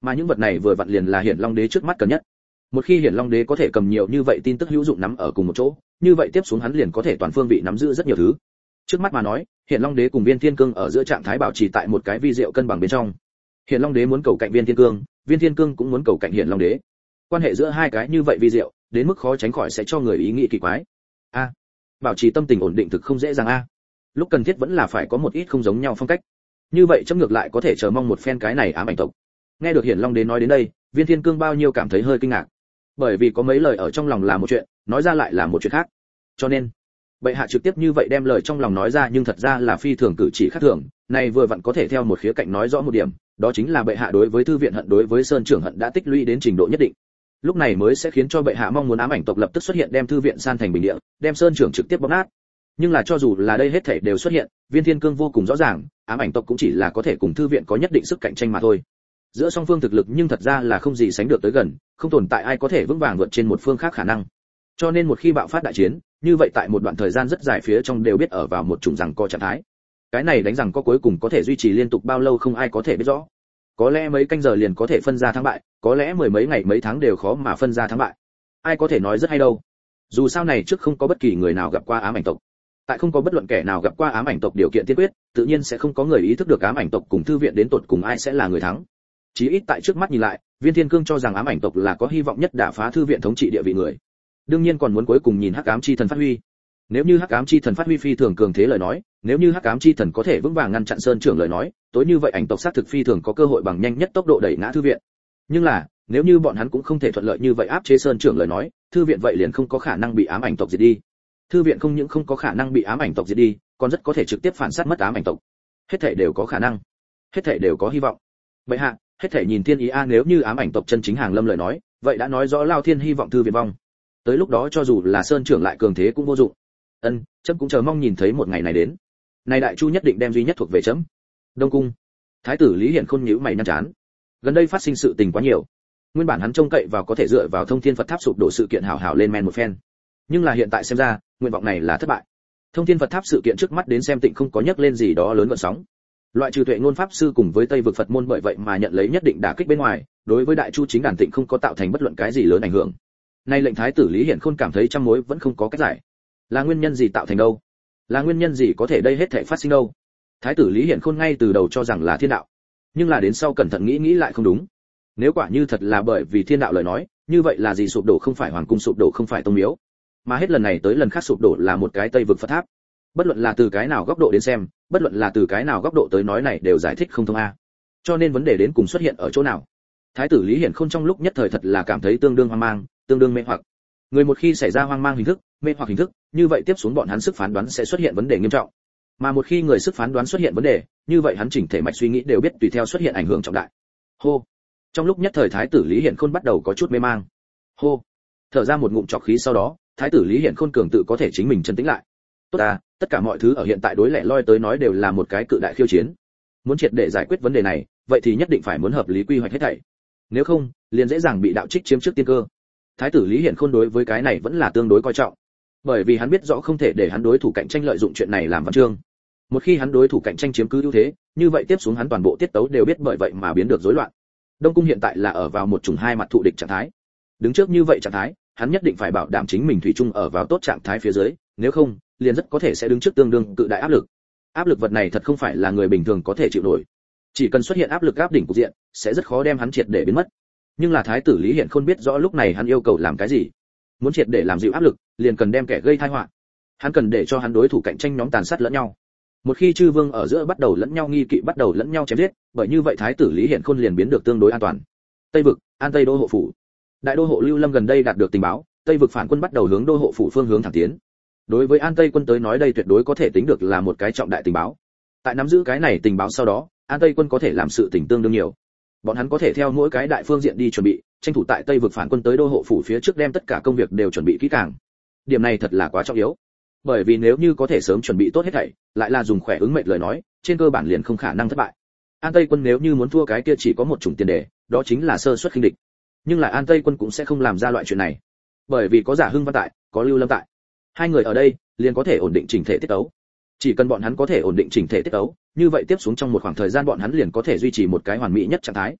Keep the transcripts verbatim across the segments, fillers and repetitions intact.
Mà những vật này vừa vặn liền là Hiển Long Đế trước mắt cần nhất. Một khi Hiển Long Đế có thể cầm nhiều như vậy tin tức hữu dụng nắm ở cùng một chỗ, như vậy tiếp xuống hắn liền có thể toàn phương vị nắm giữ rất nhiều thứ. Trước mắt mà nói, Hiển Long Đế cùng Viên Thiên Cương ở giữa trạng thái bảo trì tại một cái vi diệu cân bằng bên trong. Hiển Long Đế muốn cầu cạnh Viên Thiên Cương, Viên Thiên Cương cũng muốn cầu cạnh Hiển Long Đế. Quan hệ giữa hai cái như vậy vi diệu, đến mức khó tránh khỏi sẽ cho người ý nghĩ kỳ quái. A, bảo trì tâm tình ổn định thực không dễ dàng a. Lúc cần thiết vẫn là phải có một ít không giống nhau phong cách. Như vậy chấm ngược lại có thể chờ mong một phen cái này ám ảnh tộc. Nghe được Hiển Long Đế nói đến đây, Viên Thiên Cương bao nhiêu cảm thấy hơi kinh ngạc. Bởi vì có mấy lời ở trong lòng là một chuyện, nói ra lại là một chuyện khác. Cho nên, bệ hạ trực tiếp như vậy đem lời trong lòng nói ra nhưng thật ra là phi thường cử chỉ khác thường, này vừa vặn có thể theo một khía cạnh nói rõ một điểm, đó chính là bệ hạ đối với thư viện hận đối với sơn trưởng hận đã tích lũy đến trình độ nhất định. Lúc này mới sẽ khiến cho bệ hạ mong muốn ám ảnh tộc lập tức xuất hiện đem thư viện san thành bình địa, đem sơn trưởng trực tiếp bóp nát. Nhưng là cho dù là đây hết thảy đều xuất hiện, Viên Thiên Cương vô cùng rõ ràng, ám ảnh tộc cũng chỉ là có thể cùng thư viện có nhất định sức cạnh tranh mà thôi. Giữa song phương thực lực nhưng thật ra là không gì sánh được tới gần, không tồn tại ai có thể vững vàng vượt trên một phương khác khả năng. Cho nên một khi bạo phát đại chiến, như vậy tại một đoạn thời gian rất dài phía trong đều biết ở vào một chủng rằng co trạng thái. Cái này đánh rằng có cuối cùng có thể duy trì liên tục bao lâu không ai có thể biết rõ. Có lẽ mấy canh giờ liền có thể phân ra thắng bại, có lẽ mười mấy ngày mấy tháng đều khó mà phân ra thắng bại. Ai có thể nói rất hay đâu. Dù sao này trước không có bất kỳ người nào gặp qua ám ảnh tộc. Tại không có bất luận kẻ nào gặp qua ám ảnh tộc điều kiện tiên quyết, tự nhiên sẽ không có người ý thức được ám ảnh tộc cùng thư viện đến tột cùng ai sẽ là người thắng. Chí ít tại trước mắt nhìn lại, Viên Thiên Cương cho rằng ám ảnh tộc là có hy vọng nhất đả phá thư viện thống trị địa vị người. Đương nhiên còn muốn cuối cùng nhìn Hắc Ám Chi Thần phát huy. Nếu như Hắc Ám Chi Thần phát huy phi thường cường thế lời nói, nếu như Hắc Ám Chi Thần có thể vững vàng ngăn chặn Sơn Trưởng lời nói, tối như vậy ảnh tộc sát thực phi thường có cơ hội bằng nhanh nhất tốc độ đẩy ngã thư viện. Nhưng là, nếu như bọn hắn cũng không thể thuận lợi như vậy áp chế Sơn Trưởng lời nói, thư viện vậy liền không có khả năng bị ám ảnh tộc diệt đi. Thư viện không những không có khả năng bị ám ảnh tộc diệt đi, còn rất có thể trực tiếp phản sát mất ám ảnh tộc. Hết thảy đều có khả năng, hết thảy đều có hy vọng. Vậy hạ, hết thảy nhìn thiên ý a, nếu như ám ảnh tộc chân chính hàng lâm lời nói, vậy đã nói rõ Lao Thiên hy vọng thư viện vong. Tới lúc đó cho dù là Sơn Trưởng lại cường thế cũng vô dụng. Ân, chấm cũng chờ mong nhìn thấy một ngày này đến. Này đại chu nhất định đem duy nhất thuộc về chấm. Đông cung. Thái tử Lý Hiển Khôn nhíu mày nhăn chán. Gần đây phát sinh sự tình quá nhiều. Nguyên bản hắn trông cậy vào có thể dựa vào Thông Thiên Phật Tháp sụp đổ sự kiện hảo hảo lên men một phen. Nhưng là hiện tại xem ra, nguyện vọng này là thất bại. Thông Thiên Phật Tháp sự kiện trước mắt đến xem tịnh không có nhắc lên gì đó lớn gợn sóng. Loại trừ Tuệ Ngôn pháp sư cùng với Tây vực Phật môn bởi vậy mà nhận lấy nhất định đả kích bên ngoài, đối với đại chu chính đàn tịnh không có tạo thành bất luận cái gì lớn ảnh hưởng. Nay lệnh thái tử Lý Hiển Khôn cảm thấy trăm mối vẫn không có cách giải. Là nguyên nhân gì tạo thành đâu? Là nguyên nhân gì có thể đây hết thảy phát sinh đâu? Thái tử Lý Hiển Khôn ngay từ đầu cho rằng là thiên đạo, nhưng là đến sau cẩn thận nghĩ nghĩ lại không đúng. Nếu quả như thật là bởi vì thiên đạo lời nói, như vậy là gì sụp đổ không phải hoàng cung sụp đổ không phải tông miếu, mà hết lần này tới lần khác sụp đổ là một cái Tây vực Phật tháp. Bất luận là từ cái nào góc độ đến xem, bất luận là từ cái nào góc độ tới nói này đều giải thích không thông a. Cho nên vấn đề đến cùng xuất hiện ở chỗ nào? Thái tử Lý Hiển Khôn trong lúc nhất thời thật là cảm thấy tương đương hoang mang, tương đương mê hoặc. Người một khi xảy ra hoang mang hình thức, mê hoặc hình thức, như vậy tiếp xuống bọn hắn sức phán đoán sẽ xuất hiện vấn đề nghiêm trọng. Mà một khi người sức phán đoán xuất hiện vấn đề, như vậy hắn chỉnh thể mạch suy nghĩ đều biết tùy theo xuất hiện ảnh hưởng trọng đại. Hô. Trong lúc nhất thời Thái tử Lý Hiển Khôn bắt đầu có chút mê mang. Hô. Thở ra một ngụm trọc khí sau đó, Thái tử Lý Hiển Khôn cường tự có thể chính mình trấn tĩnh lại. Tốt à, tất cả mọi thứ ở hiện tại đối lẻ loi tới nói đều là một cái cự đại khiêu chiến. Muốn triệt để giải quyết vấn đề này, vậy thì nhất định phải muốn hợp lý quy hoạch hết thảy. Nếu không, liền dễ dàng bị đạo trích chiếm trước tiên cơ. Thái tử Lý Hiển Khôn đối với cái này vẫn là tương đối coi trọng, bởi vì hắn biết rõ không thể để hắn đối thủ cạnh tranh lợi dụng chuyện này làm văn chương. Một khi hắn đối thủ cạnh tranh chiếm cứ ưu thế, như vậy tiếp xuống hắn toàn bộ tiết tấu đều biết bởi vậy mà biến được rối loạn. Đông cung hiện tại là ở vào một chủng hai mặt thụ địch trạng thái. Đứng trước như vậy trạng thái, hắn nhất định phải bảo đảm chính mình thủy chung ở vào tốt trạng thái phía dưới, nếu không, liền rất có thể sẽ đứng trước tương đương cự đại áp lực. Áp lực vật này thật không phải là người bình thường có thể chịu nổi. Chỉ cần xuất hiện áp lực áp đỉnh cục diện, sẽ rất khó đem hắn triệt để biến mất. Nhưng là Thái tử Lý Hiển Khôn biết rõ lúc này hắn yêu cầu làm cái gì. Muốn triệt để làm dịu áp lực, liền cần đem kẻ gây tai họa. Hắn cần để cho hắn đối thủ cạnh tranh nhóm tàn sát lẫn nhau. Một khi chư vương ở giữa bắt đầu lẫn nhau nghi kỵ, bắt đầu lẫn nhau chém giết, bởi như vậy Thái tử Lý Hiển Khôn liền biến được tương đối an toàn. Tây vực, An Tây đô hộ phủ. Đại đô hộ Lưu Lâm gần đây đạt được tình báo, Tây vực phản quân bắt đầu hướng đô hộ phủ phương hướng thẳng tiến. Đối với An Tây quân tới nói đây tuyệt đối có thể tính được là một cái trọng đại tình báo. Tại nắm giữ cái này tình báo sau đó, An Tây quân có thể làm sự tình tương đương nhiều. Bọn hắn có thể theo mỗi cái đại phương diện đi chuẩn bị, tranh thủ tại Tây vực phản quân tới đô hộ phủ phía trước đem tất cả công việc đều chuẩn bị kỹ càng. Điểm này thật là quá trọng yếu. Bởi vì nếu như có thể sớm chuẩn bị tốt hết thảy, lại là dùng khỏe ứng mệnh lời nói, trên cơ bản liền không khả năng thất bại. An Tây quân nếu như muốn thua cái kia chỉ có một chủng tiền đề, đó chính là sơ suất khinh địch. Nhưng lại An Tây quân cũng sẽ không làm ra loại chuyện này, bởi vì có Giả Hưng Văn tại, có Lưu Lâm tại. Hai người ở đây, liền có thể ổn định chỉnh thể tiết tấu. Chỉ cần bọn hắn có thể ổn định chỉnh thể tiết tấu, như vậy tiếp xuống trong một khoảng thời gian bọn hắn liền có thể duy trì một cái hoàn mỹ nhất trạng thái.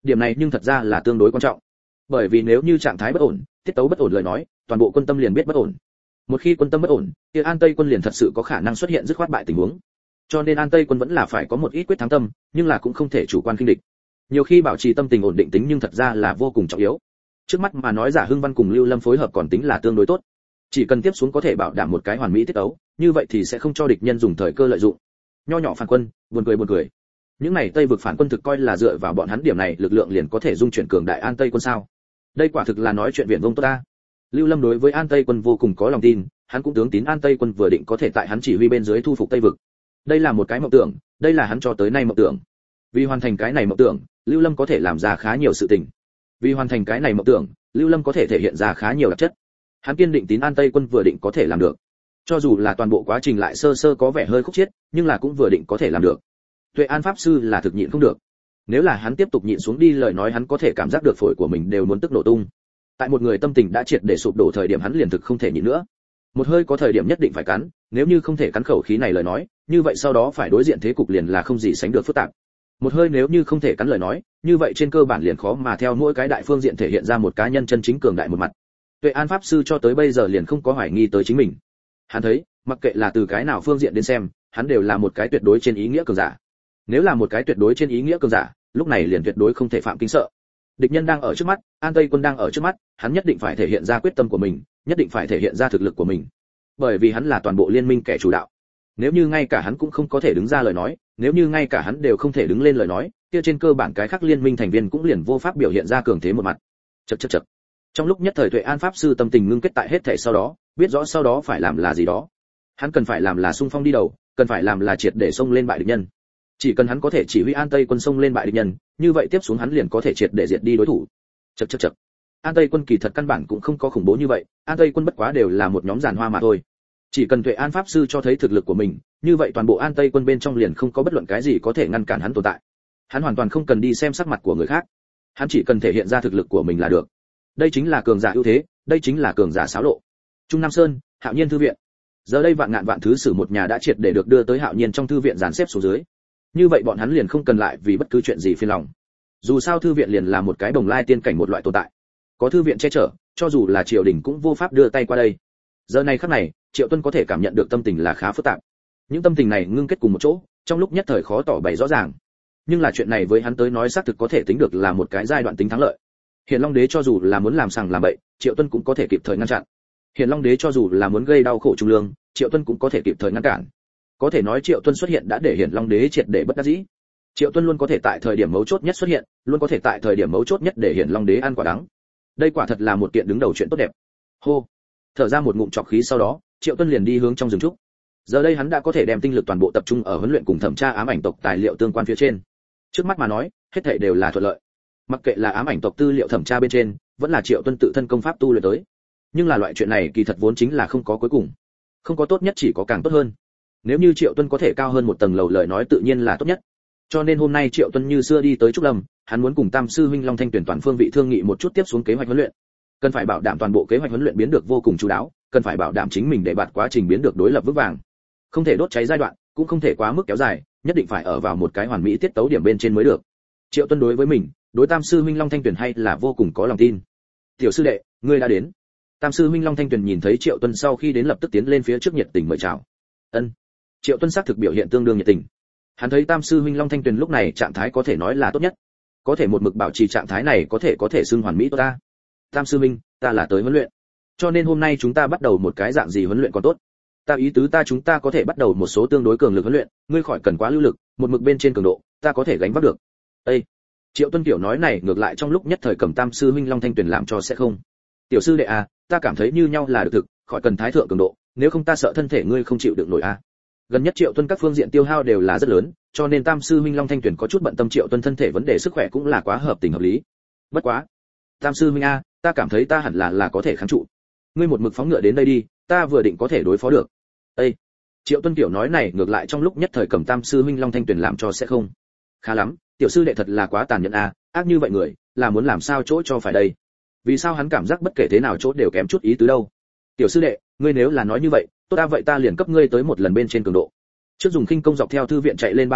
Điểm này nhưng thật ra là tương đối quan trọng. Bởi vì nếu như trạng thái bất ổn, tiết tấu bất ổn lời nói, toàn bộ quân tâm liền biết bất ổn. Một khi quân tâm bất ổn, kia An Tây quân liền thật sự có khả năng xuất hiện dứt khoát bại tình huống. Cho nên An Tây quân vẫn là phải có một ít quyết thắng tâm, nhưng là cũng không thể chủ quan khinh địch. Nhiều khi bảo trì tâm tình ổn định tính nhưng thật ra là vô cùng trọng yếu. Trước mắt mà nói Giả Hưng Văn cùng Lưu Lâm phối hợp còn tính là tương đối tốt. Chỉ cần tiếp xuống có thể bảo đảm một cái hoàn mỹ tiết tấu, như vậy thì sẽ không cho địch nhân dùng thời cơ lợi dụng. Nho nhỏ phản quân, buồn cười buồn cười. Những này Tây vực phản quân thực coi là dựa vào bọn hắn điểm này lực lượng liền có thể dung chuyển cường đại An Tây quân sao? Đây quả thực là nói chuyện viển vông tốt ta. Lưu Lâm đối với An Tây quân vô cùng có lòng tin, hắn cũng tướng tín An Tây quân vừa định có thể tại hắn chỉ huy bên dưới thu phục Tây vực. Đây là một cái mộng tưởng, đây là hắn cho tới nay mộng tưởng. Vì hoàn thành cái này mộng tưởng, Lưu Lâm có thể làm ra khá nhiều sự tình. Vì hoàn thành cái này mộng tưởng, Lưu Lâm có thể thể hiện ra khá nhiều đặc chất. Hắn kiên định tín An Tây quân vừa định có thể làm được. Cho dù là toàn bộ quá trình lại sơ sơ có vẻ hơi khúc chiết, nhưng là cũng vừa định có thể làm được. Tuệ An pháp sư là thực nhịn không được. Nếu là hắn tiếp tục nhịn xuống đi lời nói hắn có thể cảm giác được phổi của mình đều muốn tức nổ tung. Tại một người tâm tình đã triệt để sụp đổ thời điểm hắn liền thực không thể nhịn nữa. Một hơi có thời điểm nhất định phải cắn, nếu như không thể cắn khẩu khí này lời nói, như vậy sau đó phải đối diện thế cục liền là không gì sánh được phức tạp. Một hơi nếu như không thể cắn lời nói, như vậy trên cơ bản liền khó mà theo mỗi cái đại phương diện thể hiện ra một cá nhân chân chính cường đại một mặt. Tuệ An pháp sư cho tới bây giờ liền không có hoài nghi tới chính mình. Hắn thấy, mặc kệ là từ cái nào phương diện đến xem, hắn đều là một cái tuyệt đối trên ý nghĩa cường giả. Nếu là một cái tuyệt đối trên ý nghĩa cường giả, lúc này liền tuyệt đối không thể phạm kinh sợ. Địch nhân đang ở trước mắt, An Tây quân đang ở trước mắt, hắn nhất định phải thể hiện ra quyết tâm của mình, nhất định phải thể hiện ra thực lực của mình. Bởi vì hắn là toàn bộ liên minh kẻ chủ đạo. Nếu như ngay cả hắn cũng không có thể đứng ra lời nói, nếu như ngay cả hắn đều không thể đứng lên lời nói, kia trên cơ bản cái khác liên minh thành viên cũng liền vô pháp biểu hiện ra cường thế một mặt. Chậc chậc chậc. Trong lúc nhất thời Tuệ An pháp sư tâm tình ngưng kết tại hết thảy sau đó, biết rõ sau đó phải làm là gì đó. Hắn cần phải làm là xung phong đi đầu, cần phải làm là triệt để xông lên bại địch nhân. Chỉ cần hắn có thể chỉ huy An Tây quân xông lên bại địch nhân, như vậy tiếp xuống hắn liền có thể triệt để diệt đi đối thủ. Chậc chậc chậc. An Tây quân kỳ thật căn bản cũng không có khủng bố như vậy, An Tây quân bất quá đều là một nhóm giàn hoa mà thôi. Chỉ cần Tuệ An pháp sư cho thấy thực lực của mình, như vậy toàn bộ An Tây quân bên trong liền không có bất luận cái gì có thể ngăn cản hắn tồn tại. Hắn hoàn toàn không cần đi xem sắc mặt của người khác, hắn chỉ cần thể hiện ra thực lực của mình là được. Đây chính là cường giả ưu thế, đây chính là cường giả xáo lộ. Trung Nam Sơn, Hạo Nhiên thư viện. Giờ đây vạn ngàn vạn thứ sử một nhà đã triệt để được đưa tới Hạo Nhiên trong thư viện dàn xếp xuống dưới. Như vậy bọn hắn liền không cần lại vì bất cứ chuyện gì phiền lòng. Dù sao thư viện liền là một cái bồng lai tiên cảnh một loại tồn tại. Có thư viện che chở, cho dù là triều đình cũng vô pháp đưa tay qua đây. Giờ này khắc này, Triệu Tuân có thể cảm nhận được tâm tình là khá phức tạp. Những tâm tình này ngưng kết cùng một chỗ, trong lúc nhất thời khó tỏ bày rõ ràng. Nhưng là chuyện này với hắn tới nói xác thực có thể tính được là một cái giai đoạn tính thắng lợi. Hiển Long Đế cho dù là muốn làm sằng làm bậy, Triệu Tuân cũng có thể kịp thời ngăn chặn. Hiển Long Đế cho dù là muốn gây đau khổ trung lương, Triệu Tuân cũng có thể kịp thời ngăn cản. Có thể nói Triệu Tuân xuất hiện đã để Hiển Long Đế triệt để bất đắc dĩ. Triệu Tuân luôn có thể tại thời điểm mấu chốt nhất xuất hiện, luôn có thể tại thời điểm mấu chốt nhất để Hiển Long Đế ăn quả đắng. Đây quả thật là một kiện đứng đầu chuyện tốt đẹp. Hô, thở ra một ngụm trọc khí sau đó, Triệu Tuân liền đi hướng trong rừng trúc. Giờ đây hắn đã có thể đem tinh lực toàn bộ tập trung ở huấn luyện cùng thẩm tra ám ảnh tộc tài liệu tương quan phía trên. Trước mắt mà nói, hết thảy đều là thuận lợi. Mặc kệ là ám ảnh tộc tư liệu thẩm tra bên trên, vẫn là Triệu Tuân tự thân công pháp tu luyện tới. Nhưng là loại chuyện này kỳ thật vốn chính là không có cuối cùng. Không có tốt nhất chỉ có càng tốt hơn. Nếu như Triệu Tuân có thể cao hơn một tầng lầu lời nói tự nhiên là tốt nhất. Cho nên hôm nay Triệu Tuân như xưa đi tới Trúc Lâm, hắn muốn cùng Tam sư huynh Long Thanh tuyển toàn phương vị thương nghị một chút tiếp xuống kế hoạch huấn luyện. Cần phải bảo đảm toàn bộ kế hoạch huấn luyện biến được vô cùng chú đáo, cần phải bảo đảm chính mình để bạt quá trình biến được đối lập vững vàng. Không thể đốt cháy giai đoạn, cũng không thể quá mức kéo dài, nhất định phải ở vào một cái hoàn mỹ tiết tấu điểm bên trên mới được. Triệu Tuân đối với mình, đối Tam sư huynh Long Thanh tuyển hay là vô cùng có lòng tin. "Tiểu sư đệ, ngươi đã đến." Tam sư huynh Long Thanh tuyển nhìn thấy Triệu Tuân sau khi đến lập tức tiến lên phía trước nhiệt tình mời chào. "Ân." Triệu Tuân xác thực biểu hiện tương đương nhiệt tình. Hắn thấy Tam sư huynh Long Thanh Tuyền lúc này trạng thái có thể nói là tốt nhất, có thể một mực bảo trì trạng thái này có thể có thể xưng hoàn mỹ tốt ta. Tam sư huynh, ta là tới huấn luyện, cho nên hôm nay chúng ta bắt đầu một cái dạng gì huấn luyện còn tốt. Ta ý tứ ta chúng ta có thể bắt đầu một số tương đối cường lực huấn luyện, ngươi khỏi cần quá lưu lực, một mực bên trên cường độ, ta có thể gánh vác được. Ê! Triệu Tuân tiểu nói này ngược lại trong lúc nhất thời cầm Tam sư huynh Long Thanh Tuyền làm cho sẽ không. Tiểu sư đệ à, ta cảm thấy như nhau là được thực, khỏi cần thái thượng cường độ, nếu không ta sợ thân thể ngươi không chịu được nổi à. Gần nhất Triệu Tuân các phương diện tiêu hao đều là rất lớn, cho nên Tam sư huynh Long Thanh Tuyền có chút bận tâm Triệu Tuân thân thể vấn đề sức khỏe cũng là quá hợp tình hợp lý. Bất quá, Tam sư huynh a, ta cảm thấy ta hẳn là là có thể kháng trụ. Ngươi một mực phóng ngựa đến đây đi, ta vừa định có thể đối phó được. Ê! Triệu Tuân tiểu nói này ngược lại trong lúc nhất thời cầm Tam sư huynh Long Thanh Tuyền làm cho sẽ không. Khá lắm, tiểu sư đệ thật là quá tàn nhẫn a, ác như vậy người, là muốn làm sao chỗ cho phải đây? Vì sao hắn cảm giác bất kể thế nào chỗ đều kém chút ý tứ đâu? Tiểu sư đệ, ngươi nếu là nói như vậy, tốt ta vậy ta liền cấp ngươi tới một lần bên trên cường độ. Trước dùng khinh công dọc theo thư viện chạy lên ba vòng,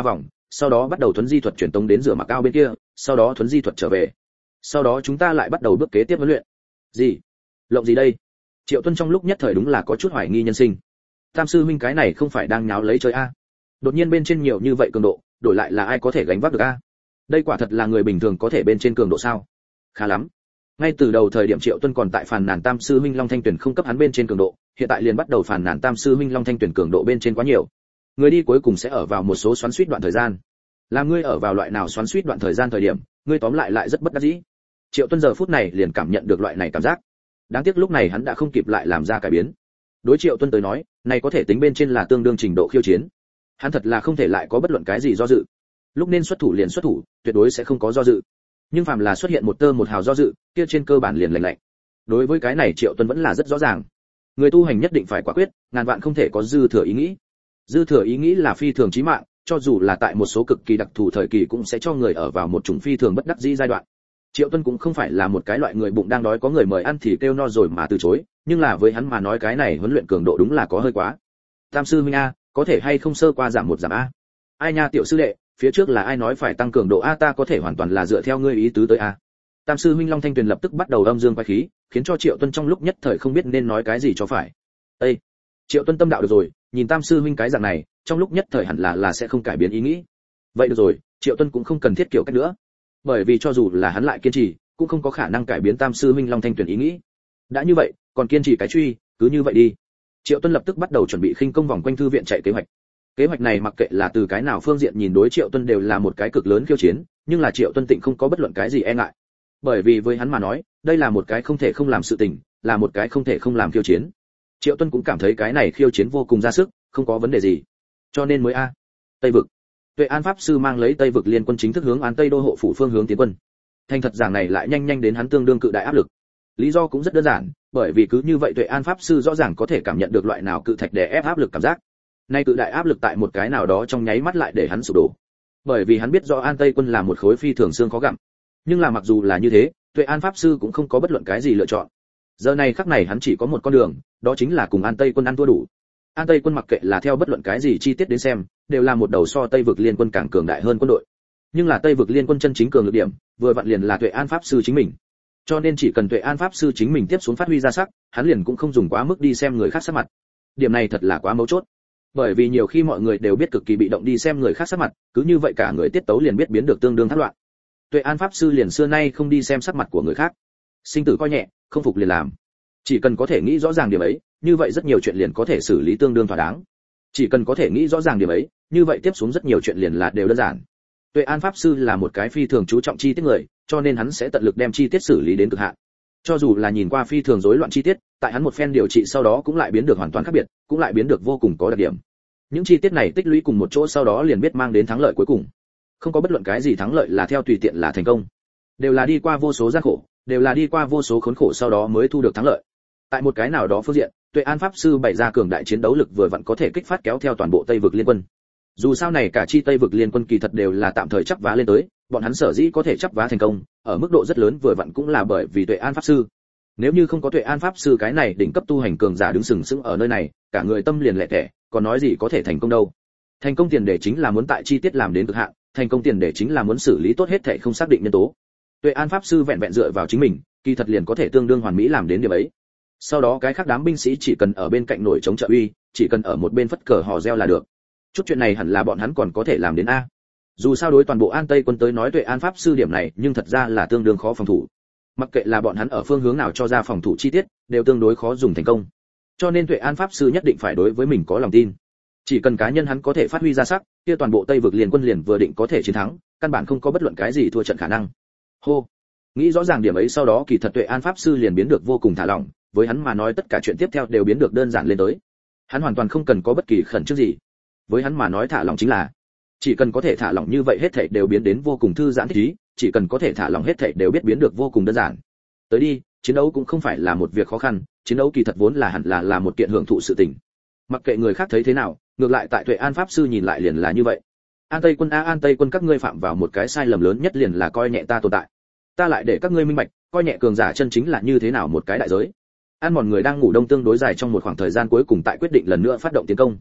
sau đó bắt đầu thuấn di thuật truyền tống đến rửa mặc ao bên kia, sau đó thuấn di thuật trở về. Sau đó chúng ta lại bắt đầu bước kế tiếp huấn luyện. Gì? Lộng gì đây? Triệu Tuân trong lúc nhất thời đúng là có chút hoài nghi nhân sinh. Tam sư huynh cái này không phải đang nháo lấy chơi a? Đột nhiên bên trên nhiều như vậy cường độ, đổi lại là ai có thể gánh vác được a? Đây quả thật là người bình thường có thể bên trên cường độ sao? Khá lắm. Ngay từ đầu thời điểm Triệu Tuân còn tại phàn nàn Tam sư huynh Long Thanh Tuyển không cấp hắn bên trên cường độ, hiện tại liền bắt đầu phàn nàn Tam sư huynh Long Thanh Tuyển cường độ bên trên quá nhiều. Người đi cuối cùng sẽ ở vào một số xoắn xuýt đoạn thời gian. Làm ngươi ở vào loại nào xoắn xuýt đoạn thời gian thời điểm, ngươi tóm lại lại rất bất đắc dĩ. Triệu Tuân giờ phút này liền cảm nhận được loại này cảm giác. Đáng tiếc lúc này hắn đã không kịp lại làm ra cải biến. Đối Triệu Tuân tới nói, này có thể tính bên trên là tương đương trình độ khiêu chiến. Hắn thật là không thể lại có bất luận cái gì do dự. Lúc nên xuất thủ liền xuất thủ, tuyệt đối sẽ không có do dự. Nhưng phàm là xuất hiện một tơ một hào do dự, kia trên cơ bản liền lạnh lạnh. Đối với cái này Triệu Tuân vẫn là rất rõ ràng. Người tu hành nhất định phải quả quyết, ngàn vạn không thể có dư thừa ý nghĩ. Dư thừa ý nghĩ là phi thường chí mạng, cho dù là tại một số cực kỳ đặc thù thời kỳ cũng sẽ cho người ở vào một chủng phi thường bất đắc dĩ giai đoạn. Triệu Tuân cũng không phải là một cái loại người bụng đang đói có người mời ăn thì kêu no rồi mà từ chối, nhưng là với hắn mà nói cái này huấn luyện cường độ đúng là có hơi quá. Tam sư huynh a, có thể hay không sơ qua giảm một giảm a? Ai nha tiểu sư đệ, phía trước là ai nói phải tăng cường độ a, ta có thể hoàn toàn là dựa theo ngươi ý tứ tới a. Tam sư huynh Long Thanh Tuyền lập tức bắt đầu âm dương quái khí, khiến cho Triệu Tuân trong lúc nhất thời không biết nên nói cái gì cho phải. Ê, Triệu Tuân tâm đạo được rồi, nhìn Tam sư huynh cái dạng này, trong lúc nhất thời hẳn là là sẽ không cải biến ý nghĩ. Vậy được rồi, Triệu Tuân cũng không cần thiết kiểu cách nữa, bởi vì cho dù là hắn lại kiên trì, cũng không có khả năng cải biến Tam sư huynh Long Thanh Tuyền ý nghĩ. Đã như vậy, còn kiên trì cái truy, cứ như vậy đi. Triệu Tuân lập tức bắt đầu chuẩn bị khinh công vòng quanh thư viện chạy kế hoạch. Kế hoạch này mặc kệ là từ cái nào phương diện nhìn đối Triệu Tuân đều là một cái cực lớn khiêu chiến, nhưng là Triệu Tuân tịnh không có bất luận cái gì e ngại. Bởi vì với hắn mà nói, đây là một cái không thể không làm sự tình, là một cái không thể không làm khiêu chiến. Triệu Tuân cũng cảm thấy cái này khiêu chiến vô cùng ra sức, không có vấn đề gì. Cho nên mới a. Tây vực. Tuệ An pháp sư mang lấy Tây vực liên quân chính thức hướng An Tây đô hộ phủ phương hướng tiến quân. Thành thật giảng này lại nhanh nhanh đến hắn tương đương cự đại áp lực. Lý do cũng rất đơn giản, bởi vì cứ như vậy Tuệ An pháp sư rõ ràng có thể cảm nhận được loại nào cự thạch đè ép áp lực cảm giác. Nay cự đại áp lực tại một cái nào đó trong nháy mắt lại để hắn sụp đổ. Bởi vì hắn biết rõ An Tây quân là một khối phi thường xương khó gặm. Nhưng là mặc dù là như thế, Tuệ An pháp sư cũng không có bất luận cái gì lựa chọn. Giờ này khắc này hắn chỉ có một con đường, đó chính là cùng An Tây quân ăn thua đủ. An Tây quân mặc kệ là theo bất luận cái gì chi tiết đến xem, đều là một đầu so Tây vực liên quân càng cường đại hơn quân đội. Nhưng là Tây vực liên quân chân chính cường lực điểm, vừa vặn liền là Tuệ An pháp sư chính mình. Cho nên chỉ cần Tuệ An pháp sư chính mình tiếp xuống phát huy ra sắc, hắn liền cũng không dùng quá mức đi xem người khác sắc mặt. Điểm này thật là quá mấu chốt. Bởi vì nhiều khi mọi người đều biết cực kỳ bị động đi xem người khác sắc mặt, cứ như vậy cả người tiết tấu liền biết biến được tương đương thất loạn. Tuệ An pháp sư liền xưa nay không đi xem sắc mặt của người khác. Sinh tử coi nhẹ, không phục liền làm. Chỉ cần có thể nghĩ rõ ràng điểm ấy, như vậy rất nhiều chuyện liền có thể xử lý tương đương thỏa đáng. Chỉ cần có thể nghĩ rõ ràng điểm ấy, như vậy tiếp xuống rất nhiều chuyện liền là đều đơn giản. Tuệ An pháp sư là một cái phi thường chú trọng chi tiết người, cho nên hắn sẽ tận lực đem chi tiết xử lý đến cực hạn. Cho dù là nhìn qua phi thường rối loạn chi tiết, tại hắn một phen điều trị sau đó cũng lại biến được hoàn toàn khác biệt, cũng lại biến được vô cùng có đặc điểm. Những chi tiết này tích lũy cùng một chỗ sau đó liền biết mang đến thắng lợi cuối cùng. Không có bất luận cái gì thắng lợi là theo tùy tiện là thành công, đều là đi qua vô số gian khổ, đều là đi qua vô số khốn khổ sau đó mới thu được thắng lợi. Tại một cái nào đó phương diện, Tuệ An pháp sư bày ra cường đại chiến đấu lực vừa vặn có thể kích phát kéo theo toàn bộ Tây vực liên quân. Dù sao này cả chi Tây vực liên quân kỳ thật đều là tạm thời chắp vá lên tới, bọn hắn sở dĩ có thể chắp vá thành công, ở mức độ rất lớn vừa vặn cũng là bởi vì Tuệ An pháp sư. Nếu như không có Tuệ An pháp sư cái này đỉnh cấp tu hành cường giả đứng sừng sững ở nơi này, cả người tâm liền lẻ tẻ, còn nói gì có thể thành công đâu. Thành công tiền đề chính là muốn tại chi tiết làm đến cực hạn, thành công tiền đề chính là muốn xử lý tốt hết thảy không xác định nhân tố. Tuệ An pháp sư vẹn vẹn dựa vào chính mình, kỳ thật liền có thể tương đương hoàn mỹ làm đến điều ấy. Sau đó cái khác đám binh sĩ chỉ cần ở bên cạnh nổi chống trợ uy, chỉ cần ở một bên phất cờ hò reo là được. Chút chuyện này hẳn là bọn hắn còn có thể làm đến a. Dù sao đối toàn bộ An Tây quân tới nói Tuệ An pháp sư điểm này, nhưng thật ra là tương đương khó phòng thủ. Mặc kệ là bọn hắn ở phương hướng nào cho ra phòng thủ chi tiết, đều tương đối khó dùng thành công. Cho nên Tuệ An pháp sư nhất định phải đối với mình có lòng tin. Chỉ cần cá nhân hắn có thể phát huy ra sắc, kia toàn bộ Tây vực liên quân liền vừa định có thể chiến thắng, căn bản không có bất luận cái gì thua trận khả năng. Hô. Nghĩ rõ ràng điểm ấy sau đó kỳ thật Tuệ An pháp sư liền biến được vô cùng thả lỏng, với hắn mà nói tất cả chuyện tiếp theo đều biến được đơn giản lên tới. Hắn hoàn toàn không cần có bất kỳ khẩn trương gì. Với hắn mà nói thả lỏng chính là, chỉ cần có thể thả lỏng như vậy hết thảy đều biến đến vô cùng thư giãn thích ý, chỉ cần có thể thả lỏng hết thảy đều biết biến được vô cùng đơn giản. Tới đi, chiến đấu cũng không phải là một việc khó khăn, chiến đấu kỳ thật vốn là hẳn là là một kiện hưởng thụ sự tình. Mặc kệ người khác thấy thế nào, ngược lại tại Tuệ An pháp sư nhìn lại liền là như vậy. An Tây quân a An Tây quân các ngươi phạm vào một cái sai lầm lớn nhất liền là coi nhẹ ta tồn tại. Ta lại để các ngươi minh bạch, coi nhẹ cường giả chân chính là như thế nào một cái đại giới. An mòn người đang ngủ đông tương đối dài trong một khoảng thời gian cuối cùng tại quyết định lần nữa phát động tiến công.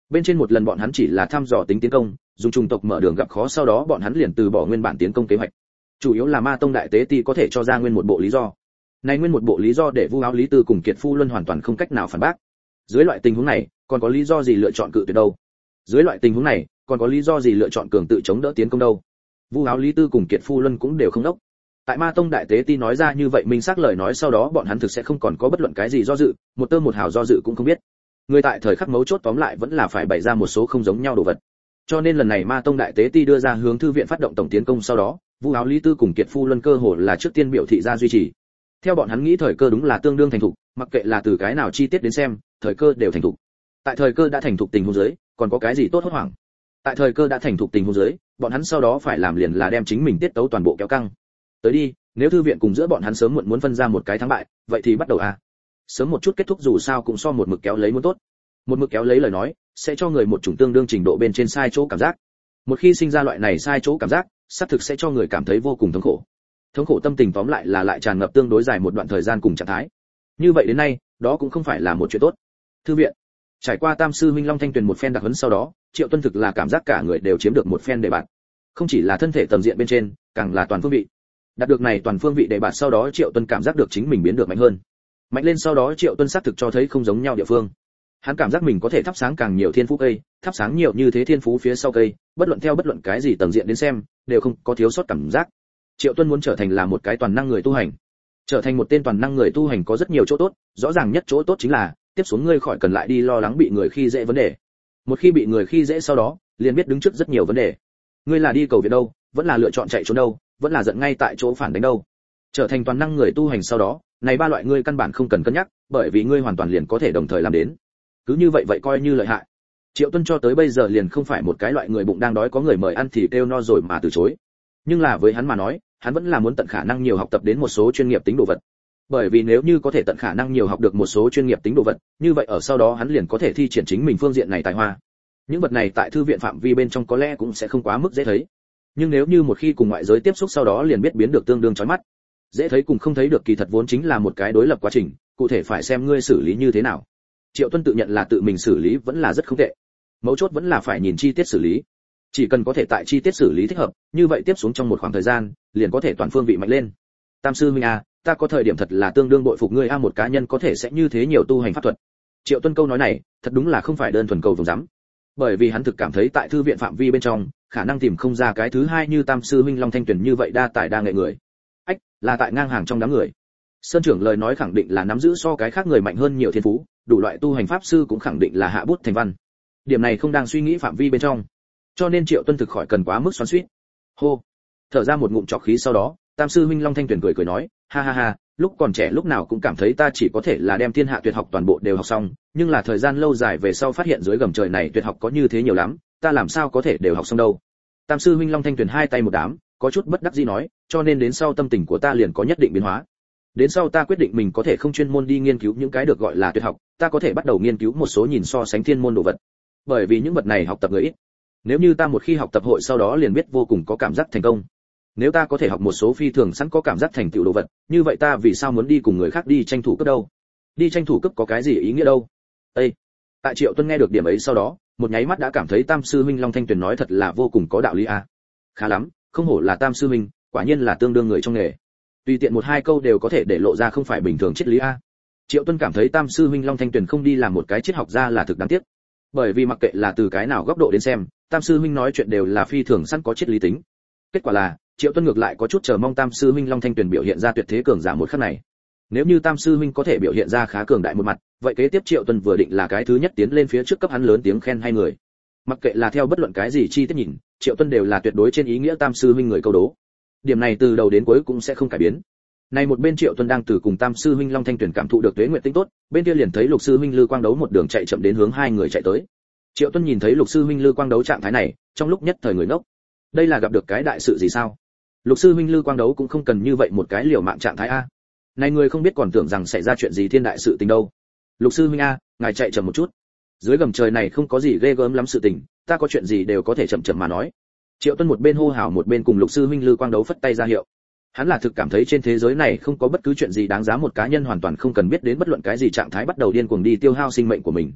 Bên trên một lần bọn hắn chỉ là thăm dò tính tiến công, dùng trùng tộc mở đường gặp khó, sau đó bọn hắn liền từ bỏ nguyên bản tiến công kế hoạch. Chủ yếu là Ma Tông đại tế ti có thể cho ra nguyên một bộ lý do. Này nguyên một bộ lý do để Vu Áo Lý Tư cùng Kiệt Phu Luân hoàn toàn không cách nào phản bác. Dưới loại tình huống này, còn có lý do gì lựa chọn cự tuyệt đâu? Dưới loại tình huống này, còn có lý do gì lựa chọn cường tự chống đỡ tiến công đâu? Vu Áo Lý Tư cùng Kiệt Phu Luân cũng đều không đốc. Tại Ma Tông đại tế ti nói ra như vậy minh xác lời nói sau đó, bọn hắn thực sẽ không còn có bất luận cái gì do dự, một tơ một hào do dự cũng không biết. Người tại thời khắc mấu chốt tóm lại vẫn là phải bày ra một số không giống nhau đồ vật. Cho nên lần này Ma Tông đại tế ti đưa ra hướng thư viện phát động tổng tiến công sau đó, Vu Áo Lý Tư cùng Kiệt Phu Luân cơ hồ là trước tiên biểu thị ra duy trì. Theo bọn hắn nghĩ thời cơ đúng là tương đương thành thục, mặc kệ là từ cái nào chi tiết đến xem, thời cơ đều thành thục. Tại thời cơ đã thành thục tình huống dưới, còn có cái gì tốt hốt hoảng? Tại thời cơ đã thành thục tình huống dưới, bọn hắn sau đó phải làm liền là đem chính mình tiết tấu toàn bộ kéo căng. Tới đi, nếu thư viện cùng giữa bọn hắn sớm muộn muốn phân ra một cái thắng bại, vậy thì bắt đầu à. Sớm một chút kết thúc dù sao cũng so một mực kéo lấy muốn tốt. Một mực kéo lấy lời nói, sẽ cho người một chủng tương đương trình độ bên trên sai chỗ cảm giác. Một khi sinh ra loại này sai chỗ cảm giác, xác thực sẽ cho người cảm thấy vô cùng thống khổ. Thống khổ tâm tình tóm lại là lại tràn ngập tương đối dài một đoạn thời gian cùng trạng thái. Như vậy đến nay, đó cũng không phải là một chuyện tốt. Thư viện. Trải qua Tam sư huynh Long Thanh Tuyền một phen đặc huấn sau đó, Triệu Tuân thực là cảm giác cả người đều chiếm được một phen đề bạt. Không chỉ là thân thể tầm diện bên trên, càng là toàn phương vị. Đạt được này toàn phương vị đề bạt sau đó, Triệu Tuân cảm giác được chính mình biến được mạnh hơn. Mạnh lên sau đó, Triệu Tuân xác thực cho thấy không giống nhau địa phương. Hắn cảm giác mình có thể thắp sáng càng nhiều thiên phú cây, thắp sáng nhiều như thế thiên phú phía sau cây, bất luận theo bất luận cái gì tầng diện đến xem, đều không có thiếu sót cảm giác. Triệu Tuân muốn trở thành là một cái toàn năng người tu hành. Trở thành một tên toàn năng người tu hành có rất nhiều chỗ tốt, rõ ràng nhất chỗ tốt chính là tiếp xuống ngươi khỏi cần lại đi lo lắng bị người khi dễ vấn đề. Một khi bị người khi dễ sau đó, liền biết đứng trước rất nhiều vấn đề. Ngươi là đi cầu viện đâu, vẫn là lựa chọn chạy trốn đâu, vẫn là giận ngay tại chỗ phản đánh đâu. Trở thành toàn năng người tu hành sau đó, này ba loại ngươi căn bản không cần cân nhắc, bởi vì ngươi hoàn toàn liền có thể đồng thời làm đến. Cứ như vậy vậy coi như lợi hại. Triệu Tuân cho tới bây giờ liền không phải một cái loại người bụng đang đói có người mời ăn thì kêu no rồi mà từ chối. Nhưng là với hắn mà nói, hắn vẫn là muốn tận khả năng nhiều học tập đến một số chuyên nghiệp tính đồ vật. Bởi vì nếu như có thể tận khả năng nhiều học được một số chuyên nghiệp tính đồ vật, như vậy ở sau đó hắn liền có thể thi triển chính mình phương diện này tài hoa. Những vật này tại thư viện phạm vi bên trong có lẽ cũng sẽ không quá mức dễ thấy. Nhưng nếu như một khi cùng ngoại giới tiếp xúc sau đó liền biết biến được tương đương chói mắt. Dễ thấy cùng không thấy được kỳ thật vốn chính là một cái đối lập quá trình, cụ thể phải xem ngươi xử lý như thế nào. Triệu Tuân tự nhận là tự mình xử lý vẫn là rất không tệ. Mấu chốt vẫn là phải nhìn chi tiết xử lý. Chỉ cần có thể tại chi tiết xử lý thích hợp, như vậy tiếp xuống trong một khoảng thời gian, liền có thể toàn phương vị mạnh lên. Tam sư huynh a, ta có thời điểm thật là tương đương bội phục ngươi a, một cá nhân có thể sẽ như thế nhiều tu hành pháp thuật. Triệu Tuân câu nói này, thật đúng là không phải đơn thuần cầu vùng dám. Bởi vì hắn thực cảm thấy tại thư viện phạm vi bên trong, khả năng tìm không ra cái thứ hai như Tam sư huynh Long Thanh Tuyền như vậy đa tài đa nghệ người. Ách, là tại ngang hàng trong đám người. Sơn trưởng lời nói khẳng định là nắm giữ so cái khác người mạnh hơn nhiều thiên phú, đủ loại tu hành pháp sư cũng khẳng định là hạ bút thành văn. Điểm này không đang suy nghĩ phạm vi bên trong. Cho nên Triệu Tuân thực khỏi cần quá mức xoắn xuýt. Hô, thở ra một ngụm trọc khí sau đó, Tam sư huynh Long Thanh Tuyền cười cười nói, ha ha ha, lúc còn trẻ lúc nào cũng cảm thấy ta chỉ có thể là đem thiên hạ tuyệt học toàn bộ đều học xong, nhưng là thời gian lâu dài về sau phát hiện dưới gầm trời này tuyệt học có như thế nhiều lắm, ta làm sao có thể đều học xong đâu. Tam sư huynh Long Thanh Tuyền hai tay một đám, có chút bất đắc dĩ nói, cho nên đến sau tâm tình của ta liền có nhất định biến hóa. Đến sau ta quyết định mình có thể không chuyên môn đi nghiên cứu những cái được gọi là tuyệt học, ta có thể bắt đầu nghiên cứu một số nhìn so sánh thiên môn đồ vật. Bởi vì những vật này học tập người ít. Nếu như ta một khi học tập hội sau đó liền biết vô cùng có cảm giác thành công. Nếu ta có thể học một số phi thường sẵn có cảm giác thành tựu đồ vật, như vậy ta vì sao muốn đi cùng người khác đi tranh thủ cấp đâu? Đi tranh thủ cấp có cái gì ý nghĩa đâu? Ê! Tại Triệu Tuân nghe được điểm ấy sau đó, một nháy mắt đã cảm thấy Tam sư huynh Long Thanh Tuyền nói thật là vô cùng có đạo lý a. À. Khá lắm, không hổ là Tam sư huynh, quả nhiên là tương đương người trong nghề. Tùy tiện một hai câu đều có thể để lộ ra không phải bình thường triết lý a. À. Triệu Tuân cảm thấy Tam sư huynh Long Thanh Tuyền không đi làm một cái triết học gia là thực đáng tiếc. Bởi vì mặc kệ là từ cái nào góc độ đến xem, Tam sư huynh nói chuyện đều là phi thường sẵn có triết lý tính. Kết quả là, Triệu Tuân ngược lại có chút chờ mong Tam sư huynh Long Thanh Tuyền biểu hiện ra tuyệt thế cường giả một khắc này. Nếu như Tam sư huynh có thể biểu hiện ra khá cường đại một mặt, vậy kế tiếp Triệu Tuân vừa định là cái thứ nhất tiến lên phía trước cấp hắn lớn tiếng khen hay người. Mặc kệ là theo bất luận cái gì chi tiết nhìn, Triệu Tuân đều là tuyệt đối trên ý nghĩa Tam sư huynh người câu đố. Điểm này từ đầu đến cuối cũng sẽ không cải biến. Này một bên Triệu Tuân đang từ cùng Tam sư huynh Long Thanh Tuyền cảm thụ được tuế nguyện tinh tốt, bên kia liền thấy Lục sư huynh Lư Quang Đấu một đường chạy chậm đến hướng hai người chạy tới. Triệu Tuân nhìn thấy Lục sư huynh Lư Quang Đấu trạng thái này, trong lúc nhất thời người ngốc. Đây là gặp được cái đại sự gì sao? Lục sư huynh Lư Quang Đấu cũng không cần như vậy một cái liều mạng trạng thái a. Này người không biết còn tưởng rằng xảy ra chuyện gì thiên đại sự tình đâu. Lục sư huynh a, ngài chạy chậm một chút. Dưới gầm trời này không có gì ghê gớm lắm sự tình, ta có chuyện gì đều có thể chậm chậm mà nói. Triệu Tuân một bên hô hào một bên cùng Lục sư huynh Lư Quang Đấu phất tay ra hiệu. Hắn là thực cảm thấy trên thế giới này không có bất cứ chuyện gì đáng giá một cá nhân hoàn toàn không cần biết đến bất luận cái gì trạng thái bắt đầu điên cuồng đi tiêu hao sinh mệnh của mình.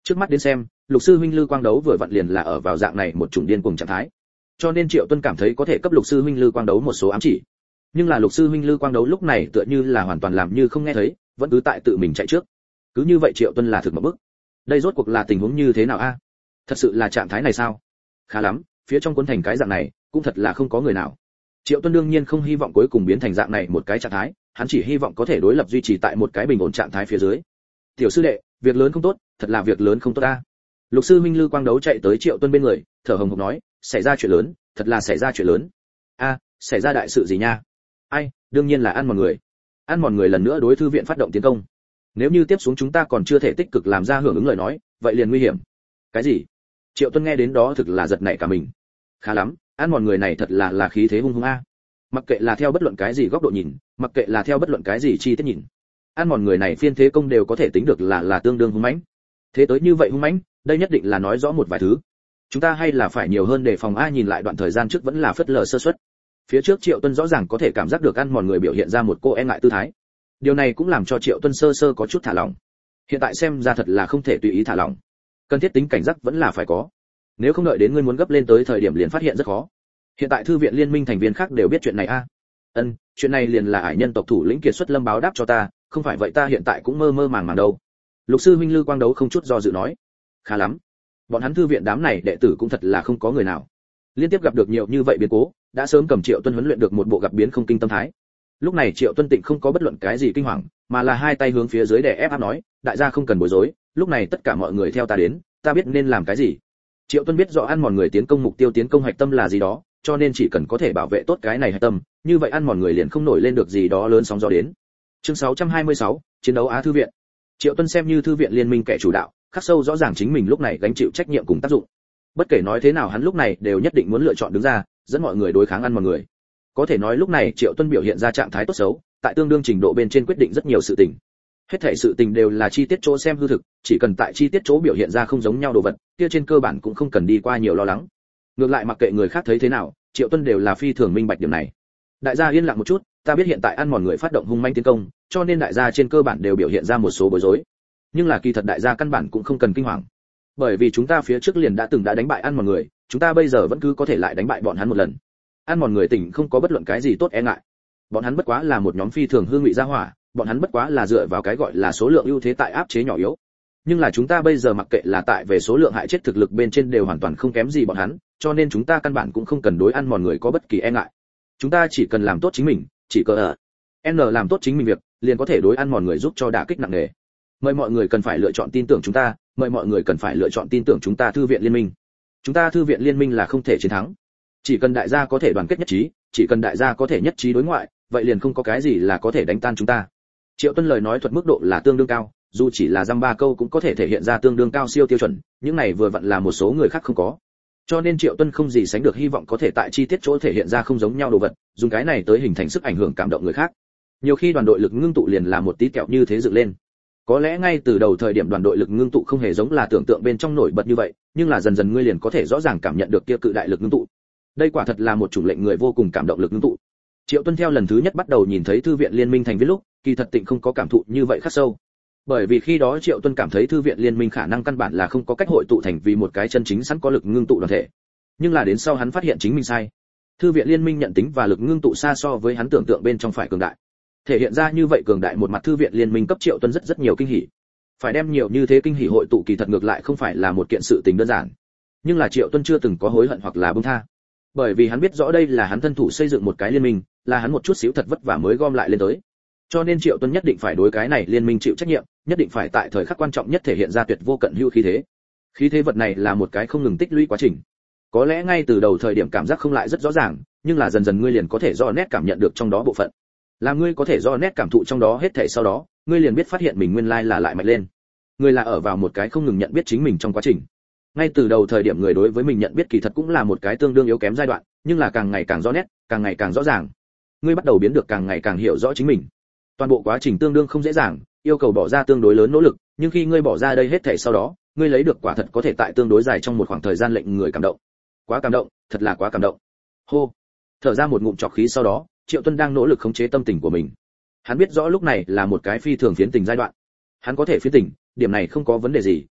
Trước mắt đến xem, Lục sư huynh Lư Quang Đấu vừa vặn liền là ở vào dạng này một chủng điên cuồng trạng thái. Cho nên Triệu Tuân cảm thấy có thể cấp Lục sư huynh Lư Quang Đấu một số ám chỉ. Nhưng là Lục sư huynh Lư Quang Đấu lúc này tựa như là hoàn toàn làm như không nghe thấy, vẫn cứ tại tự mình chạy trước. Cứ như vậy Triệu Tuân là thực một bức. Đây rốt cuộc là tình huống như thế nào a? Thật sự là trạng thái này sao? Khá lắm, phía trong cuốn thành cái dạng này, cũng thật là không có người nào. Triệu Tuân đương nhiên không hy vọng cuối cùng biến thành dạng này một cái trạng thái, hắn chỉ hy vọng có thể đối lập duy trì tại một cái bình ổn trạng thái phía dưới. Tiểu sư đệ, việc lớn không tốt, thật là việc lớn không tốt a. Lục sư huynh Lư Quang Đấu chạy tới Triệu Tuân bên người, thở hồng hộc nói, xảy ra chuyện lớn, thật là xảy ra chuyện lớn. A, xảy ra đại sự gì nha? Ai, đương nhiên là ăn mòn người. Ăn mòn người lần nữa đối thư viện phát động tiến công. Nếu như tiếp xuống chúng ta còn chưa thể tích cực làm ra hưởng ứng lời nói, vậy liền nguy hiểm. Cái gì? Triệu Tuân nghe đến đó thực là giật nảy cả mình. Khá lắm, ăn mòn người này thật là là khí thế hung hung a. Mặc kệ là theo bất luận cái gì góc độ nhìn, mặc kệ là theo bất luận cái gì chi tiết nhìn, ăn mòn người này phiên thế công đều có thể tính được là là tương đương hung mãnh. Thế tới như vậy hung mãnh, đây nhất định là nói rõ một vài thứ. Chúng ta hay là phải nhiều hơn đề phòng a, nhìn lại đoạn thời gian trước vẫn là phất lờ sơ suất. Phía trước Triệu Tuân rõ ràng có thể cảm giác được ăn mòn người biểu hiện ra một cô e ngại tư thái. Điều này cũng làm cho Triệu Tuân sơ sơ có chút thả lỏng. Hiện tại xem ra thật là không thể tùy ý thả lỏng. Cần thiết tính cảnh giác vẫn là phải có. Nếu không đợi đến ngươi muốn gấp lên tới thời điểm liền phát hiện rất khó. Hiện tại thư viện liên minh thành viên khác đều biết chuyện này a. Ân, chuyện này liền là Ải Nhân tộc thủ lĩnh Kiệt Xuất Lâm báo đáp cho ta, không phải vậy ta hiện tại cũng mơ mơ màng màng đâu. Lục sư huynh Lư Quang Đấu không chút do dự nói. Khá lắm. Bọn hắn thư viện đám này đệ tử cũng thật là không có người nào. Liên tiếp gặp được nhiều như vậy biến cố, đã sớm cầm Triệu Tuân huấn luyện được một bộ gặp biến không kinh tâm thái. Lúc này Triệu Tuân Tịnh không có bất luận cái gì kinh hoàng, mà là hai tay hướng phía dưới để ép áp nói, đại gia không cần bối rối, lúc này tất cả mọi người theo ta đến, ta biết nên làm cái gì. Triệu Tuân biết rõ ăn mòn người tiến công mục tiêu tiến công hạch tâm là gì đó, cho nên chỉ cần có thể bảo vệ tốt cái này hạch tâm, như vậy ăn mòn người liền không nổi lên được gì đó lớn sóng gió đến. Chương sáu trăm hai mươi sáu, chiến đấu Á thư viện. Triệu Tuân xem như thư viện liên minh kẻ chủ đạo, khắc sâu rõ ràng chính mình lúc này gánh chịu trách nhiệm cùng tác dụng. Bất kể nói thế nào hắn lúc này đều nhất định muốn lựa chọn đứng ra, dẫn mọi người đối kháng ăn mòn người. Có thể nói lúc này Triệu Tuân biểu hiện ra trạng thái tốt xấu, tại tương đương trình độ bên trên quyết định rất nhiều sự tình. Hết thảy sự tình đều là chi tiết chỗ xem hư thực, chỉ cần tại chi tiết chỗ biểu hiện ra không giống nhau đồ vật, kia trên cơ bản cũng không cần đi qua nhiều lo lắng. Ngược lại mặc kệ người khác thấy thế nào, Triệu Tuân đều là phi thường minh bạch điểm này. Đại gia yên lặng một chút, ta biết hiện tại ăn mòn người phát động hung manh tiến công, cho nên đại gia trên cơ bản đều biểu hiện ra một số bối rối. Nhưng là kỳ thật đại gia căn bản cũng không cần kinh hoàng. Bởi vì chúng ta phía trước liền đã từng đã đánh bại ăn mòn người, chúng ta bây giờ vẫn cứ có thể lại đánh bại bọn hắn một lần. Ăn mòn người tỉnh không có bất luận cái gì tốt e ngại. Bọn hắn bất quá là một nhóm phi thường hương ngụy gia hỏa, bọn hắn bất quá là dựa vào cái gọi là số lượng ưu thế tại áp chế nhỏ yếu. Nhưng là chúng ta bây giờ mặc kệ là tại về số lượng hại chết thực lực bên trên đều hoàn toàn không kém gì bọn hắn, cho nên chúng ta căn bản cũng không cần đối ăn mòn người có bất kỳ e ngại. Chúng ta chỉ cần làm tốt chính mình, chỉ cờ ở N làm tốt chính mình việc, liền có thể đối ăn mòn người giúp cho đả kích nặng nề. Mời mọi người cần phải lựa chọn tin tưởng chúng ta, mời mọi người cần phải lựa chọn tin tưởng chúng ta thư viện liên minh. Chúng ta thư viện liên minh là không thể chiến thắng. Chỉ cần đại gia có thể đoàn kết nhất trí, chỉ cần đại gia có thể nhất trí đối ngoại, vậy liền không có cái gì là có thể đánh tan chúng ta. Triệu Tuân lời nói thuật mức độ là tương đương cao, dù chỉ là dăm ba câu cũng có thể thể hiện ra tương đương cao siêu tiêu chuẩn, những này vừa vặn là một số người khác không có. Cho nên Triệu Tuân không gì sánh được hy vọng có thể tại chi tiết chỗ thể hiện ra không giống nhau đồ vật, dùng cái này tới hình thành sức ảnh hưởng cảm động người khác. Nhiều khi đoàn đội lực ngưng tụ liền là một tí kẹo như thế dựng lên. Có lẽ ngay từ đầu thời điểm đoàn đội lực ngưng tụ không hề giống là tưởng tượng bên trong nổi bật như vậy, nhưng là dần dần ngươi liền có thể rõ ràng cảm nhận được kia cự đại lực ngưng tụ. Đây quả thật là một chủng lệnh người vô cùng cảm động lực ngưng tụ. Triệu Tuân theo lần thứ nhất bắt đầu nhìn thấy thư viện liên minh thành viên lúc, kỳ thật tịnh không có cảm thụ như vậy khắc sâu. Bởi vì khi đó Triệu Tuân cảm thấy thư viện liên minh khả năng căn bản là không có cách hội tụ thành vì một cái chân chính sẵn có lực ngưng tụ đoàn thể. Nhưng là đến sau hắn phát hiện chính mình sai. Thư viện liên minh nhận tính và lực ngưng tụ xa so với hắn tưởng tượng bên trong phải cường đại. Thể hiện ra như vậy cường đại một mặt thư viện liên minh cấp Triệu Tuân rất rất nhiều kinh hỉ. Phải đem nhiều như thế kinh hỉ hội tụ kỳ thật ngược lại không phải là một kiện sự tình đơn giản. Nhưng là Triệu Tuân chưa từng có hối hận hoặc là buông tha. Bởi vì hắn biết rõ đây là hắn thân thủ xây dựng một cái liên minh, là hắn một chút xíu thật vất vả mới gom lại lên tới. Cho nên Triệu Tuân nhất định phải đối cái này liên minh chịu trách nhiệm, nhất định phải tại thời khắc quan trọng nhất thể hiện ra tuyệt vô cận hữu khí thế. Khí thế vật này là một cái không ngừng tích lũy quá trình. Có lẽ ngay từ đầu thời điểm cảm giác không lại rất rõ ràng, nhưng là dần dần ngươi liền có thể do nét cảm nhận được trong đó bộ phận. Là ngươi có thể do nét cảm thụ trong đó hết thảy sau đó, ngươi liền biết phát hiện mình nguyên lai là lại mạnh lên. Ngươi là ở vào một cái không ngừng nhận biết chính mình trong quá trình. Ngay từ đầu thời điểm người đối với mình nhận biết kỳ thật cũng là một cái tương đương yếu kém giai đoạn, nhưng là càng ngày càng rõ nét, càng ngày càng rõ ràng. Ngươi bắt đầu biến được càng ngày càng hiểu rõ chính mình. Toàn bộ quá trình tương đương không dễ dàng, yêu cầu bỏ ra tương đối lớn nỗ lực, nhưng khi ngươi bỏ ra đây hết thảy sau đó, ngươi lấy được quả thật có thể tại tương đối dài trong một khoảng thời gian lệnh người cảm động. Quá cảm động, thật là quá cảm động. Hô, thở ra một ngụm trọc khí sau đó, Triệu Tuân đang nỗ lực khống chế tâm tình của mình. Hắn biết rõ lúc này là một cái phi thường phiến tình giai đoạn. Hắn có thể phiến tình, điểm này không có vấn đề gì,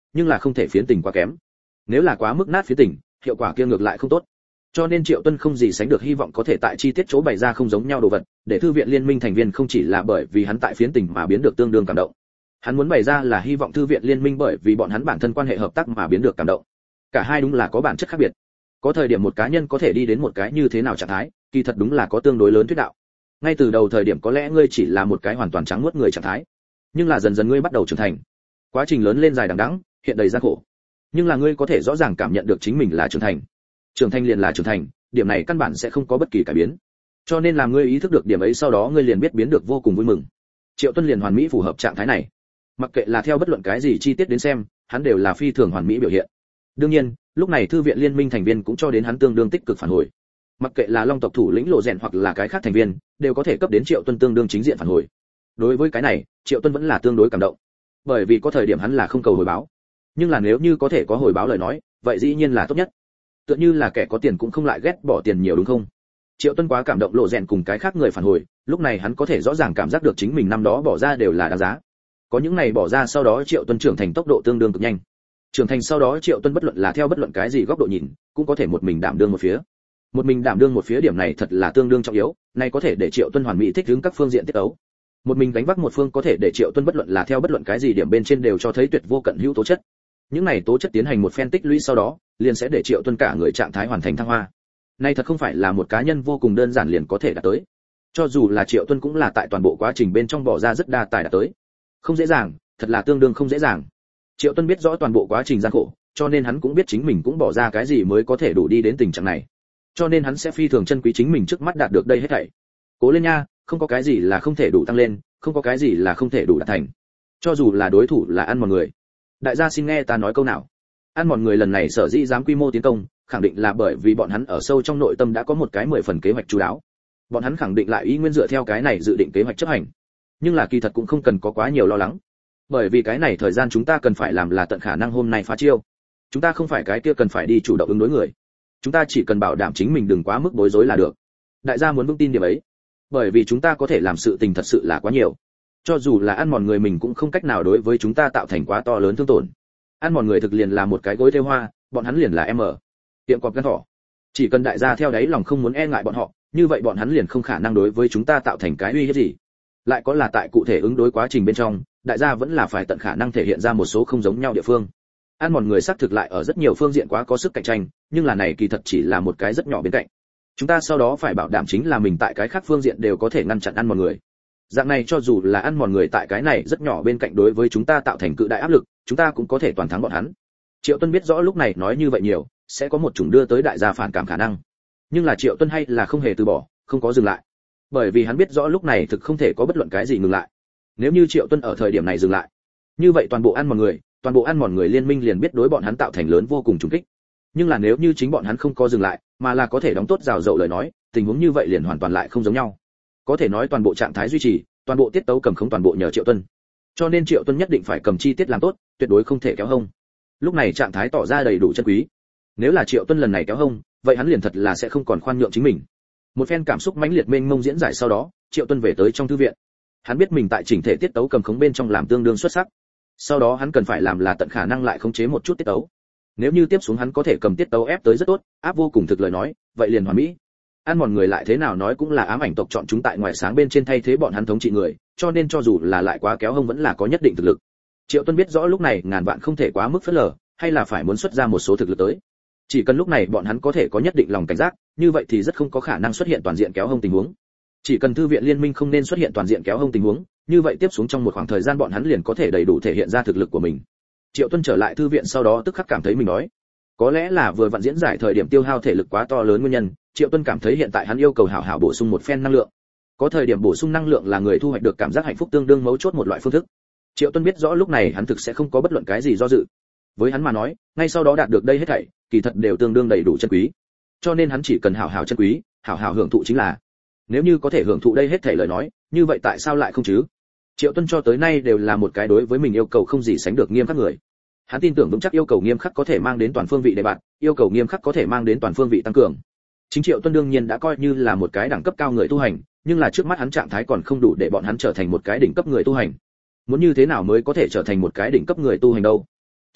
nhưng là không thể phiến tình quá kém. Nếu là quá mức nát phiến tình, hiệu quả kia ngược lại không tốt. Cho nên Triệu Tuân không gì sánh được hy vọng có thể tại chi tiết chỗ bày ra không giống nhau đồ vật, để thư viện liên minh thành viên không chỉ là bởi vì hắn tại phiến tình mà biến được tương đương cảm động. Hắn muốn bày ra là hy vọng thư viện liên minh bởi vì bọn hắn bản thân quan hệ hợp tác mà biến được cảm động. Cả hai đúng là có bản chất khác biệt. Có thời điểm một cá nhân có thể đi đến một cái như thế nào trạng thái, kỳ thật đúng là có tương đối lớn thuyết đạo. Ngay từ đầu thời điểm có lẽ ngươi chỉ là một cái hoàn toàn trắng muốt người trạng thái, nhưng là dần dần ngươi bắt đầu trưởng thành. Quá trình lớn lên dài đằng đẵng, hiện đầy gian khổ. Nhưng là ngươi có thể rõ ràng cảm nhận được chính mình là trưởng thành. Trưởng thành liền là trưởng thành, điểm này căn bản sẽ không có bất kỳ cải biến. Cho nên làm ngươi ý thức được điểm ấy sau đó ngươi liền biết biến được vô cùng vui mừng. Triệu Tuân liền hoàn mỹ phù hợp trạng thái này. Mặc kệ là theo bất luận cái gì chi tiết đến xem, hắn đều là phi thường hoàn mỹ biểu hiện. Đương nhiên, lúc này thư viện liên minh thành viên cũng cho đến hắn tương đương tích cực phản hồi. Mặc kệ là Long tộc thủ lĩnh Lộ Rèn hoặc là cái khác thành viên, đều có thể cấp đến Triệu Tuân tương đương chính diện phản hồi. Đối với cái này, Triệu Tuân vẫn là tương đối cảm động. Bởi vì có thời điểm hắn là không cầu hồi báo, nhưng là nếu như có thể có hồi báo lời nói, vậy dĩ nhiên là tốt nhất. Tựa như là kẻ có tiền cũng không lại ghét bỏ tiền nhiều đúng không? Triệu Tuân quá cảm động Lộ Rèn cùng cái khác người phản hồi, lúc này hắn có thể rõ ràng cảm giác được chính mình năm đó bỏ ra đều là đáng giá. Có những này bỏ ra sau đó Triệu Tuân trưởng thành tốc độ tương đương cực nhanh. Trưởng thành sau đó Triệu Tuân bất luận là theo bất luận cái gì góc độ nhìn, cũng có thể một mình đảm đương một phía. Một mình đảm đương một phía điểm này thật là tương đương trọng yếu, này có thể để Triệu Tuân hoàn mỹ thích ứng các phương diện tiết ấu. Một mình gánh vác một phương có thể để Triệu Tuân bất luận là theo bất luận cái gì điểm bên trên đều cho thấy tuyệt vô cận hữu tố chất. Những này tố chất tiến hành một phen tích lũy sau đó, liền sẽ để Triệu Tuân cả người trạng thái hoàn thành thăng hoa. Này thật không phải là một cá nhân vô cùng đơn giản liền có thể đạt tới. Cho dù là Triệu Tuân cũng là tại toàn bộ quá trình bên trong bỏ ra rất đa tài đạt tới. Không dễ dàng, thật là tương đương không dễ dàng. Triệu Tuân biết rõ toàn bộ quá trình gian khổ, cho nên hắn cũng biết chính mình cũng bỏ ra cái gì mới có thể đủ đi đến tình trạng này. Cho nên hắn sẽ phi thường trân quý chính mình trước mắt đạt được đây hết thảy. Cố lên nha, không có cái gì là không thể đủ tăng lên, không có cái gì là không thể đủ đạt thành. Cho dù là đối thủ là ăn mòn người. Đại gia xin nghe ta nói câu nào. Ăn mòn người lần này sở dĩ dám quy mô tiến công, khẳng định là bởi vì bọn hắn ở sâu trong nội tâm đã có một cái mười phần kế hoạch chu đáo. Bọn hắn khẳng định lại ý nguyên dựa theo cái này dự định kế hoạch chấp hành. Nhưng là kỳ thật cũng không cần có quá nhiều lo lắng. Bởi vì cái này thời gian chúng ta cần phải làm là tận khả năng hôm nay phá chiêu. Chúng ta không phải cái kia cần phải đi chủ động ứng đối người. Chúng ta chỉ cần bảo đảm chính mình đừng quá mức bối rối là được. Đại gia muốn vững tin điểm ấy. Bởi vì chúng ta có thể làm sự tình thật sự là quá nhiều. Cho dù là ăn mòn người mình cũng không cách nào đối với chúng ta tạo thành quá to lớn thương tổn. Ăn mòn người thực liền là một cái gối thêu hoa, bọn hắn liền là em ở tiệm cọp gan thỏ. Chỉ cần đại gia theo đáy lòng không muốn e ngại bọn họ, như vậy bọn hắn liền không khả năng đối với chúng ta tạo thành cái uy hiếp gì. Lại có là tại cụ thể ứng đối quá trình bên trong, đại gia vẫn là phải tận khả năng thể hiện ra một số không giống nhau địa phương. Ăn mòn người xác thực lại ở rất nhiều phương diện quá có sức cạnh tranh, nhưng là này kỳ thật chỉ là một cái rất nhỏ bên cạnh. Chúng ta sau đó phải bảo đảm chính là mình tại cái khác phương diện đều có thể ngăn chặn ăn mòn người. Dạng này cho dù là ăn mòn người tại cái này rất nhỏ bên cạnh đối với chúng ta tạo thành cự đại áp lực, chúng ta cũng có thể toàn thắng bọn hắn. Triệu Tuân biết rõ lúc này nói như vậy nhiều, sẽ có một chủng đưa tới đại gia phản cảm khả năng. Nhưng là Triệu Tuân hay là không hề từ bỏ, không có dừng lại. Bởi vì hắn biết rõ lúc này thực không thể có bất luận cái gì ngừng lại. Nếu như Triệu Tuân ở thời điểm này dừng lại, như vậy toàn bộ ăn mòn người, toàn bộ ăn mòn người liên minh liền biết đối bọn hắn tạo thành lớn vô cùng trùng kích. Nhưng là nếu như chính bọn hắn không có dừng lại, mà là có thể đóng tốt rào rậu lời nói, tình huống như vậy liền hoàn toàn lại không giống nhau. Có thể nói toàn bộ trạng thái duy trì, toàn bộ tiết tấu cầm không toàn bộ nhờ Triệu Tuân. Cho nên Triệu Tuân nhất định phải cầm chi tiết làm tốt, tuyệt đối không thể kéo hông. Lúc này trạng thái tỏ ra đầy đủ chân quý. Nếu là Triệu Tuân lần này kéo hông, vậy hắn liền thật là sẽ không còn khoan nhượng chính mình. Một phen cảm xúc mãnh liệt mênh mông diễn giải sau đó, Triệu Tuân về tới trong thư viện. Hắn biết mình tại chỉnh thể tiết tấu cầm khống bên trong làm tương đương xuất sắc. Sau đó hắn cần phải làm là tận khả năng lại khống chế một chút tiết tấu. Nếu như tiếp xuống hắn có thể cầm tiết tấu ép tới rất tốt, áp vô cùng thực lời nói, vậy liền hoàn mỹ. Ăn mòn người lại thế nào nói cũng là ám ảnh tộc chọn chúng tại ngoài sáng bên trên thay thế bọn hắn thống trị người, cho nên cho dù là lại quá kéo hông vẫn là có nhất định thực lực. Triệu Tuân biết rõ lúc này ngàn vạn không thể quá mức phớt lờ, hay là phải muốn xuất ra một số thực lực tới. Chỉ cần lúc này bọn hắn có thể có nhất định lòng cảnh giác, như vậy thì rất không có khả năng xuất hiện toàn diện kéo hông tình huống. Chỉ cần thư viện liên minh không nên xuất hiện toàn diện kéo hông tình huống, như vậy tiếp xuống trong một khoảng thời gian bọn hắn liền có thể đầy đủ thể hiện ra thực lực của mình. Triệu Tuân trở lại thư viện sau đó tức khắc cảm thấy mình đói. Có lẽ là vừa vặn diễn giải thời điểm tiêu hao thể lực quá to lớn nguyên nhân, Triệu Tuân cảm thấy hiện tại hắn yêu cầu hảo hảo bổ sung một phen năng lượng. Có thời điểm bổ sung năng lượng là người thu hoạch được cảm giác hạnh phúc tương đương mấu chốt một loại phương thức. Triệu Tuân biết rõ lúc này hắn thực sẽ không có bất luận cái gì do dự. Với hắn mà nói, ngay sau đó đạt được đây hết thảy, kỳ thật đều tương đương đầy đủ chân quý. Cho nên hắn chỉ cần hảo hảo chân quý, hảo hảo hưởng thụ chính là. Nếu như có thể hưởng thụ đây hết thảy lời nói, như vậy tại sao lại không chứ? Triệu Tuân cho tới nay đều là một cái đối với mình yêu cầu không gì sánh được nghiêm khắc người. Hắn tin tưởng vững chắc yêu cầu nghiêm khắc có thể mang đến toàn phương vị đề bạt, yêu cầu nghiêm khắc có thể mang đến toàn phương vị tăng cường. Chính Triệu Tuân đương nhiên đã coi như là một cái đẳng cấp cao người tu hành, nhưng là trước mắt hắn trạng thái còn không đủ để bọn hắn trở thành một cái đỉnh cấp người tu hành. Muốn như thế nào mới có thể trở thành một cái đỉnh cấp người tu hành đâu?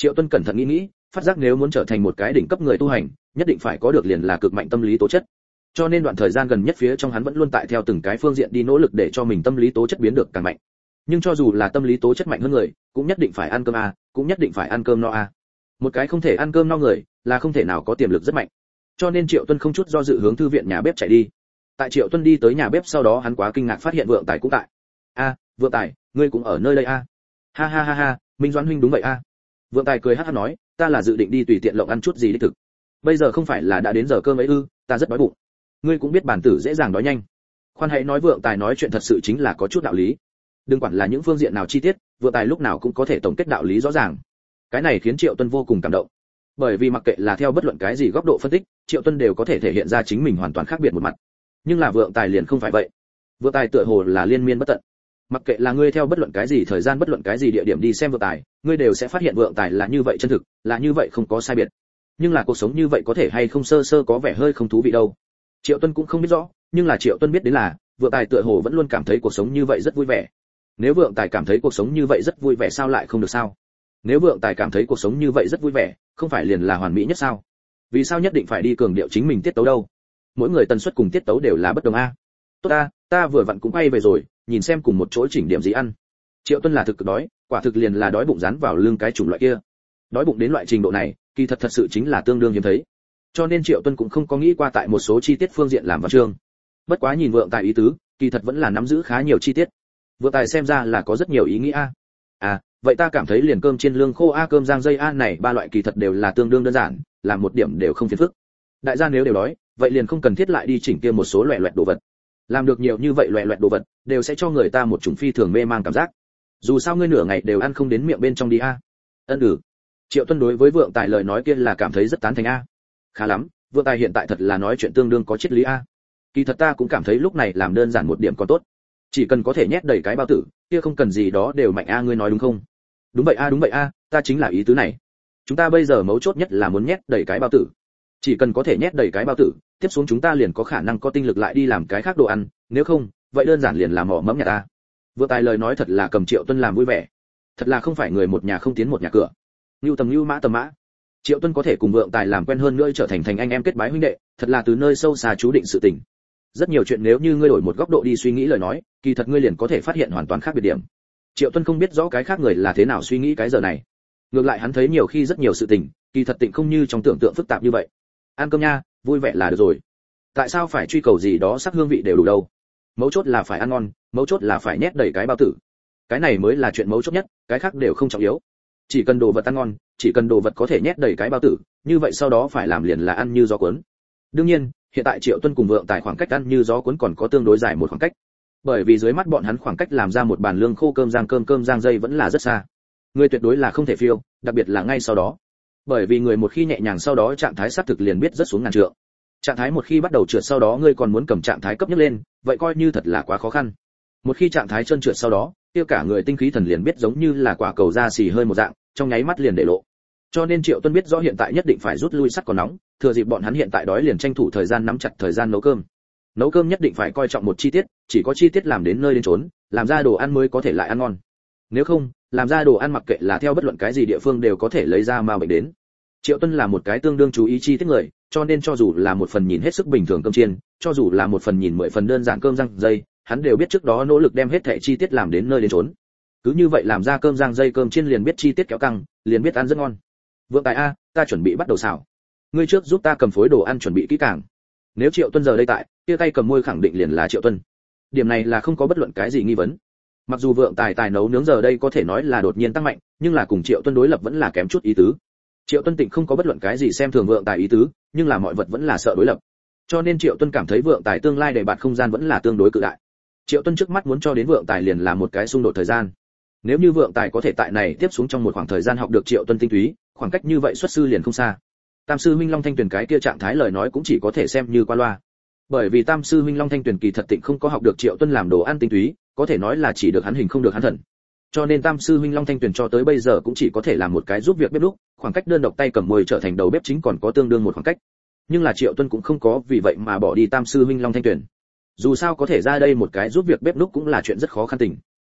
Triệu Tuân cẩn thận nghĩ nghĩ, phát giác nếu muốn trở thành một cái đỉnh cấp người tu hành, nhất định phải có được liền là cực mạnh tâm lý tố chất. Cho nên đoạn thời gian gần nhất phía trong hắn vẫn luôn tại theo từng cái phương diện đi nỗ lực để cho mình tâm lý tố chất biến được càng mạnh. Nhưng cho dù là tâm lý tố chất mạnh hơn người, cũng nhất định phải ăn cơm a, cũng nhất định phải ăn cơm no a. Một cái không thể ăn cơm no người, là không thể nào có tiềm lực rất mạnh. Cho nên Triệu Tuân không chút do dự hướng thư viện nhà bếp chạy đi. Tại Triệu Tuân đi tới nhà bếp sau đó hắn quá kinh ngạc phát hiện Vượng Tài cũng tại. A, Vượng Tài, ngươi cũng ở nơi đây a? Ha ha ha ha, Minh Doãn huynh đúng vậy a. Vượng Tài cười hắc hắc nói, ta là dự định đi tùy tiện lộng ăn chút gì đích thực. Bây giờ không phải là đã đến giờ cơm ấy ư, ta rất đói bụng. Ngươi cũng biết bản tử dễ dàng đói nhanh. Khoan hãy nói Vượng Tài nói chuyện thật sự chính là có chút đạo lý. Đừng quản là những phương diện nào chi tiết, Vượng Tài lúc nào cũng có thể tổng kết đạo lý rõ ràng. Cái này khiến Triệu Tuân vô cùng cảm động. Bởi vì mặc kệ là theo bất luận cái gì góc độ phân tích, Triệu Tuân đều có thể thể hiện ra chính mình hoàn toàn khác biệt một mặt. Nhưng là Vượng Tài liền không phải vậy. Vượng Tài tựa hồ là liên miên bất tận. Mặc kệ là ngươi theo bất luận cái gì thời gian bất luận cái gì địa điểm đi xem Vượng Tài, ngươi đều sẽ phát hiện Vượng Tài là như vậy chân thực, là như vậy không có sai biệt. Nhưng là cuộc sống như vậy có thể hay không sơ sơ có vẻ hơi không thú vị đâu. Triệu Tuân cũng không biết rõ, nhưng là Triệu Tuân biết đến là, Vượng Tài tựa hồ vẫn luôn cảm thấy cuộc sống như vậy rất vui vẻ. Nếu Vượng Tài cảm thấy cuộc sống như vậy rất vui vẻ sao lại không được sao? Nếu Vượng Tài cảm thấy cuộc sống như vậy rất vui vẻ, không phải liền là hoàn mỹ nhất sao? Vì sao nhất định phải đi cường điệu chính mình tiết tấu đâu? Mỗi người tần suất cùng tiết tấu đều là bất đồng a. Tốt a, ta vừa vặn cũng quay về rồi, nhìn xem cùng một chỗ chỉnh điểm gì ăn. Triệu Tuân là thực cực đói, quả thực liền là đói bụng dán vào lưng cái chủng loại kia. Đói bụng đến loại trình độ này, kỳ thật thật sự chính là tương đương hiếm thấy. Cho nên Triệu Tuân cũng không có nghĩ qua tại một số chi tiết phương diện làm văn chương. Bất quá nhìn Vượng Tài ý tứ, kỳ thật vẫn là nắm giữ khá nhiều chi tiết. Vượng Tài xem ra là có rất nhiều ý nghĩa a. À, vậy ta cảm thấy liền cơm chiên lương khô a cơm rang dây a này ba loại kỳ thật đều là tương đương đơn giản, làm một điểm đều không phiền phức. Đại gia nếu đều đói, vậy liền không cần thiết lại đi chỉnh kia một số loẻ loẹt đồ vật. Làm được nhiều như vậy loẻ loẹt đồ vật, đều sẽ cho người ta một chủng phi thường mê mang cảm giác. Dù sao ngươi nửa ngày đều ăn không đến miệng bên trong đi a. Ân ừ. Triệu Tuân đối với Vượng Tài lời nói kia là cảm thấy rất tán thành a. Khá lắm, Vượng Tài hiện tại thật là nói chuyện tương đương có triết lý a. Kỳ thật ta cũng cảm thấy lúc này làm đơn giản một điểm còn tốt. Chỉ cần có thể nhét đầy cái bao tử, kia không cần gì đó đều mạnh a, ngươi nói đúng không? Đúng vậy a, đúng vậy a, ta chính là ý tứ này. Chúng ta bây giờ mấu chốt nhất là muốn nhét đầy cái bao tử. Chỉ cần có thể nhét đầy cái bao tử, tiếp xuống chúng ta liền có khả năng có tinh lực lại đi làm cái khác đồ ăn, nếu không, vậy đơn giản liền là mỏ mẫm nhà ta. Vượng Tài lời nói thật là cầm Triệu Tuân làm vui vẻ. Thật là không phải người một nhà không tiến một nhà cửa. Nưu tầm nưu mã tầm mã. Triệu Tuân có thể cùng Vượng Tài làm quen hơn nữa trở thành thành anh em kết bái huynh đệ, thật là từ nơi sâu xa chú định sự tình. Rất nhiều chuyện nếu như ngươi đổi một góc độ đi suy nghĩ lời nói, kỳ thật ngươi liền có thể phát hiện hoàn toàn khác biệt điểm. Triệu Tuân không biết rõ cái khác người là thế nào suy nghĩ cái giờ này. Ngược lại hắn thấy nhiều khi rất nhiều sự tình, kỳ thật tịnh không như trong tưởng tượng phức tạp như vậy. Ăn cơm nha, vui vẻ là được rồi. Tại sao phải truy cầu gì đó sắc hương vị đều đủ đâu? Mấu chốt là phải ăn ngon, mấu chốt là phải nhét đầy cái bao tử. Cái này mới là chuyện mấu chốt nhất, cái khác đều không trọng yếu. Chỉ cần đồ vật ăn ngon, chỉ cần đồ vật có thể nhét đầy cái bao tử, như vậy sau đó phải làm liền là ăn như gió cuốn. Đương nhiên, hiện tại Triệu Tuân cùng Vượng Tài khoảng cách ăn như gió cuốn còn có tương đối dài một khoảng cách. Bởi vì dưới mắt bọn hắn khoảng cách làm ra một bàn lương khô cơm rang cơm cơm rang dây vẫn là rất xa. Người tuyệt đối là không thể phiêu, đặc biệt là ngay sau đó. Bởi vì người một khi nhẹ nhàng sau đó trạng thái sát thực liền biết rất xuống ngàn trượng. Trạng thái một khi bắt đầu trượt sau đó ngươi còn muốn cầm trạng thái cấp nhất lên, vậy coi như thật là quá khó khăn. Một khi trạng thái trơn trượt sau đó, kia cả người tinh khí thần liền biết giống như là quả cầu da xì hơi một dạng, trong nháy mắt liền để lộ. Cho nên Triệu Tuân biết rõ hiện tại nhất định phải rút lui sắt còn nóng, thừa dịp bọn hắn hiện tại đói liền tranh thủ thời gian nắm chặt thời gian nấu cơm. Nấu cơm nhất định phải coi trọng một chi tiết, chỉ có chi tiết làm đến nơi đến chốn, làm ra đồ ăn mới có thể lại ăn ngon. Nếu không, làm ra đồ ăn mặc kệ là theo bất luận cái gì địa phương đều có thể lấy ra ma bệnh đến. Triệu Tuân là một cái tương đương chú ý chi tiết người, cho nên cho dù là một phần nhìn hết sức bình thường cơm chiên, cho dù là một phần nhìn mười phần đơn giản cơm rang dây, hắn đều biết trước đó nỗ lực đem hết thảy chi tiết làm đến nơi đến chốn. Cứ như vậy làm ra cơm rang dây cơm chiên liền biết chi tiết kéo căng, liền biết ăn rất ngon. Vượng Tài a, ta chuẩn bị bắt đầu xào. Ngươi trước giúp ta cầm phối đồ ăn chuẩn bị kỹ càng. Nếu Triệu Tuân giờ đây tại, kia tay cầm môi khẳng định liền là Triệu Tuân. Điểm này là không có bất luận cái gì nghi vấn. Mặc dù Vượng Tài tài nấu nướng giờ đây có thể nói là đột nhiên tăng mạnh, nhưng là cùng Triệu Tuân đối lập vẫn là kém chút ý tứ. Triệu Tuân Tịnh không có bất luận cái gì xem thường Vượng Tài ý tứ, nhưng là mọi vật vẫn là sợ đối lập. Cho nên Triệu Tuân cảm thấy Vượng Tài tương lai đề bạt không gian vẫn là tương đối cự đại. Triệu Tuân trước mắt muốn cho đến Vượng Tài liền là một cái xung đột thời gian. Nếu như Vượng Tài có thể tại này tiếp xuống trong một khoảng thời gian học được Triệu Tuân tinh túy, khoảng cách như vậy xuất sư liền không xa. Tam sư huynh Long Thanh Tuyền cái kia trạng thái lời nói cũng chỉ có thể xem như qua loa. Bởi vì Tam sư huynh Long Thanh Tuyền kỳ thật Tịnh không có học được Triệu Tuân làm đồ ăn tinh túy, có thể nói là chỉ được hắn hình không được hắn thần. Cho nên Tam sư huynh Long Thanh Tuyền cho tới bây giờ cũng chỉ có thể làm một cái giúp việc bếp lúc, khoảng cách đơn độc tay cầm mồi trở thành đầu bếp chính còn có tương đương một khoảng cách. Nhưng là Triệu Tuân cũng không có vì vậy mà bỏ đi Tam sư huynh Long Thanh Tuyền. Dù sao có thể ra đây một cái giúp việc bếp lúc cũng là chuyện rất khó khăn tình.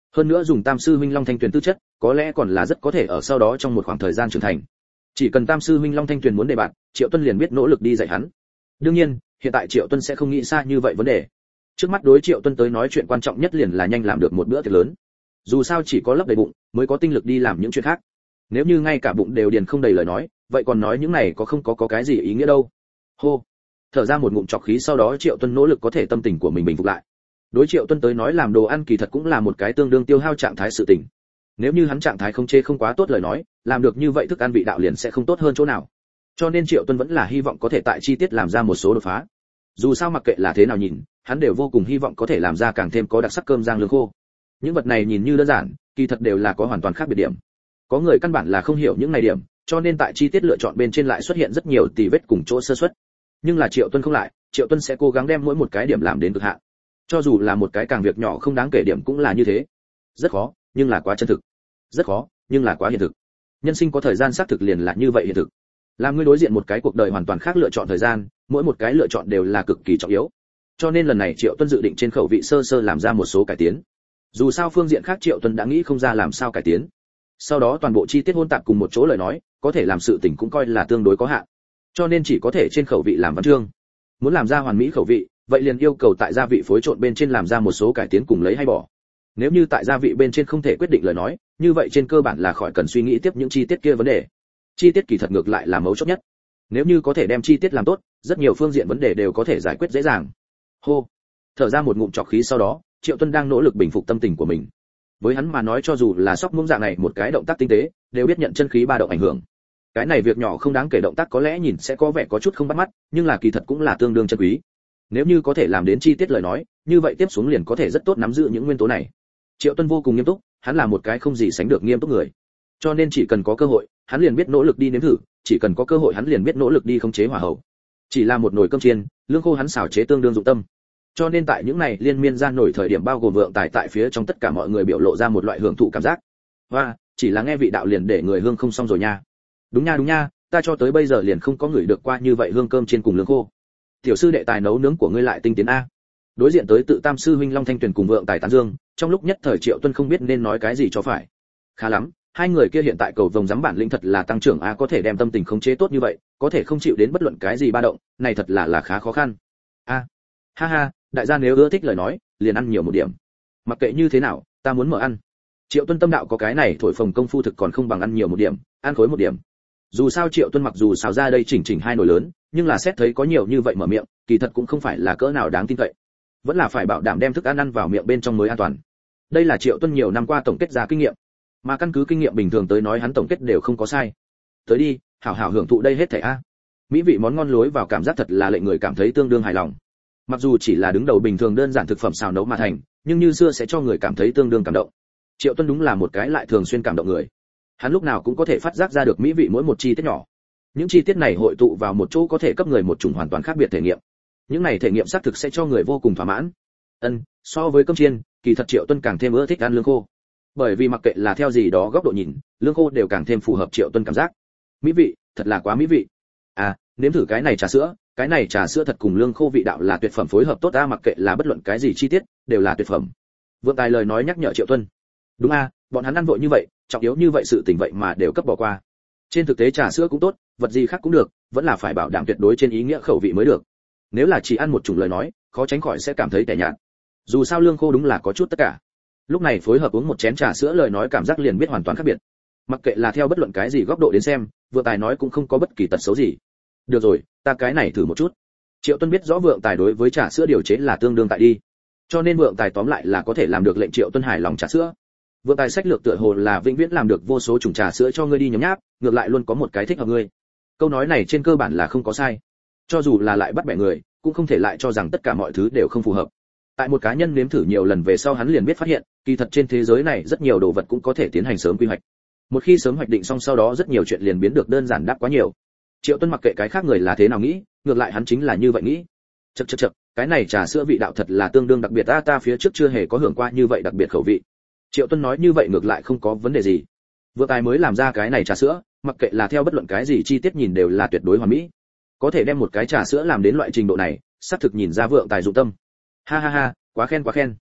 hơn nữa dùng tam sư huynh Long Thanh Tuyền tư chất, có lẽ còn là rất có thể ở sau đó trong một khoảng thời gian trưởng thành. Chỉ cần tam sư huynh Long Thanh Tuyền muốn đề bạt, Triệu Tuân liền biết nỗ lực đi dạy hắn. Đương nhiên, hiện tại Triệu Tuân sẽ không nghĩ xa như vậy vấn đề. Trước mắt đối Triệu Tuân tới nói chuyện quan trọng nhất liền là nhanh làm được một bữa tiệc lớn. Dù sao chỉ có lấp đầy bụng mới có tinh lực đi làm những chuyện khác. Nếu như ngay cả bụng đều điền không đầy lời nói, vậy còn nói những này có không có có cái gì ý nghĩa đâu. Hô, thở ra một ngụm trọc khí, sau đó Triệu Tuân nỗ lực có thể tâm tình của mình bình phục lại. Đối Triệu Tuân tới nói làm đồ ăn kỳ thật cũng là một cái tương đương tiêu hao trạng thái sự tình. Nếu như hắn trạng thái không chê không quá tốt lời nói, làm được như vậy thức ăn vị đạo liền sẽ không tốt hơn chỗ nào. Cho nên Triệu Tuân vẫn là hy vọng có thể tại chi tiết làm ra một số đột phá. Dù sao mặc kệ là thế nào nhìn, hắn đều vô cùng hy vọng có thể làm ra càng thêm có đặc sắc cơm rang lương khô. Những vật này nhìn như đơn giản, kỳ thật đều là có hoàn toàn khác biệt điểm. Có người căn bản là không hiểu những này điểm, cho nên tại chi tiết lựa chọn bên trên lại xuất hiện rất nhiều tì vết cùng chỗ sơ suất. Nhưng là Triệu Tuân không lại, Triệu Tuân sẽ cố gắng đem mỗi một cái điểm làm đến cực hạn. Cho dù là một cái càng việc nhỏ không đáng kể điểm cũng là như thế. Rất khó, nhưng là quá chân thực. Rất khó, nhưng là quá hiện thực. Nhân sinh có thời gian xác thực liền là như vậy hiện thực. Làm ngươi đối diện một cái cuộc đời hoàn toàn khác lựa chọn thời gian, mỗi một cái lựa chọn đều là cực kỳ trọng yếu. Cho nên lần này Triệu Tuân dự định trên khẩu vị sơ sơ làm ra một số cải tiến. Dù sao phương diện khác Triệu Tuân đã nghĩ không ra làm sao cải tiến. Sau đó toàn bộ chi tiết hỗn tạp cùng một chỗ lời nói, có thể làm sự tình cũng coi là tương đối có hạn. Cho nên chỉ có thể trên khẩu vị làm văn chương. Muốn làm ra hoàn mỹ khẩu vị, vậy liền yêu cầu tại gia vị phối trộn bên trên làm ra một số cải tiến cùng lấy hay bỏ. Nếu như tại gia vị bên trên không thể quyết định lời nói, như vậy trên cơ bản là khỏi cần suy nghĩ tiếp những chi tiết kia vấn đề. Chi tiết kỳ thật ngược lại là mấu chốt nhất. Nếu như có thể đem chi tiết làm tốt, rất nhiều phương diện vấn đề đều có thể giải quyết dễ dàng. Hô, thở ra một ngụm trọc khí, sau đó Triệu Tuân đang nỗ lực bình phục tâm tình của mình. Với hắn mà nói cho dù là sóc muỗng dạng này một cái động tác tinh tế, đều biết nhận chân khí ba động ảnh hưởng. Cái này việc nhỏ không đáng kể động tác có lẽ nhìn sẽ có vẻ có chút không bắt mắt, nhưng là kỳ thật cũng là tương đương chân quý. Nếu như có thể làm đến chi tiết lời nói, như vậy tiếp xuống liền có thể rất tốt nắm giữ những nguyên tố này. Triệu Tuân vô cùng nghiêm túc, hắn là một cái không gì sánh được nghiêm túc người. Cho nên chỉ cần có cơ hội, hắn liền biết nỗ lực đi nếm thử, chỉ cần có cơ hội hắn liền biết nỗ lực đi khống chế hỏa hậu. Chỉ là một nồi cơm chiên, lương khô hắn xào chế tương đương dụng tâm. Cho nên tại những này liên miên gian nổi thời điểm bao gồm vượng tài tại phía trong tất cả mọi người biểu lộ ra một loại hưởng thụ cảm giác. Và, chỉ là nghe vị đạo liền để người hương không xong rồi nha. Đúng nha đúng nha, ta cho tới bây giờ liền không có người được qua như vậy hương cơm chiên cùng lương khô. Tiểu sư đệ tài nấu nướng của ngươi lại tinh tiến a. Đối diện tới tự tam sư huynh Long Thanh Tuyền cùng vượng tài tán dương, trong lúc nhất thời Triệu Tuân không biết nên nói cái gì cho phải. Khá lắm, hai người kia hiện tại cầu vồng giám bản lĩnh thật là tăng trưởng a, có thể đem tâm tình khống chế tốt như vậy, có thể không chịu đến bất luận cái gì ba động, này thật là là khá khó khăn. A, ha ha, đại gia nếu ưa thích lời nói, liền ăn nhiều một điểm. Mặc kệ như thế nào, ta muốn mở ăn. Triệu Tuân tâm đạo có cái này thổi phồng công phu thực còn không bằng ăn nhiều một điểm, ăn khối một điểm. Dù sao Triệu Tuân mặc dù xào ra đây chỉnh chỉnh hai nồi lớn, nhưng là xét thấy có nhiều như vậy mở miệng, kỳ thật cũng không phải là cỡ nào đáng tin cậy. Vẫn là phải bảo đảm đem thức ăn ăn vào miệng bên trong mới an toàn. Đây là Triệu Tuân nhiều năm qua tổng kết ra kinh nghiệm, mà căn cứ kinh nghiệm bình thường tới nói hắn tổng kết đều không có sai. Tới đi, hảo hảo hưởng thụ đây hết thảy a. Mỹ vị món ngon lối vào cảm giác thật là lệnh người cảm thấy tương đương hài lòng. Mặc dù chỉ là đứng đầu bình thường đơn giản thực phẩm xào nấu mà thành, nhưng như xưa sẽ cho người cảm thấy tương đương cảm động. Triệu Tuân đúng là một cái lại thường xuyên cảm động người. Hắn lúc nào cũng có thể phát giác ra được mỹ vị mỗi một chi tiết nhỏ. Những chi tiết này hội tụ vào một chỗ có thể cấp người một chủng hoàn toàn khác biệt thể nghiệm. Những này thể nghiệm xác thực sẽ cho người vô cùng thỏa mãn. Ân, so với cơm chiên, kỳ thật Triệu Tuân càng thêm ưa thích ăn lương khô. Bởi vì mặc kệ là theo gì đó góc độ nhìn, lương khô đều càng thêm phù hợp Triệu Tuân cảm giác. Mỹ vị, thật là quá mỹ vị. À, nếm thử cái này trà sữa, cái này trà sữa thật cùng lương khô vị đạo là tuyệt phẩm phối hợp tốt a, mặc kệ là bất luận cái gì chi tiết, đều là tuyệt phẩm. Vượng Tài lời nói nhắc nhở Triệu Tuân. Đúng a, bọn hắn ăn vội như vậy, trọng yếu như vậy sự tình vậy mà đều cấp bỏ qua. Trên thực tế trà sữa cũng tốt, vật gì khác cũng được, vẫn là phải bảo đảm tuyệt đối trên ý nghĩa khẩu vị mới được. Nếu là chỉ ăn một chủng lời nói, khó tránh khỏi sẽ cảm thấy tẻ nhạt. Dù sao lương khô đúng là có chút tất cả. Lúc này phối hợp uống một chén trà sữa lời nói cảm giác liền biết hoàn toàn khác biệt. Mặc kệ là theo bất luận cái gì góc độ đến xem, Vượng Tài nói cũng không có bất kỳ tật xấu gì. Được rồi, ta cái này thử một chút. Triệu Tuân biết rõ Vượng Tài đối với trà sữa điều chế là tương đương tại đi, cho nên Vượng Tài tóm lại là có thể làm được lệnh Triệu Tuân hài lòng trà sữa. Vượng Tài sách lược tựa hồ là vĩnh viễn làm được vô số chủng trà sữa cho ngươi đi nhấm nháp, ngược lại luôn có một cái thích hợp ngươi. Câu nói này trên cơ bản là không có sai. Cho dù là lại bắt bẻ người, cũng không thể lại cho rằng tất cả mọi thứ đều không phù hợp. Tại một cá nhân nếm thử nhiều lần về sau hắn liền biết phát hiện, kỳ thật trên thế giới này rất nhiều đồ vật cũng có thể tiến hành sớm quy hoạch. Một khi sớm hoạch định xong sau đó rất nhiều chuyện liền biến được đơn giản đáp quá nhiều. Triệu Tuân mặc kệ cái khác người là thế nào nghĩ, ngược lại hắn chính là như vậy nghĩ. Chậc chậc chậc, cái này trà sữa vị đạo thật là tương đương đặc biệt a, ta phía trước chưa hề có hưởng qua như vậy đặc biệt khẩu vị. Triệu Tuân nói như vậy ngược lại không có vấn đề gì. Vượng Tài mới làm ra cái này trà sữa, mặc kệ là theo bất luận cái gì chi tiết nhìn đều là tuyệt đối hoàn mỹ. Có thể đem một cái trà sữa làm đến loại trình độ này, xác thực nhìn ra Vượng Tài dụng tâm. Ha ha ha, quá khen quá khen.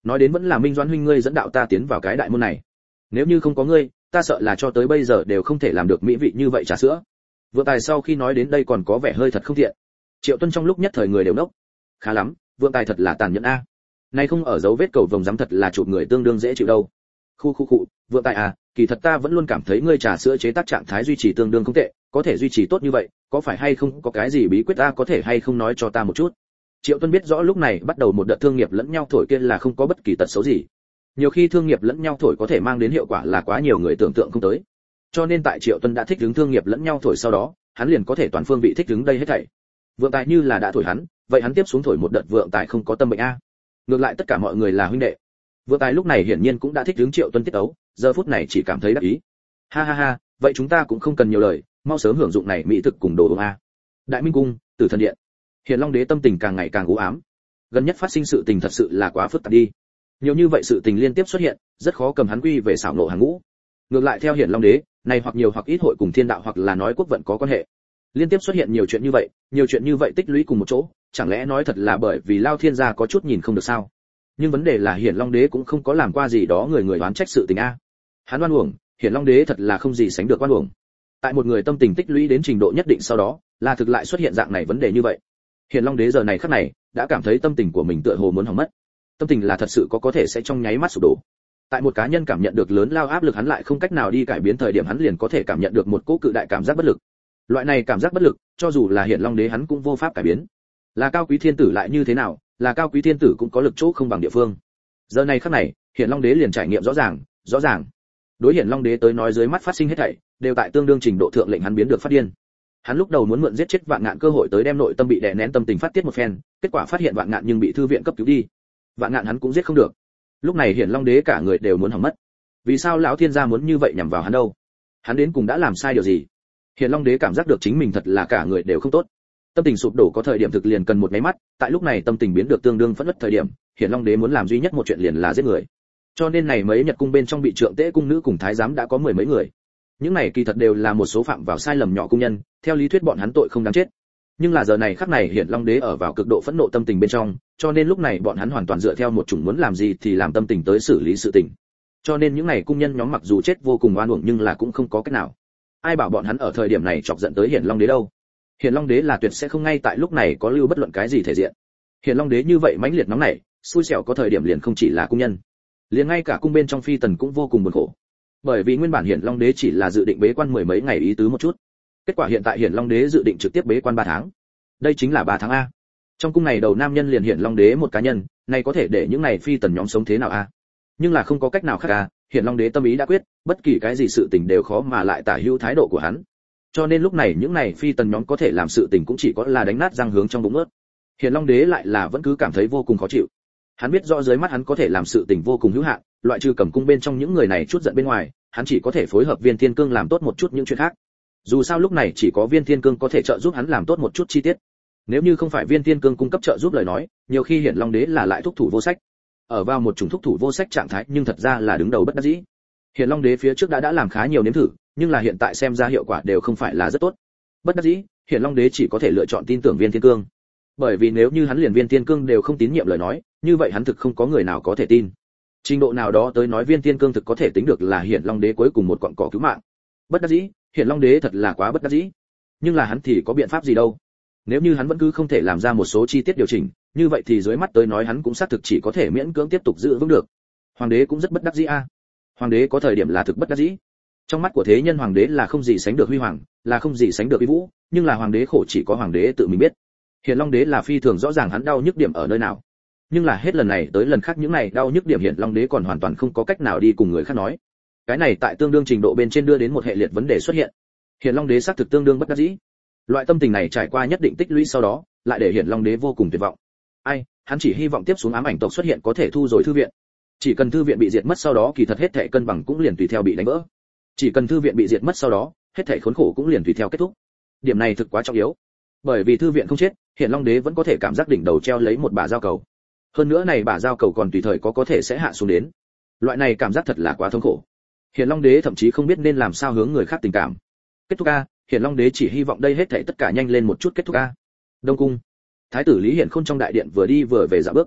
nói đến vẫn là Minh Doãn huynh ngươi dẫn đạo ta tiến vào cái đại môn này. Nếu như không có ngươi, ta sợ là cho tới bây giờ đều không thể làm được mỹ vị như vậy trà sữa. Vượng Tài sau khi nói đến đây còn có vẻ hơi thật không thiện. Triệu Tuân trong lúc nhất thời người đều nốc. Khá lắm, Vượng Tài thật là tàn nhẫn a. Này không ở dấu vết cầu vồng dám thật là chụp người tương đương dễ chịu đâu. Khu khu khu, Vượng Tài à, kỳ thật ta vẫn luôn cảm thấy ngươi trà sữa chế tác trạng thái duy trì tương đương không tệ, có thể duy trì tốt như vậy, có phải hay không có cái gì bí quyết ta có thể hay không nói cho ta một chút. Triệu Tuân biết rõ lúc này bắt đầu một đợt thương nghiệp lẫn nhau thổi kia là không có bất kỳ tật xấu gì. Nhiều khi thương nghiệp lẫn nhau thổi có thể mang đến hiệu quả là quá nhiều người tưởng tượng không tới. Cho nên tại Triệu Tuân đã thích ứng thương nghiệp lẫn nhau thổi sau đó, hắn liền có thể toàn phương vị thích ứng đây hết thảy. Vượng Tài như là đã thổi hắn, vậy hắn tiếp xuống thổi một đợt Vượng Tài không có tâm bệnh a. Ngược lại tất cả mọi người là huynh đệ. Vượng Tài lúc này hiển nhiên cũng đã thích ứng Triệu Tuân tiết ấu, giờ phút này chỉ cảm thấy đắc ý. Ha ha ha, vậy chúng ta cũng không cần nhiều lời, mau sớm hưởng dụng này mỹ thực cùng đồ uống a. Đại Minh cung, Tử Thần điện. Hiền Long đế tâm tình càng ngày càng u ám. Gần nhất phát sinh sự tình thật sự là quá phức tạp đi. Nhiều như vậy sự tình liên tiếp xuất hiện, rất khó cầm hắn quy về xảo nộ hàng ngũ. Ngược lại theo Hiền Long đế, này hoặc nhiều hoặc ít hội cùng thiên đạo hoặc là nói quốc vận có quan hệ. Liên tiếp xuất hiện nhiều chuyện như vậy, nhiều chuyện như vậy tích lũy cùng một chỗ, chẳng lẽ nói thật là bởi vì Lao Thiên gia có chút nhìn không được sao? Nhưng vấn đề là Hiển Long đế cũng không có làm qua gì đó người người đoán trách sự tình a. Hắn oan uổng, Hiển Long đế thật là không gì sánh được oan uổng. Tại một người tâm tình tích lũy đến trình độ nhất định sau đó, là thực lại xuất hiện dạng này vấn đề như vậy. Hiển Long đế giờ này khắc này, đã cảm thấy tâm tình của mình tựa hồ muốn hỏng mất. Tâm tình là thật sự có có thể sẽ trong nháy mắt sụp đổ. Tại một cá nhân cảm nhận được lớn lao áp lực hắn lại không cách nào đi cải biến thời điểm hắn liền có thể cảm nhận được một cỗ cự đại cảm giác bất lực. Loại này cảm giác bất lực, cho dù là Hiển Long đế hắn cũng vô pháp cải biến. Là Cao Quý Thiên tử lại như thế nào, là Cao Quý Thiên tử cũng có lực chỗ không bằng địa phương. Giờ này khắc này, Hiển Long đế liền trải nghiệm rõ ràng, rõ ràng. Đối Hiển Long đế tới nói dưới mắt phát sinh hết thảy, đều tại tương đương trình độ thượng lệnh hắn biến được phát điên. Hắn lúc đầu muốn mượn giết chết Vạn Ngạn cơ hội tới đem nội tâm bị đè nén tâm tình phát tiết một phen, kết quả phát hiện Vạn Ngạn nhưng bị thư viện cấp cứu đi. Vạn Ngạn hắn cũng giết không được. Lúc này Hiển Long đế cả người đều muốn hỏng mất. Vì sao lão thiên gia muốn như vậy nhằm vào hắn đâu? Hắn đến cùng đã làm sai điều gì? Hiển Long đế cảm giác được chính mình thật là cả người đều không tốt. Tâm tình sụp đổ có thời điểm thực liền cần một cái mắt, tại lúc này tâm tình biến được tương đương phẫn nộ thời điểm, Hiển Long đế muốn làm duy nhất một chuyện liền là giết người. Cho nên này mấy Nhật cung bên trong bị trượng tế cung nữ cùng thái giám đã có mười mấy người. Những này kỳ thật đều là một số phạm vào sai lầm nhỏ cung nhân, theo lý thuyết bọn hắn tội không đáng chết. Nhưng là giờ này khắc này Hiển Long đế ở vào cực độ phẫn nộ tâm tình bên trong, cho nên lúc này bọn hắn hoàn toàn dựa theo một chủng muốn làm gì thì làm tâm tình tới xử lý sự tình. Cho nên những này cung nhân nhóm mặc dù chết vô cùng oan uổng nhưng là cũng không có cách nào. Ai bảo bọn hắn ở thời điểm này chọc giận tới Hiển Long đế đâu? Hiển Long đế là tuyệt sẽ không ngay tại lúc này có lưu bất luận cái gì thể diện. Hiển Long đế như vậy mãnh liệt nóng nảy, xui xẻo có thời điểm liền không chỉ là cung nhân, liền ngay cả cung bên trong phi tần cũng vô cùng buồn khổ. Bởi vì nguyên bản Hiển Long đế chỉ là dự định bế quan mười mấy ngày ý tứ một chút. Kết quả hiện tại Hiển Long đế dự định trực tiếp bế quan ba tháng. Đây chính là ba tháng a. Trong cung này đầu nam nhân liền Hiển Long đế một cá nhân, này có thể để những này phi tần nhóm sống thế nào a? Nhưng là không có cách nào khác a, Hiển Long đế tâm ý đã quyết, bất kỳ cái gì sự tình đều khó mà lại tả hữu thái độ của hắn. Cho nên lúc này những này phi tần nhóm có thể làm sự tình cũng chỉ có là đánh nát răng hướng trong bụng ướt. Hiển Long đế lại là vẫn cứ cảm thấy vô cùng khó chịu. Hắn biết rõ dưới mắt hắn có thể làm sự tình vô cùng hữu hạn, loại trừ cầm cung bên trong những người này chút giận bên ngoài, hắn chỉ có thể phối hợp Viên Thiên Cương làm tốt một chút những chuyện khác. Dù sao lúc này chỉ có Viên Thiên Cương có thể trợ giúp hắn làm tốt một chút chi tiết. Nếu như không phải Viên Thiên Cương cung cấp trợ giúp lời nói, nhiều khi Hiển Long đế là lại thúc thủ vô sách. Ở vào một chủng thúc thủ vô sách trạng thái, nhưng thật ra là đứng đầu bất đắc dĩ. Hiển Long đế phía trước đã đã làm khá nhiều nếm thử, nhưng là hiện tại xem ra hiệu quả đều không phải là rất tốt. Bất đắc dĩ, Hiển Long đế chỉ có thể lựa chọn tin tưởng Viên Thiên Cương. Bởi vì nếu như hắn liền Viên Thiên Cương đều không tín nhiệm lời nói, như vậy hắn thực không có người nào có thể tin. Trình độ nào đó tới nói Viên Thiên Cương thực có thể tính được là Hiển Long đế cuối cùng một cọng cỏ cứu mạng. Bất đắc dĩ, Hiển Long đế thật là quá bất đắc dĩ. Nhưng là hắn thì có biện pháp gì đâu? Nếu như hắn vẫn cứ không thể làm ra một số chi tiết điều chỉnh, như vậy thì dưới mắt tới nói hắn cũng xác thực chỉ có thể miễn cưỡng tiếp tục giữ vững được. Hoàng đế cũng rất bất đắc dĩ a. Hoàng đế có thời điểm là thực bất đắc dĩ. Trong mắt của thế nhân hoàng đế là không gì sánh được huy hoàng, là không gì sánh được uy vũ, nhưng là hoàng đế khổ chỉ có hoàng đế tự mình biết. Hiển Long đế là phi thường rõ ràng hắn đau nhức điểm ở nơi nào. Nhưng là hết lần này tới lần khác những này đau nhức điểm Hiển Long đế còn hoàn toàn không có cách nào đi cùng người khác nói. Cái này tại tương đương trình độ bên trên đưa đến một hệ liệt vấn đề xuất hiện. Hiển Long đế xác thực tương đương bất đắc dĩ. Loại tâm tình này trải qua nhất định tích lũy sau đó, lại để Hiển Long đế vô cùng tuyệt vọng. Ai, hắn chỉ hy vọng tiếp xuống ám ảnh tộc xuất hiện có thể thu rồi thư viện. Chỉ cần thư viện bị diệt mất sau đó kỳ thật hết thảy cân bằng cũng liền tùy theo bị đánh vỡ. Chỉ cần thư viện bị diệt mất sau đó, hết thảy khốn khổ cũng liền tùy theo kết thúc. Điểm này thực quá trọng yếu. Bởi vì thư viện không chết, Hiển Long đế vẫn có thể cảm giác đỉnh đầu treo lấy một bả dao cầu. Hơn nữa này bả dao cầu còn tùy thời có có thể sẽ hạ xuống đến. Loại này cảm giác thật là quá thống khổ. Hiển Long đế thậm chí không biết nên làm sao hướng người khác tình cảm. Kết thúc a, Hiển Long đế chỉ hy vọng đây hết thảy tất cả nhanh lên một chút kết thúc a. Đông cung. Thái tử Lý Hiển Khôn trong đại điện vừa đi vừa về dạo bước.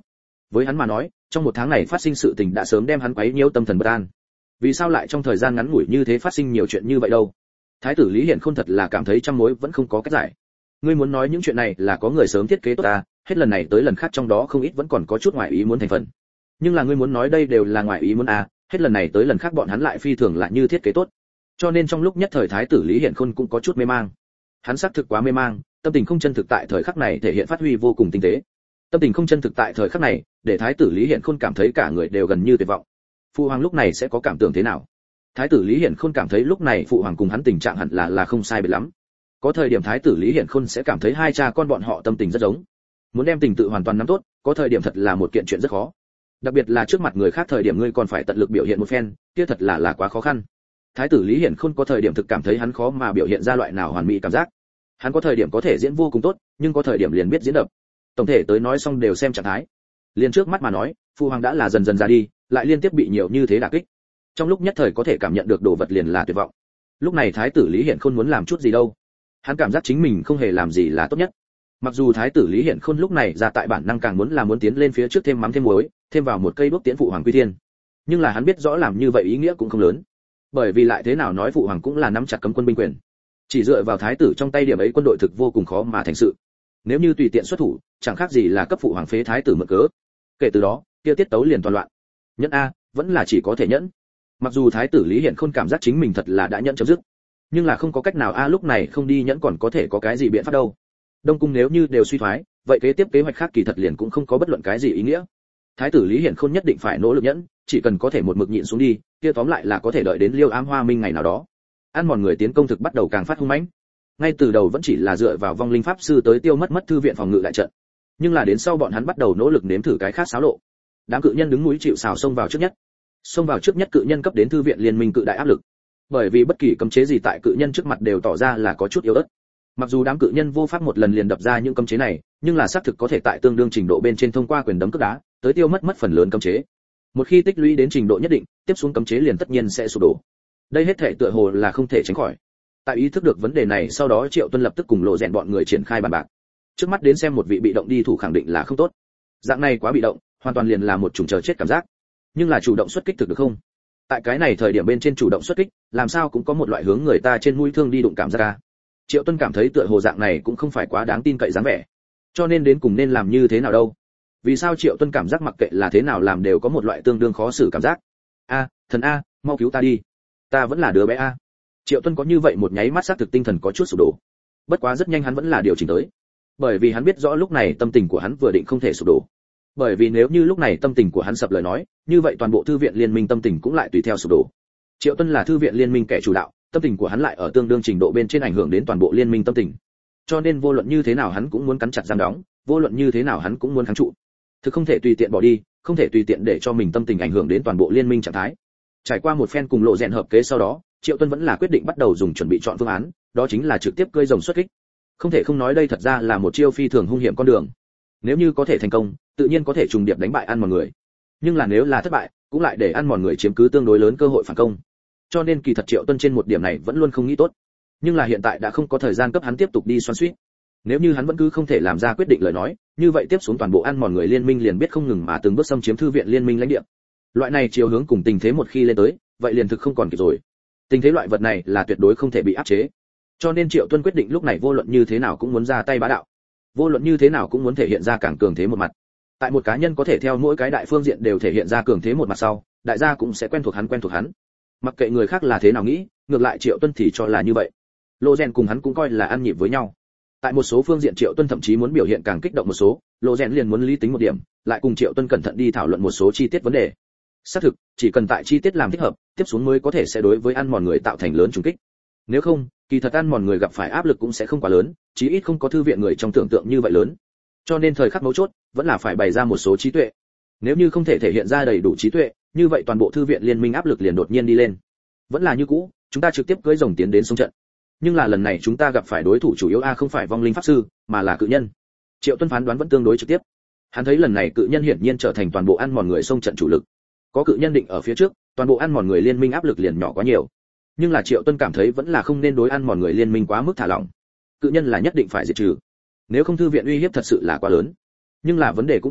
Với hắn mà nói, trong một tháng này phát sinh sự tình đã sớm đem hắn quấy nhiễu tâm thần bất an. Vì sao lại trong thời gian ngắn ngủi như thế phát sinh nhiều chuyện như vậy đâu? Thái tử Lý Hiển Khôn thật là cảm thấy trăm mối vẫn không có cách giải. Ngươi muốn nói những chuyện này là có người sớm thiết kế tốt ta, hết lần này tới lần khác trong đó không ít vẫn còn có chút ngoại ý muốn thành phần. Nhưng là ngươi muốn nói đây đều là ngoại ý muốn à, hết lần này tới lần khác bọn hắn lại phi thường là như thiết kế tốt. Cho nên trong lúc nhất thời Thái tử Lý Hiển Khôn cũng có chút mê mang. Hắn xác thực quá mê mang, tâm tình không chân thực tại thời khắc này thể hiện phát huy vô cùng tinh tế. Tâm tình không chân thực tại thời khắc này, để Thái tử Lý Hiển Khôn cảm thấy cả người đều gần như tuyệt vọng. Phụ hoàng lúc này sẽ có cảm tưởng thế nào? Thái tử Lý Hiển Khôn cảm thấy lúc này phụ hoàng cùng hắn tình trạng hẳn là là không sai biệt lắm. Có thời điểm Thái tử Lý Hiển Khôn sẽ cảm thấy hai cha con bọn họ tâm tình rất giống. Muốn đem tình tự hoàn toàn nắm tốt, có thời điểm thật là một kiện chuyện rất khó. Đặc biệt là trước mặt người khác thời điểm ngươi còn phải tận lực biểu hiện một phen, kia thật là là quá khó khăn. Thái tử Lý Hiển Khôn có thời điểm thực cảm thấy hắn khó mà biểu hiện ra loại nào hoàn mỹ cảm giác. Hắn có thời điểm có thể diễn vô cùng tốt, nhưng có thời điểm liền biết diễn đập. Tổng thể tới nói xong đều xem trạng thái. Liên trước mắt mà nói, phụ hoàng đã là dần dần ra đi, lại liên tiếp bị nhiều như thế đả kích. Trong lúc nhất thời có thể cảm nhận được đồ vật liền là tuyệt vọng. Lúc này Thái tử Lý Hiển Khôn muốn làm chút gì đâu? Hắn cảm giác chính mình không hề làm gì là tốt nhất. Mặc dù Thái tử Lý Hiển Khôn lúc này ra tại bản năng càng muốn là muốn tiến lên phía trước thêm mắm thêm muối, thêm vào một cây đuốc tiễn phụ hoàng quy thiên. Nhưng là hắn biết rõ làm như vậy ý nghĩa cũng không lớn. Bởi vì lại thế nào nói phụ hoàng cũng là nắm chặt cấm quân binh quyền. Chỉ dựa vào thái tử trong tay điểm ấy quân đội thực vô cùng khó mà thành sự. Nếu như tùy tiện xuất thủ, chẳng khác gì là cấp phụ hoàng phế thái tử mượn cớ. Kể từ đó, kia tiết tấu liền toàn loạn. Nhẫn a, vẫn là chỉ có thể nhẫn. Mặc dù thái tử Lý Hiển Khôn cảm giác chính mình thật là đã nhẫn chấm dứt, nhưng là không có cách nào a, lúc này không đi nhẫn còn có thể có cái gì biện pháp đâu. Đông cung nếu như đều suy thoái, vậy kế tiếp kế hoạch khác kỳ thật liền cũng không có bất luận cái gì ý nghĩa. Thái tử Lý Hiển Khôn nhất định phải nỗ lực nhẫn, chỉ cần có thể một mực nhịn xuống đi, kia tóm lại là có thể đợi đến Liêu Ám Hoa Minh ngày nào đó. Ăn mòn người tiến công thực bắt đầu càng phát hung mãnh. Ngay từ đầu vẫn chỉ là dựa vào vong linh pháp sư tới tiêu mất mất thư viện phòng ngự đại trận, nhưng là đến sau bọn hắn bắt đầu nỗ lực nếm thử cái khác xáo lộ. Đám cự nhân đứng núi chịu sào xông vào trước nhất. Xông vào trước nhất cự nhân cấp đến thư viện liên minh cự đại áp lực. Bởi vì bất kỳ cấm chế gì tại cự nhân trước mặt đều tỏ ra là có chút yếu ớt. Mặc dù đám cự nhân vô pháp một lần liền đập ra những cấm chế này, nhưng là xác thực có thể tại tương đương trình độ bên trên thông qua quyền đấm cước đá, tới tiêu mất mất phần lớn cấm chế. Một khi tích lũy đến trình độ nhất định, tiếp xuống cấm chế liền tất nhiên sẽ sụp đổ. Đây hết thảy tựa hồ là không thể tránh khỏi. Tại ý thức được vấn đề này, sau đó Triệu Tuân lập tức cùng Lộ Rèn bọn người triển khai bàn bạc. Trước mắt đến xem một vị bị động đi thủ khẳng định là không tốt. Dạng này quá bị động, hoàn toàn liền là một chủng chờ chết cảm giác. Nhưng là chủ động xuất kích thực được không? Tại cái này thời điểm bên trên chủ động xuất kích, làm sao cũng có một loại hướng người ta trên mũi thương đi đụng cảm giác ra. Triệu Tuân cảm thấy tựa hồ dạng này cũng không phải quá đáng tin cậy dáng vẻ. Cho nên đến cùng nên làm như thế nào đâu? Vì sao Triệu Tuân cảm giác mặc kệ là thế nào làm đều có một loại tương đương khó xử cảm giác? A, thần a, mau cứu ta đi. Ta vẫn là đứa bé a. Triệu Tuân có như vậy một nháy mắt xác thực tinh thần có chút sụp đổ. Bất quá rất nhanh hắn vẫn là điều chỉnh tới. Bởi vì hắn biết rõ lúc này tâm tình của hắn vừa định không thể sụp đổ. Bởi vì nếu như lúc này tâm tình của hắn sập lời nói, như vậy toàn bộ thư viện liên minh tâm tình cũng lại tùy theo sụp đổ. Triệu Tuân là thư viện liên minh kẻ chủ đạo, tâm tình của hắn lại ở tương đương trình độ bên trên ảnh hưởng đến toàn bộ liên minh tâm tình. Cho nên vô luận như thế nào hắn cũng muốn cắn chặt giam đóng, vô luận như thế nào hắn cũng muốn kháng trụ. Thực không thể tùy tiện bỏ đi, không thể tùy tiện để cho mình tâm tình ảnh hưởng đến toàn bộ liên minh trạng thái. Trải qua một phen cùng Lộ Rèn hợp kế sau đó, Triệu Tuân vẫn là quyết định bắt đầu dùng chuẩn bị chọn phương án, đó chính là trực tiếp cưỡi rồng xuất kích. Không thể không nói đây thật ra là một chiêu phi thường hung hiểm con đường. Nếu như có thể thành công, tự nhiên có thể trùng điệp đánh bại ăn mòn người. Nhưng là nếu là thất bại, cũng lại để ăn mòn người chiếm cứ tương đối lớn cơ hội phản công. Cho nên kỳ thật Triệu Tuân trên một điểm này vẫn luôn không nghĩ tốt. Nhưng là hiện tại đã không có thời gian cấp hắn tiếp tục đi xoắn xuýt. Nếu như hắn vẫn cứ không thể làm ra quyết định lời nói, như vậy tiếp xuống toàn bộ ăn mòn người liên minh liền biết không ngừng mà từng bước xâm chiếm thư viện liên minh lãnh địa. Loại này chiều hướng cùng tình thế một khi lên tới, vậy liền thực không còn kịp rồi. Tình thế loại vật này là tuyệt đối không thể bị áp chế. Cho nên Triệu Tuân quyết định lúc này vô luận như thế nào cũng muốn ra tay bá đạo. Vô luận như thế nào cũng muốn thể hiện ra càng cường thế một mặt. Tại một cá nhân có thể theo mỗi cái đại phương diện đều thể hiện ra cường thế một mặt sau, đại gia cũng sẽ quen thuộc hắn quen thuộc hắn. Mặc kệ người khác là thế nào nghĩ, ngược lại Triệu Tuân thì cho là như vậy. Lộ Rèn cùng hắn cũng coi là ăn nhịp với nhau. Tại một số phương diện Triệu Tuân thậm chí muốn biểu hiện càng kích động một số, Lộ Rèn liền muốn lý tính một điểm, lại cùng Triệu Tuân cẩn thận đi thảo luận một số chi tiết vấn đề. Xác thực, chỉ cần tại chi tiết làm thích hợp, tiếp xuống mới có thể sẽ đối với ăn mòn người tạo thành lớn trùng kích. Nếu không, kỳ thật ăn mòn người gặp phải áp lực cũng sẽ không quá lớn, chí ít không có thư viện người trong tưởng tượng như vậy lớn. Cho nên thời khắc mấu chốt, vẫn là phải bày ra một số trí tuệ. Nếu như không thể thể hiện ra đầy đủ trí tuệ, như vậy toàn bộ thư viện liên minh áp lực liền đột nhiên đi lên. Vẫn là như cũ, chúng ta trực tiếp cưỡi rồng tiến đến sông trận. Nhưng là lần này chúng ta gặp phải đối thủ chủ yếu a không phải vong linh pháp sư, mà là cự nhân. Triệu Tuân phán đoán vẫn tương đối trực tiếp. Hắn thấy lần này cự nhân hiển nhiên trở thành toàn bộ ăn mòn người sông trận chủ lực. Có cự nhân định ở phía trước, toàn bộ ăn mòn người liên minh áp lực liền nhỏ quá nhiều. Nhưng là Triệu Tuân cảm thấy vẫn là không nên đối ăn mòn người liên minh quá mức thả lỏng. Cự nhân là nhất định phải diệt trừ. Nếu không thư viện uy hiếp thật sự là quá lớn. Nhưng là vấn đề cũng tới,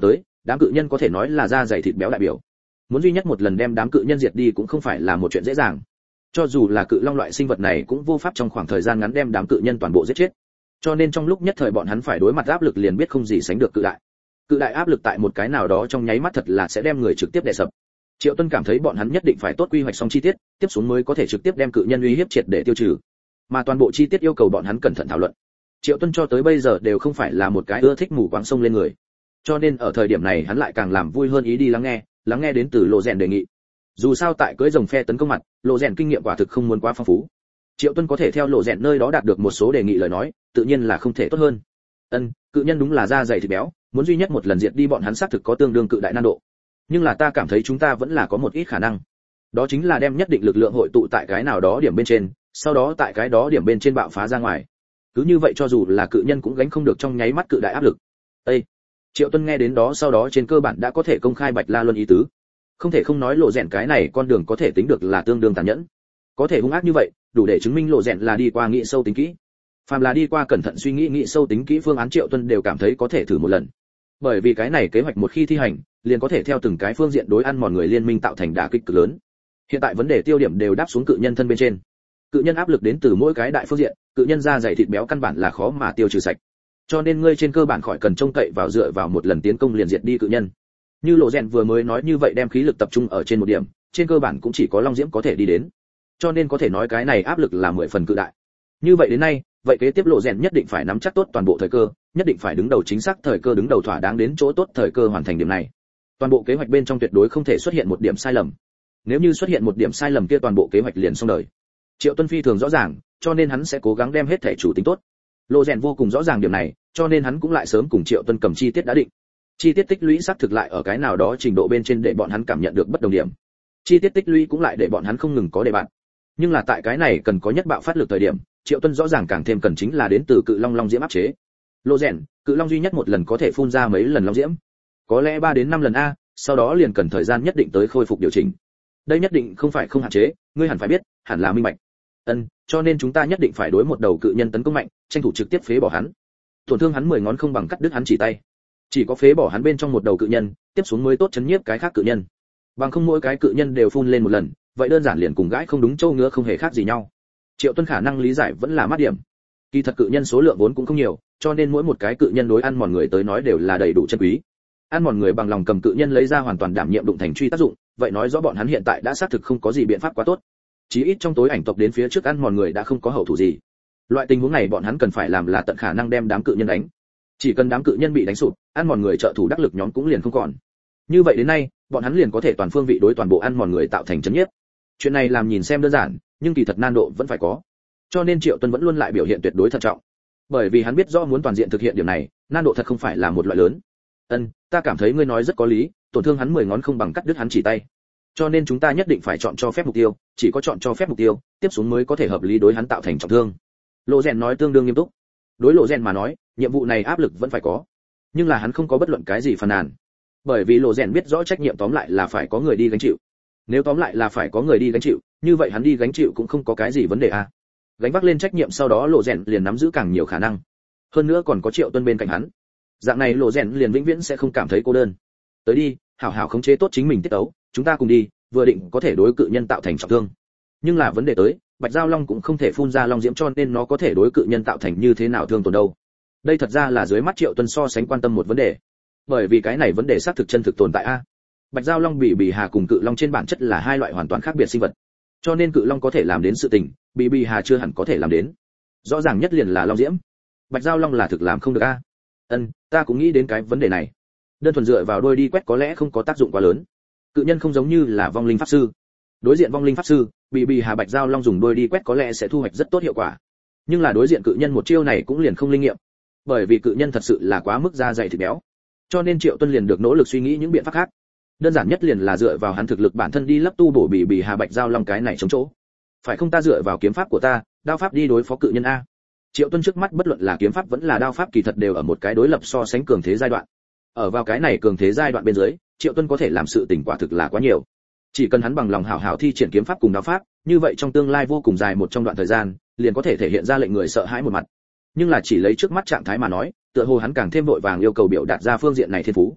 đám cự nhân có thể nói là da dày thịt béo đại biểu. Muốn duy nhất một lần đem đám cự nhân diệt đi cũng không phải là một chuyện dễ dàng. Cho dù là cự long loại sinh vật này cũng vô pháp trong khoảng thời gian ngắn đem đám cự nhân toàn bộ giết chết. Cho nên trong lúc nhất thời bọn hắn phải đối mặt áp lực liền biết không gì sánh được cự đại. Cự đại áp lực tại một cái nào đó trong nháy mắt thật là sẽ đem người trực tiếp đè sập. Triệu Tuân cảm thấy bọn hắn nhất định phải tốt quy hoạch xong chi tiết, tiếp xuống mới có thể trực tiếp đem cự nhân uy hiếp triệt để tiêu trừ. Mà toàn bộ chi tiết yêu cầu bọn hắn cẩn thận thảo luận. Triệu Tuân cho tới bây giờ đều không phải là một cái ưa thích mù quáng sông lên người. Cho nên ở thời điểm này hắn lại càng làm vui hơn ý đi lắng nghe, lắng nghe đến từ Lộ Rèn đề nghị. Dù sao tại cưỡi rồng phe tấn công mặt, Lộ Rèn kinh nghiệm quả thực không muốn quá phong phú. Triệu Tuân có thể theo Lộ Rèn nơi đó đạt được một số đề nghị lời nói, tự nhiên là không thể tốt hơn. Ân, cự nhân đúng là da dày thịt béo, muốn duy nhất một lần diệt đi bọn hắn xác thực có tương đương cự đại nan độ. Nhưng là ta cảm thấy chúng ta vẫn là có một ít khả năng. Đó chính là đem nhất định lực lượng hội tụ tại cái nào đó điểm bên trên, sau đó tại cái đó điểm bên trên bạo phá ra ngoài. Cứ như vậy cho dù là cự nhân cũng gánh không được trong nháy mắt cự đại áp lực. Ê! Triệu Tuân nghe đến đó sau đó trên cơ bản đã có thể công khai Bạch La Luân ý tứ. Không thể không nói Lộ Rèn cái này con đường có thể tính được là tương đương tàn nhẫn. Có thể hung ác như vậy, đủ để chứng minh Lộ Rèn là đi qua nghĩ sâu tính kỹ. Phàm là đi qua cẩn thận suy nghĩ nghĩ sâu tính kỹ phương án Triệu Tuân đều cảm thấy có thể thử một lần. Bởi vì cái này kế hoạch một khi thi hành, liền có thể theo từng cái phương diện đối ăn mòn người liên minh tạo thành đả kích cực lớn. Hiện tại vấn đề tiêu điểm đều đáp xuống cự nhân thân bên trên. Cự nhân áp lực đến từ mỗi cái đại phương diện, cự nhân da dày thịt béo căn bản là khó mà tiêu trừ sạch. Cho nên ngươi trên cơ bản khỏi cần trông cậy vào dựa vào một lần tiến công liền diệt đi cự nhân. Như Lộ Rèn vừa mới nói như vậy đem khí lực tập trung ở trên một điểm, trên cơ bản cũng chỉ có Long Diễm có thể đi đến. Cho nên có thể nói cái này áp lực là mười phần cự đại. Như vậy đến nay, vậy kế tiếp Lộ Rèn nhất định phải nắm chắc tốt toàn bộ thời cơ, nhất định phải đứng đầu chính xác thời cơ đứng đầu thỏa đáng đến chỗ tốt thời cơ hoàn thành điểm này. Toàn bộ kế hoạch bên trong tuyệt đối không thể xuất hiện một điểm sai lầm. Nếu như xuất hiện một điểm sai lầm kia toàn bộ kế hoạch liền xong đời. Triệu Tuân phi thường rõ ràng, cho nên hắn sẽ cố gắng đem hết thể chủ tính tốt. Lộ Rèn vô cùng rõ ràng điểm này, cho nên hắn cũng lại sớm cùng Triệu Tuân cầm chi tiết đã định. Chi tiết tích lũy xác thực lại ở cái nào đó trình độ bên trên để bọn hắn cảm nhận được bất đồng điểm. Chi tiết tích lũy cũng lại để bọn hắn không ngừng có đề bạn. Nhưng là tại cái này cần có nhất bạo phát lực thời điểm, Triệu Tuân rõ ràng càng thêm cần chính là đến từ cự long long diễm áp chế. Lộ Rèn, cự long duy nhất một lần có thể phun ra mấy lần long diễm? Có lẽ ba đến năm lần a, sau đó liền cần thời gian nhất định tới khôi phục điều chỉnh. Đây nhất định không phải không hạn chế, ngươi hẳn phải biết, hẳn là minh bạch. Ân, cho nên chúng ta nhất định phải đối một đầu cự nhân tấn công mạnh, tranh thủ trực tiếp phế bỏ hắn. Tổn thương hắn mười ngón không bằng cắt đứt hắn chỉ tay. Chỉ có phế bỏ hắn bên trong một đầu cự nhân, tiếp xuống mới tốt chấn nhiếp cái khác cự nhân. Bằng không mỗi cái cự nhân đều phun lên một lần, vậy đơn giản liền cùng gãi không đúng châu ngứa không hề khác gì nhau. Triệu Tuân khả năng lý giải vẫn là mát điểm. Kỳ thật cự nhân số lượng vốn cũng không nhiều, cho nên mỗi một cái cự nhân đối ăn mòn người tới nói đều là đầy đủ chân quý. Ăn mòn người bằng lòng cầm cự nhân lấy ra hoàn toàn đảm nhiệm đụng thành truy tác dụng, vậy nói rõ bọn hắn hiện tại đã xác thực không có gì biện pháp quá tốt. Chí ít trong tối ảnh tộc đến phía trước ăn mòn người đã không có hậu thủ gì. Loại tình huống này bọn hắn cần phải làm là tận khả năng đem đám cự nhân đánh. Chỉ cần đám cự nhân bị đánh sụp, ăn mòn người trợ thủ đắc lực nhóm cũng liền không còn. Như vậy đến nay, bọn hắn liền có thể toàn phương vị đối toàn bộ ăn mòn người tạo thành chấn nhiếp. Chuyện này làm nhìn xem đơn giản, nhưng kỳ thật nan độ vẫn phải có. Cho nên Triệu Tuân vẫn luôn lại biểu hiện tuyệt đối thận trọng. Bởi vì hắn biết rõ muốn toàn diện thực hiện điểm này, nan độ thật không phải là một loại lớn. Ân, ta cảm thấy ngươi nói rất có lý, tổn thương hắn mười ngón không bằng cắt đứt hắn chỉ tay. Cho nên chúng ta nhất định phải chọn cho phép mục tiêu, chỉ có chọn cho phép mục tiêu, tiếp xuống mới có thể hợp lý đối hắn tạo thành trọng thương. Lộ Rèn nói tương đương nghiêm túc. Đối Lộ Rèn mà nói, nhiệm vụ này áp lực vẫn phải có, nhưng là hắn không có bất luận cái gì phàn nàn. Bởi vì Lộ Rèn biết rõ trách nhiệm tóm lại là phải có người đi gánh chịu. Nếu tóm lại là phải có người đi gánh chịu, như vậy hắn đi gánh chịu cũng không có cái gì vấn đề à. Gánh vác lên trách nhiệm sau đó Lộ Rèn liền nắm giữ càng nhiều khả năng. Hơn nữa còn có Triệu Tuân bên cạnh hắn. Dạng này Lộ Rèn liền vĩnh viễn sẽ không cảm thấy cô đơn. Tới đi, hảo hảo khống chế tốt chính mình tiết tấu, chúng ta cùng đi, vừa định có thể đối cự nhân tạo thành trọng thương. Nhưng là vấn đề tới, Bạch Giao Long cũng không thể phun ra long diễm cho nên nó có thể đối cự nhân tạo thành như thế nào thương tổn đâu. Đây thật ra là dưới mắt Triệu Tuân so sánh quan tâm một vấn đề. Bởi vì cái này vấn đề xác thực chân thực tồn tại a. Bạch Giao Long bị bì hà cùng cự long trên bản chất là hai loại hoàn toàn khác biệt sinh vật. Cho nên cự long có thể làm đến sự tình, bị bì hà chưa hẳn có thể làm đến. Rõ ràng nhất liền là long diễm. Bạch Giao Long là thực làm không được a. Ân, ta cũng nghĩ đến cái vấn đề này. Đơn thuần dựa vào đôi đi quét có lẽ không có tác dụng quá lớn. Cự nhân không giống như là vong linh pháp sư. Đối diện vong linh pháp sư, bị bì hà Bạch Giao Long dùng đôi đi quét có lẽ sẽ thu hoạch rất tốt hiệu quả. Nhưng là đối diện cự nhân một chiêu này cũng liền không linh nghiệm. Bởi vì cự nhân thật sự là quá mức da dày thịt béo. Cho nên Triệu Tuân liền được nỗ lực suy nghĩ những biện pháp khác. Đơn giản nhất liền là dựa vào hắn thực lực bản thân đi lấp tu bổ bị bì hà Bạch Giao Long cái này chống chỗ. Phải không ta dựa vào kiếm pháp của ta, đao pháp đi đối phó cự nhân a. Triệu Tuân trước mắt bất luận là kiếm pháp vẫn là đao pháp kỳ thật đều ở một cái đối lập so sánh cường thế giai đoạn. Ở vào cái này cường thế giai đoạn bên dưới, Triệu Tuân có thể làm sự tình quả thực là quá nhiều. Chỉ cần hắn bằng lòng hảo hảo thi triển kiếm pháp cùng đao pháp, như vậy trong tương lai vô cùng dài một trong đoạn thời gian, liền có thể thể hiện ra lệnh người sợ hãi một mặt. Nhưng là chỉ lấy trước mắt trạng thái mà nói, tựa hồ hắn càng thêm vội vàng yêu cầu biểu đạt ra phương diện này thiên phú.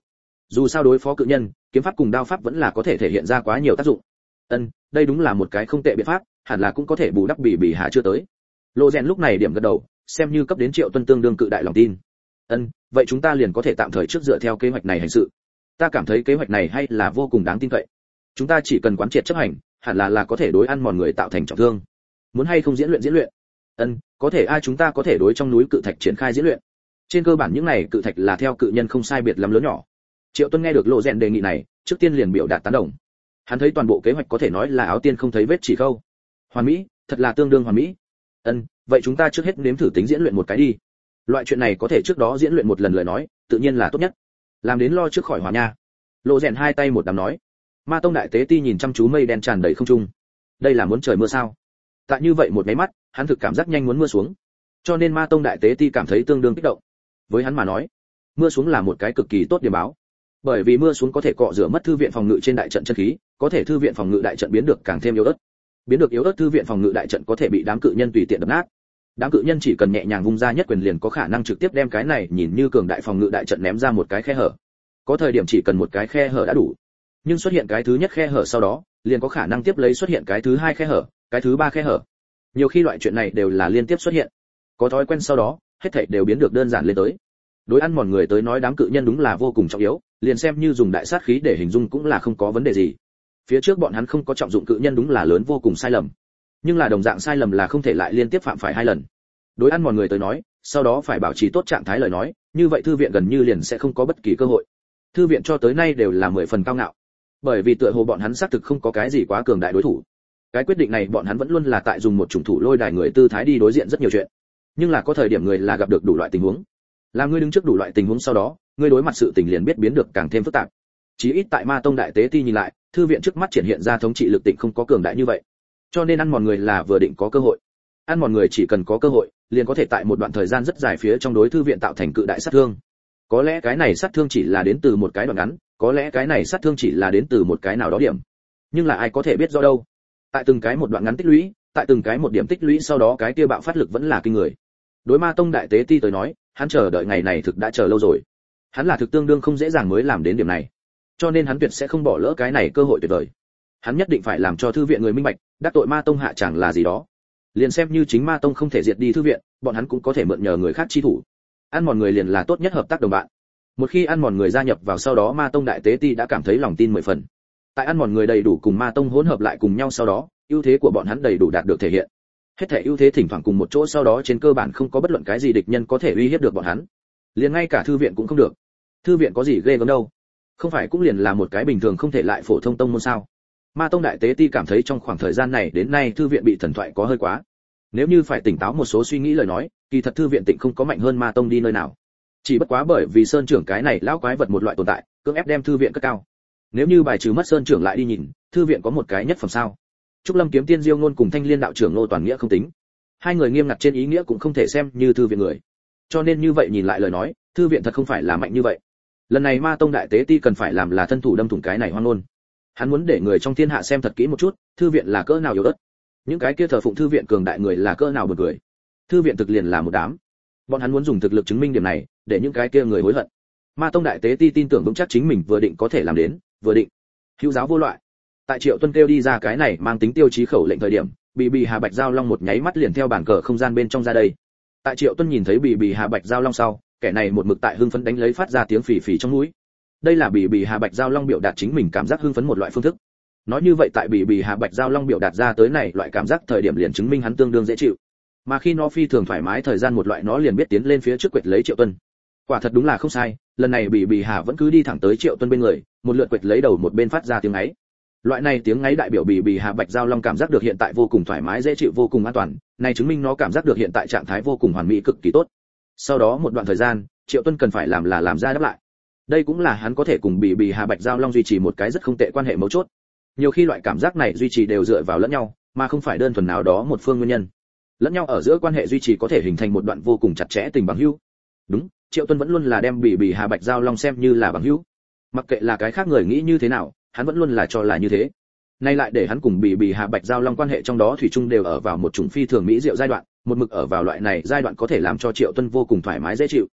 Dù sao đối phó cự nhân, kiếm pháp cùng đao pháp vẫn là có thể thể hiện ra quá nhiều tác dụng. Ân, đây đúng là một cái không tệ biện pháp, hẳn là cũng có thể bù đắp Bỉ Bỉ Hà chưa tới. Lộ Rèn lúc này điểm gật đầu, xem như cấp đến Triệu Tuân tương đương cự đại lòng tin. Ân, vậy chúng ta liền có thể tạm thời trước dựa theo kế hoạch này hành sự. Ta cảm thấy kế hoạch này hay là vô cùng đáng tin cậy. Chúng ta chỉ cần quán triệt chấp hành, hẳn là là có thể đối ăn mòn người tạo thành trọng thương. Muốn hay không diễn luyện diễn luyện? Ân, có thể ai chúng ta có thể đối trong núi cự thạch triển khai diễn luyện. Trên cơ bản những này cự thạch là theo cự nhân không sai biệt lắm lớn nhỏ. Triệu Tuân nghe được Lộ Rèn đề nghị này, trước tiên liền biểu đạt tán đồng. Hắn thấy toàn bộ kế hoạch có thể nói là áo tiên không thấy vết chỉ khâu. Hoàn mỹ, thật là tương đương hoàn mỹ. Ân, vậy chúng ta trước hết nếm thử tính diễn luyện một cái đi. Loại chuyện này có thể trước đó diễn luyện một lần lời nói, tự nhiên là tốt nhất. Làm đến lo trước khỏi hòa nha. Lộ Rèn hai tay một đám nói. Ma Tông đại tế ti nhìn chăm chú mây đen tràn đầy không trung. Đây là muốn trời mưa sao? Tại như vậy một cái mắt, hắn thực cảm giác nhanh muốn mưa xuống. Cho nên Ma Tông đại tế ti cảm thấy tương đương kích động. Với hắn mà nói, mưa xuống là một cái cực kỳ tốt điểm báo. Bởi vì mưa xuống có thể cọ rửa mất thư viện phòng ngự trên đại trận chân khí, có thể thư viện phòng ngự đại trận biến được càng thêm yếu ớt. Biến được yếu ớt thư viện phòng ngự đại trận có thể bị đám cự nhân tùy tiện đập nát. Đám cự nhân chỉ cần nhẹ nhàng vung ra nhất quyền liền có khả năng trực tiếp đem cái này nhìn như cường đại phòng ngự đại trận ném ra một cái khe hở. Có thời điểm chỉ cần một cái khe hở đã đủ. Nhưng xuất hiện cái thứ nhất khe hở sau đó, liền có khả năng tiếp lấy xuất hiện cái thứ hai khe hở, cái thứ ba khe hở. Nhiều khi loại chuyện này đều là liên tiếp xuất hiện. Có thói quen sau đó, hết thảy đều biến được đơn giản lên tới. Đối ăn mòn người tới nói đám cự nhân đúng là vô cùng trọng yếu, liền xem như dùng đại sát khí để hình dung cũng là không có vấn đề gì. Phía trước bọn hắn không có trọng dụng cự nhân đúng là lớn vô cùng sai lầm. Nhưng là đồng dạng sai lầm là không thể lại liên tiếp phạm phải hai lần. Đối ăn mòn người tới nói, sau đó phải bảo trì tốt trạng thái lời nói, như vậy thư viện gần như liền sẽ không có bất kỳ cơ hội. Thư viện cho tới nay đều là mười phần cao ngạo, bởi vì tựa hồ bọn hắn xác thực không có cái gì quá cường đại đối thủ. Cái quyết định này bọn hắn vẫn luôn là tại dùng một chủng thủ lôi đài người tư thái đi đối diện rất nhiều chuyện. Nhưng là có thời điểm người là gặp được đủ loại tình huống. Làm ngươi đứng trước đủ loại tình huống sau đó, ngươi đối mặt sự tình liền biết biến được càng thêm phức tạp. Chí ít tại Ma Tông đại tế ti nhìn lại, thư viện trước mắt triển hiện ra thống trị lực tịnh không có cường đại như vậy. Cho nên ăn mòn người là vừa định có cơ hội. Ăn mòn người chỉ cần có cơ hội, liền có thể tại một đoạn thời gian rất dài phía trong đối thư viện tạo thành cự đại sát thương. Có lẽ cái này sát thương chỉ là đến từ một cái đoạn ngắn, có lẽ cái này sát thương chỉ là đến từ một cái nào đó điểm. Nhưng là ai có thể biết do đâu? Tại từng cái một đoạn ngắn tích lũy, tại từng cái một điểm tích lũy sau đó cái kia bạo phát lực vẫn là kinh người. Đối Ma Tông đại tế ti tới nói, hắn chờ đợi ngày này thực đã chờ lâu rồi. Hắn là thực tương đương không dễ dàng mới làm đến điểm này. Cho nên hắn tuyệt sẽ không bỏ lỡ cái này cơ hội tuyệt vời. Hắn nhất định phải làm cho thư viện người minh bạch, đắc tội Ma Tông hạ chẳng là gì đó. Liền xem như chính Ma Tông không thể diệt đi thư viện, bọn hắn cũng có thể mượn nhờ người khác chi thủ. Ăn mòn người liền là tốt nhất hợp tác đồng bạn. Một khi ăn mòn người gia nhập vào sau đó Ma Tông đại tế ti đã cảm thấy lòng tin mười phần. Tại ăn mòn người đầy đủ cùng Ma Tông hỗn hợp lại cùng nhau sau đó, ưu thế của bọn hắn đầy đủ đạt được thể hiện. Hết thể ưu thế thỉnh thoảng cùng một chỗ sau đó trên cơ bản không có bất luận cái gì địch nhân có thể uy hiếp được bọn hắn. Liền ngay cả thư viện cũng không được. Thư viện có gì ghê gớm đâu? Không phải cũng liền là một cái bình thường không thể lại phổ thông tông môn sao? Ma Tông đại tế ti cảm thấy trong khoảng thời gian này đến nay thư viện bị thần thoại có hơi quá. Nếu như phải tỉnh táo một số suy nghĩ lời nói, kỳ thật thư viện tịnh không có mạnh hơn Ma Tông đi nơi nào. Chỉ bất quá bởi vì sơn trưởng cái này lão quái vật một loại tồn tại, cưỡng ép đem thư viện cất cao. Nếu như bài trừ mất sơn trưởng lại đi nhìn, thư viện có một cái nhất phẩm sao? Trúc Lâm kiếm tiên Diêu Ngôn cùng Thanh Liên đạo trưởng Ngô Toàn Nghĩa không tính. Hai người nghiêm ngặt trên ý nghĩa cũng không thể xem như thư viện người. Cho nên như vậy nhìn lại lời nói, thư viện thật không phải là mạnh như vậy. Lần này Ma Tông đại tế ti cần phải làm là thân thủ đâm thủng cái này hoang ngôn. Hắn muốn để người trong thiên hạ xem thật kỹ một chút, thư viện là cỡ nào yếu ớt. Những cái kia thờ phụng thư viện cường đại người là cỡ nào buồn cười. Thư viện thực liền là một đám. Bọn hắn muốn dùng thực lực chứng minh điểm này, để những cái kia người hối hận. Ma Tông đại tế ti tin tưởng vững chắc chính mình vừa định có thể làm đến, vừa định. Hữu giáo vô loại. Tại Triệu Tuân kêu đi ra cái này mang tính tiêu chí khẩu lệnh thời điểm, Bì Bì Hà Bạch Giao Long một nháy mắt liền theo bản cờ không gian bên trong ra đây. Tại Triệu Tuân nhìn thấy Bì Bì Hà Bạch Giao Long sau, kẻ này một mực tại hưng phấn đánh lấy phát ra tiếng phì phì trong mũi. Đây là Bì Bì Hà Bạch Giao Long biểu đạt chính mình cảm giác hưng phấn một loại phương thức. Nói như vậy tại Bì Bì Hà Bạch Giao Long biểu đạt ra tới này loại cảm giác thời điểm liền chứng minh hắn tương đương dễ chịu. Mà khi nó phi thường thoải mái thời gian một loại nó liền biết tiến lên phía trước quệt lấy Triệu Tuân. Quả thật đúng là không sai, lần này Bì Bì Hà vẫn cứ đi thẳng tới Triệu Tuân bên người, một lượt quệt lấy đầu một bên phát ra tiếng ấy. Loại này tiếng ngáy đại biểu Bì Bì Hà Bạch Giao Long cảm giác được hiện tại vô cùng thoải mái dễ chịu vô cùng an toàn, này chứng minh nó cảm giác được hiện tại trạng thái vô cùng hoàn mỹ cực kỳ tốt. Sau đó một đoạn thời gian, Triệu Tuân cần phải làm là làm ra đáp lại. Đây cũng là hắn có thể cùng Bì Bì Hà Bạch Giao Long duy trì một cái rất không tệ quan hệ mấu chốt. Nhiều khi loại cảm giác này duy trì đều dựa vào lẫn nhau, mà không phải đơn thuần nào đó một phương nguyên nhân. Lẫn nhau ở giữa quan hệ duy trì có thể hình thành một đoạn vô cùng chặt chẽ tình bằng hữu. Đúng, Triệu Tuân vẫn luôn là đem Bì Bì Hà Bạch Giao Long xem như là bằng hữu. Mặc kệ là cái khác người nghĩ như thế nào, hắn vẫn luôn là cho là như thế. Nay lại để hắn cùng Bì Bì Hà Bạch Giao Long quan hệ trong đó thủy chung đều ở vào một chủng phi thường mỹ diệu giai đoạn, một mực ở vào loại này giai đoạn có thể làm cho Triệu Tuân vô cùng thoải mái dễ chịu.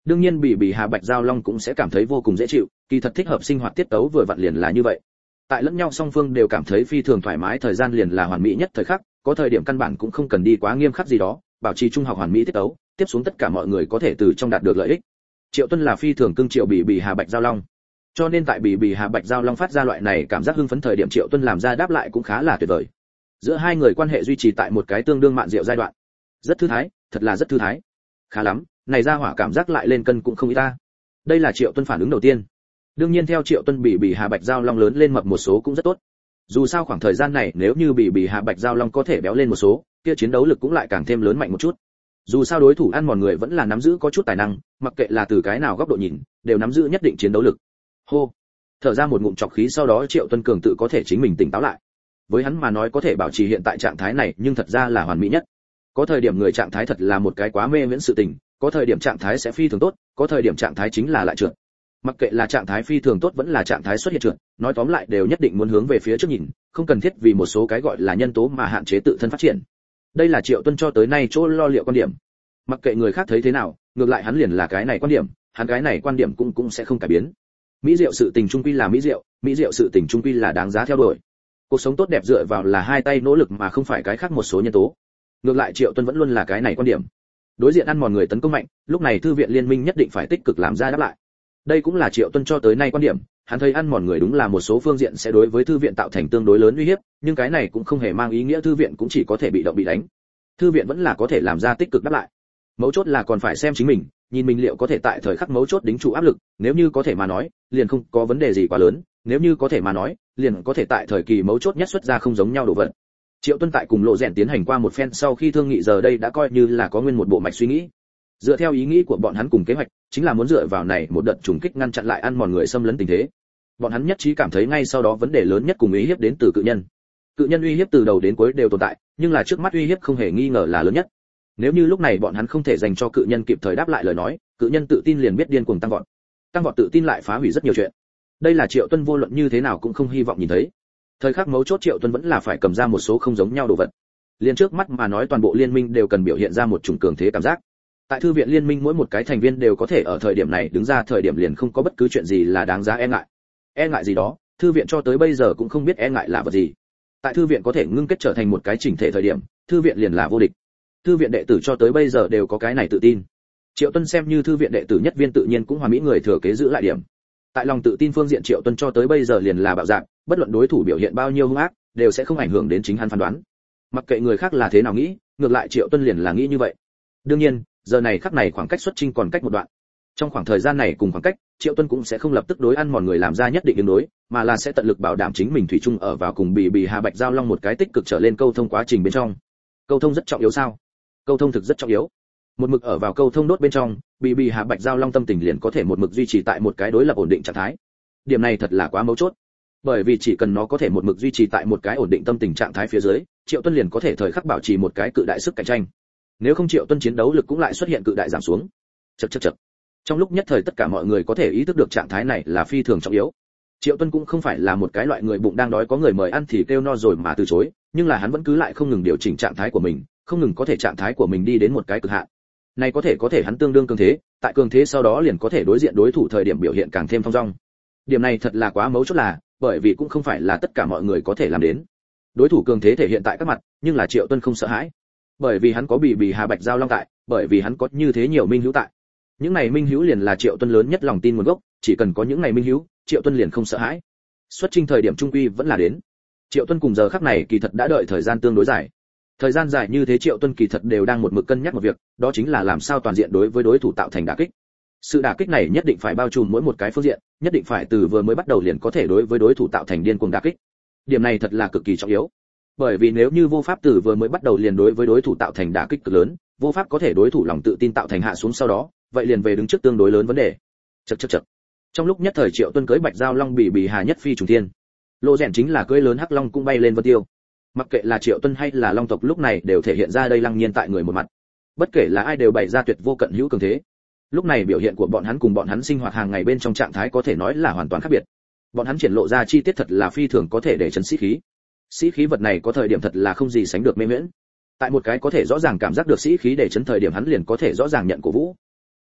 đương nhiên Bỉ Bỉ Hà Bạch Giao Long cũng sẽ cảm thấy vô cùng dễ chịu, kỳ thật thích hợp sinh hoạt tiết tấu vừa vặn liền là như vậy. Tại lẫn nhau song phương đều cảm thấy phi thường thoải mái, thời gian liền là hoàn mỹ nhất thời khắc, có thời điểm căn bản cũng không cần đi quá nghiêm khắc gì đó, bảo trì trung học hoàn mỹ tiết tấu, tiếp xuống tất cả mọi người có thể từ trong đạt được lợi ích. Triệu Tuân là phi thường cưng Triệu Bỉ Bỉ Hà Bạch Giao Long, cho nên tại Bỉ Bỉ Hà Bạch Giao Long phát ra loại này cảm giác hưng phấn thời điểm, Triệu Tuân làm ra đáp lại cũng khá là tuyệt vời. Giữa hai người quan hệ duy trì tại một cái tương đương mạn diệu giai đoạn, rất thư thái, thật là rất thư thái. Khá lắm, này ra hỏa cảm giác lại lên cân cũng không ít ta. Đây là Triệu Tuân phản ứng đầu tiên. Đương nhiên theo Triệu Tuân Bỉ Bỉ Hà Bạch Giao Long lớn lên mập một số cũng rất tốt. Dù sao khoảng thời gian này nếu như Bỉ Bỉ Hà Bạch Giao Long có thể béo lên một số, kia chiến đấu lực cũng lại càng thêm lớn mạnh một chút. Dù sao đối thủ ăn mòn người vẫn là nắm giữ có chút tài năng, mặc kệ là từ cái nào góc độ nhìn, đều nắm giữ nhất định chiến đấu lực. Hô, thở ra một ngụm trọc khí, sau đó Triệu Tuân cường tự có thể chính mình tỉnh táo lại. Với hắn mà nói có thể bảo trì hiện tại trạng thái này, nhưng thật ra là hoàn mỹ nhất. Có thời điểm người trạng thái thật là một cái quá mê miễn sự tình, có thời điểm trạng thái sẽ phi thường tốt, có thời điểm trạng thái chính là lại trượt. Mặc kệ là trạng thái phi thường tốt vẫn là trạng thái xuất hiện trượt, nói tóm lại đều nhất định muốn hướng về phía trước nhìn, không cần thiết vì một số cái gọi là nhân tố mà hạn chế tự thân phát triển. Đây là Triệu Tuân cho tới nay chỗ lo liệu quan điểm. Mặc kệ người khác thấy thế nào, ngược lại hắn liền là cái này quan điểm, hắn cái này quan điểm cũng cũng sẽ không cải biến. Mỹ diệu sự tình trung quy là mỹ diệu, mỹ diệu sự tình trung quy là đáng giá theo đuổi. Cuộc sống tốt đẹp dựa vào là hai tay nỗ lực mà không phải cái khác một số nhân tố. Ngược lại Triệu Tuân vẫn luôn là cái này quan điểm. Đối diện ăn mòn người tấn công mạnh, lúc này thư viện liên minh nhất định phải tích cực làm ra đáp lại. Đây cũng là Triệu Tuân cho tới nay quan điểm, hắn thấy ăn mòn người đúng là một số phương diện sẽ đối với thư viện tạo thành tương đối lớn uy hiếp, nhưng cái này cũng không hề mang ý nghĩa thư viện cũng chỉ có thể bị động bị đánh. Thư viện vẫn là có thể làm ra tích cực đáp lại. Mấu chốt là còn phải xem chính mình, nhìn mình liệu có thể tại thời khắc mấu chốt đính trụ áp lực, nếu như có thể mà nói, liền không có vấn đề gì quá lớn, nếu như có thể mà nói, liền có thể tại thời kỳ mấu chốt nhất xuất ra không giống nhau đồ vật. Triệu Tuân tại cùng Lộ Rèn tiến hành qua một phen sau khi thương nghị, giờ đây đã coi như là có nguyên một bộ mạch suy nghĩ. Dựa theo ý nghĩ của bọn hắn cùng kế hoạch, chính là muốn dựa vào này một đợt trùng kích ngăn chặn lại ăn mòn người xâm lấn tình thế. Bọn hắn nhất trí cảm thấy ngay sau đó vấn đề lớn nhất cùng uy hiếp đến từ cự nhân. Cự nhân uy hiếp từ đầu đến cuối đều tồn tại, nhưng là trước mắt uy hiếp không hề nghi ngờ là lớn nhất. Nếu như lúc này bọn hắn không thể dành cho cự nhân kịp thời đáp lại lời nói, cự nhân tự tin liền biết điên cuồng tăng vọt. Tăng vọt tự tin lại phá hủy rất nhiều chuyện. Đây là Triệu Tuân vô luận như thế nào cũng không hy vọng nhìn thấy. Thời khắc mấu chốt Triệu Tuân vẫn là phải cầm ra một số không giống nhau đồ vật. Liên trước mắt mà nói toàn bộ liên minh đều cần biểu hiện ra một chủng cường thế cảm giác. Tại thư viện liên minh mỗi một cái thành viên đều có thể ở thời điểm này đứng ra, thời điểm liền không có bất cứ chuyện gì là đáng giá e ngại. E ngại gì đó, thư viện cho tới bây giờ cũng không biết e ngại là vật gì. Tại thư viện có thể ngưng kết trở thành một cái chỉnh thể thời điểm, thư viện liền là vô địch. Thư viện đệ tử cho tới bây giờ đều có cái này tự tin. Triệu Tuân xem như thư viện đệ tử nhất viên tự nhiên cũng hoàn mỹ người thừa kế giữ lại điểm. Tại lòng tự tin phương diện Triệu Tuân cho tới bây giờ liền là bạo dạn, bất luận đối thủ biểu hiện bao nhiêu hung ác, đều sẽ không ảnh hưởng đến chính hắn phán đoán. Mặc kệ người khác là thế nào nghĩ, ngược lại Triệu Tuân liền là nghĩ như vậy. Đương nhiên, giờ này khắc này khoảng cách xuất chinh còn cách một đoạn. Trong khoảng thời gian này cùng khoảng cách, Triệu Tuân cũng sẽ không lập tức đối ăn mòn người làm ra nhất định ứng đối, mà là sẽ tận lực bảo đảm chính mình thủy chung ở vào cùng Bỉ Bỉ Hà Bạch Giao Long một cái tích cực trở lên câu thông quá trình bên trong. Câu thông rất trọng yếu sao? Câu thông thực rất trọng yếu. Một mực ở vào câu thông đốt bên trong, Bỉ Bỉ Hà Bạch Giao Long tâm tình liền có thể một mực duy trì tại một cái đối lập ổn định trạng thái. Điểm này thật là quá mấu chốt. Bởi vì chỉ cần nó có thể một mực duy trì tại một cái ổn định tâm tình trạng thái phía dưới, Triệu Tuân liền có thể thời khắc bảo trì một cái cự đại sức cạnh tranh. Nếu không Triệu Tuân chiến đấu lực cũng lại xuất hiện cự đại giảm xuống. Chậc chậc chậc. Trong lúc nhất thời tất cả mọi người có thể ý thức được trạng thái này là phi thường trọng yếu. Triệu Tuân cũng không phải là một cái loại người bụng đang đói có người mời ăn thì kêu no rồi mà từ chối, nhưng là hắn vẫn cứ lại không ngừng điều chỉnh trạng thái của mình, không ngừng có thể trạng thái của mình đi đến một cái cực hạn. Này có thể có thể hắn tương đương cường thế, tại cường thế sau đó liền có thể đối diện đối thủ thời điểm biểu hiện càng thêm thong dong. Điểm này thật là quá mấu chốt là, bởi vì cũng không phải là tất cả mọi người có thể làm đến. Đối thủ cường thế thể hiện tại các mặt, nhưng là Triệu Tuân không sợ hãi. Bởi vì hắn có Bỉ Bỉ Hà Bạch Giao Long tại, bởi vì hắn có như thế nhiều minh hữu tại. Những này minh hữu liền là Triệu Tuân lớn nhất lòng tin nguồn gốc, chỉ cần có những này minh hữu, Triệu Tuân liền không sợ hãi. Xuất chinh thời điểm trung quy vẫn là đến. Triệu Tuân cùng giờ khắc này kỳ thật đã đợi thời gian tương đối dài. Thời gian dài như thế Triệu Tuân kỳ thật đều đang một mực cân nhắc một việc, đó chính là làm sao toàn diện đối với đối thủ tạo thành đả kích. Sự đả kích này nhất định phải bao trùm mỗi một cái phương diện, nhất định phải từ vừa mới bắt đầu liền có thể đối với đối thủ tạo thành điên cuồng đả kích. Điểm này thật là cực kỳ trọng yếu. Bởi vì nếu như vô pháp từ vừa mới bắt đầu liền đối với đối thủ tạo thành đả kích cực lớn, vô pháp có thể đối thủ lòng tự tin tạo thành hạ xuống sau đó, vậy liền về đứng trước tương đối lớn vấn đề. Chậc chậc chậc. Trong lúc nhất thời Triệu Tuân cưỡi Bạch Giao Long Bỉ Bỉ Hà nhất phi trùng thiên. Lộ Rèn chính là cưỡi lớn hắc long cũng bay lên vân tiêu. Mặc kệ là Triệu Tuân hay là Long tộc lúc này đều thể hiện ra đây lăng nhiên tại người một mặt. Bất kể là ai đều bày ra tuyệt vô cận hữu cường thế. Lúc này biểu hiện của bọn hắn cùng bọn hắn sinh hoạt hàng ngày bên trong trạng thái có thể nói là hoàn toàn khác biệt. Bọn hắn triển lộ ra chi tiết thật là phi thường có thể để chấn sĩ khí. Sĩ khí vật này có thời điểm thật là không gì sánh được mê miễn. Tại một cái có thể rõ ràng cảm giác được sĩ khí để chấn thời điểm hắn liền có thể rõ ràng nhận cổ vũ.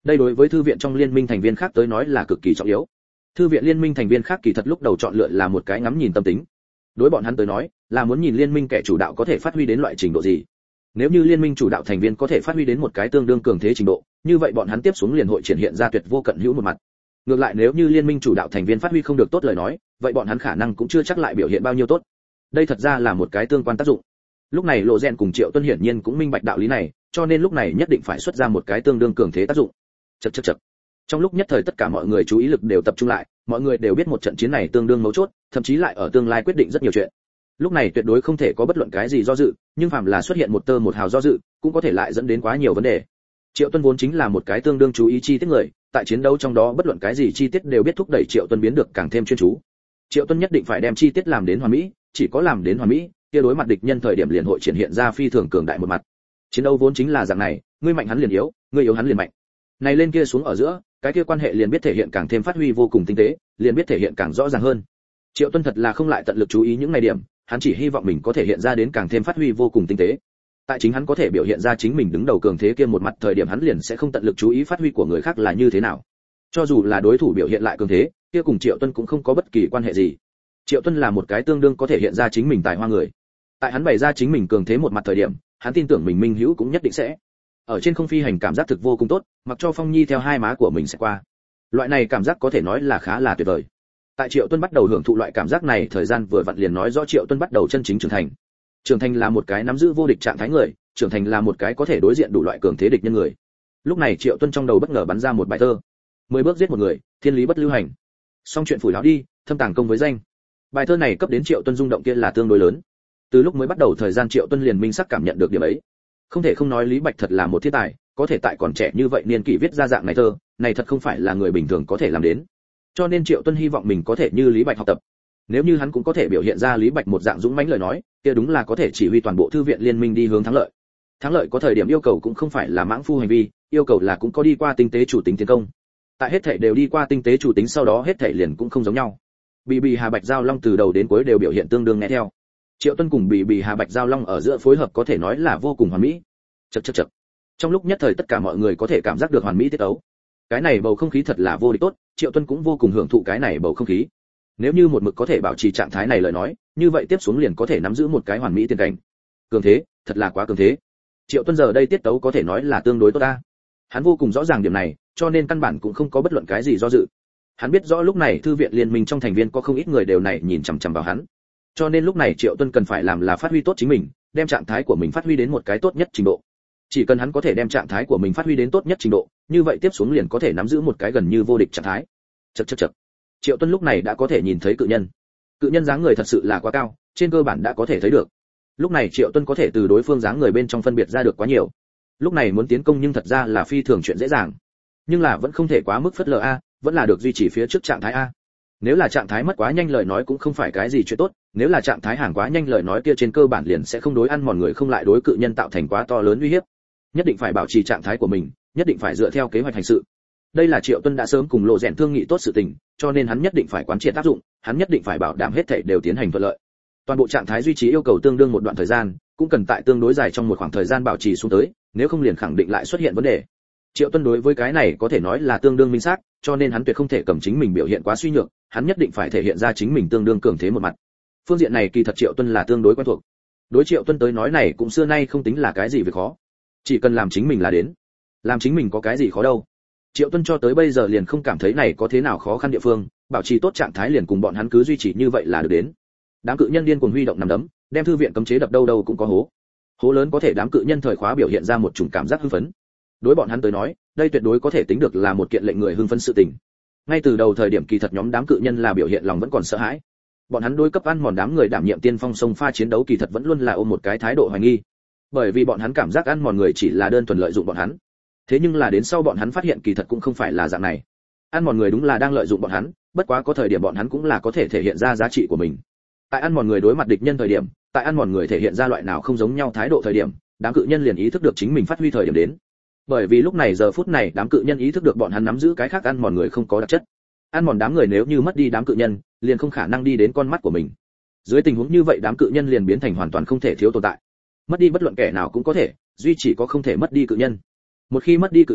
Đây đối với thư viện trong liên minh thành viên khác tới nói là cực kỳ trọng yếu. Thư viện liên minh thành viên khác kỳ thật lúc đầu chọn lựa là một cái ngắm nhìn tâm tính. Đối bọn hắn tới nói, là muốn nhìn liên minh kẻ chủ đạo có thể phát huy đến loại trình độ gì. Nếu như liên minh chủ đạo thành viên có thể phát huy đến một cái tương đương cường thế trình độ, như vậy bọn hắn tiếp xuống liền hội triển hiện ra tuyệt vô cận hữu một mặt. Ngược lại nếu như liên minh chủ đạo thành viên phát huy không được tốt lời nói, vậy bọn hắn khả năng cũng chưa chắc lại biểu hiện bao nhiêu tốt. Đây thật ra là một cái tương quan tác dụng. Lúc này Lộ Rèn cùng Triệu Tuân hiển nhiên cũng minh bạch đạo lý này, cho nên lúc này nhất định phải xuất ra một cái tương đương cường thế tác dụng. Chậc chậc chậc. Trong lúc nhất thời tất cả mọi người chú ý lực đều tập trung lại, mọi người đều biết một trận chiến này tương đương mấu chốt, thậm chí lại ở tương lai quyết định rất nhiều chuyện. Lúc này tuyệt đối không thể có bất luận cái gì do dự, nhưng phàm là xuất hiện một tơ một hào do dự, cũng có thể lại dẫn đến quá nhiều vấn đề. Triệu Tuân vốn chính là một cái tương đương chú ý chi tiết người, tại chiến đấu trong đó bất luận cái gì chi tiết đều biết thúc đẩy Triệu Tuân biến được càng thêm chuyên chú. Triệu Tuân nhất định phải đem chi tiết làm đến hoàn mỹ, chỉ có làm đến hoàn mỹ, kia đối mặt địch nhân thời điểm liền hội triển hiện ra phi thường cường đại một mặt. Chiến đấu vốn chính là dạng này, ngươi mạnh hắn liền yếu, ngươi yếu hắn liền mạnh. Này lên kia xuống ở giữa, cái kia quan hệ liền biết thể hiện càng thêm phát huy vô cùng tinh tế, liền biết thể hiện càng rõ ràng hơn. Triệu Tuân thật là không lại tận lực chú ý những này điểm, hắn chỉ hy vọng mình có thể hiện ra đến càng thêm phát huy vô cùng tinh tế. Tại chính hắn có thể biểu hiện ra chính mình đứng đầu cường thế kia một mặt thời điểm hắn liền sẽ không tận lực chú ý phát huy của người khác là như thế nào. Cho dù là đối thủ biểu hiện lại cường thế, kia cùng Triệu Tuân cũng không có bất kỳ quan hệ gì. Triệu Tuân là một cái tương đương có thể hiện ra chính mình tài hoa người. Tại hắn bày ra chính mình cường thế một mặt thời điểm, hắn tin tưởng mình minh hữu cũng nhất định sẽ ở trên không phi hành cảm giác thực vô cùng tốt, mặc cho Phong Nhi theo hai má của mình sẽ qua. Loại này cảm giác có thể nói là khá là tuyệt vời. Tại Triệu Tuân bắt đầu hưởng thụ loại cảm giác này, thời gian vừa vặn liền nói rõ Triệu Tuân bắt đầu chân chính trưởng thành. Trưởng thành là một cái nắm giữ vô địch trạng thái người, trưởng thành là một cái có thể đối diện đủ loại cường thế địch nhân người. Lúc này Triệu Tuân trong đầu bất ngờ bắn ra một bài thơ: mười bước giết một người, thiên lý bất lưu hành. Xong chuyện phủi láo đi, thâm tàng công với danh. Bài thơ này cấp đến Triệu Tuân rung động kia là tương đối lớn. Từ lúc mới bắt đầu thời gian Triệu Tuân liền minh sắc cảm nhận được điểm ấy. Không thể không nói Lý Bạch thật là một thiên tài, có thể tại còn trẻ như vậy niên kỷ viết ra dạng này thơ, này thật không phải là người bình thường có thể làm đến. Cho nên Triệu Tuân hy vọng mình có thể như Lý Bạch học tập. Nếu như hắn cũng có thể biểu hiện ra Lý Bạch một dạng dũng mãnh lời nói, kia đúng là có thể chỉ huy toàn bộ thư viện liên minh đi hướng thắng lợi. Thắng lợi có thời điểm yêu cầu cũng không phải là mãng phu hành vi, yêu cầu là cũng có đi qua tinh tế chủ tính tiến công. Tại hết thảy đều đi qua tinh tế chủ tính sau đó hết thảy liền cũng không giống nhau. Bì Bì Hà Bạch Giao Long từ đầu đến cuối đều biểu hiện tương đương nghe theo. Triệu Tuân cùng Bì Bì Hà Bạch Giao Long ở giữa phối hợp có thể nói là vô cùng hoàn mỹ. Chậc chậc chậc. Trong lúc nhất thời tất cả mọi người có thể cảm giác được hoàn mỹ tiết tấu. Cái này bầu không khí thật là vô địch tốt, Triệu Tuân cũng vô cùng hưởng thụ cái này bầu không khí. Nếu như một mực có thể bảo trì trạng thái này lời nói, như vậy tiếp xuống liền có thể nắm giữ một cái hoàn mỹ tiên cảnh. Cường thế, thật là quá cường thế. Triệu Tuân giờ đây tiết tấu có thể nói là tương đối tốt ta. Hắn vô cùng rõ ràng điểm này, cho nên căn bản cũng không có bất luận cái gì do dự. Hắn biết rõ lúc này thư viện liên minh trong thành viên có không ít người đều này nhìn chằm chằm vào hắn. Cho nên lúc này Triệu Tuân cần phải làm là phát huy tốt chính mình, đem trạng thái của mình phát huy đến một cái tốt nhất trình độ. Chỉ cần hắn có thể đem trạng thái của mình phát huy đến tốt nhất trình độ, như vậy tiếp xuống liền có thể nắm giữ một cái gần như vô địch trạng thái. Chậc chậc chậc. Triệu Tuân lúc này đã có thể nhìn thấy cự nhân. Cự nhân dáng người thật sự là quá cao, trên cơ bản đã có thể thấy được. Lúc này Triệu Tuân có thể từ đối phương dáng người bên trong phân biệt ra được quá nhiều. Lúc này muốn tiến công nhưng thật ra là phi thường chuyện dễ dàng. Nhưng là vẫn không thể quá mức phất lờ a, vẫn là được duy trì phía trước trạng thái a. Nếu là trạng thái mất quá nhanh lời nói cũng không phải cái gì chuyện tốt, nếu là trạng thái hàng quá nhanh lời nói kia trên cơ bản liền sẽ không đối ăn mòn người không lại đối cự nhân tạo thành quá to lớn uy hiếp. Nhất định phải bảo trì trạng thái của mình, nhất định phải dựa theo kế hoạch hành sự. Đây là Triệu Tuân đã sớm cùng Lộ Rèn thương nghị tốt sự tình, cho nên hắn nhất định phải quán triệt áp dụng, hắn nhất định phải bảo đảm hết thảy đều tiến hành thuận lợi. Toàn bộ trạng thái duy trì yêu cầu tương đương một đoạn thời gian, cũng cần tại tương đối dài trong một khoảng thời gian bảo trì xuống tới, nếu không liền khẳng định lại xuất hiện vấn đề. Triệu Tuân đối với cái này có thể nói là tương đương minh xác, cho nên hắn tuyệt không thể cầm chính mình biểu hiện quá suy nhược, hắn nhất định phải thể hiện ra chính mình tương đương cường thế một mặt. Phương diện này kỳ thật Triệu Tuân là tương đối quen thuộc. Đối Triệu Tuân tới nói này cũng xưa nay không tính là cái gì việc khó. Chỉ cần làm chính mình là đến. Làm chính mình có cái gì khó đâu. Triệu Tuân cho tới bây giờ liền không cảm thấy này có thế nào khó khăn địa phương, bảo trì tốt trạng thái liền cùng bọn hắn cứ duy trì như vậy là được đến. Đám cự nhân điên cuồng huy động nắm đấm, đem thư viện cấm chế đập đâu đâu cũng có hố. Hố lớn có thể đám cự nhân thời khóa biểu hiện ra một chủng cảm giác hưng phấn. Đối bọn hắn tới nói, đây tuyệt đối có thể tính được là một kiện lệnh người hưng phấn sự tình. Ngay từ đầu thời điểm kỳ thật nhóm đám cự nhân là biểu hiện lòng vẫn còn sợ hãi. Bọn hắn đối cấp ăn mòn đám người đảm nhiệm tiên phong sông pha chiến đấu kỳ thật vẫn luôn là ôm một cái thái độ hoài nghi. Bởi vì bọn hắn cảm giác ăn mòn người chỉ là đơn thuần lợi dụng bọn hắn. Thế nhưng là đến sau bọn hắn phát hiện kỳ thật cũng không phải là dạng này. Ăn mòn người đúng là đang lợi dụng bọn hắn, bất quá có thời điểm bọn hắn cũng là có thể thể hiện ra giá trị của mình. Tại ăn mòn người đối mặt địch nhân thời điểm, tại ăn mòn người thể hiện ra loại nào không giống nhau thái độ thời điểm, đám cự nhân liền ý thức được chính mình phát huy thời điểm đến. Bởi vì lúc này giờ phút này đám cự nhân ý thức được bọn hắn nắm giữ cái khác ăn mòn người không có đặc chất. Ăn mòn đám người nếu như mất đi đám cự nhân, liền không khả năng đi đến con mắt của mình. Dưới tình huống như vậy đám cự nhân liền biến thành hoàn toàn không thể thiếu tồn tại. Mất đi bất luận kẻ nào cũng có thể, duy chỉ có không thể mất đi cự nhân. Một khi mất đi cự nhân,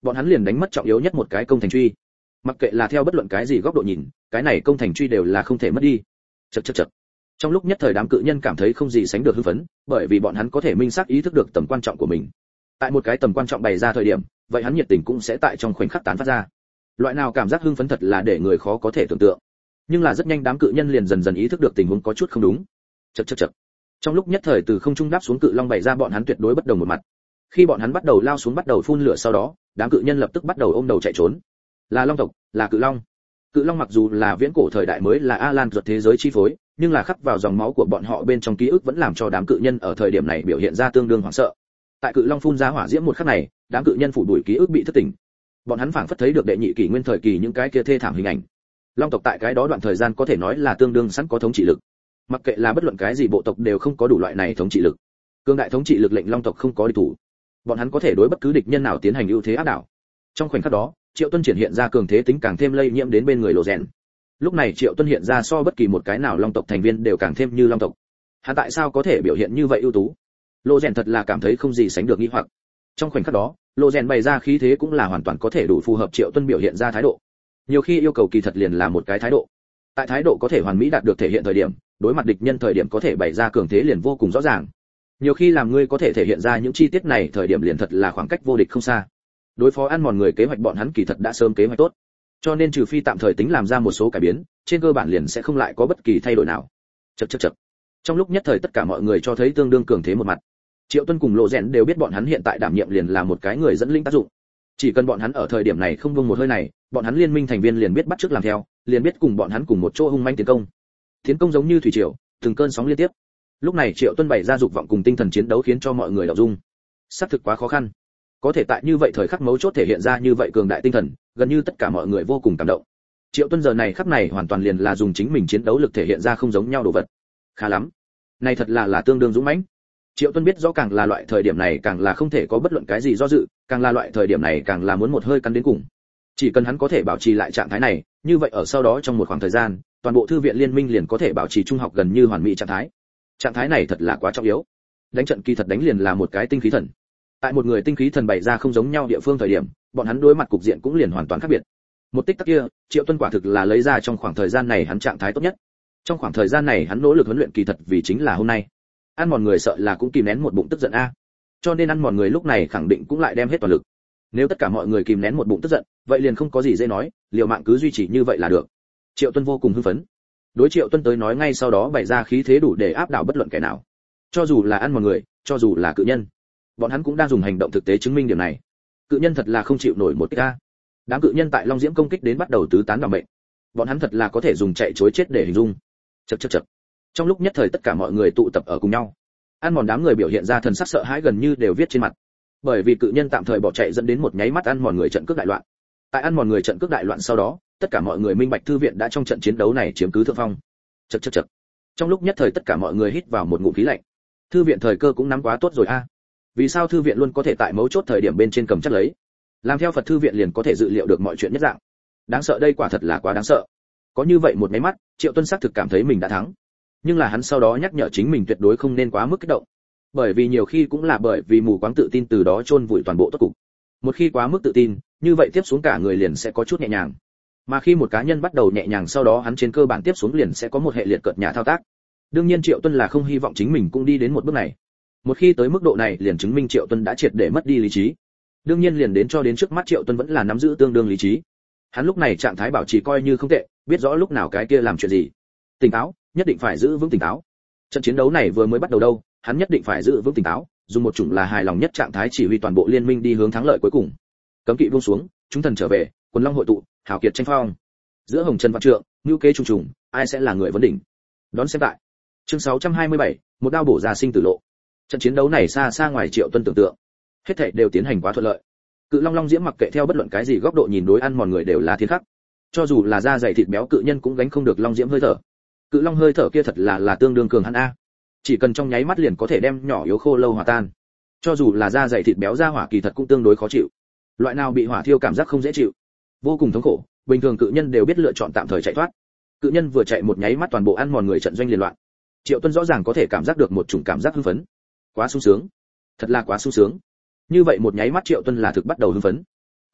bọn hắn liền đánh mất trọng yếu nhất một cái công thành truy. Mặc kệ là theo bất luận cái gì góc độ nhìn, cái này công thành truy đều là không thể mất đi. Chậc chậc chậc. Trong lúc nhất thời đám cự nhân cảm thấy không gì sánh được hưng phấn, bởi vì bọn hắn có thể minh xác ý thức được tầm quan trọng của mình. Tại một cái tầm quan trọng bày ra thời điểm, vậy hắn nhiệt tình cũng sẽ tại trong khoảnh khắc tán phát ra. Loại nào cảm giác hưng phấn thật là để người khó có thể tưởng tượng. Nhưng là rất nhanh đám cự nhân liền dần dần ý thức được tình huống có chút không đúng. Chậc chậc chậc. Trong lúc nhất thời từ không trung đáp xuống cự long bày ra bọn hắn tuyệt đối bất đồng một mặt. Khi bọn hắn bắt đầu lao xuống bắt đầu phun lửa sau đó, đám cự nhân lập tức bắt đầu ôm đầu chạy trốn. Là long tộc, là cự long. Cự long mặc dù là viễn cổ thời đại mới là Alan ruột thế giới chi phối, nhưng là khắc vào dòng máu của bọn họ bên trong ký ức vẫn làm cho đám cự nhân ở thời điểm này biểu hiện ra tương đương hoảng sợ. Tại cự long phun ra hỏa diễm một khắc này, đám cự nhân phủ đuổi ký ức bị thất tỉnh. Bọn hắn phảng phất thấy được đệ nhị kỷ nguyên thời kỳ những cái kia thê thảm hình ảnh. Long tộc tại cái đó đoạn thời gian có thể nói là tương đương sẵn có thống trị lực. Mặc kệ là bất luận cái gì bộ tộc đều không có đủ loại này thống trị lực. Cương đại thống trị lực lệnh long tộc không có địch thủ. Bọn hắn có thể đối bất cứ địch nhân nào tiến hành ưu thế áp đảo. Trong khoảnh khắc đó, Triệu Tuân triển hiện ra cường thế tính càng thêm lây nhiễm đến bên người Lộ Rèn. Lúc này Triệu Tuân hiện ra so bất kỳ một cái nào long tộc thành viên đều càng thêm như long tộc. Hắn tại sao có thể biểu hiện như vậy ưu tú? Lộ Rèn thật là cảm thấy không gì sánh được nghi hoặc. Trong khoảnh khắc đó, Lộ Rèn bày ra khí thế cũng là hoàn toàn có thể đủ phù hợp Triệu Tuân biểu hiện ra thái độ. Nhiều khi yêu cầu kỳ thật liền là một cái thái độ. Tại thái độ có thể hoàn mỹ đạt được thể hiện thời điểm, đối mặt địch nhân thời điểm có thể bày ra cường thế liền vô cùng rõ ràng. Nhiều khi làm ngươi có thể thể hiện ra những chi tiết này thời điểm liền thật là khoảng cách vô địch không xa. Đối phó ăn mòn người kế hoạch bọn hắn kỳ thật đã sớm kế hoạch tốt, cho nên trừ phi tạm thời tính làm ra một số cải biến, trên cơ bản liền sẽ không lại có bất kỳ thay đổi nào. Chậc chậc chậc. Trong lúc nhất thời tất cả mọi người cho thấy tương đương cường thế một mặt. Triệu Tuân cùng Lộ Rèn đều biết bọn hắn hiện tại đảm nhiệm liền là một cái người dẫn linh tác dụng. Chỉ cần bọn hắn ở thời điểm này không buông một hơi này, bọn hắn liên minh thành viên liền biết bắt chước làm theo, liền biết cùng bọn hắn cùng một chỗ hung manh tiến công. Tiến công giống như thủy triều, từng cơn sóng liên tiếp. Lúc này Triệu Tuân bày ra dục vọng cùng tinh thần chiến đấu khiến cho mọi người động dung. Sắp thực quá khó khăn. Có thể tại như vậy thời khắc mấu chốt thể hiện ra như vậy cường đại tinh thần, gần như tất cả mọi người vô cùng cảm động. Triệu Tuân giờ này khắc này hoàn toàn liền là dùng chính mình chiến đấu lực thể hiện ra không giống nhau đồ vật. Khá lắm. Này thật là là tương đương dũng mãnh. Triệu Tuân biết rõ càng là loại thời điểm này càng là không thể có bất luận cái gì do dự, càng là loại thời điểm này càng là muốn một hơi cắn đến cùng. Chỉ cần hắn có thể bảo trì lại trạng thái này, như vậy ở sau đó trong một khoảng thời gian, toàn bộ thư viện liên minh liền có thể bảo trì trung học gần như hoàn mỹ trạng thái. Trạng thái này thật là quá trọng yếu. Đánh trận kỳ thật đánh liền là một cái tinh khí thần. Tại một người tinh khí thần bày ra không giống nhau địa phương thời điểm, bọn hắn đối mặt cục diện cũng liền hoàn toàn khác biệt. Một tích tắc kia, Triệu Tuân quả thực là lấy ra trong khoảng thời gian này hắn trạng thái tốt nhất. Trong khoảng thời gian này hắn nỗ lực huấn luyện kỳ thật vì chính là hôm nay. Ăn mòn người sợ là cũng kìm nén một bụng tức giận a. Cho nên ăn mòn người lúc này khẳng định cũng lại đem hết toàn lực. Nếu tất cả mọi người kìm nén một bụng tức giận, vậy liền không có gì dễ nói, liều mạng cứ duy trì như vậy là được. Triệu Tuân vô cùng hưng phấn. Đối Triệu Tuân tới nói ngay sau đó bày ra khí thế đủ để áp đảo bất luận kẻ nào. Cho dù là ăn mòn người, cho dù là cự nhân, bọn hắn cũng đang dùng hành động thực tế chứng minh điểm này. Cự nhân thật là không chịu nổi một kích a. Đám cự nhân tại Long Diễm công kích đến bắt đầu tứ tán đảm mệnh. Bọn hắn thật là có thể dùng chạy trối chết để hình dung. Chậc chậc chậc. Trong lúc nhất thời tất cả mọi người tụ tập ở cùng nhau. Ăn mòn đám người biểu hiện ra thần sắc sợ hãi gần như đều viết trên mặt. Bởi vì cự nhân tạm thời bỏ chạy dẫn đến một nháy mắt ăn mòn người trận cước đại loạn. Tại ăn mòn người trận cước đại loạn sau đó, tất cả mọi người minh bạch thư viện đã trong trận chiến đấu này chiếm cứ thượng phong. Chậc chậc chậc. Trong lúc nhất thời tất cả mọi người hít vào một ngụm khí lạnh. Thư viện thời cơ cũng nắm quá tốt rồi a. Vì sao thư viện luôn có thể tại mấu chốt thời điểm bên trên cầm chắc lấy? Làm theo Phật thư viện liền có thể dự liệu được mọi chuyện nhất dạng. Đáng sợ đây quả thật là quá đáng sợ. Có như vậy một cái mắt, Triệu Tuân xác thực cảm thấy mình đã thắng. Nhưng là hắn sau đó nhắc nhở chính mình tuyệt đối không nên quá mức kích động. Bởi vì nhiều khi cũng là bởi vì mù quáng tự tin từ đó chôn vùi toàn bộ tốt cục. Một khi quá mức tự tin, như vậy tiếp xuống cả người liền sẽ có chút nhẹ nhàng. Mà khi một cá nhân bắt đầu nhẹ nhàng sau đó hắn trên cơ bản tiếp xuống liền sẽ có một hệ liệt cợt nhả thao tác. Đương nhiên Triệu Tuân là không hy vọng chính mình cũng đi đến một bước này. Một khi tới mức độ này liền chứng minh Triệu Tuân đã triệt để mất đi lý trí. Đương nhiên liền đến cho đến trước mắt Triệu Tuân vẫn là nắm giữ tương đương lý trí. Hắn lúc này trạng thái bảo trì coi như không tệ, biết rõ lúc nào cái kia làm chuyện gì. Tỉnh táo, nhất định phải giữ vững tỉnh táo. Trận chiến đấu này vừa mới bắt đầu đâu, hắn nhất định phải giữ vững tỉnh táo, dùng một chủng là hài lòng nhất trạng thái chỉ huy toàn bộ liên minh đi hướng thắng lợi cuối cùng. Cấm kỵ buông xuống, chúng thần trở về, quần long hội tụ, hào kiệt tranh phong. Giữa hồng trần vạn trượng, ngưu kế trùng trùng, ai sẽ là người vấn đỉnh? Đón xem tại. Chương sáu trăm hai mươi bảy, một đao bổ ra sinh tử lộ. Trận chiến đấu này xa xa ngoài Triệu Tuân tưởng tượng. Hết thảy đều tiến hành quá thuận lợi. Cự Long Long Diễm mặc kệ theo bất luận cái gì góc độ nhìn đối ăn mòn người đều là thiên khắc. Cho dù là da dày thịt béo cự nhân cũng gánh không được Long Diễm hơi thở. Cự Long hơi thở kia thật là là tương đương cường hắn a. Chỉ cần trong nháy mắt liền có thể đem nhỏ yếu khô lâu hòa tan. Cho dù là da dày thịt béo da hỏa kỳ thật cũng tương đối khó chịu. Loại nào bị hỏa thiêu cảm giác không dễ chịu, vô cùng thống khổ, bình thường cự nhân đều biết lựa chọn tạm thời chạy thoát. Cự nhân vừa chạy một nháy mắt toàn bộ ăn mòn người trận doanh liền loạn. Triệu Tuân rõ ràng có thể cảm giác được một chủng cảm giác hưng phấn. Quá sung sướng, thật là quá sung sướng. Như vậy một nháy mắt Triệu Tuân là thực bắt đầu hưng phấn.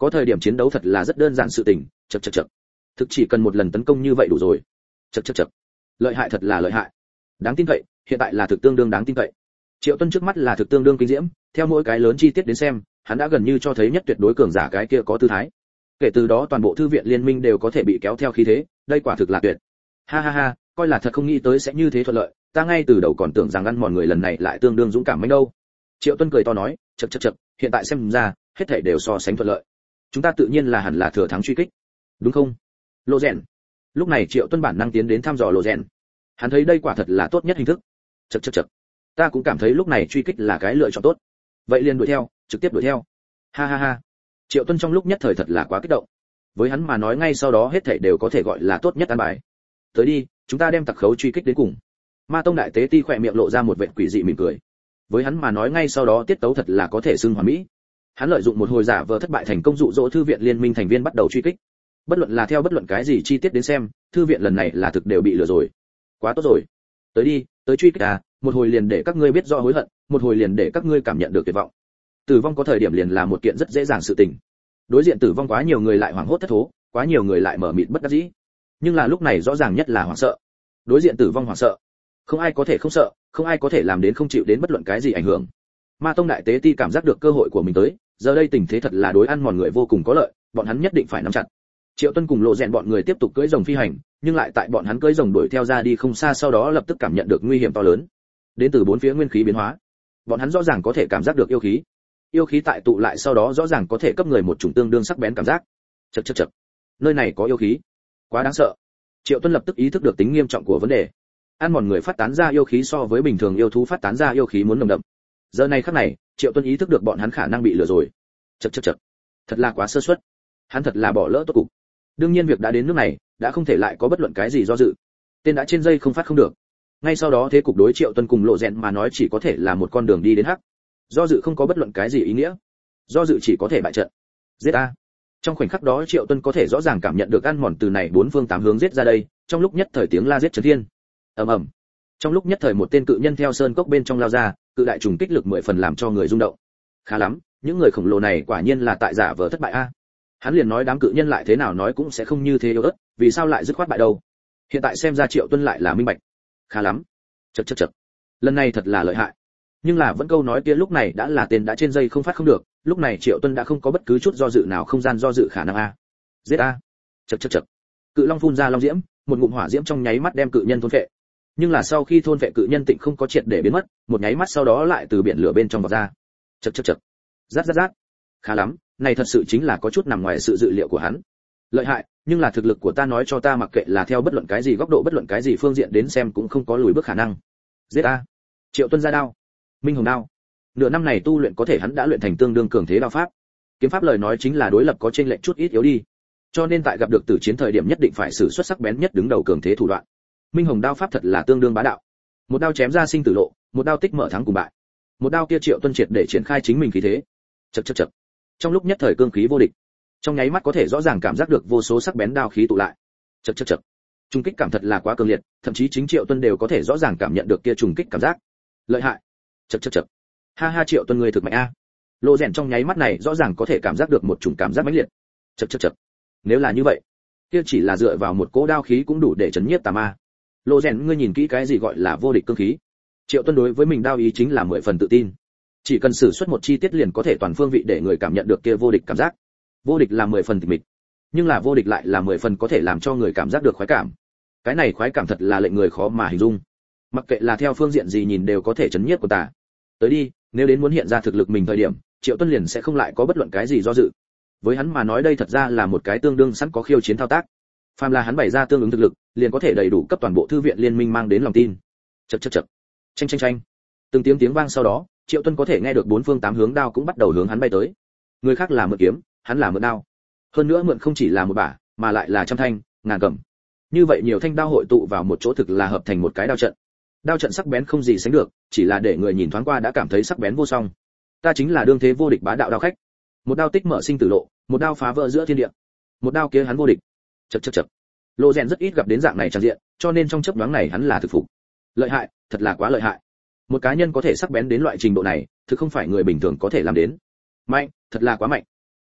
có thời điểm chiến đấu thật là rất đơn giản sự tình, chậc chậc chậc. Thực chỉ cần một lần tấn công như vậy đủ rồi. Chậc chậc chậc. Lợi hại thật là lợi hại. Đáng tin cậy, hiện tại là thực tương đương đáng tin cậy. Triệu Tuân trước mắt là thực tương đương kinh diễm, theo mỗi cái lớn chi tiết đến xem, hắn đã gần như cho thấy nhất tuyệt đối cường giả cái kia có tư thái. Kể từ đó toàn bộ thư viện liên minh đều có thể bị kéo theo khí thế, đây quả thực là tuyệt. Ha ha ha, coi là thật không nghĩ tới sẽ như thế thuận lợi, ta ngay từ đầu còn tưởng rằng ăn mòn người lần này lại tương đương dũng cảm mấy đâu. Triệu Tuân cười to nói, chậc chậc chậc, hiện tại xem ra, hết thảy đều so sánh thuận lợi. Chúng ta tự nhiên là hẳn là thừa thắng truy kích, đúng không? Lộ Rèn. Lúc này Triệu Tuân bản năng tiến đến thăm dò Lộ Rèn. Hắn thấy đây quả thật là tốt nhất hình thức. Chậc chậc chậc. Ta cũng cảm thấy lúc này truy kích là cái lựa chọn tốt. Vậy liền đuổi theo, trực tiếp đuổi theo. Ha ha ha. Triệu Tuân trong lúc nhất thời thật là quá kích động. Với hắn mà nói ngay sau đó hết thảy đều có thể gọi là tốt nhất an bài. Tới đi, chúng ta đem tặc khấu truy kích đến cùng. Ma Tông đại tế ti khỏe miệng lộ ra một vệt quỷ dị mỉm cười. Với hắn mà nói ngay sau đó tiết tấu thật là có thể xưng hoàn mỹ. Hắn lợi dụng một hồi giả vờ thất bại thành công dụ dỗ thư viện liên minh thành viên bắt đầu truy kích. Bất luận là theo bất luận cái gì chi tiết đến xem, thư viện lần này là thực đều bị lừa rồi. Quá tốt rồi. Tới đi, tới truy kích à, một hồi liền để các ngươi biết rõ hối hận, một hồi liền để các ngươi cảm nhận được tuyệt vọng. Tử vong có thời điểm liền là một kiện rất dễ dàng sự tình. Đối diện tử vong quá nhiều người lại hoảng hốt thất thố, quá nhiều người lại mở mịt bất đắc dĩ. Nhưng là lúc này rõ ràng nhất là hoảng sợ. Đối diện tử vong hoảng sợ. Không ai có thể không sợ, không ai có thể làm đến không chịu đến bất luận cái gì ảnh hưởng. Ma Tông đại tế ti cảm giác được cơ hội của mình tới, giờ đây tình thế thật là đối ăn mòn người vô cùng có lợi, bọn hắn nhất định phải nắm chặt. Triệu Tuân cùng Lộ Rèn bọn người tiếp tục cưỡi rồng phi hành, nhưng lại tại bọn hắn cưỡi rồng đuổi theo ra đi không xa sau đó lập tức cảm nhận được nguy hiểm to lớn. Đến từ bốn phía nguyên khí biến hóa. Bọn hắn rõ ràng có thể cảm giác được yêu khí. Yêu khí tại tụ lại sau đó rõ ràng có thể cấp người một chủng tương đương sắc bén cảm giác. Chậc chậc chậc. Nơi này có yêu khí. Quá đáng sợ. Triệu Tuân lập tức ý thức được tính nghiêm trọng của vấn đề. Ăn mòn người phát tán ra yêu khí so với bình thường yêu thú phát tán ra yêu khí muốn nồng đậm. Giờ này khắc này, Triệu Tuân ý thức được bọn hắn khả năng bị lừa rồi. Chậc chậc chậc. Thật là quá sơ suất. Hắn thật là bỏ lỡ tốt cục. Đương nhiên việc đã đến nước này, đã không thể lại có bất luận cái gì do dự. Tên đã trên dây không phát không được. Ngay sau đó thế cục đối Triệu Tuân cùng Lộ Rèn mà nói chỉ có thể là một con đường đi đến hắc. Do dự không có bất luận cái gì ý nghĩa. Do dự chỉ có thể bại trận. Giết a. Trong khoảnh khắc đó Triệu Tuân có thể rõ ràng cảm nhận được ăn mòn từ này bốn phương tám hướng giết ra đây, trong lúc nhất thời tiếng la giết chấn thiên. Ầm ầm. Trong lúc nhất thời một tên cự nhân theo sơn cốc bên trong lao ra, cự đại trùng kích lực mười phần làm cho người rung động. Khá lắm, những người khổng lồ này quả nhiên là tại giả vờ thất bại a. Hắn liền nói đám cự nhân lại thế nào nói cũng sẽ không như thế yếu ớt, vì sao lại dứt khoát bại đâu? Hiện tại xem ra Triệu Tuân lại là minh bạch. Khá lắm. Chậc chậc chậc. Lần này thật là lợi hại. Nhưng là vẫn câu nói kia lúc này đã là tên đã trên dây không phát không được, lúc này Triệu Tuân đã không có bất cứ chút do dự nào không gian do dự khả năng a. Giết a. Chậc chậc chậc. Cự long phun ra long diễm, một ngụm hỏa diễm trong nháy mắt đem cự nhân thôn phệ. Nhưng là sau khi thôn phệ cự nhân tịnh không có triệt để biến mất, một nháy mắt sau đó lại từ biển lửa bên trong vọt ra. Chậc chậc chậc. Rát rát rát. Khá lắm, này thật sự chính là có chút nằm ngoài sự dự liệu của hắn. Lợi hại, nhưng là thực lực của ta nói cho ta mặc kệ là theo bất luận cái gì góc độ bất luận cái gì phương diện đến xem cũng không có lùi bước khả năng. Giết a. Triệu Tuân ra đao. Minh hồng đao. Nửa năm này tu luyện có thể hắn đã luyện thành tương đương cường thế đao pháp. Kiếm pháp lời nói chính là đối lập có chênh lệch chút ít yếu đi. Cho nên tại gặp được tử chiến thời điểm nhất định phải sử xuất sắc bén nhất đứng đầu cường thế thủ đoạn. Minh hồng đao pháp thật là tương đương bá đạo. Một đao chém ra sinh tử lộ, một đao tích mở thắng cùng bại. Một đao kia Triệu Tuân triệt để triển khai chính mình khí thế. Chậc chậc chậc. Trong lúc nhất thời cương khí vô địch, trong nháy mắt có thể rõ ràng cảm giác được vô số sắc bén đao khí tụ lại. Chậc chậc chậc. Trùng kích cảm thật là quá cường liệt, thậm chí chính Triệu Tuân đều có thể rõ ràng cảm nhận được kia trùng kích cảm giác. Lợi hại. Chậc chậc chậc. Ha ha Triệu Tuân người thực mạnh a. Lộ Rèn trong nháy mắt này rõ ràng có thể cảm giác được một chủng cảm giác mãnh liệt. Chậc chậc chậc. Nếu là như vậy, kia chỉ là dựa vào một cỗ đao khí cũng đủ để chấn nhiếp tà ma. Lộ Rèn ngươi nhìn kỹ cái gì gọi là vô địch cương khí. Triệu Tuân đối với mình đao ý chính là mười phần tự tin. Chỉ cần sử xuất một chi tiết liền có thể toàn phương vị để người cảm nhận được kia vô địch cảm giác. Vô địch là mười phần tịch mịch, nhưng là vô địch lại là mười phần có thể làm cho người cảm giác được khoái cảm. Cái này khoái cảm thật là lệnh người khó mà hình dung. Mặc kệ là theo phương diện gì nhìn đều có thể chấn nhiếp của ta. Tới đi, nếu đến muốn hiện ra thực lực mình thời điểm, Triệu Tuân liền sẽ không lại có bất luận cái gì do dự. Với hắn mà nói đây thật ra là một cái tương đương sẵn có khiêu chiến thao tác. Phàm là hắn bày ra tương ứng thực lực, liền có thể đầy đủ cấp toàn bộ thư viện liên minh mang đến lòng tin. Chậc chậc chậc. Chanh chanh chanh. Từng tiếng tiếng vang sau đó, Triệu Tuân có thể nghe được bốn phương tám hướng đao cũng bắt đầu hướng hắn bay tới. Người khác là mượn kiếm, hắn là mượn đao. Hơn nữa mượn không chỉ là một bả, mà lại là trăm thanh, ngàn cầm. Như vậy nhiều thanh đao hội tụ vào một chỗ thực là hợp thành một cái đao trận. Đao trận sắc bén không gì sánh được, chỉ là để người nhìn thoáng qua đã cảm thấy sắc bén vô song. Ta chính là đương thế vô địch bá đạo đao khách. Một đao tích mở sinh tử lộ, một đao phá vỡ giữa thiên địa. Một đao kia hắn vô địch. Chậc chậc chậc. Lộ Rèn rất ít gặp đến dạng này trang diện, cho nên trong chớp nhoáng này hắn là thực phục. Lợi hại, thật là quá lợi hại. Một cá nhân có thể sắc bén đến loại trình độ này, thực không phải người bình thường có thể làm đến. Mạnh, thật là quá mạnh.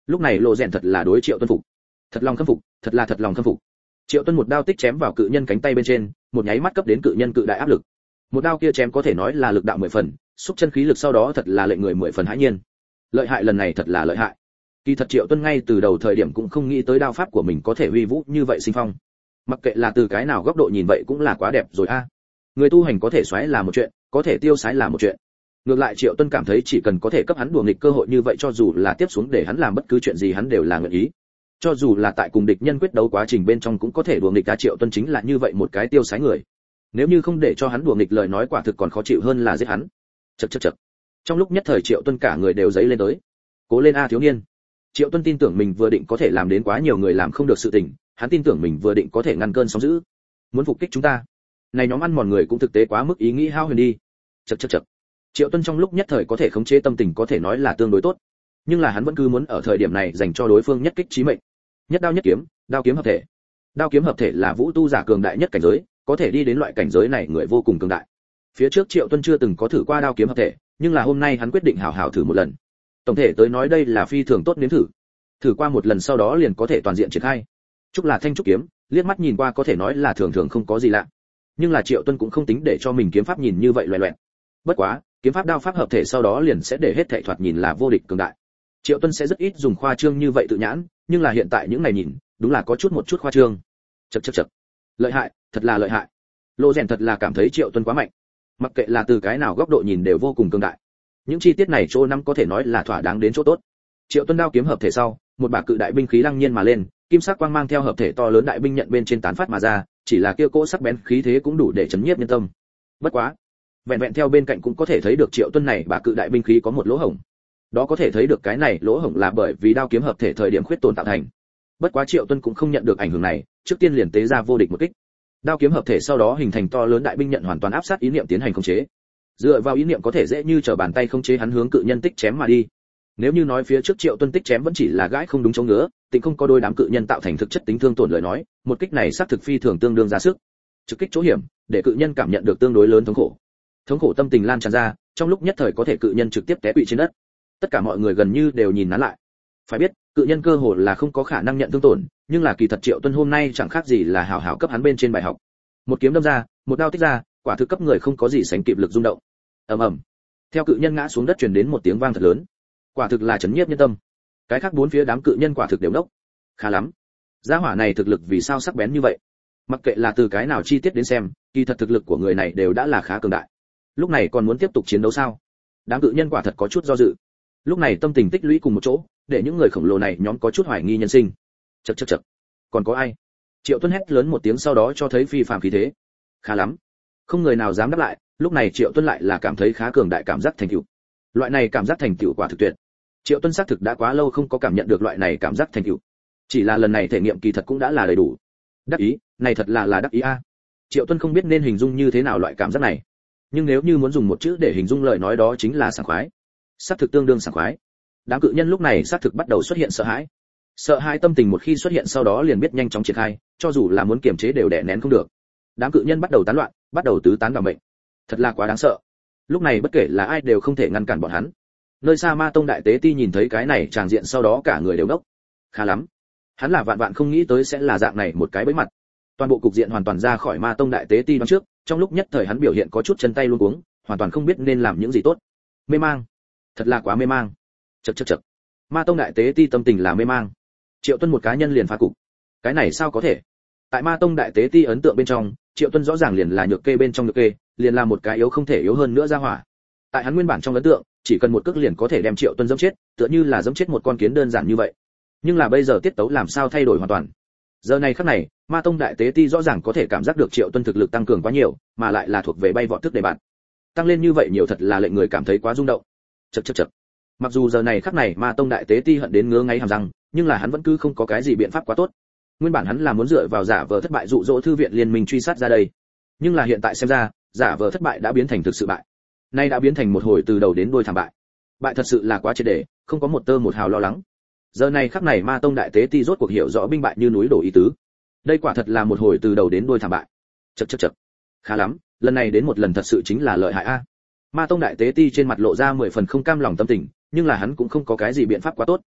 lúc này Lộ Rèn thật là đối Triệu Tuân phục, thật lòng khâm phục, thật là thật lòng khâm phục. Triệu Tuân một đao tích chém vào cự nhân cánh tay bên trên, một nháy mắt cấp đến cự nhân cự đại áp lực. Một đao kia chém có thể nói là lực đạo mười phần, xúc chân khí lực sau đó thật là lệnh người mười phần hãi nhiên. Lợi hại, lần này thật là lợi hại. Kỳ thật Triệu Tuân ngay từ đầu thời điểm cũng không nghĩ tới đao pháp của mình có thể uy vũ như vậy sinh phong. Mặc kệ là từ cái nào góc độ nhìn vậy cũng là quá đẹp rồi a. Người tu hành có thể xoáy là một chuyện, có thể tiêu sái là một chuyện. Ngược lại Triệu Tuân cảm thấy chỉ cần có thể cấp hắn đùa nghịch cơ hội như vậy, cho dù là tiếp xuống để hắn làm bất cứ chuyện gì hắn đều là nguyện ý. Cho dù là tại cùng địch nhân quyết đấu quá trình bên trong cũng có thể đùa nghịch. Ra Triệu Tuân chính là như vậy một cái tiêu sái người. Nếu như không để cho hắn đùa nghịch lời nói quả thực còn khó chịu hơn là giết hắn. Chậc chậc chậc. Trong lúc nhất thời Triệu Tuân cả người đều giấy lên tới. Cố lên a thiếu niên. Triệu Tuân tin tưởng mình vừa định có thể làm đến quá nhiều người làm không được sự tình, hắn tin tưởng mình vừa định có thể ngăn cơn sóng dữ. Muốn phục kích chúng ta, này nhóm ăn mòn người cũng thực tế quá mức ý nghĩ hao huyền đi. Chậc chậc chậc. Triệu Tuân trong lúc nhất thời có thể khống chế tâm tình có thể nói là tương đối tốt, nhưng là hắn vẫn cứ muốn ở thời điểm này dành cho đối phương nhất kích chí mệnh. Nhất đao nhất kiếm, đao kiếm hợp thể. Đao kiếm hợp thể là vũ tu giả cường đại nhất cảnh giới, có thể đi đến loại cảnh giới này người vô cùng cường đại. Phía trước Triệu Tuân chưa từng có thử qua đao kiếm hợp thể, nhưng là hôm nay hắn quyết định hảo hảo thử một lần. Tổng thể tới nói đây là phi thường tốt nếm thử. Thử qua một lần sau đó liền có thể toàn diện triển khai. Trúc là thanh trúc kiếm, liếc mắt nhìn qua có thể nói là thường thường không có gì lạ. Nhưng là Triệu Tuân cũng không tính để cho mình kiếm pháp nhìn như vậy loè loẹt. Bất quá, kiếm pháp đao pháp hợp thể sau đó liền sẽ để hết thảy thoạt nhìn là vô địch cường đại. Triệu Tuân sẽ rất ít dùng khoa trương như vậy tự nhãn, nhưng là hiện tại những này nhìn, đúng là có chút một chút khoa trương. Chậc chậc chậc. Lợi hại, thật là lợi hại. Lộ Rèn thật là cảm thấy Triệu Tuân quá mạnh. Mặc kệ là từ cái nào góc độ nhìn đều vô cùng cường đại. Những chi tiết này chỗ năm có thể nói là thỏa đáng đến chỗ tốt. Triệu Tuân đao kiếm hợp thể sau, một bả cự đại binh khí lăng nhiên mà lên, kim sắc quang mang theo hợp thể to lớn đại binh nhận bên trên tán phát mà ra, chỉ là kia cỗ sắc bén khí thế cũng đủ để chấn nhiếp nhân tâm. Bất quá, vẹn vẹn theo bên cạnh cũng có thể thấy được Triệu Tuân này bả cự đại binh khí có một lỗ hổng. Đó có thể thấy được cái này lỗ hổng là bởi vì đao kiếm hợp thể thời điểm khuyết tồn tạo thành. Bất quá Triệu Tuân cũng không nhận được ảnh hưởng này, trước tiên liền tế ra vô địch một kích. Đao kiếm hợp thể sau đó hình thành to lớn đại binh nhận hoàn toàn áp sát ý niệm tiến hành khống chế. Dựa vào ý niệm có thể dễ như trở bàn tay khống chế hắn hướng cự nhân tích chém mà đi. Nếu như nói phía trước Triệu Tuân tích chém vẫn chỉ là gãi không đúng chỗ ngứa, tịnh không có đôi đám cự nhân tạo thành thực chất tính thương tổn lời nói, một kích này xác thực phi thường tương đương ra sức. Trực kích chỗ hiểm, để cự nhân cảm nhận được tương đối lớn thống khổ. Thống khổ tâm tình lan tràn ra, trong lúc nhất thời có thể cự nhân trực tiếp té quỵ trên đất. Tất cả mọi người gần như đều nhìn hắn lại. Phải biết, cự nhân cơ hồ là không có khả năng nhận thương tổn, nhưng là kỳ thật Triệu Tuân hôm nay chẳng khác gì là hảo hảo cấp hắn bên trên bài học. Một kiếm đâm ra, một đao tích ra, quả thực cấp người không có gì sánh kịp lực rung động. Ầm ầm. Theo cự nhân ngã xuống đất truyền đến một tiếng vang thật lớn. Quả thực là chấn nhiếp nhân tâm. Cái khác bốn phía đám cự nhân quả thực đều đốc. Khá lắm. Gia hỏa này thực lực vì sao sắc bén như vậy? Mặc kệ là từ cái nào chi tiết đến xem, kỳ thật thực lực của người này đều đã là khá cường đại. Lúc này còn muốn tiếp tục chiến đấu sao? Đám cự nhân quả thật có chút do dự. Lúc này tâm tình tích lũy cùng một chỗ, để những người khổng lồ này nhóm có chút hoài nghi nhân sinh. Chậc chậc chậc. Còn có ai? Triệu Tuân hét lớn một tiếng sau đó cho thấy phi phàm khí thế. Khá lắm. Không người nào dám đáp lại, lúc này Triệu Tuân lại là cảm thấy khá cường đại cảm giác thành tựu. Loại này cảm giác thành tựu quả thực tuyệt. Triệu Tuân xác thực đã quá lâu không có cảm nhận được loại này cảm giác thành tựu. Chỉ là lần này thể nghiệm kỳ thật cũng đã là đầy đủ. Đắc ý, này thật là là đắc ý a. Triệu Tuân không biết nên hình dung như thế nào loại cảm giác này. Nhưng nếu như muốn dùng một chữ để hình dung lời nói đó chính là sảng khoái. Xác thực tương đương sảng khoái. Đám cự nhân lúc này xác thực bắt đầu xuất hiện sợ hãi. Sợ hãi tâm tình một khi xuất hiện sau đó liền biết nhanh chóng triển khai, cho dù là muốn kiềm chế đều đè nén không được. Đám cự nhân bắt đầu tán loạn, bắt đầu tứ tán vào mệnh. Thật là quá đáng sợ. Lúc này bất kể là ai đều không thể ngăn cản bọn hắn. Nơi xa Ma Tông đại tế ti nhìn thấy cái này tràng diện sau đó cả người đều đốc. Khá lắm. Hắn là vạn vạn không nghĩ tới sẽ là dạng này một cái bẫy mặt. Toàn bộ cục diện hoàn toàn ra khỏi Ma Tông đại tế ti đón trước, trong lúc nhất thời hắn biểu hiện có chút chân tay luống cuống, hoàn toàn không biết nên làm những gì tốt. Mê mang. Thật là quá mê mang. Chậc chậc chậc. Ma Tông đại tế ti tâm tình là mê mang. Triệu Tuân một cá nhân liền phá cục. Cái này sao có thể? Tại Ma Tông đại tế ti ấn tượng bên trong, Triệu Tuân rõ ràng liền là nhược kê bên trong nhược kê, liền là một cái yếu không thể yếu hơn nữa ra hỏa. Tại hắn nguyên bản trong ấn tượng, chỉ cần một cước liền có thể đem Triệu Tuân giẫm chết, tựa như là giẫm chết một con kiến đơn giản như vậy. Nhưng là bây giờ tiết tấu làm sao thay đổi hoàn toàn. Giờ này khắc này, Ma Tông đại tế ti rõ ràng có thể cảm giác được Triệu Tuân thực lực tăng cường quá nhiều, mà lại là thuộc về bay vọt thức đề bạn. Tăng lên như vậy nhiều thật là lệnh người cảm thấy quá rung động. Chậc chậc chậc. Mặc dù giờ này khắc này Ma Tông đại tế ti hận đến ngứa ngáy hàm răng, nhưng là hắn vẫn cứ không có cái gì biện pháp quá tốt. Nguyên bản hắn là muốn dựa vào giả vờ thất bại dụ dỗ thư viện liên minh truy sát ra đây, nhưng là hiện tại xem ra, giả vờ thất bại đã biến thành thực sự bại. Nay đã biến thành một hồi từ đầu đến đuôi thảm bại. Bại thật sự là quá triệt để, không có một tơ một hào lo lắng. Giờ này khắc này Ma Tông đại tế ti rốt cuộc hiểu rõ binh bại như núi đổ ý tứ. Đây quả thật là một hồi từ đầu đến đuôi thảm bại. Chậc chậc chậc. Khá lắm, lần này đến một lần thật sự chính là lợi hại a. Ma Tông đại tế ti trên mặt lộ ra mười phần không cam lòng tâm tình, nhưng là hắn cũng không có cái gì biện pháp quá tốt.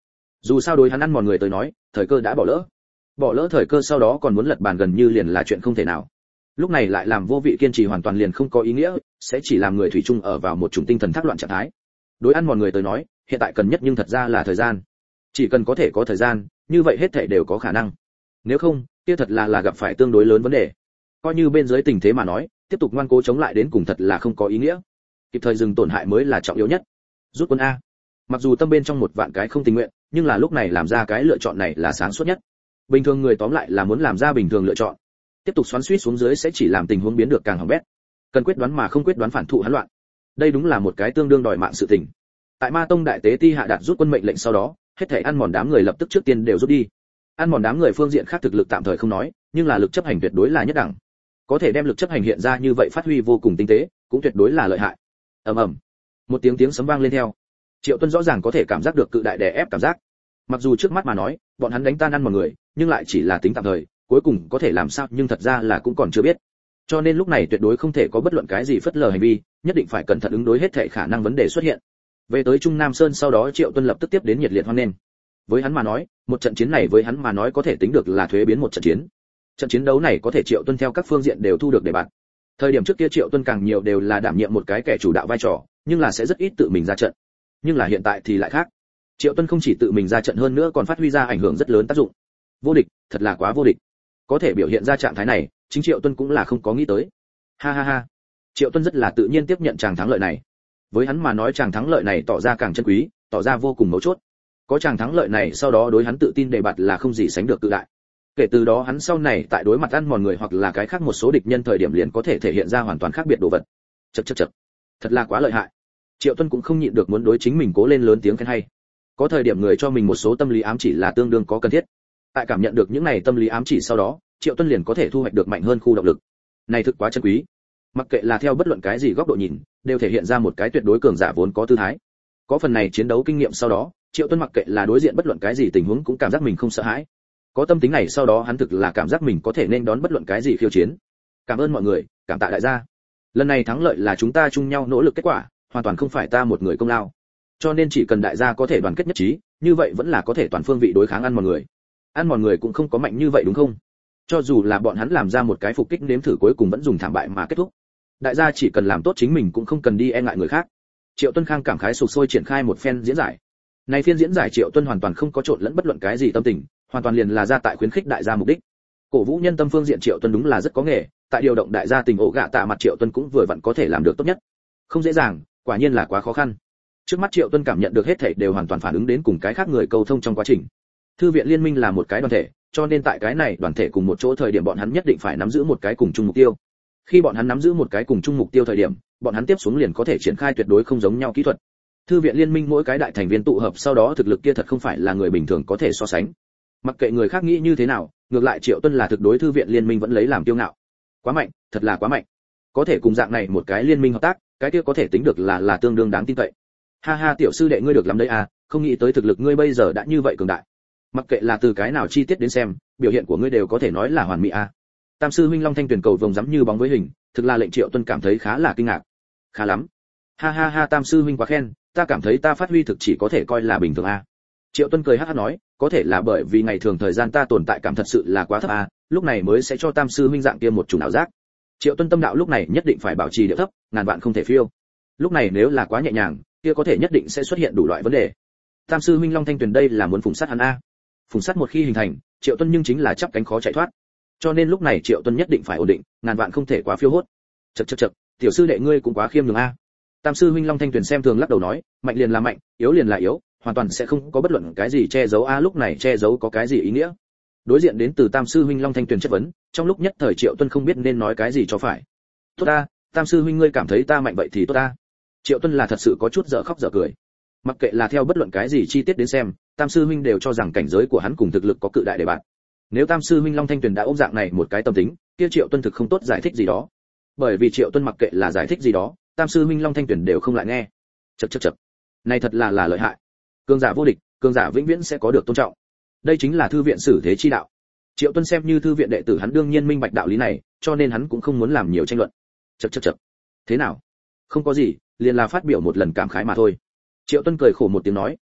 Dù sao đối hắn ăn mòn người tới nói, thời cơ đã bỏ lỡ. Bỏ lỡ thời cơ sau đó còn muốn lật bàn gần như liền là chuyện không thể nào. Lúc này lại làm vô vị kiên trì hoàn toàn liền không có ý nghĩa, sẽ chỉ làm người thủy chung ở vào một chủng tinh thần thác loạn trạng thái. Đối ăn mòn người tới nói, hiện tại cần nhất nhưng thật ra là thời gian. Chỉ cần có thể có thời gian, như vậy hết thảy đều có khả năng. Nếu không, kia thật là là gặp phải tương đối lớn vấn đề. Coi như bên dưới tình thế mà nói, tiếp tục ngoan cố chống lại đến cùng thật là không có ý nghĩa. Kịp thời dừng tổn hại mới là trọng yếu nhất. Rút quân a. Mặc dù tâm bên trong một vạn cái không tình nguyện, nhưng là lúc này làm ra cái lựa chọn này là sáng suốt nhất. Bình thường người tóm lại là muốn làm ra bình thường lựa chọn. Tiếp tục xoắn xuýt xuống dưới sẽ chỉ làm tình huống biến được càng hỏng bét. Cần quyết đoán mà không quyết đoán phản thụ hỗn loạn. Đây đúng là một cái tương đương đòi mạng sự tình. Tại Ma Tông đại tế ti hạ đạt rút quân mệnh lệnh sau đó, hết thảy ăn mòn đám người lập tức trước tiên đều rút đi. Ăn mòn đám người phương diện khác thực lực tạm thời không nói, nhưng là lực chấp hành tuyệt đối là nhất đẳng. Có thể đem lực chấp hành hiện ra như vậy phát huy vô cùng tinh tế, cũng tuyệt đối là lợi hại. Ầm ầm. Một tiếng tiếng sấm vang lên theo. Triệu Tuân rõ ràng có thể cảm giác được cự đại đè ép cảm giác. Mặc dù trước mắt mà nói, bọn hắn đánh tan ăn một người, nhưng lại chỉ là tính tạm thời, cuối cùng có thể làm sao nhưng thật ra là cũng còn chưa biết. Cho nên lúc này tuyệt đối không thể có bất luận cái gì phất lờ hành vi, nhất định phải cẩn thận ứng đối hết thảy khả năng vấn đề xuất hiện. Về tới Trung Nam Sơn sau đó Triệu Tuân lập tức tiếp đến nhiệt liệt hoan nghênh. Với hắn mà nói, một trận chiến này với hắn mà nói có thể tính được là thuế biến một trận chiến. Trận chiến đấu này có thể Triệu Tuân theo các phương diện đều thu được đề bạt. Thời điểm trước kia Triệu Tuân càng nhiều đều là đảm nhiệm một cái kẻ chủ đạo vai trò, nhưng là sẽ rất ít tự mình ra trận. Nhưng là hiện tại thì lại khác. Triệu Tuân không chỉ tự mình ra trận hơn nữa còn phát huy ra ảnh hưởng rất lớn tác dụng. Vô địch, thật là quá vô địch. Có thể biểu hiện ra trạng thái này, chính Triệu Tuân cũng là không có nghĩ tới. Ha ha ha. Triệu Tuân rất là tự nhiên tiếp nhận tràng thắng lợi này. Với hắn mà nói tràng thắng lợi này tỏ ra càng chân quý, tỏ ra vô cùng mấu chốt. Có tràng thắng lợi này sau đó đối hắn tự tin đề bạt là không gì sánh được cự đại. Kể từ đó hắn sau này tại đối mặt ăn mòn người hoặc là cái khác một số địch nhân thời điểm liền có thể thể hiện ra hoàn toàn khác biệt đồ vật. Chậc chậc chậc. Thật là quá lợi hại. Triệu Tuân cũng không nhịn được muốn đối chính mình cố lên lớn tiếng khen hay. Có thời điểm người cho mình một số tâm lý ám chỉ là tương đương có cần thiết. Tại cảm nhận được những này tâm lý ám chỉ sau đó, Triệu Tuân liền có thể thu hoạch được mạnh hơn khu động lực. Này thực quá chân quý. Mặc kệ là theo bất luận cái gì góc độ nhìn, đều thể hiện ra một cái tuyệt đối cường giả vốn có tư thái. Có phần này chiến đấu kinh nghiệm sau đó, Triệu Tuân mặc kệ là đối diện bất luận cái gì tình huống cũng cảm giác mình không sợ hãi. Có tâm tính này sau đó hắn thực là cảm giác mình có thể nên đón bất luận cái gì khiêu chiến. Cảm ơn mọi người, cảm tạ đại gia. Lần này thắng lợi là chúng ta chung nhau nỗ lực kết quả, hoàn toàn không phải ta một người công lao. Cho nên chỉ cần đại gia có thể đoàn kết nhất trí, như vậy vẫn là có thể toàn phương vị đối kháng ăn mòn người. Ăn mòn người cũng không có mạnh như vậy đúng không? Cho dù là bọn hắn làm ra một cái phục kích nếm thử cuối cùng vẫn dùng thảm bại mà kết thúc. Đại gia chỉ cần làm tốt chính mình cũng không cần đi e ngại người khác. Triệu Tuân Khang cảm khái sục sôi triển khai một phen diễn giải. Này phiên diễn giải Triệu Tuân hoàn toàn không có trộn lẫn bất luận cái gì tâm tình, hoàn toàn liền là ra tại khuyến khích đại gia mục đích. Cổ vũ nhân tâm phương diện Triệu Tuân đúng là rất có nghề, tại điều động đại gia tình ổ gạ tạ mặt Triệu Tuân cũng vừa vặn có thể làm được tốt nhất. Không dễ dàng, quả nhiên là quá khó khăn. Trước mắt Triệu Tuân cảm nhận được hết thảy đều hoàn toàn phản ứng đến cùng cái khác người cầu thông trong quá trình. Thư viện liên minh là một cái đoàn thể, cho nên tại cái này đoàn thể cùng một chỗ thời điểm bọn hắn nhất định phải nắm giữ một cái cùng chung mục tiêu. Khi bọn hắn nắm giữ một cái cùng chung mục tiêu thời điểm, bọn hắn tiếp xuống liền có thể triển khai tuyệt đối không giống nhau kỹ thuật. Thư viện liên minh mỗi cái đại thành viên tụ hợp sau đó thực lực kia thật không phải là người bình thường có thể so sánh. Mặc kệ người khác nghĩ như thế nào, ngược lại Triệu Tuân là thực đối thư viện liên minh vẫn lấy làm kiêu ngạo. Quá mạnh, thật là quá mạnh. Có thể cùng dạng này một cái liên minh hợp tác, cái kia có thể tính được là là tương đương đáng tin cậy. Ha ha tiểu sư đệ ngươi được lắm đấy à, không nghĩ tới thực lực ngươi bây giờ đã như vậy cường đại. Mặc kệ là từ cái nào chi tiết đến xem, biểu hiện của ngươi đều có thể nói là hoàn mỹ a. À. Tam sư huynh Long Thanh tuyển cầu vồng rắm như bóng với hình, thực là lệnh Triệu Tuân cảm thấy khá là kinh ngạc. Khá lắm. Ha ha ha Tam sư huynh quá khen, ta cảm thấy ta phát huy thực chỉ có thể coi là bình thường a. À. Triệu Tuân cười hắc hắc nói, có thể là bởi vì ngày thường thời gian ta tồn tại cảm thật sự là quá thấp a, à, lúc này mới sẽ cho Tam sư huynh dạng kia một chủng ảo giác. Triệu Tuân tâm đạo lúc này nhất định phải bảo trì điệu thấp, ngàn vạn không thể phiêu. Lúc này nếu là quá nhẹ nhàng, kia có thể nhất định sẽ xuất hiện đủ loại vấn đề. Tam sư huynh Long Thanh tuyển đây là muốn phùng sát hắn a. À. Phùng sát một khi hình thành, Triệu Tuân nhưng chính là chắp cánh khó chạy thoát. Cho nên lúc này Triệu Tuân nhất định phải ổn định, ngàn vạn không thể quá phiêu hốt. Chậc chậc chậc, tiểu sư đệ ngươi cũng quá khiêm nhường a. Tam sư huynh Long Thanh Tuyền xem thường lắc đầu nói, mạnh liền là mạnh, yếu liền là yếu, hoàn toàn sẽ không có bất luận cái gì che giấu a. Lúc này che giấu có cái gì ý nghĩa? Đối diện đến từ Tam sư huynh Long Thanh Tuyền chất vấn, trong lúc nhất thời Triệu Tuân không biết nên nói cái gì cho phải. Tốt a, Tam sư huynh ngươi cảm thấy ta mạnh vậy thì tốt a. Triệu Tuân là thật sự có chút dở khóc dở cười. Mặc kệ là theo bất luận cái gì chi tiết đến xem, Tam sư huynh đều cho rằng cảnh giới của hắn cùng thực lực có cự đại đề bạt. Nếu Tam sư huynh Long Thanh Tuyền đã ôm dạng này một cái tâm tính, kia Triệu Tuân thực không tốt giải thích gì đó. Bởi vì Triệu Tuân mặc kệ là giải thích gì đó, Tam sư huynh Long Thanh Tuyền đều không lại nghe. Chậc chậc chậc. Này thật là là lợi hại. Cường giả vô địch, cường giả vĩnh viễn sẽ có được tôn trọng. Đây chính là thư viện xử thế chi đạo. Triệu Tuân xem như thư viện đệ tử hắn đương nhiên minh bạch đạo lý này, cho nên hắn cũng không muốn làm nhiều tranh luận. Chậc chậc chậc. Thế nào? Không có gì, liền là phát biểu một lần cảm khái mà thôi. Triệu Tuân cười khổ một tiếng nói,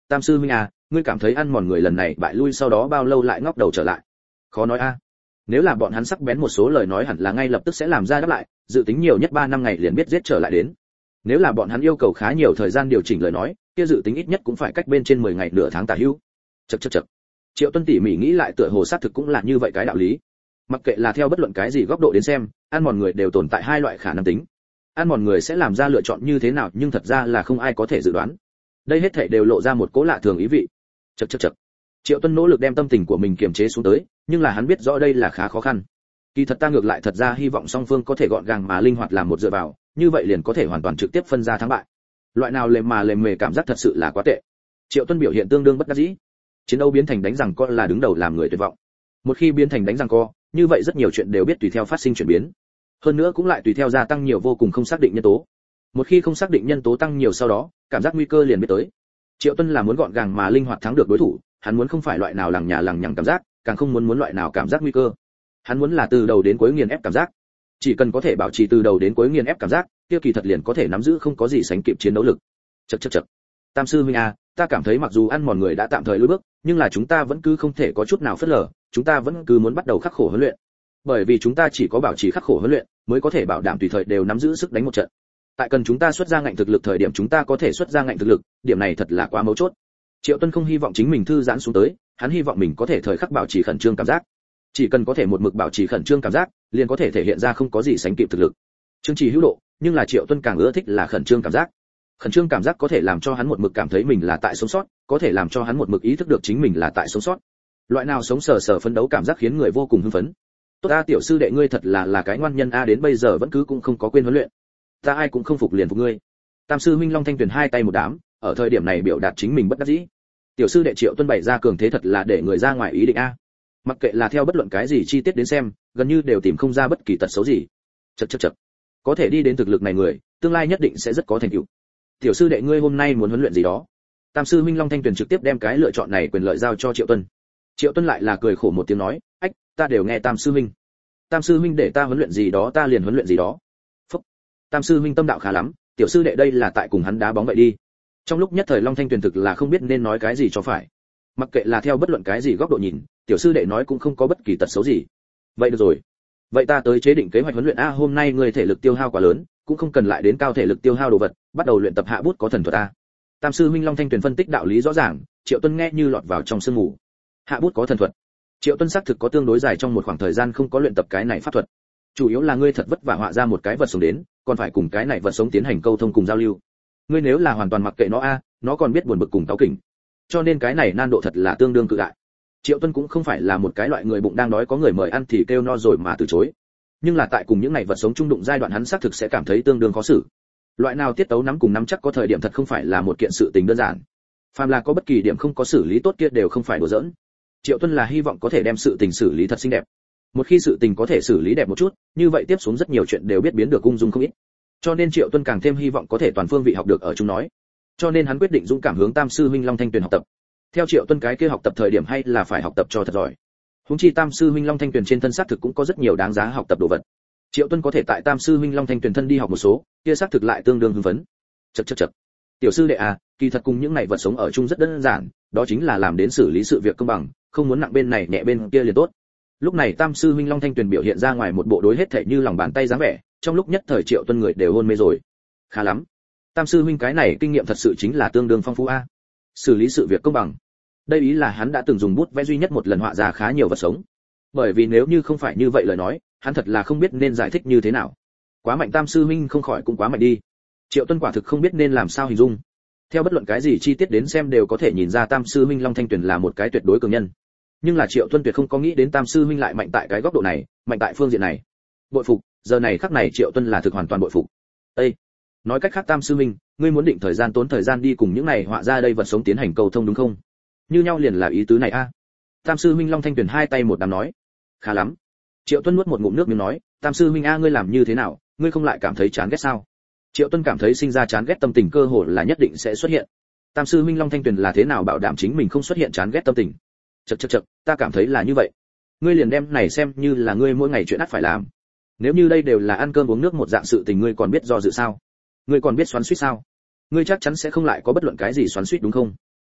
Tam sư huynh à, ngươi cảm thấy ăn mòn người lần này bại lui sau đó bao lâu lại ngóc đầu trở lại? Khó nói a. Nếu là bọn hắn sắc bén một số lời nói hẳn là ngay lập tức sẽ làm ra đáp lại, dự tính nhiều nhất ba năm ngày liền biết giết trở lại đến. Nếu là bọn hắn yêu cầu khá nhiều thời gian điều chỉnh lời nói, kia dự tính ít nhất cũng phải cách bên trên mười ngày nửa tháng tả hữu. Chậc chậc chậc. Triệu Tuân tỉ mỉ nghĩ lại tựa hồ xác thực cũng là như vậy cái đạo lý. Mặc kệ là theo bất luận cái gì góc độ đến xem, ăn mòn người đều tồn tại hai loại khả năng tính. Ăn mòn người sẽ làm ra lựa chọn như thế nào, nhưng thật ra là không ai có thể dự đoán. Đây hết thảy đều lộ ra một cố lạ thường ý vị. Chậc chậc chậc. Triệu Tuân nỗ lực đem tâm tình của mình kiềm chế xuống tới, nhưng là hắn biết rõ đây là khá khó khăn. Kỳ thật ta ngược lại thật ra hy vọng song phương có thể gọn gàng mà linh hoạt làm một dựa vào, như vậy liền có thể hoàn toàn trực tiếp phân ra thắng bại. Loại nào lề mà lề mề cảm giác thật sự là quá tệ. Triệu Tuân biểu hiện tương đương bất đắc dĩ. Chiến đấu biến thành đánh rằng co là đứng đầu làm người tuyệt vọng. Một khi biến thành đánh rằng co, như vậy rất nhiều chuyện đều biết tùy theo phát sinh chuyển biến. Hơn nữa cũng lại tùy theo gia tăng nhiều vô cùng không xác định nhân tố. Một khi không xác định nhân tố tăng nhiều sau đó, cảm giác nguy cơ liền biết tới. Triệu Tuân là muốn gọn gàng mà linh hoạt thắng được đối thủ, hắn muốn không phải loại nào lằng nhà lằng nhằng cảm giác, càng không muốn muốn loại nào cảm giác nguy cơ. Hắn muốn là từ đầu đến cuối nghiền ép cảm giác. Chỉ cần có thể bảo trì từ đầu đến cuối nghiền ép cảm giác, kia kỳ thật liền có thể nắm giữ không có gì sánh kịp chiến đấu lực. Chậc chậc chậc. Tam sư huynh à, ta cảm thấy mặc dù ăn mòn người đã tạm thời lùi bước, nhưng là chúng ta vẫn cứ không thể có chút nào phớt lờ, chúng ta vẫn cứ muốn bắt đầu khắc khổ huấn luyện. Bởi vì chúng ta chỉ có bảo trì khắc khổ huấn luyện, mới có thể bảo đảm tùy thời đều nắm giữ sức đánh một trận. Tại cần chúng ta xuất ra ngạnh thực lực thời điểm chúng ta có thể xuất ra ngạnh thực lực, điểm này thật là quá mấu chốt. Triệu Tuân không hy vọng chính mình thư giãn xuống tới, hắn hy vọng mình có thể thời khắc bảo trì khẩn trương cảm giác. Chỉ cần có thể một mực bảo trì khẩn trương cảm giác, liền có thể thể hiện ra không có gì sánh kịp thực lực. Chương trì hữu độ, nhưng là Triệu Tuân càng ưa thích là khẩn trương cảm giác. Khẩn trương cảm giác có thể làm cho hắn một mực cảm thấy mình là tại sống sót, có thể làm cho hắn một mực ý thức được chính mình là tại sống sót. Loại nào sống sờ sờ phấn đấu cảm giác khiến người vô cùng hưng phấn. Tốt a, tiểu sư đệ ngươi thật là là cái ngoan nhân a, đến bây giờ vẫn cứ cũng không có quên huấn luyện. Ta ai cũng không phục liền phục ngươi. Tam sư huynh Long Thanh Tuyền hai tay một đám, ở thời điểm này biểu đạt chính mình bất đắc dĩ. Tiểu sư đệ Triệu Tuân bày ra cường thế thật là để người ra ngoài ý định a. Mặc kệ là theo bất luận cái gì chi tiết đến xem, gần như đều tìm không ra bất kỳ tật xấu gì. Chậc chậc chậc. Có thể đi đến thực lực này người, tương lai nhất định sẽ rất có thành tựu. Tiểu sư đệ ngươi hôm nay muốn huấn luyện gì đó? Tam sư huynh Long Thanh Tuyền trực tiếp đem cái lựa chọn này quyền lợi giao cho Triệu Tuân. Triệu Tuân lại là cười khổ một tiếng nói, ách, ta đều nghe Tam sư huynh. Tam sư huynh để ta huấn luyện gì đó ta liền huấn luyện gì đó. Phúc. Tam sư huynh tâm đạo khá lắm, tiểu sư đệ đây là tại cùng hắn đá bóng vậy đi. Trong lúc nhất thời Long Thanh Tuyền thực là không biết nên nói cái gì cho phải. Mặc kệ là theo bất luận cái gì góc độ nhìn, tiểu sư đệ nói cũng không có bất kỳ tật xấu gì. Vậy được rồi. Vậy ta tới chế định kế hoạch huấn luyện a, hôm nay người thể lực tiêu hao quá lớn, cũng không cần lại đến cao thể lực tiêu hao đồ vật, bắt đầu luyện tập hạ bút có thần thuật a. Tam sư huynh Long Thanh Tuyền phân tích đạo lý rõ ràng, Triệu Tuân nghe như lọt vào trong sương mù. Hạ bút có thần thuật. Triệu Tuân xác thực có tương đối dài trong một khoảng thời gian không có luyện tập cái này pháp thuật. Chủ yếu là ngươi thật vất vả họa ra một cái vật sống đến, còn phải cùng cái này vật sống tiến hành câu thông cùng giao lưu. Ngươi nếu là hoàn toàn mặc kệ nó a, nó còn biết buồn bực cùng táo kỉnh. Cho nên cái này nan độ thật là tương đương cự đại. Triệu Tuân cũng không phải là một cái loại người bụng đang đói có người mời ăn thì kêu no rồi mà từ chối. Nhưng là tại cùng những này vật sống chung đụng giai đoạn hắn xác thực sẽ cảm thấy tương đương khó xử. Loại nào tiết tấu nắm cùng nắm chắc có thời điểm thật không phải là một kiện sự tình đơn giản. Phàm là có bất kỳ điểm không có xử lý tốt kia đều không phải đùa giỡn. Triệu Tuân là hy vọng có thể đem sự tình xử lý thật xinh đẹp. Một khi sự tình có thể xử lý đẹp một chút, như vậy tiếp xuống rất nhiều chuyện đều biết biến được ung dung không ít. Cho nên Triệu Tuân càng thêm hy vọng có thể toàn phương vị học được ở chúng nói. Cho nên hắn quyết định dũng cảm hướng Tam sư huynh Long Thanh Tuyền học tập. Theo Triệu Tuân cái kia học tập thời điểm hay là phải học tập cho thật giỏi. Huống chi Tam sư huynh Long Thanh Tuyền trên thân xác thực cũng có rất nhiều đáng giá học tập đồ vật. Triệu Tuân có thể tại Tam sư huynh Long Thanh Tuyền thân đi học một số, kia xác thực lại tương đương hưng phấn. Chậc chậc chậc. Tiểu sư đệ à, kỳ thật cùng những này vật sống ở chung rất đơn giản, đó chính là làm đến xử lý sự việc công bằng, không muốn nặng bên này nhẹ bên kia liền tốt. Lúc này Tam sư huynh Long Thanh Tuyền biểu hiện ra ngoài một bộ đối hết thể như lòng bàn tay dáng vẻ, trong lúc nhất thời Triệu Tuân người đều hôn mê rồi. Khá lắm. Tam sư huynh cái này kinh nghiệm thật sự chính là tương đương phong phú a. Xử lý sự việc công bằng. Đây ý là hắn đã từng dùng bút vẽ duy nhất một lần họa ra khá nhiều vật sống. Bởi vì nếu như không phải như vậy lời nói, hắn thật là không biết nên giải thích như thế nào. Quá mạnh Tam sư huynh không khỏi cũng quá mạnh đi. Triệu Tuân quả thực không biết nên làm sao hình dung. Theo bất luận cái gì chi tiết đến xem đều có thể nhìn ra Tam sư huynh Long Thanh Tuyền là một cái tuyệt đối cường nhân. Nhưng là Triệu Tuân tuyệt không có nghĩ đến Tam sư huynh lại mạnh tại cái góc độ này, mạnh tại phương diện này. Bội phục, giờ này khắc này Triệu Tuân là thực hoàn toàn bội phục. Ê, nói cách khác Tam sư huynh, ngươi muốn định thời gian tốn thời gian đi cùng những này họa ra đây vật sống tiến hành cầu thông đúng không? Như nhau liền là ý tứ này a. Tam sư huynh Long Thanh Tuyền hai tay một đám nói. Khá lắm. Triệu Tuân nuốt một ngụm nước miếng nói, Tam sư huynh a ngươi làm như thế nào, ngươi không lại cảm thấy chán ghét sao? Triệu Tuân cảm thấy sinh ra chán ghét tâm tình cơ hội là nhất định sẽ xuất hiện. Tam sư huynh Long Thanh Tuyền là thế nào bảo đảm chính mình không xuất hiện chán ghét tâm tình? Chậc chậc chậc, ta cảm thấy là như vậy. Ngươi liền đem này xem như là ngươi mỗi ngày chuyện ắt phải làm. Nếu như đây đều là ăn cơm uống nước một dạng sự tình ngươi còn biết do dự sao? Ngươi còn biết xoắn xuýt sao? Ngươi chắc chắn sẽ không lại có bất luận cái gì xoắn xuýt đúng không?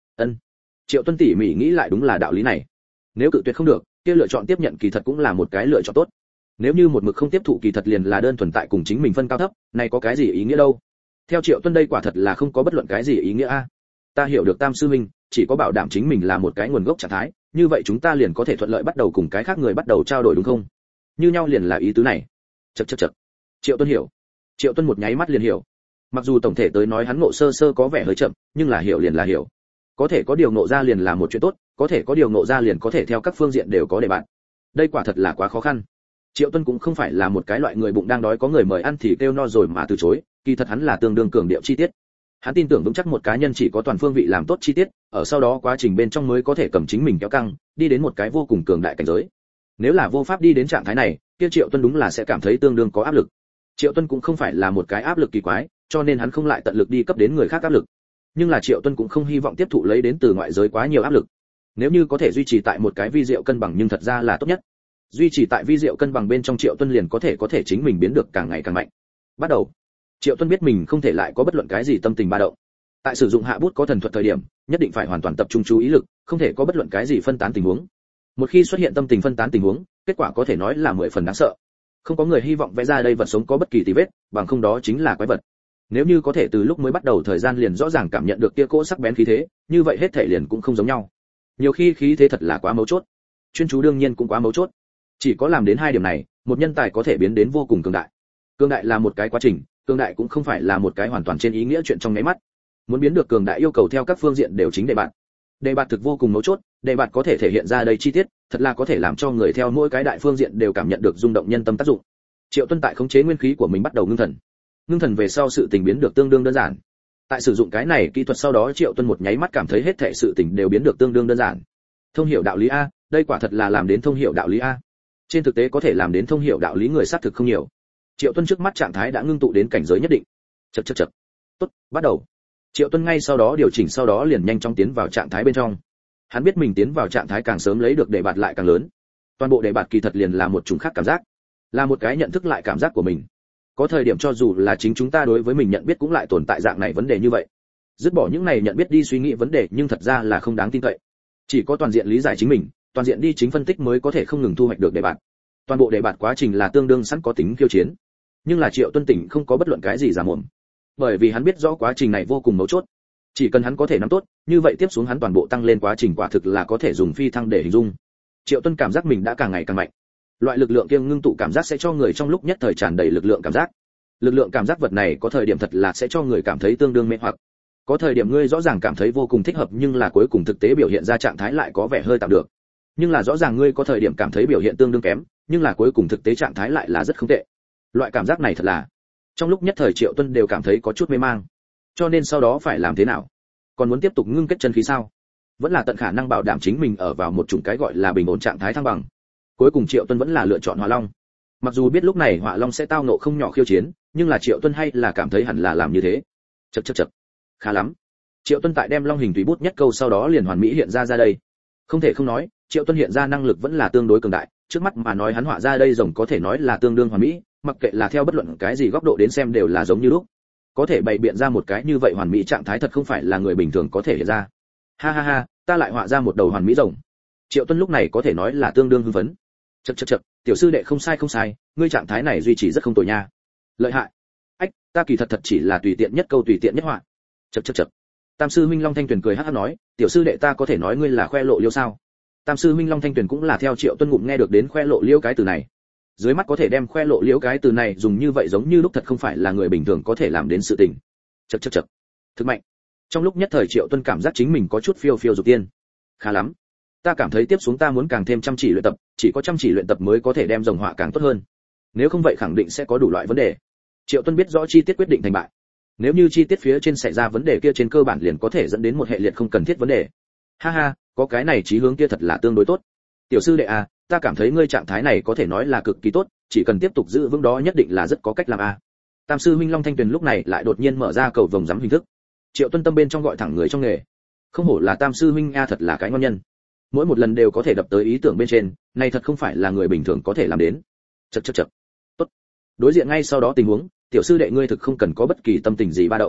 Ân. Triệu Tuân tỉ mỉ nghĩ lại đúng là đạo lý này. Nếu cự tuyệt không được, kia lựa chọn tiếp nhận kỳ thật cũng là một cái lựa chọn tốt. Nếu như một mực không tiếp thụ kỳ thật liền là đơn thuần tại cùng chính mình phân cao thấp, này có cái gì ý nghĩa đâu? Theo Triệu Tuân đây quả thật là không có bất luận cái gì ý nghĩa a. Ta hiểu được Tam sư huynh, chỉ có bảo đảm chính mình là một cái nguồn gốc trạng thái, như vậy chúng ta liền có thể thuận lợi bắt đầu cùng cái khác người bắt đầu trao đổi đúng không? Như nhau liền là ý tứ này. Chậc chậc chậc. Triệu Tuân hiểu. Triệu Tuân một nháy mắt liền hiểu. Mặc dù tổng thể tới nói hắn ngộ sơ sơ có vẻ hơi chậm, nhưng là hiểu liền là hiểu. Có thể có điều ngộ ra liền là một chuyện tốt, có thể có điều ngộ ra liền có thể theo các phương diện đều có để bạn. Đây quả thật là quá khó khăn. Triệu Tuân cũng không phải là một cái loại người bụng đang đói có người mời ăn thì kêu no rồi mà từ chối, kỳ thật hắn là tương đương cường điệu chi tiết. Hắn tin tưởng vững chắc một cá nhân chỉ có toàn phương vị làm tốt chi tiết, ở sau đó quá trình bên trong mới có thể cầm chính mình kéo căng, đi đến một cái vô cùng cường đại cảnh giới. Nếu là vô pháp đi đến trạng thái này, kia Triệu Tuân đúng là sẽ cảm thấy tương đương có áp lực. Triệu Tuân cũng không phải là một cái áp lực kỳ quái, cho nên hắn không lại tận lực đi cấp đến người khác áp lực. Nhưng là Triệu Tuân cũng không hy vọng tiếp thụ lấy đến từ ngoại giới quá nhiều áp lực. Nếu như có thể duy trì tại một cái vi diệu cân bằng nhưng thật ra là tốt nhất. Duy trì tại vi diệu cân bằng bên trong Triệu Tuân liền có thể có thể chính mình biến được càng ngày càng mạnh. Bắt đầu, Triệu Tuân biết mình không thể lại có bất luận cái gì tâm tình ba động. Tại sử dụng hạ bút có thần thuật thời điểm, nhất định phải hoàn toàn tập trung chú ý lực, không thể có bất luận cái gì phân tán tình huống. Một khi xuất hiện tâm tình phân tán tình huống, kết quả có thể nói là mười phần đáng sợ. Không có người hy vọng vẽ ra đây vật sống có bất kỳ tì vết, bằng không đó chính là quái vật. Nếu như có thể từ lúc mới bắt đầu thời gian liền rõ ràng cảm nhận được kia cỗ sắc bén khí thế, như vậy hết thể liền cũng không giống nhau. Nhiều khi khí thế thật là quá mấu chốt. Chuyên chú đương nhiên cũng quá mấu chốt. Chỉ có làm đến hai điểm này, một nhân tài có thể biến đến vô cùng cường đại. Cường đại là một cái quá trình, cường đại cũng không phải là một cái hoàn toàn trên ý nghĩa chuyện trong nháy mắt. Muốn biến được cường đại yêu cầu theo các phương diện đều chính đề bạn. Đề bạt thực vô cùng mấu chốt, đề bạt có thể thể hiện ra đây chi tiết, thật là có thể làm cho người theo mỗi cái đại phương diện đều cảm nhận được rung động nhân tâm tác dụng. Triệu Tuân tại khống chế nguyên khí của mình bắt đầu ngưng thần. Ngưng thần về sau sự tình biến được tương đương đơn giản. Tại sử dụng cái này kỹ thuật sau đó Triệu Tuân một nháy mắt cảm thấy hết thảy sự tình đều biến được tương đương đơn giản. Thông hiểu đạo lý a, đây quả thật là làm đến thông hiểu đạo lý a. Trên thực tế có thể làm đến thông hiểu đạo lý người xác thực không nhiều. Triệu Tuân trước mắt trạng thái đã ngưng tụ đến cảnh giới nhất định. Chậc chậc chậc. Tốt, bắt đầu. Triệu Tuân ngay sau đó điều chỉnh sau đó liền nhanh chóng tiến vào trạng thái bên trong. Hắn biết mình tiến vào trạng thái càng sớm lấy được đề bạt lại càng lớn. Toàn bộ đề bạt kỳ thật liền là một chủng khác cảm giác, là một cái nhận thức lại cảm giác của mình. Có thời điểm cho dù là chính chúng ta đối với mình nhận biết cũng lại tồn tại dạng này vấn đề như vậy. Dứt bỏ những này nhận biết đi suy nghĩ vấn đề nhưng thật ra là không đáng tin cậy. Chỉ có toàn diện lý giải chính mình, toàn diện đi chính phân tích mới có thể không ngừng thu hoạch được đề bạt. Toàn bộ đề bạt quá trình là tương đương sẵn có tính khiêu chiến. Nhưng là Triệu Tuân tỉnh không có bất luận cái gì giả mồm. Bởi vì hắn biết rõ quá trình này vô cùng mấu chốt. Chỉ cần hắn có thể nắm tốt, như vậy tiếp xuống hắn toàn bộ tăng lên quá trình quả thực là có thể dùng phi thăng để hình dung. Triệu Tuân cảm giác mình đã càng ngày càng mạnh. Loại lực lượng kia ngưng tụ cảm giác sẽ cho người trong lúc nhất thời tràn đầy lực lượng cảm giác. Lực lượng cảm giác vật này có thời điểm thật là sẽ cho người cảm thấy tương đương mê hoặc. Có thời điểm ngươi rõ ràng cảm thấy vô cùng thích hợp nhưng là cuối cùng thực tế biểu hiện ra trạng thái lại có vẻ hơi tạm được. Nhưng là rõ ràng ngươi có thời điểm cảm thấy biểu hiện tương đương kém, nhưng là cuối cùng thực tế trạng thái lại là rất không tệ. Loại cảm giác này thật là, trong lúc nhất thời Triệu Tuân đều cảm thấy có chút mê mang. Cho nên sau đó phải làm thế nào? Còn muốn tiếp tục ngưng kết chân khí sao? Vẫn là tận khả năng bảo đảm chính mình ở vào một chủng cái gọi là bình ổn trạng thái thăng bằng. Cuối cùng Triệu Tuân vẫn là lựa chọn Hỏa Long. Mặc dù biết lúc này Hỏa Long sẽ tao ngộ không nhỏ khiêu chiến, nhưng là Triệu Tuân hay là cảm thấy hẳn là làm như thế. Chậc chậc chậc. Khá lắm. Triệu Tuân tại đem Long hình tùy bút nhất câu sau đó liền hoàn mỹ hiện ra ra đây. Không thể không nói, Triệu Tuân hiện ra năng lực vẫn là tương đối cường đại, trước mắt mà nói hắn họa ra đây rồng có thể nói là tương đương hoàn mỹ, mặc kệ là theo bất luận cái gì góc độ đến xem đều là giống như lúc. Có thể bày biện ra một cái như vậy hoàn mỹ trạng thái thật không phải là người bình thường có thể hiện ra. Ha ha ha, ta lại họa ra một đầu hoàn mỹ rồng. Triệu Tuân lúc này có thể nói là tương đương hưng phấn. Chậc chậc chậc, tiểu sư đệ không sai không sai, ngươi trạng thái này duy trì rất không tồi nha. Lợi hại. Ách, ta kỳ thật thật chỉ là tùy tiện nhất câu tùy tiện nhất họa. Chậc chậc chậc. Tam sư huynh Long Thanh Tuyền cười hắc hắc nói, tiểu sư đệ ta có thể nói ngươi là khoe lộ liêu sao? Tam sư huynh Long Thanh Tuyền cũng là theo Triệu Tuân ngụm nghe được đến khoe lộ liêu cái từ này. Dưới mắt có thể đem khoe lộ liêu cái từ này dùng như vậy giống như lúc thật không phải là người bình thường có thể làm đến sự tình. Chậc chậc chậc. Thực mạnh. Trong lúc nhất thời Triệu Tuân cảm giác chính mình có chút phiêu phiêu dục tiên. Khá lắm. Ta cảm thấy tiếp xuống ta muốn càng thêm chăm chỉ luyện tập, chỉ có chăm chỉ luyện tập mới có thể đem rồng họa càng tốt hơn. Nếu không vậy khẳng định sẽ có đủ loại vấn đề. Triệu Tuân biết rõ chi tiết quyết định thành bại. Nếu như chi tiết phía trên xảy ra vấn đề kia trên cơ bản liền có thể dẫn đến một hệ liệt không cần thiết vấn đề. Ha ha, có cái này chí hướng kia thật là tương đối tốt. Tiểu sư đệ à, ta cảm thấy ngươi trạng thái này có thể nói là cực kỳ tốt, chỉ cần tiếp tục giữ vững đó nhất định là rất có cách làm a. À. Tam sư huynh Long Thanh Tuyền lúc này lại đột nhiên mở ra cầu vồng giám hình thức. Triệu Tuân tâm bên trong gọi thẳng người trong nghề. Không hổ là Tam sư huynh a, thật là cái ngon nhân. Mỗi một lần đều có thể đập tới ý tưởng bên trên, này thật không phải là người bình thường có thể làm đến. Chậc chậc chậc. Tốt. Đối diện ngay sau đó tình huống, tiểu sư đệ ngươi thực không cần có bất kỳ tâm tình gì ba động.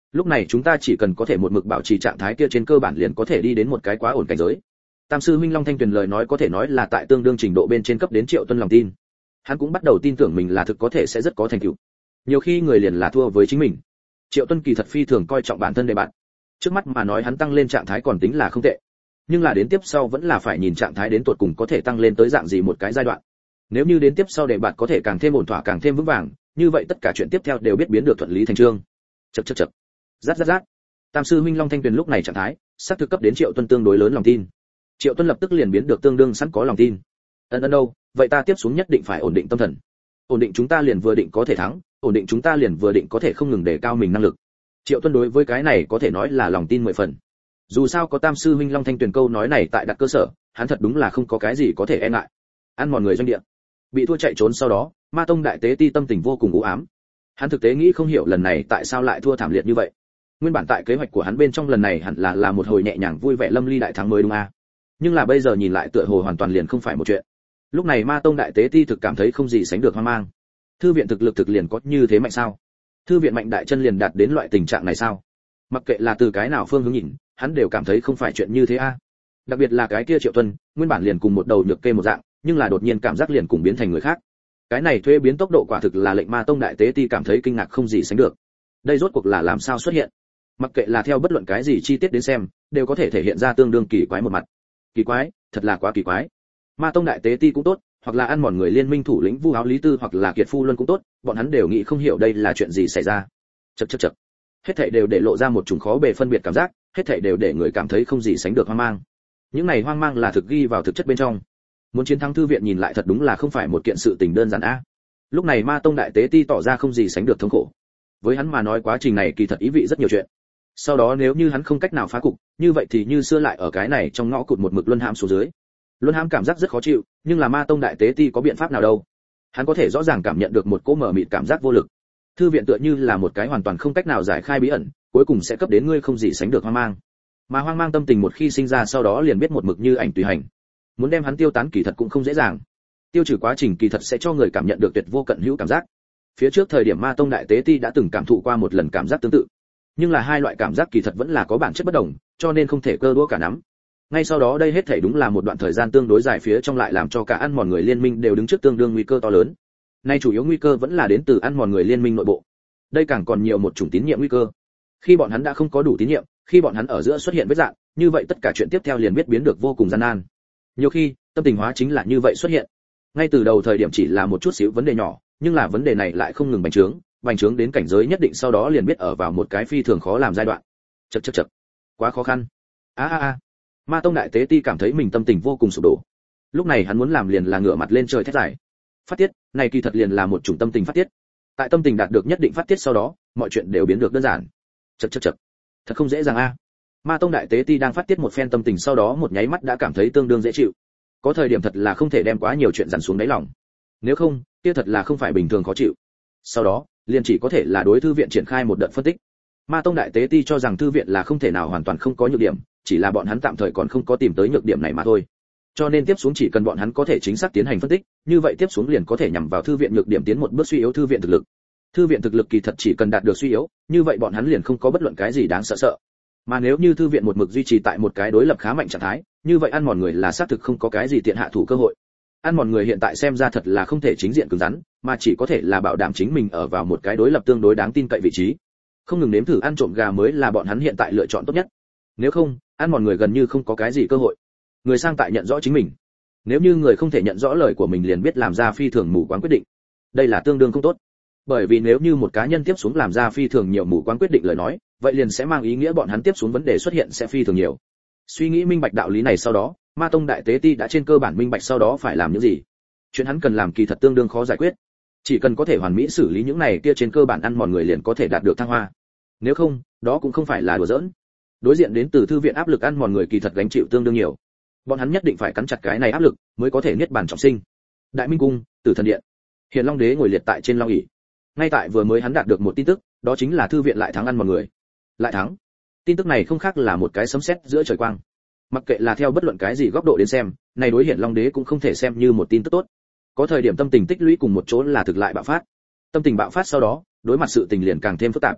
Lúc này chúng ta chỉ cần có thể một mực bảo trì trạng thái kia trên cơ bản liền có thể đi đến một cái quá ổn cảnh giới. Tam sư huynh Long Thanh Tuyền lời nói có thể nói là tại tương đương trình độ bên trên cấp đến Triệu Tuân lòng tin. Hắn cũng bắt đầu tin tưởng mình là thực có thể sẽ rất có thành tựu. Nhiều khi người liền là thua với chính mình. Triệu Tuân kỳ thật phi thường coi trọng bản thân đề bạn. Trước mắt mà nói hắn tăng lên trạng thái còn tính là không tệ. Nhưng là đến tiếp sau vẫn là phải nhìn trạng thái đến tuột cùng có thể tăng lên tới dạng gì một cái giai đoạn. Nếu như đến tiếp sau đề bạn có thể càng thêm ổn thỏa càng thêm vững vàng, như vậy tất cả chuyện tiếp theo đều biết biến được thuận lý thành chương. Chậc chậc chậc. Rát rát rát. Tam sư huynh Long Thanh Tuyền lúc này trạng thái, sắp thực cấp đến Triệu Tuân tương đối lớn lòng tin. Triệu Tuân lập tức liền biến được tương đương sẵn có lòng tin. Ân ân đâu, vậy ta tiếp xuống nhất định phải ổn định tâm thần. Ổn định chúng ta liền vừa định có thể thắng, ổn định chúng ta liền vừa định có thể không ngừng đề cao mình năng lực. Triệu Tuân đối với cái này có thể nói là lòng tin mười phần. Dù sao có Tam sư huynh Long Thanh Tuyền câu nói này tại đặt cơ sở, hắn thật đúng là không có cái gì có thể e ngại. Ăn mòn người doanh địa, bị thua chạy trốn sau đó, Ma Tông đại tế ti tâm tình vô cùng u ám. Hắn thực tế nghĩ không hiểu lần này tại sao lại thua thảm liệt như vậy. Nguyên bản tại kế hoạch của hắn bên trong lần này hẳn là là một hồi nhẹ nhàng vui vẻ lâm ly đại thắng mới đúng a. Nhưng là bây giờ nhìn lại tựa hồ hoàn toàn liền không phải một chuyện. Lúc này Ma Tông đại tế ti thực cảm thấy không gì sánh được hoang mang. Thư viện thực lực thực liền có như thế mạnh sao? Thư viện mạnh đại chân liền đạt đến loại tình trạng này sao? Mặc kệ là từ cái nào phương hướng nhìn, hắn đều cảm thấy không phải chuyện như thế a. Đặc biệt là cái kia Triệu Tuân, nguyên bản liền cùng một đầu nhược kê một dạng, nhưng là đột nhiên cảm giác liền cùng biến thành người khác. Cái này thuế biến tốc độ quả thực là lệnh Ma Tông đại tế ti cảm thấy kinh ngạc không gì sánh được. Đây rốt cuộc là làm sao xuất hiện? Mặc kệ là theo bất luận cái gì chi tiết đến xem, đều có thể thể hiện ra tương đương kỳ quái một mặt. Kỳ quái, thật là quá kỳ quái. Ma Tông đại tế ti cũng tốt, hoặc là ăn mòn người liên minh thủ lĩnh Vu Áo Lý Tư hoặc là Kiệt Phu Luân cũng tốt, bọn hắn đều nghĩ không hiểu đây là chuyện gì xảy ra. Chậc chậc chậc. Hết thảy đều để lộ ra một chủng khó bề phân biệt cảm giác, hết thảy đều để người cảm thấy không gì sánh được hoang mang. Những này hoang mang là thực ghi vào thực chất bên trong. Muốn chiến thắng thư viện nhìn lại thật đúng là không phải một kiện sự tình đơn giản a. Lúc này Ma Tông đại tế ti tỏ ra không gì sánh được thống khổ. Với hắn mà nói quá trình này kỳ thật ý vị rất nhiều chuyện. Sau đó nếu như hắn không cách nào phá cục, như vậy thì như xưa lại ở cái này trong ngõ cụt một mực luân hãm xuống dưới. Luân hãm cảm giác rất khó chịu, nhưng là Ma Tông đại tế ti có biện pháp nào đâu? Hắn có thể rõ ràng cảm nhận được một cỗ mở mịt cảm giác vô lực. Thư viện tựa như là một cái hoàn toàn không cách nào giải khai bí ẩn, cuối cùng sẽ cấp đến ngươi không gì sánh được hoang mang. Mà hoang mang tâm tình một khi sinh ra sau đó liền biết một mực như ảnh tùy hành. Muốn đem hắn tiêu tán kỳ thật cũng không dễ dàng. Tiêu trừ quá trình kỳ thật sẽ cho người cảm nhận được tuyệt vô cận hữu cảm giác. Phía trước thời điểm Ma Tông đại tế ti đã từng cảm thụ qua một lần cảm giác tương tự. Nhưng là hai loại cảm giác kỳ thật vẫn là có bản chất bất đồng, cho nên không thể cơ đũa cả nắm. Ngay sau đó đây hết thảy đúng là một đoạn thời gian tương đối dài phía trong lại làm cho cả ăn mòn người liên minh đều đứng trước tương đương nguy cơ to lớn. Nay chủ yếu nguy cơ vẫn là đến từ ăn mòn người liên minh nội bộ. Đây càng còn nhiều một chủng tín nhiệm nguy cơ. Khi bọn hắn đã không có đủ tín nhiệm, khi bọn hắn ở giữa xuất hiện vết rạn, như vậy tất cả chuyện tiếp theo liền biết biến được vô cùng gian nan. Nhiều khi, tâm tình hóa chính là như vậy xuất hiện. Ngay từ đầu thời điểm chỉ là một chút xíu vấn đề nhỏ, nhưng là vấn đề này lại không ngừng bành trướng, bành trướng đến cảnh giới nhất định sau đó liền biết ở vào một cái phi thường khó làm giai đoạn. Chậc chậc chậc, quá khó khăn. A a a. Ma Tông đại tế ti cảm thấy mình tâm tình vô cùng sụp đổ. Lúc này hắn muốn làm liền là ngửa mặt lên trời thét giải. Phát tiết, này kỳ thật liền là một chủng tâm tình phát tiết. Tại tâm tình đạt được nhất định phát tiết sau đó, mọi chuyện đều biến được đơn giản. Chậc chậc chậc. Thật không dễ dàng a. Ma Tông đại tế ti đang phát tiết một phen tâm tình sau đó một nháy mắt đã cảm thấy tương đương dễ chịu. Có thời điểm thật là không thể đem quá nhiều chuyện dằn xuống đáy lòng. Nếu không, kia thật là không phải bình thường khó chịu. Sau đó, liền chỉ có thể là đối thư viện triển khai một đợt phân tích. Ma Tông đại tế ti cho rằng thư viện là không thể nào hoàn toàn không có nhược điểm, chỉ là bọn hắn tạm thời còn không có tìm tới nhược điểm này mà thôi. Cho nên tiếp xuống chỉ cần bọn hắn có thể chính xác tiến hành phân tích, như vậy tiếp xuống liền có thể nhằm vào thư viện nhược điểm tiến một bước suy yếu thư viện thực lực. Thư viện thực lực kỳ thật chỉ cần đạt được suy yếu, như vậy bọn hắn liền không có bất luận cái gì đáng sợ sợ. Mà nếu như thư viện một mực duy trì tại một cái đối lập khá mạnh trạng thái, như vậy ăn mòn người là xác thực không có cái gì tiện hạ thủ cơ hội. Ăn mòn người hiện tại xem ra thật là không thể chính diện cứng rắn, mà chỉ có thể là bảo đảm chính mình ở vào một cái đối lập tương đối đáng tin cậy vị trí. Không ngừng nếm thử ăn trộm gà mới là bọn hắn hiện tại lựa chọn tốt nhất. Nếu không, ăn mòn người gần như không có cái gì cơ hội. Người sang tại nhận rõ chính mình. Nếu như người không thể nhận rõ lời của mình liền biết làm ra phi thường mù quáng quyết định. Đây là tương đương không tốt. Bởi vì nếu như một cá nhân tiếp xuống làm ra phi thường nhiều mù quáng quyết định lời nói, vậy liền sẽ mang ý nghĩa bọn hắn tiếp xuống vấn đề xuất hiện sẽ phi thường nhiều. Suy nghĩ minh bạch đạo lý này sau đó, Ma Tông đại tế ti đã trên cơ bản minh bạch sau đó phải làm những gì. Chuyện hắn cần làm kỳ thật tương đương khó giải quyết. Chỉ cần có thể hoàn mỹ xử lý những này kia trên cơ bản ăn mòn người liền có thể đạt được thăng hoa. Nếu không, đó cũng không phải là đùa giỡn. Đối diện đến từ thư viện áp lực ăn mòn người kỳ thật gánh chịu tương đương nhiều. Bọn hắn nhất định phải cắn chặt cái này áp lực, mới có thể niết bàn trọng sinh. Đại Minh cung, Tử Thần điện. Hiền Long đế ngồi liệt tại trên long ỷ. Ngay tại vừa mới hắn đạt được một tin tức, đó chính là thư viện lại thắng ăn mòn người. Lại thắng. Tin tức này không khác là một cái sấm sét giữa trời quang. Mặc kệ là theo bất luận cái gì góc độ đến xem, này đối Hiển Long đế cũng không thể xem như một tin tức tốt. Có thời điểm tâm tình tích lũy cùng một chỗ là thực lại bạo phát. Tâm tình bạo phát sau đó, đối mặt sự tình liền càng thêm phức tạp.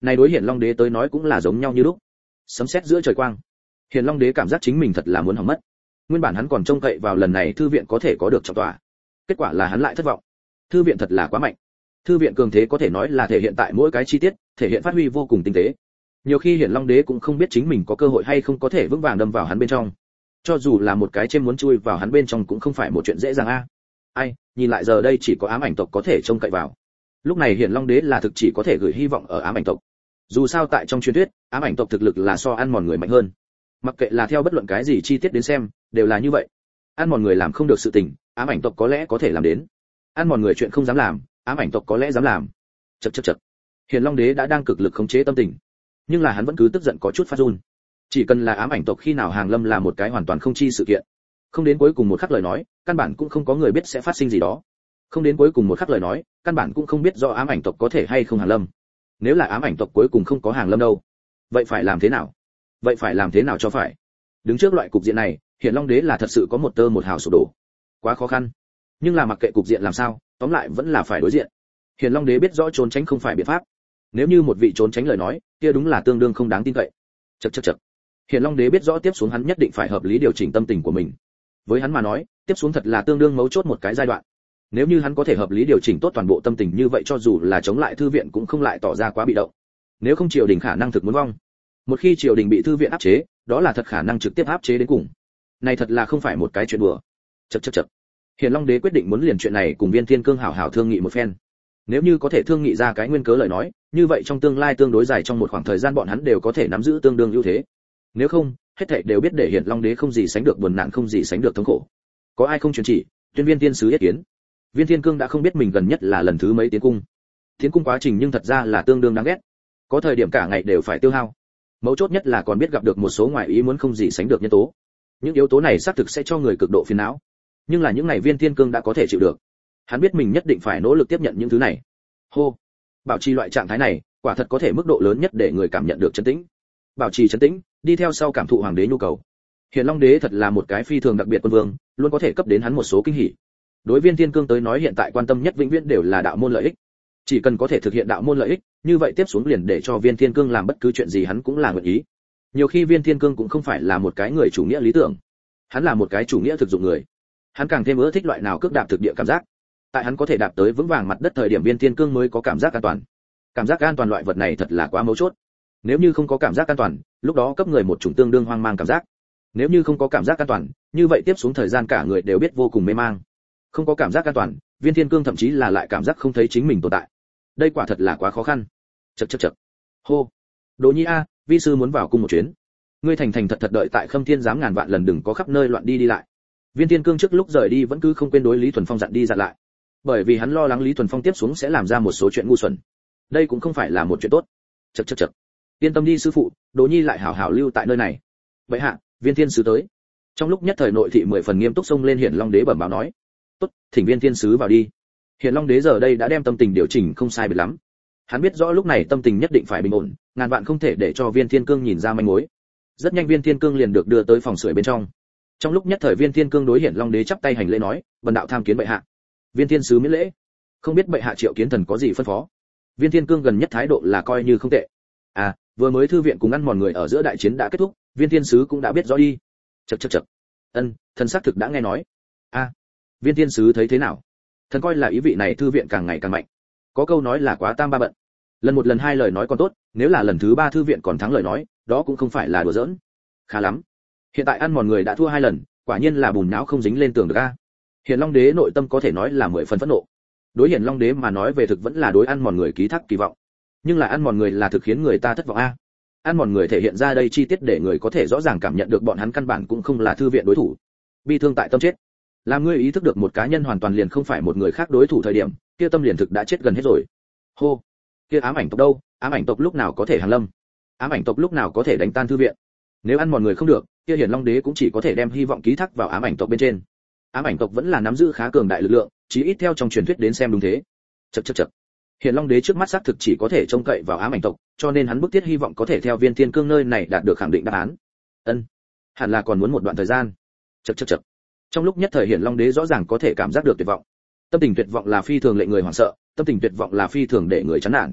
Này đối Hiển Long đế tới nói cũng là giống nhau như lúc. Sấm sét giữa trời quang. Hiển Long đế cảm giác chính mình thật là muốn hỏng mất. Nguyên bản hắn còn trông cậy vào lần này thư viện có thể có được trọng tòa. Kết quả là hắn lại thất vọng. Thư viện thật là quá mạnh. Thư viện cường thế có thể nói là thể hiện tại mỗi cái chi tiết, thể hiện phát huy vô cùng tinh tế. Nhiều khi Hiển Long đế cũng không biết chính mình có cơ hội hay không có thể vững vàng đâm vào hắn bên trong. Cho dù là một cái chêm muốn chui vào hắn bên trong cũng không phải một chuyện dễ dàng a. Ai, nhìn lại giờ đây chỉ có ám ảnh tộc có thể trông cậy vào. Lúc này Hiển Long đế là thực chỉ có thể gửi hy vọng ở ám ảnh tộc. Dù sao tại trong truyền thuyết, ám ảnh tộc thực lực là so ăn mòn người mạnh hơn. Mặc kệ là theo bất luận cái gì chi tiết đến xem, đều là như vậy. Ăn mòn người làm không được sự tình, ám ảnh tộc có lẽ có thể làm đến. Ăn mòn người chuyện không dám làm, ám ảnh tộc có lẽ dám làm. Chậc chậc chậc. Hiển Long đế đã đang cực lực khống chế tâm tình, nhưng là hắn vẫn cứ tức giận có chút phát run. Chỉ cần là ám ảnh tộc khi nào hàng lâm là một cái hoàn toàn không chi sự kiện. Không đến cuối cùng một khắc lời nói, căn bản cũng không có người biết sẽ phát sinh gì đó. Không đến cuối cùng một khắc lời nói, căn bản cũng không biết do ám ảnh tộc có thể hay không hàng lâm. Nếu là ám ảnh tộc cuối cùng không có hàng lâm đâu, vậy phải làm thế nào? Vậy phải làm thế nào cho phải? Đứng trước loại cục diện này, Hiển Long đế là thật sự có một tơ một hào sụp đổ. Quá khó khăn. Nhưng là mặc kệ cục diện làm sao, tóm lại vẫn là phải đối diện. Hiển Long đế biết rõ trốn tránh không phải biện pháp. Nếu như một vị trốn tránh lời nói, kia đúng là tương đương không đáng tin cậy. Chậc chậc chậc. Hiển Long đế biết rõ tiếp xuống hắn nhất định phải hợp lý điều chỉnh tâm tình của mình. Với hắn mà nói, tiếp xuống thật là tương đương mấu chốt một cái giai đoạn. Nếu như hắn có thể hợp lý điều chỉnh tốt toàn bộ tâm tình như vậy cho dù là chống lại thư viện cũng không lại tỏ ra quá bị động. Nếu không triều đình khả năng thực muốn vong. Một khi triều đình bị thư viện áp chế, đó là thật khả năng trực tiếp áp chế đến cùng. Này thật là không phải một cái chuyện đùa. Chậc chậc chậc. Hiển Long đế quyết định muốn liền chuyện này cùng Viên Thiên Cương hảo hảo thương nghị một phen. Nếu như có thể thương nghị ra cái nguyên cớ lời nói, như vậy trong tương lai tương đối dài trong một khoảng thời gian bọn hắn đều có thể nắm giữ tương đương ưu thế. Nếu không, hết thảy đều biết để Hiển Long đế không gì sánh được buồn nạn không gì sánh được thống khổ. Có ai không truyền chỉ, tuyên Viên tiên sứ yết kiến. Viên Thiên Cương đã không biết mình gần nhất là lần thứ mấy tiến cung. Tiến cung quá trình nhưng thật ra là tương đương đáng ghét. Có thời điểm cả ngày đều phải tiêu hao. Mấu chốt nhất là còn biết gặp được một số ngoại ý muốn không gì sánh được nhân tố. Những yếu tố này xác thực sẽ cho người cực độ phiền não. Nhưng là những ngày Viên Thiên Cương đã có thể chịu được. Hắn biết mình nhất định phải nỗ lực tiếp nhận những thứ này. Hô, bảo trì loại trạng thái này, quả thật có thể mức độ lớn nhất để người cảm nhận được trấn tĩnh. Bảo trì trấn tĩnh, đi theo sau cảm thụ hoàng đế nhu cầu. Hiển Long đế thật là một cái phi thường đặc biệt quân vương, luôn có thể cấp đến hắn một số kinh hỉ. Đối Viên Thiên Cương tới nói hiện tại quan tâm nhất vĩnh viễn đều là đạo môn lợi ích. Chỉ cần có thể thực hiện đạo môn lợi ích, như vậy tiếp xuống liền để cho Viên Thiên Cương làm bất cứ chuyện gì hắn cũng là nguyện ý. Nhiều khi Viên Thiên Cương cũng không phải là một cái người chủ nghĩa lý tưởng, hắn là một cái chủ nghĩa thực dụng người. Hắn càng thêm ưa thích loại nào cước đạp thực địa cảm giác. Tại hắn có thể đạp tới vững vàng mặt đất thời điểm Viên Thiên Cương mới có cảm giác an toàn. Cảm giác an toàn loại vật này thật là quá mấu chốt. Nếu như không có cảm giác an toàn, lúc đó cấp người một chủng tương đương hoang mang cảm giác. Nếu như không có cảm giác an toàn, như vậy tiếp xuống thời gian cả người đều biết vô cùng mê mang. Không có cảm giác an toàn, Viên Thiên Cương thậm chí là lại cảm giác không thấy chính mình tồn tại. Đây quả thật là quá khó khăn. Chậc chậc chậc. Hô. Đỗ Nhi a, vi sư muốn vào cung một chuyến. Ngươi thành thành thật thật đợi tại Khâm Thiên giám ngàn vạn lần đừng có khắp nơi loạn đi đi lại. Viên Thiên Cương trước lúc rời đi vẫn cứ không quên đối Lý Thuần Phong dặn đi dặn lại. Bởi vì hắn lo lắng Lý Thuần Phong tiếp xuống sẽ làm ra một số chuyện ngu xuẩn. Đây cũng không phải là một chuyện tốt. Chậc chậc chậc. Yên tâm đi sư phụ, Đỗ Nhi lại hảo hảo lưu tại nơi này. Vậy hạ, Viên Thiên sứ tới. Trong lúc nhất thời nội thị mười phần nghiêm túc xông lên Hiển Long đế bẩm báo nói. Tốt, thỉnh Viên Thiên sứ vào đi. Hiển Long đế giờ đây đã đem tâm tình điều chỉnh không sai biệt lắm. Hắn biết rõ lúc này tâm tình nhất định phải bình ổn, ngàn vạn không thể để cho Viên Thiên Cương nhìn ra manh mối. Rất nhanh Viên Thiên Cương liền được đưa tới phòng sưởi bên trong. Trong lúc nhất thời Viên Thiên Cương đối Hiển Long đế chắp tay hành lễ nói, "Bần đạo tham kiến bệ hạ." Viên Thiên sứ miễn lễ. Không biết bệ hạ Triệu Kiến Thần có gì phân phó. Viên Thiên Cương gần nhất thái độ là coi như không tệ. À, vừa mới thư viện cùng ăn mòn người ở giữa đại chiến đã kết thúc, Viên Thiên sứ cũng đã biết rõ đi. Chậc chậc chậc. Ân, thần xác thực đã nghe nói. A, à, Viên Thiên sứ thấy thế nào? Thần coi là ý vị này thư viện càng ngày càng mạnh. Có câu nói là quá tam ba bận. Lần một lần hai lời nói còn tốt, nếu là lần thứ ba thư viện còn thắng lời nói, đó cũng không phải là đùa giỡn. Khá lắm. Hiện tại ăn mòn người đã thua hai lần, quả nhiên là bùn não không dính lên tường được a. Hiển Long đế nội tâm có thể nói là mười phần phẫn nộ. Đối Hiển Long đế mà nói về thực vẫn là đối ăn mòn người ký thác kỳ vọng. Nhưng là ăn mòn người là thực khiến người ta thất vọng a. Ăn mòn người thể hiện ra đây chi tiết để người có thể rõ ràng cảm nhận được bọn hắn căn bản cũng không là thư viện đối thủ. Bi thương tại tâm chết. Làm ngươi ý thức được một cá nhân hoàn toàn liền không phải một người khác đối thủ thời điểm, kia tâm liền thực đã chết gần hết rồi. Hô, kia ám ảnh tộc đâu? Ám ảnh tộc lúc nào có thể hàng lâm? Ám ảnh tộc lúc nào có thể đánh tan thư viện? Nếu ăn mòn người không được, kia Hiển Long đế cũng chỉ có thể đem hy vọng ký thác vào ám ảnh tộc bên trên. Ám ảnh tộc vẫn là nắm giữ khá cường đại lực lượng, chí ít theo trong truyền thuyết đến xem đúng thế. Chậc chậc chậc. Hiển Long đế trước mắt xác thực chỉ có thể trông cậy vào ám ảnh tộc, cho nên hắn bức thiết hy vọng có thể theo Viên Thiên Cương nơi này đạt được khẳng định đáp án. Ân, hẳn là còn muốn một đoạn thời gian. Chậc chậc chậc. Trong lúc nhất thời Hiển Long đế rõ ràng có thể cảm giác được tuyệt vọng. Tâm tình tuyệt vọng là phi thường lệnh người hoảng sợ, tâm tình tuyệt vọng là phi thường để người chán nản.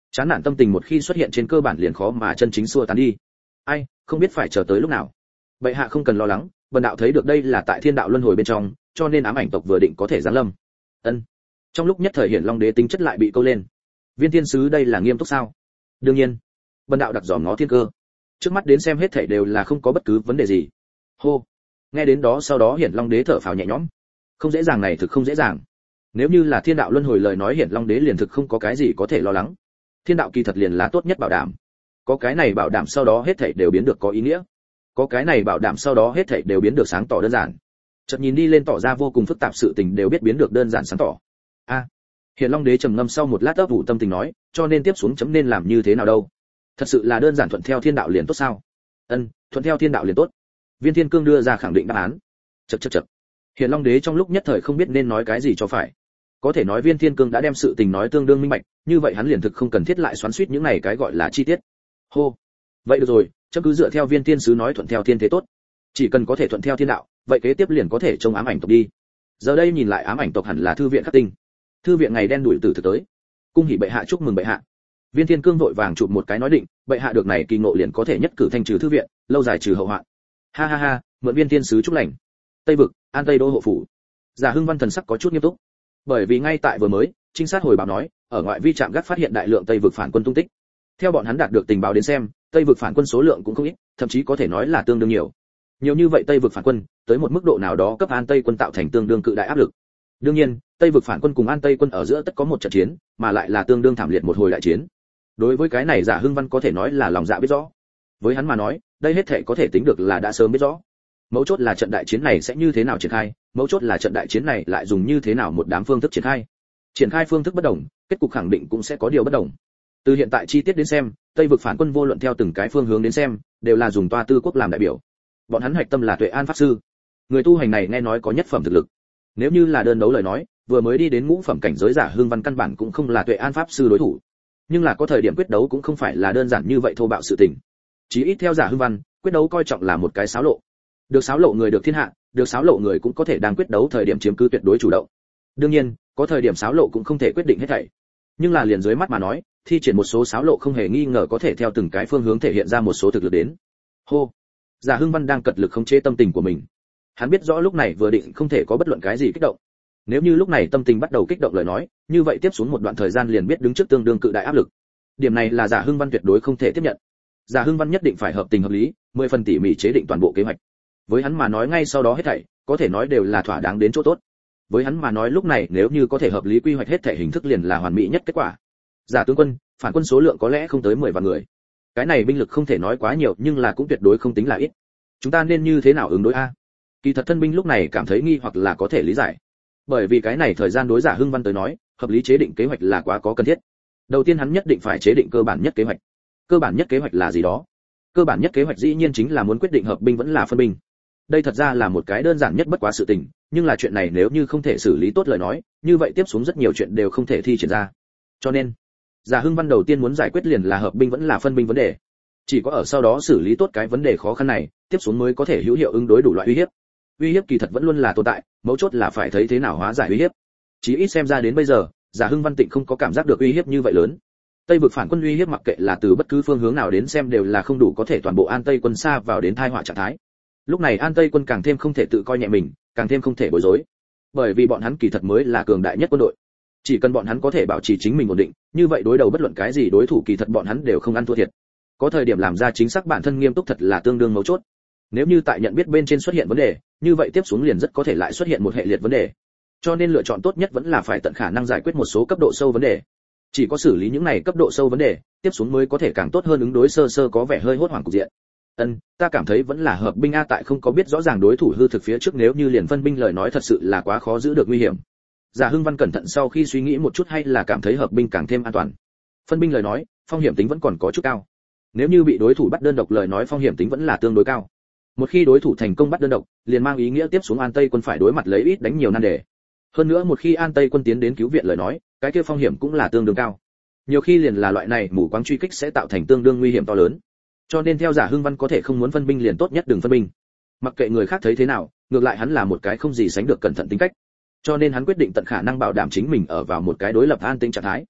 Chán nản tâm tình một khi xuất hiện trên cơ bản liền khó mà chân chính xua tán đi. Ai, không biết phải chờ tới lúc nào. Bệ hạ không cần lo lắng, bần đạo thấy được đây là tại thiên đạo luân hồi bên trong, cho nên ám ảnh tộc vừa định có thể giáng lâm. Ân. Trong lúc nhất thời Hiển Long Đế tính chất lại bị câu lên. Viên thiên sứ đây là nghiêm túc sao? Đương nhiên. Bần đạo đặc dòm ngó thiên cơ. Trước mắt đến xem hết thảy đều là không có bất cứ vấn đề gì. Hô. Nghe đến đó sau đó Hiển Long Đế thở phào nhẹ nhõm. Không dễ dàng này thực không dễ dàng. Nếu như là thiên đạo luân hồi lời nói Hiển Long Đế liền thực không có cái gì có thể lo lắng. Thiên đạo kỳ thật liền là tốt nhất bảo đảm. Có cái này bảo đảm sau đó hết thảy đều biến được có ý nghĩa. Có cái này bảo đảm sau đó hết thảy đều biến được sáng tỏ đơn giản. Chợt nhìn đi lên tỏ ra vô cùng phức tạp sự tình đều biết biến được đơn giản sáng tỏ. A. À, Hiển Long Đế trầm ngâm sau một lát ấp ủ tâm tình nói, cho nên tiếp xuống chấm nên làm như thế nào đâu? Thật sự là đơn giản thuận theo thiên đạo liền tốt sao? Ân, thuận theo thiên đạo liền tốt. Viên Thiên Cương đưa ra khẳng định đáp án. Chậc chậc chậc. Hiển Long Đế trong lúc nhất thời không biết nên nói cái gì cho phải. Có thể nói Viên Thiên Cương đã đem sự tình nói tương đương minh bạch, như vậy hắn liền thực không cần thiết lại xoắn xuýt những này cái gọi là chi tiết. Hô. Vậy được rồi, chấm cứ dựa theo Viên Thiên sứ nói thuận theo thiên thế tốt. Chỉ cần có thể thuận theo thiên đạo, vậy kế tiếp liền có thể trông ám ảnh tộc đi. Giờ đây nhìn lại ám ảnh tộc hẳn là thư viện khắc tinh. Thư viện ngày đen đuổi tử thực tới. Cung hỉ bệ hạ, chúc mừng bệ hạ. Viên Thiên Cương vội vàng chụp một cái nói định, bệ hạ được này kỳ ngộ liền có thể nhất cử thanh trừ thư viện, lâu dài trừ hậu hoạn. Ha ha ha, mượn Viên Thiên sứ chúc lành. Tây vực, An Tây đô hộ phủ. Giả Hưng Văn thần sắc có chút nghiêm túc. Bởi vì ngay tại vừa mới, trinh sát hồi báo nói, ở ngoại vi trạm gác phát hiện đại lượng Tây vực phản quân tung tích. Theo bọn hắn đạt được tình báo đến xem, Tây vực phản quân số lượng cũng không ít, thậm chí có thể nói là tương đương nhiều. Nhiều như vậy Tây vực phản quân, tới một mức độ nào đó cấp An Tây quân tạo thành tương đương cự đại áp lực. Đương nhiên, Tây vực phản quân cùng An Tây quân ở giữa tất có một trận chiến, mà lại là tương đương thảm liệt một hồi đại chiến. Đối với cái này Giả Hưng Văn có thể nói là lòng dạ biết rõ. Với hắn mà nói, đây hết thảy có thể tính được là đã sớm biết rõ. Mấu chốt là trận đại chiến này sẽ như thế nào triển khai, mấu chốt là trận đại chiến này lại dùng như thế nào một đám phương thức triển khai. Triển khai phương thức bất đồng, kết cục khẳng định cũng sẽ có điều bất đồng. Từ hiện tại chi tiết đến xem, Tây vực phản quân vô luận theo từng cái phương hướng đến xem, đều là dùng Toa Tư quốc làm đại biểu. Bọn hắn hạch tâm là Tuệ An pháp sư. Người tu hành này nghe nói có nhất phẩm thực lực. Nếu như là đơn đấu lời nói, vừa mới đi đến ngũ phẩm cảnh giới Giả Hưng Văn căn bản cũng không là Tuệ An pháp sư đối thủ. Nhưng là có thời điểm quyết đấu cũng không phải là đơn giản như vậy thô bạo sự tình. Chí ít theo Giả Hưng Văn, quyết đấu coi trọng là một cái xáo lộ. Được xáo lộ người được thiên hạ, được xáo lộ người cũng có thể đang quyết đấu thời điểm chiếm cứ tuyệt đối chủ động. Đương nhiên, có thời điểm xáo lộ cũng không thể quyết định hết thảy. Nhưng là liền dưới mắt mà nói, thi triển một số xáo lộ không hề nghi ngờ có thể theo từng cái phương hướng thể hiện ra một số thực lực đến. Hô. Giả Hưng Văn đang cật lực khống chế tâm tình của mình. Hắn biết rõ lúc này vừa định không thể có bất luận cái gì kích động. Nếu như lúc này tâm tình bắt đầu kích động lời nói, như vậy tiếp xuống một đoạn thời gian liền biết đứng trước tương đương cự đại áp lực. Điểm này là Giả Hưng Văn tuyệt đối không thể tiếp nhận. Giả Hưng Văn nhất định phải hợp tình hợp lý, mười phần tỉ mỉ chế định toàn bộ kế hoạch. Với hắn mà nói ngay sau đó hết thảy, có thể nói đều là thỏa đáng đến chỗ tốt. Với hắn mà nói lúc này nếu như có thể hợp lý quy hoạch hết thảy hình thức liền là hoàn mỹ nhất kết quả. Giả tướng quân, phản quân số lượng có lẽ không tới mười vạn người. Cái này binh lực không thể nói quá nhiều, nhưng là cũng tuyệt đối không tính là ít. Chúng ta nên như thế nào ứng đối a? Kỳ thật thân binh lúc này cảm thấy nghi hoặc là có thể lý giải. Bởi vì cái này thời gian đối Giả Hưng Văn tới nói, hợp lý chế định kế hoạch là quá có cần thiết. Đầu tiên hắn nhất định phải chế định cơ bản nhất kế hoạch. Cơ bản nhất kế hoạch là gì đó? Cơ bản nhất kế hoạch dĩ nhiên chính là muốn quyết định hợp binh vẫn là phân binh. Đây thật ra là một cái đơn giản nhất bất quá sự tình, nhưng là chuyện này nếu như không thể xử lý tốt lời nói, như vậy tiếp xuống rất nhiều chuyện đều không thể thi triển ra. Cho nên, Giả Hưng Văn đầu tiên muốn giải quyết liền là hợp binh vẫn là phân binh vấn đề. Chỉ có ở sau đó xử lý tốt cái vấn đề khó khăn này, tiếp xuống mới có thể hữu hiệu ứng đối đủ loại uy hiếp. Uy hiếp kỳ thật vẫn luôn là tồn tại, mấu chốt là phải thấy thế nào hóa giải uy hiếp. Chỉ ít xem ra đến bây giờ, Giả Hưng Văn Tịnh không có cảm giác được uy hiếp như vậy lớn. Tây vực phản quân uy hiếp mặc kệ là từ bất cứ phương hướng nào đến xem đều là không đủ có thể toàn bộ An Tây quân xa vào đến tai họa trạng thái. Lúc này An Tây quân càng thêm không thể tự coi nhẹ mình, càng thêm không thể bối rối. Bởi vì bọn hắn kỳ thật mới là cường đại nhất quân đội. Chỉ cần bọn hắn có thể bảo trì chính mình ổn định, như vậy đối đầu bất luận cái gì đối thủ kỳ thật bọn hắn đều không ăn thua thiệt. Có thời điểm làm ra chính xác bản thân nghiêm túc thật là tương đương mấu chốt. Nếu như tại nhận biết bên trên xuất hiện vấn đề, như vậy tiếp xuống liền rất có thể lại xuất hiện một hệ liệt vấn đề. Cho nên lựa chọn tốt nhất vẫn là phải tận khả năng giải quyết một số cấp độ sâu vấn đề. Chỉ có xử lý những này cấp độ sâu vấn đề, tiếp xuống mới có thể càng tốt hơn ứng đối sơ sơ có vẻ hơi hốt hoảng cục diện. Ân, ta cảm thấy vẫn là hợp binh a, tại không có biết rõ ràng đối thủ hư thực phía trước nếu như liền phân binh lời nói thật sự là quá khó giữ được nguy hiểm. Giả Hưng Văn cẩn thận sau khi suy nghĩ một chút hay là cảm thấy hợp binh càng thêm an toàn. Phân binh lời nói, phong hiểm tính vẫn còn có chút cao. Nếu như bị đối thủ bắt đơn độc lời nói phong hiểm tính vẫn là tương đối cao. Một khi đối thủ thành công bắt đơn độc, liền mang ý nghĩa tiếp xuống An Tây quân phải đối mặt lấy ít đánh nhiều nan đề. Hơn nữa một khi An Tây quân tiến đến cứu viện lời nói, cái kia phong hiểm cũng là tương đương cao. Nhiều khi liền là loại này mù quáng truy kích sẽ tạo thành tương đương nguy hiểm to lớn. Cho nên theo Giả Hưng Văn có thể không muốn phân binh liền tốt nhất đừng phân binh. Mặc kệ người khác thấy thế nào, ngược lại hắn là một cái không gì sánh được cẩn thận tính cách. Cho nên hắn quyết định tận khả năng bảo đảm chính mình ở vào một cái đối lập an tĩnh trạng thái.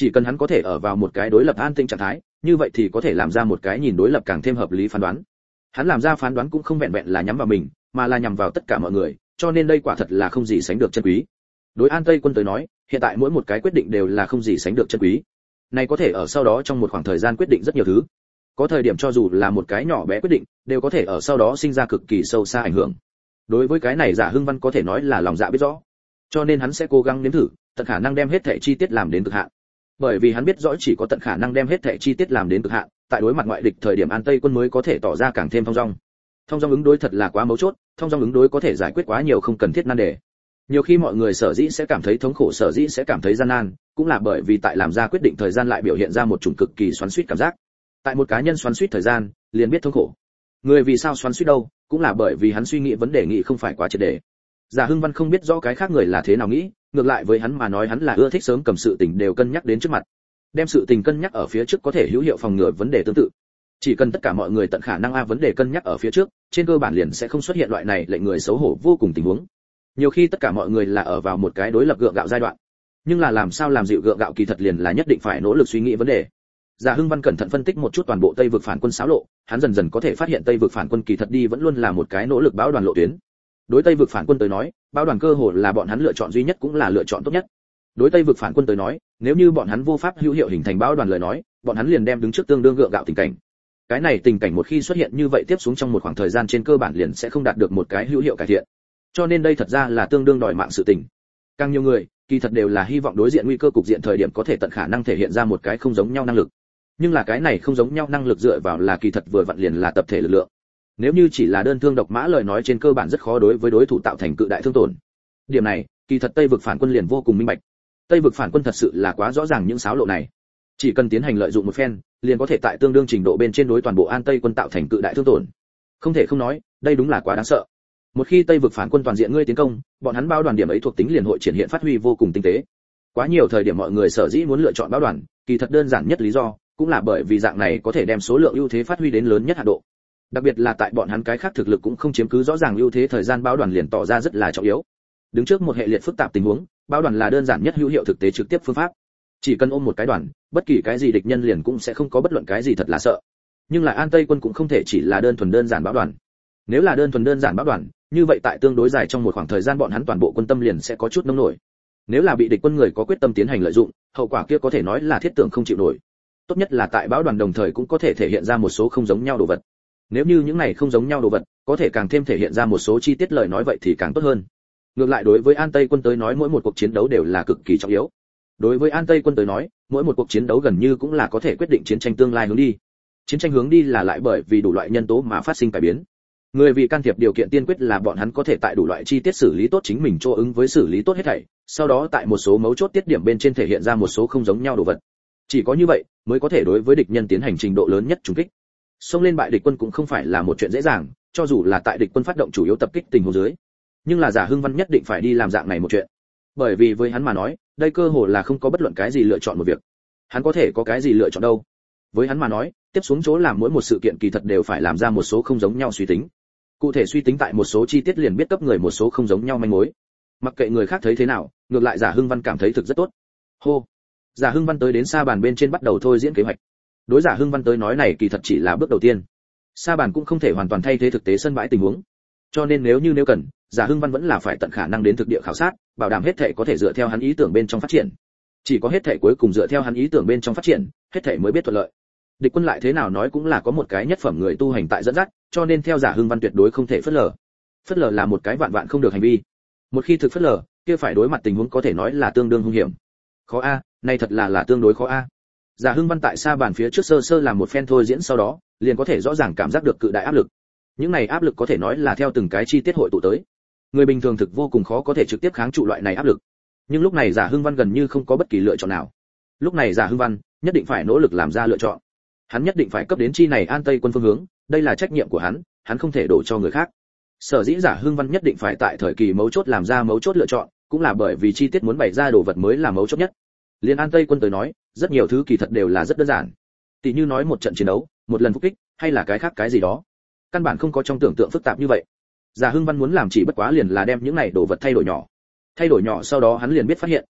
Chỉ cần hắn có thể ở vào một cái đối lập an tĩnh trạng thái, như vậy thì có thể làm ra một cái nhìn đối lập càng thêm hợp lý phán đoán. Hắn làm ra phán đoán cũng không vẹn vẹn là nhắm vào mình, mà là nhằm vào tất cả mọi người, cho nên đây quả thật là không gì sánh được chân quý. Đối An Tây Quân tới nói, hiện tại mỗi một cái quyết định đều là không gì sánh được chân quý. Này có thể ở sau đó trong một khoảng thời gian quyết định rất nhiều thứ. Có thời điểm cho dù là một cái nhỏ bé quyết định, đều có thể ở sau đó sinh ra cực kỳ sâu xa ảnh hưởng. Đối với cái này Giả Hưng Văn có thể nói là lòng dạ biết rõ, cho nên hắn sẽ cố gắng nếm thử, tận khả năng đem hết thảy chi tiết làm đến cực hạn. Bởi vì hắn biết rõ chỉ có tận khả năng đem hết thảy chi tiết làm đến cực hạn, tại đối mặt ngoại địch thời điểm An Tây Quân mới có thể tỏ ra càng thêm thông dong. Thông dong ứng đối thật là quá mấu chốt, thông dong ứng đối có thể giải quyết quá nhiều không cần thiết nan đề. Nhiều khi mọi người sở dĩ sẽ cảm thấy thống khổ, sở dĩ sẽ cảm thấy gian nan, cũng là bởi vì tại làm ra quyết định thời gian lại biểu hiện ra một chủng cực kỳ xoắn xuýt cảm giác. Tại một cá nhân xoắn xuýt thời gian, liền biết thống khổ. Người vì sao xoắn xuýt đâu, cũng là bởi vì hắn suy nghĩ vấn đề nghĩ không phải quá triệt để. Giả Hưng Văn không biết rõ cái khác người là thế nào nghĩ, ngược lại với hắn mà nói hắn là ưa thích sớm cầm sự tình đều cân nhắc đến trước mặt. Đem sự tình cân nhắc ở phía trước có thể hữu hiệu phòng ngừa vấn đề tương tự. Chỉ cần tất cả mọi người tận khả năng a vấn đề cân nhắc ở phía trước, trên cơ bản liền sẽ không xuất hiện loại này lệnh người xấu hổ vô cùng tình huống. Nhiều khi tất cả mọi người là ở vào một cái đối lập gượng gạo giai đoạn, nhưng là làm sao làm dịu gượng gạo kỳ thật liền là nhất định phải nỗ lực suy nghĩ vấn đề. Giả Hưng Văn cẩn thận phân tích một chút toàn bộ Tây vực phản quân xáo lộ, hắn dần dần có thể phát hiện Tây vực phản quân kỳ thật đi vẫn luôn là một cái nỗ lực báo đoàn lộ tuyến. Đối Tây vực phản quân tới nói, báo đoàn cơ hồ là bọn hắn lựa chọn duy nhất cũng là lựa chọn tốt nhất. Đối Tây vực phản quân tới nói, nếu như bọn hắn vô pháp hữu hiệu hình thành báo đoàn lời nói, bọn hắn liền đem đứng trước tương đương gượng gạo tình cảnh. Cái này tình cảnh một khi xuất hiện như vậy tiếp xuống trong một khoảng thời gian trên cơ bản liền sẽ không đạt được một cái hữu hiệu cải thiện. Cho nên đây thật ra là tương đương đòi mạng sự tình. Càng nhiều người, kỳ thật đều là hy vọng đối diện nguy cơ cục diện thời điểm có thể tận khả năng thể hiện ra một cái không giống nhau năng lực. Nhưng là cái này không giống nhau năng lực dựa vào là kỳ thật vừa vặn liền là tập thể lực lượng. Nếu như chỉ là đơn thương độc mã lời nói trên cơ bản rất khó đối với đối thủ tạo thành cự đại thương tổn. Điểm này, kỳ thật Tây vực phản quân liền vô cùng minh bạch. Tây vực phản quân thật sự là quá rõ ràng những xáo lộ này. Chỉ cần tiến hành lợi dụng một phen, liền có thể tại tương đương trình độ bên trên đối toàn bộ An Tây quân tạo thành cự đại thương tổn. Không thể không nói, đây đúng là quá đáng sợ. Một khi Tây vực phản quân toàn diện ngươi tiến công, bọn hắn bao đoàn điểm ấy thuộc tính liền hội triển hiện phát huy vô cùng tinh tế. Quá nhiều thời điểm mọi người sở dĩ muốn lựa chọn báo đoàn, kỳ thật đơn giản nhất lý do, cũng là bởi vì dạng này có thể đem số lượng ưu thế phát huy đến lớn nhất hạn độ. Đặc biệt là tại bọn hắn cái khác thực lực cũng không chiếm cứ rõ ràng ưu thế thời gian báo đoàn liền tỏ ra rất là trọng yếu. Đứng trước một hệ liệt phức tạp tình huống, báo đoàn là đơn giản nhất hữu hiệu thực tế trực tiếp phương pháp. Chỉ cần ôm một cái đoàn, bất kỳ cái gì địch nhân liền cũng sẽ không có bất luận cái gì thật là sợ. Nhưng lại An Tây quân cũng không thể chỉ là đơn thuần đơn giản báo đoàn. Nếu là đơn thuần đơn giản báo đoàn, như vậy tại tương đối dài trong một khoảng thời gian bọn hắn toàn bộ quân tâm liền sẽ có chút nông nổi. Nếu là bị địch quân người có quyết tâm tiến hành lợi dụng, hậu quả kia có thể nói là thiết tưởng không chịu nổi. Tốt nhất là tại báo đoàn đồng thời cũng có thể thể hiện ra một số không giống nhau đồ vật. Nếu như những này không giống nhau đồ vật, có thể càng thêm thể hiện ra một số chi tiết lời nói vậy thì càng tốt hơn. Ngược lại đối với An Tây quân tới nói mỗi một cuộc chiến đấu đều là cực kỳ trọng yếu. Đối với An Tây quân tới nói, mỗi một cuộc chiến đấu gần như cũng là có thể quyết định chiến tranh tương lai hướng đi. Chiến tranh hướng đi là lại bởi vì đủ loại nhân tố mà phát sinh cải biến. Người vì can thiệp điều kiện tiên quyết là bọn hắn có thể tại đủ loại chi tiết xử lý tốt chính mình cho ứng với xử lý tốt hết thảy, sau đó tại một số mấu chốt tiết điểm bên trên thể hiện ra một số không giống nhau đồ vật. Chỉ có như vậy mới có thể đối với địch nhân tiến hành trình độ lớn nhất trùng kích. Xông lên bại địch quân cũng không phải là một chuyện dễ dàng, cho dù là tại địch quân phát động chủ yếu tập kích tình huống dưới. Nhưng là Giả Hưng Văn nhất định phải đi làm dạng này một chuyện. Bởi vì với hắn mà nói, đây cơ hồ là không có bất luận cái gì lựa chọn một việc. Hắn có thể có cái gì lựa chọn đâu? Với hắn mà nói, tiếp xuống chỗ làm mỗi một sự kiện kỳ thật đều phải làm ra một số không giống nhau suy tính. Cụ thể suy tính tại một số chi tiết liền biết cấp người một số không giống nhau manh mối. Mặc kệ người khác thấy thế nào, ngược lại Giả Hưng Văn cảm thấy thực rất tốt. Hô. Giả Hưng Văn tới đến sa bàn bên trên bắt đầu thôi diễn kế hoạch. Đối Giả Hưng Văn tới nói này kỳ thật chỉ là bước đầu tiên. Sa bàn cũng không thể hoàn toàn thay thế thực tế sân bãi tình huống. Cho nên nếu như nếu cần, Giả Hưng Văn vẫn là phải tận khả năng đến thực địa khảo sát, bảo đảm hết thảy có thể dựa theo hắn ý tưởng bên trong phát triển. Chỉ có hết thảy cuối cùng dựa theo hắn ý tưởng bên trong phát triển, hết thảy mới biết thuận lợi. Địch quân lại thế nào nói cũng là có một cái nhất phẩm người tu hành tại dẫn dắt, cho nên theo Giả Hưng Văn tuyệt đối không thể phớt lờ. Phớt lờ là một cái vạn vạn không được hành vi. Một khi thực phớt lờ, kia phải đối mặt tình huống có thể nói là tương đương hung hiểm. Khó a, này thật là là tương đối khó a. Giả Hưng Văn tại sa bàn phía trước sơ sơ làm một phen thôi diễn sau đó, liền có thể rõ ràng cảm giác được cự đại áp lực. Những này áp lực có thể nói là theo từng cái chi tiết hội tụ tới. Người bình thường thực vô cùng khó có thể trực tiếp kháng trụ loại này áp lực. Nhưng lúc này Giả Hưng Văn gần như không có bất kỳ lựa chọn nào. Lúc này Giả Hưng Văn nhất định phải nỗ lực làm ra lựa chọn. Hắn nhất định phải cấp đến chi này An Tây quân phương hướng, đây là trách nhiệm của hắn, hắn không thể đổ cho người khác. Sở dĩ Giả Hưng Văn nhất định phải tại thời kỳ mấu chốt làm ra mấu chốt lựa chọn, cũng là bởi vì chi tiết muốn bày ra đồ vật mới là mấu chốt nhất. Liên An Tây quân tới nói, rất nhiều thứ kỳ thật đều là rất đơn giản. Tỷ như nói một trận chiến đấu, một lần phục kích, hay là cái khác cái gì đó. Căn bản không có trong tưởng tượng phức tạp như vậy. Giả Hưng Văn muốn làm chỉ bất quá liền là đem những này đồ vật thay đổi nhỏ. Thay đổi nhỏ sau đó hắn liền biết phát hiện, à,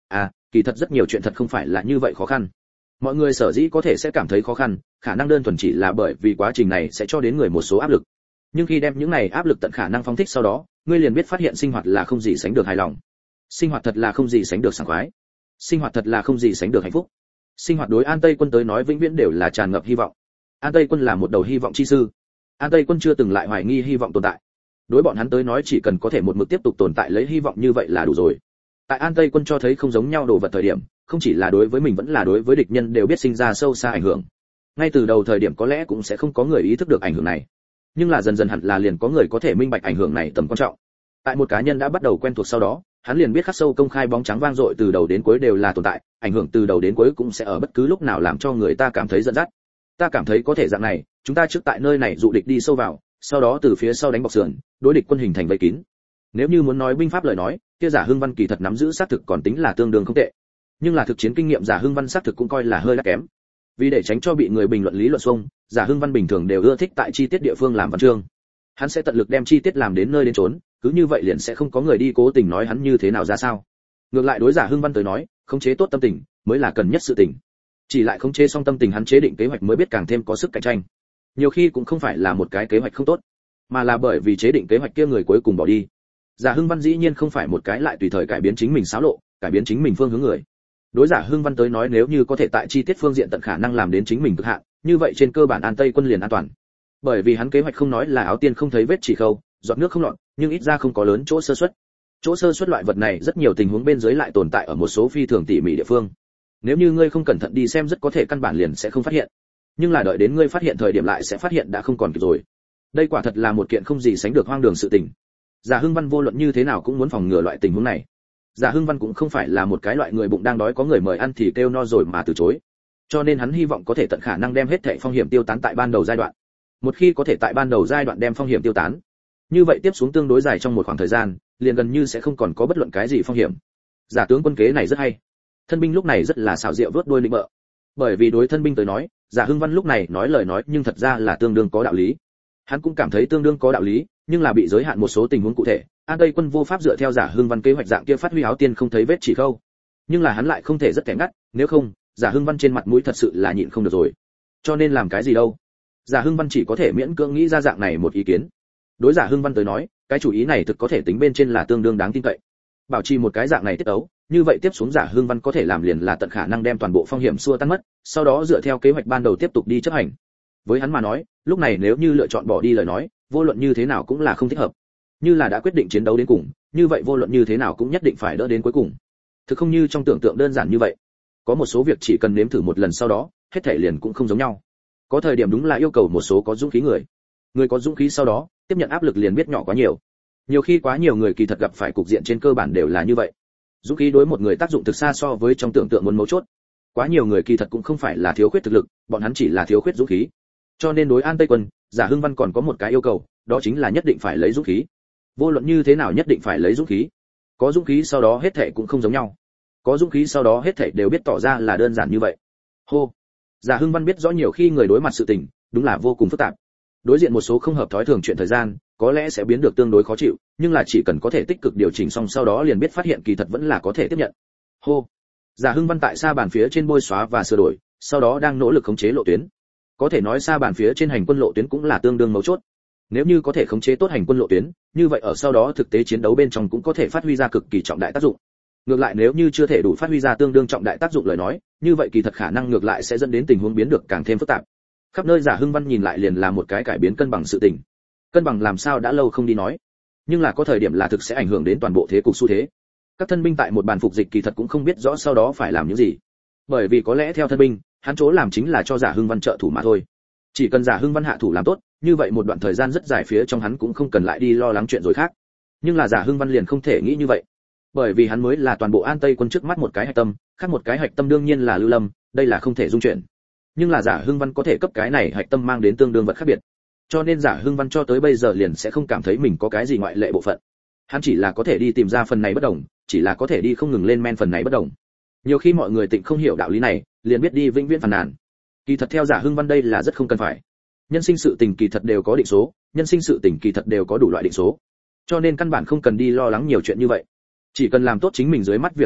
kỳ thật rất nhiều chuyện thật không phải là như vậy khó khăn. Mọi người sở dĩ có thể sẽ cảm thấy khó khăn, khả năng đơn thuần chỉ là bởi vì quá trình này sẽ cho đến người một số áp lực. Nhưng khi đem những này áp lực tận khả năng phóng thích sau đó, ngươi liền biết phát hiện sinh hoạt là không gì sánh được hài lòng. Sinh hoạt thật là không gì sánh được sảng khoái. Sinh hoạt thật là không gì sánh được hạnh phúc. Sinh hoạt đối An Tây Quân tới nói vĩnh viễn đều là tràn ngập hy vọng. An Tây Quân là một đầu hy vọng chi sư. An Tây Quân chưa từng lại hoài nghi hy vọng tồn tại. Đối bọn hắn tới nói chỉ cần có thể một mực tiếp tục tồn tại lấy hy vọng như vậy là đủ rồi. Tại An Tây Quân cho thấy không giống nhau đồ vật thời điểm, không chỉ là đối với mình vẫn là đối với địch nhân đều biết sinh ra sâu xa ảnh hưởng. Ngay từ đầu thời điểm có lẽ cũng sẽ không có người ý thức được ảnh hưởng này, nhưng là dần dần hẳn là liền có người có thể minh bạch ảnh hưởng này tầm quan trọng. Tại một cá nhân đã bắt đầu quen thuộc sau đó, hắn liền biết khắc sâu công khai bóng trắng vang dội từ đầu đến cuối đều là tồn tại, ảnh hưởng từ đầu đến cuối cũng sẽ ở bất cứ lúc nào làm cho người ta cảm thấy giận dắt. Ta cảm thấy có thể dạng này, chúng ta trước tại nơi này dụ địch đi sâu vào, sau đó từ phía sau đánh bọc sườn, đối địch quân hình thành vây kín. Nếu như muốn nói binh pháp lời nói, kia Giả Hưng Văn kỳ thật nắm giữ xác thực còn tính là tương đương không tệ. Nhưng là thực chiến kinh nghiệm Giả Hưng Văn xác thực cũng coi là hơi kém. Vì để tránh cho bị người bình luận lý luận xung, Giả Hưng Văn bình thường đều ưa thích tại chi tiết địa phương làm văn chương. Hắn sẽ tận lực đem chi tiết làm đến nơi đến chốn, cứ như vậy liền sẽ không có người đi cố tình nói hắn như thế nào ra sao. Ngược lại đối Giả Hưng Văn tới nói, khống chế tốt tâm tình mới là cần nhất sự tình. Chỉ lại khống chế xong tâm tình hắn chế định kế hoạch mới biết càng thêm có sức cạnh tranh. Nhiều khi cũng không phải là một cái kế hoạch không tốt, mà là bởi vì chế định kế hoạch kia người cuối cùng bỏ đi. Giả Hưng Văn dĩ nhiên không phải một cái lại tùy thời cải biến chính mình xáo lộ, cải biến chính mình phương hướng người. Đối Giả Hưng Văn tới nói nếu như có thể tại chi tiết phương diện tận khả năng làm đến chính mình cực hạn, như vậy trên cơ bản An Tây Quân liền an toàn. Bởi vì hắn kế hoạch không nói là áo tiên không thấy vết chỉ khâu, giọt nước không lọt, nhưng ít ra không có lớn chỗ sơ suất. Chỗ sơ suất loại vật này rất nhiều tình huống bên dưới lại tồn tại ở một số phi thường tỉ mỉ địa phương. Nếu như ngươi không cẩn thận đi xem rất có thể căn bản liền sẽ không phát hiện. Nhưng là đợi đến ngươi phát hiện thời điểm lại sẽ phát hiện đã không còn kịp rồi. Đây quả thật là một kiện không gì sánh được hoang đường sự tình. Giả Hưng Văn vô luận như thế nào cũng muốn phòng ngừa loại tình huống này. Giả Hưng Văn cũng không phải là một cái loại người bụng đang đói có người mời ăn thì kêu no rồi mà từ chối. Cho nên hắn hy vọng có thể tận khả năng đem hết thảy phong hiểm tiêu tán tại ban đầu giai đoạn. Một khi có thể tại ban đầu giai đoạn đem phong hiểm tiêu tán, như vậy tiếp xuống tương đối dài trong một khoảng thời gian, liền gần như sẽ không còn có bất luận cái gì phong hiểm. Giả tướng quân kế này rất hay. Thân binh lúc này rất là xảo diệu vớt đuôi lĩnh bợ. Bởi vì đối thân binh tới nói, Giả Hưng Văn lúc này nói lời nói nhưng thật ra là tương đương có đạo lý. Hắn cũng cảm thấy tương đương có đạo lý, nhưng là bị giới hạn một số tình huống cụ thể, An Tây Quân vô pháp dựa theo Giả Hưng Văn kế hoạch dạng kia phát huy áo tiên không thấy vết chỉ khâu. Nhưng là hắn lại không thể rất kẻ ngắt, nếu không, Giả Hưng Văn trên mặt mũi thật sự là nhịn không được rồi. Cho nên làm cái gì đâu? Giả Hưng Văn chỉ có thể miễn cưỡng nghĩ ra dạng này một ý kiến. Đối Giả Hưng Văn tới nói, cái chủ ý này thực có thể tính bên trên là tương đương đáng tin cậy. Bảo trì một cái dạng này tiết ấu, như vậy tiếp xuống Giả Hưng Văn có thể làm liền là tận khả năng đem toàn bộ phong hiểm xua tan mất, sau đó dựa theo kế hoạch ban đầu tiếp tục đi chấp hành. Với hắn mà nói, lúc này nếu như lựa chọn bỏ đi lời nói, vô luận như thế nào cũng là không thích hợp. Như là đã quyết định chiến đấu đến cùng, như vậy vô luận như thế nào cũng nhất định phải đỡ đến cuối cùng. Thực không như trong tưởng tượng đơn giản như vậy. Có một số việc chỉ cần nếm thử một lần sau đó, hết thảy liền cũng không giống nhau. Có thời điểm đúng là yêu cầu một số có dũng khí người. Người có dũng khí sau đó, tiếp nhận áp lực liền biết nhỏ quá nhiều. Nhiều khi quá nhiều người kỳ thật gặp phải cục diện trên cơ bản đều là như vậy. Dũng khí đối một người tác dụng thực xa so với trong tưởng tượng muốn mấu chốt. Quá nhiều người kỳ thật cũng không phải là thiếu khuyết thực lực, bọn hắn chỉ là thiếu khuyết dũng khí. Cho nên đối An Tây Quân, Giả Hưng Văn còn có một cái yêu cầu, đó chính là nhất định phải lấy dũng khí. Vô luận như thế nào nhất định phải lấy dũng khí. Có dũng khí sau đó hết thảy cũng không giống nhau. Có dũng khí sau đó hết thảy đều biết tỏ ra là đơn giản như vậy. Hô. Giả Hưng Văn biết rõ nhiều khi người đối mặt sự tình, đúng là vô cùng phức tạp. Đối diện một số không hợp thói thường chuyện thời gian, có lẽ sẽ biến được tương đối khó chịu, nhưng là chỉ cần có thể tích cực điều chỉnh xong sau đó liền biết phát hiện kỳ thật vẫn là có thể tiếp nhận. Hô. Giả Hưng Văn tại xa bàn phía trên bôi xóa và sửa đổi, sau đó đang nỗ lực khống chế lộ tuyến. Có thể nói xa bàn phía trên hành quân lộ tuyến cũng là tương đương mấu chốt. Nếu như có thể khống chế tốt hành quân lộ tuyến, như vậy ở sau đó thực tế chiến đấu bên trong cũng có thể phát huy ra cực kỳ trọng đại tác dụng. Ngược lại nếu như chưa thể đủ phát huy ra tương đương trọng đại tác dụng lời nói, như vậy kỳ thật khả năng ngược lại sẽ dẫn đến tình huống biến được càng thêm phức tạp. Khắp nơi Giả Hưng Văn nhìn lại liền là một cái cải biến cân bằng sự tình. Cân bằng làm sao đã lâu không đi nói, nhưng là có thời điểm là thực sẽ ảnh hưởng đến toàn bộ thế cục xu thế. Các thân binh tại một bàn phục dịch kỳ thật cũng không biết rõ sau đó phải làm những gì. Bởi vì có lẽ theo thân binh, hắn chỗ làm chính là cho Giả Hưng Văn trợ thủ mà thôi. Chỉ cần Giả Hưng Văn hạ thủ làm tốt, như vậy một đoạn thời gian rất dài phía trong hắn cũng không cần lại đi lo lắng chuyện rồi khác. Nhưng là Giả Hưng Văn liền không thể nghĩ như vậy. Bởi vì hắn mới là toàn bộ An Tây Quân trước mắt một cái hạch tâm, khác một cái hạch tâm đương nhiên là Lưu Lâm, đây là không thể dung chuyển. Nhưng là Giả Hưng Văn có thể cấp cái này hạch tâm mang đến tương đương vật khác biệt. Cho nên Giả Hưng Văn cho tới bây giờ liền sẽ không cảm thấy mình có cái gì ngoại lệ bộ phận. Hắn chỉ là có thể đi tìm ra phần này bất đồng, chỉ là có thể đi không ngừng lên men phần này bất đồng. Nhiều khi mọi người tịnh không hiểu đạo lý này, liền biết đi vĩnh viễn phàn nàn. Kỳ thật theo Giả Hưng Văn đây là rất không cần phải. Nhân sinh sự tình kỳ thật đều có định số, nhân sinh sự tình kỳ thật đều có đủ loại định số. Cho nên căn bản không cần đi lo lắng nhiều chuyện như vậy. Chỉ cần làm tốt chính mình dưới mắt việc liền tốt,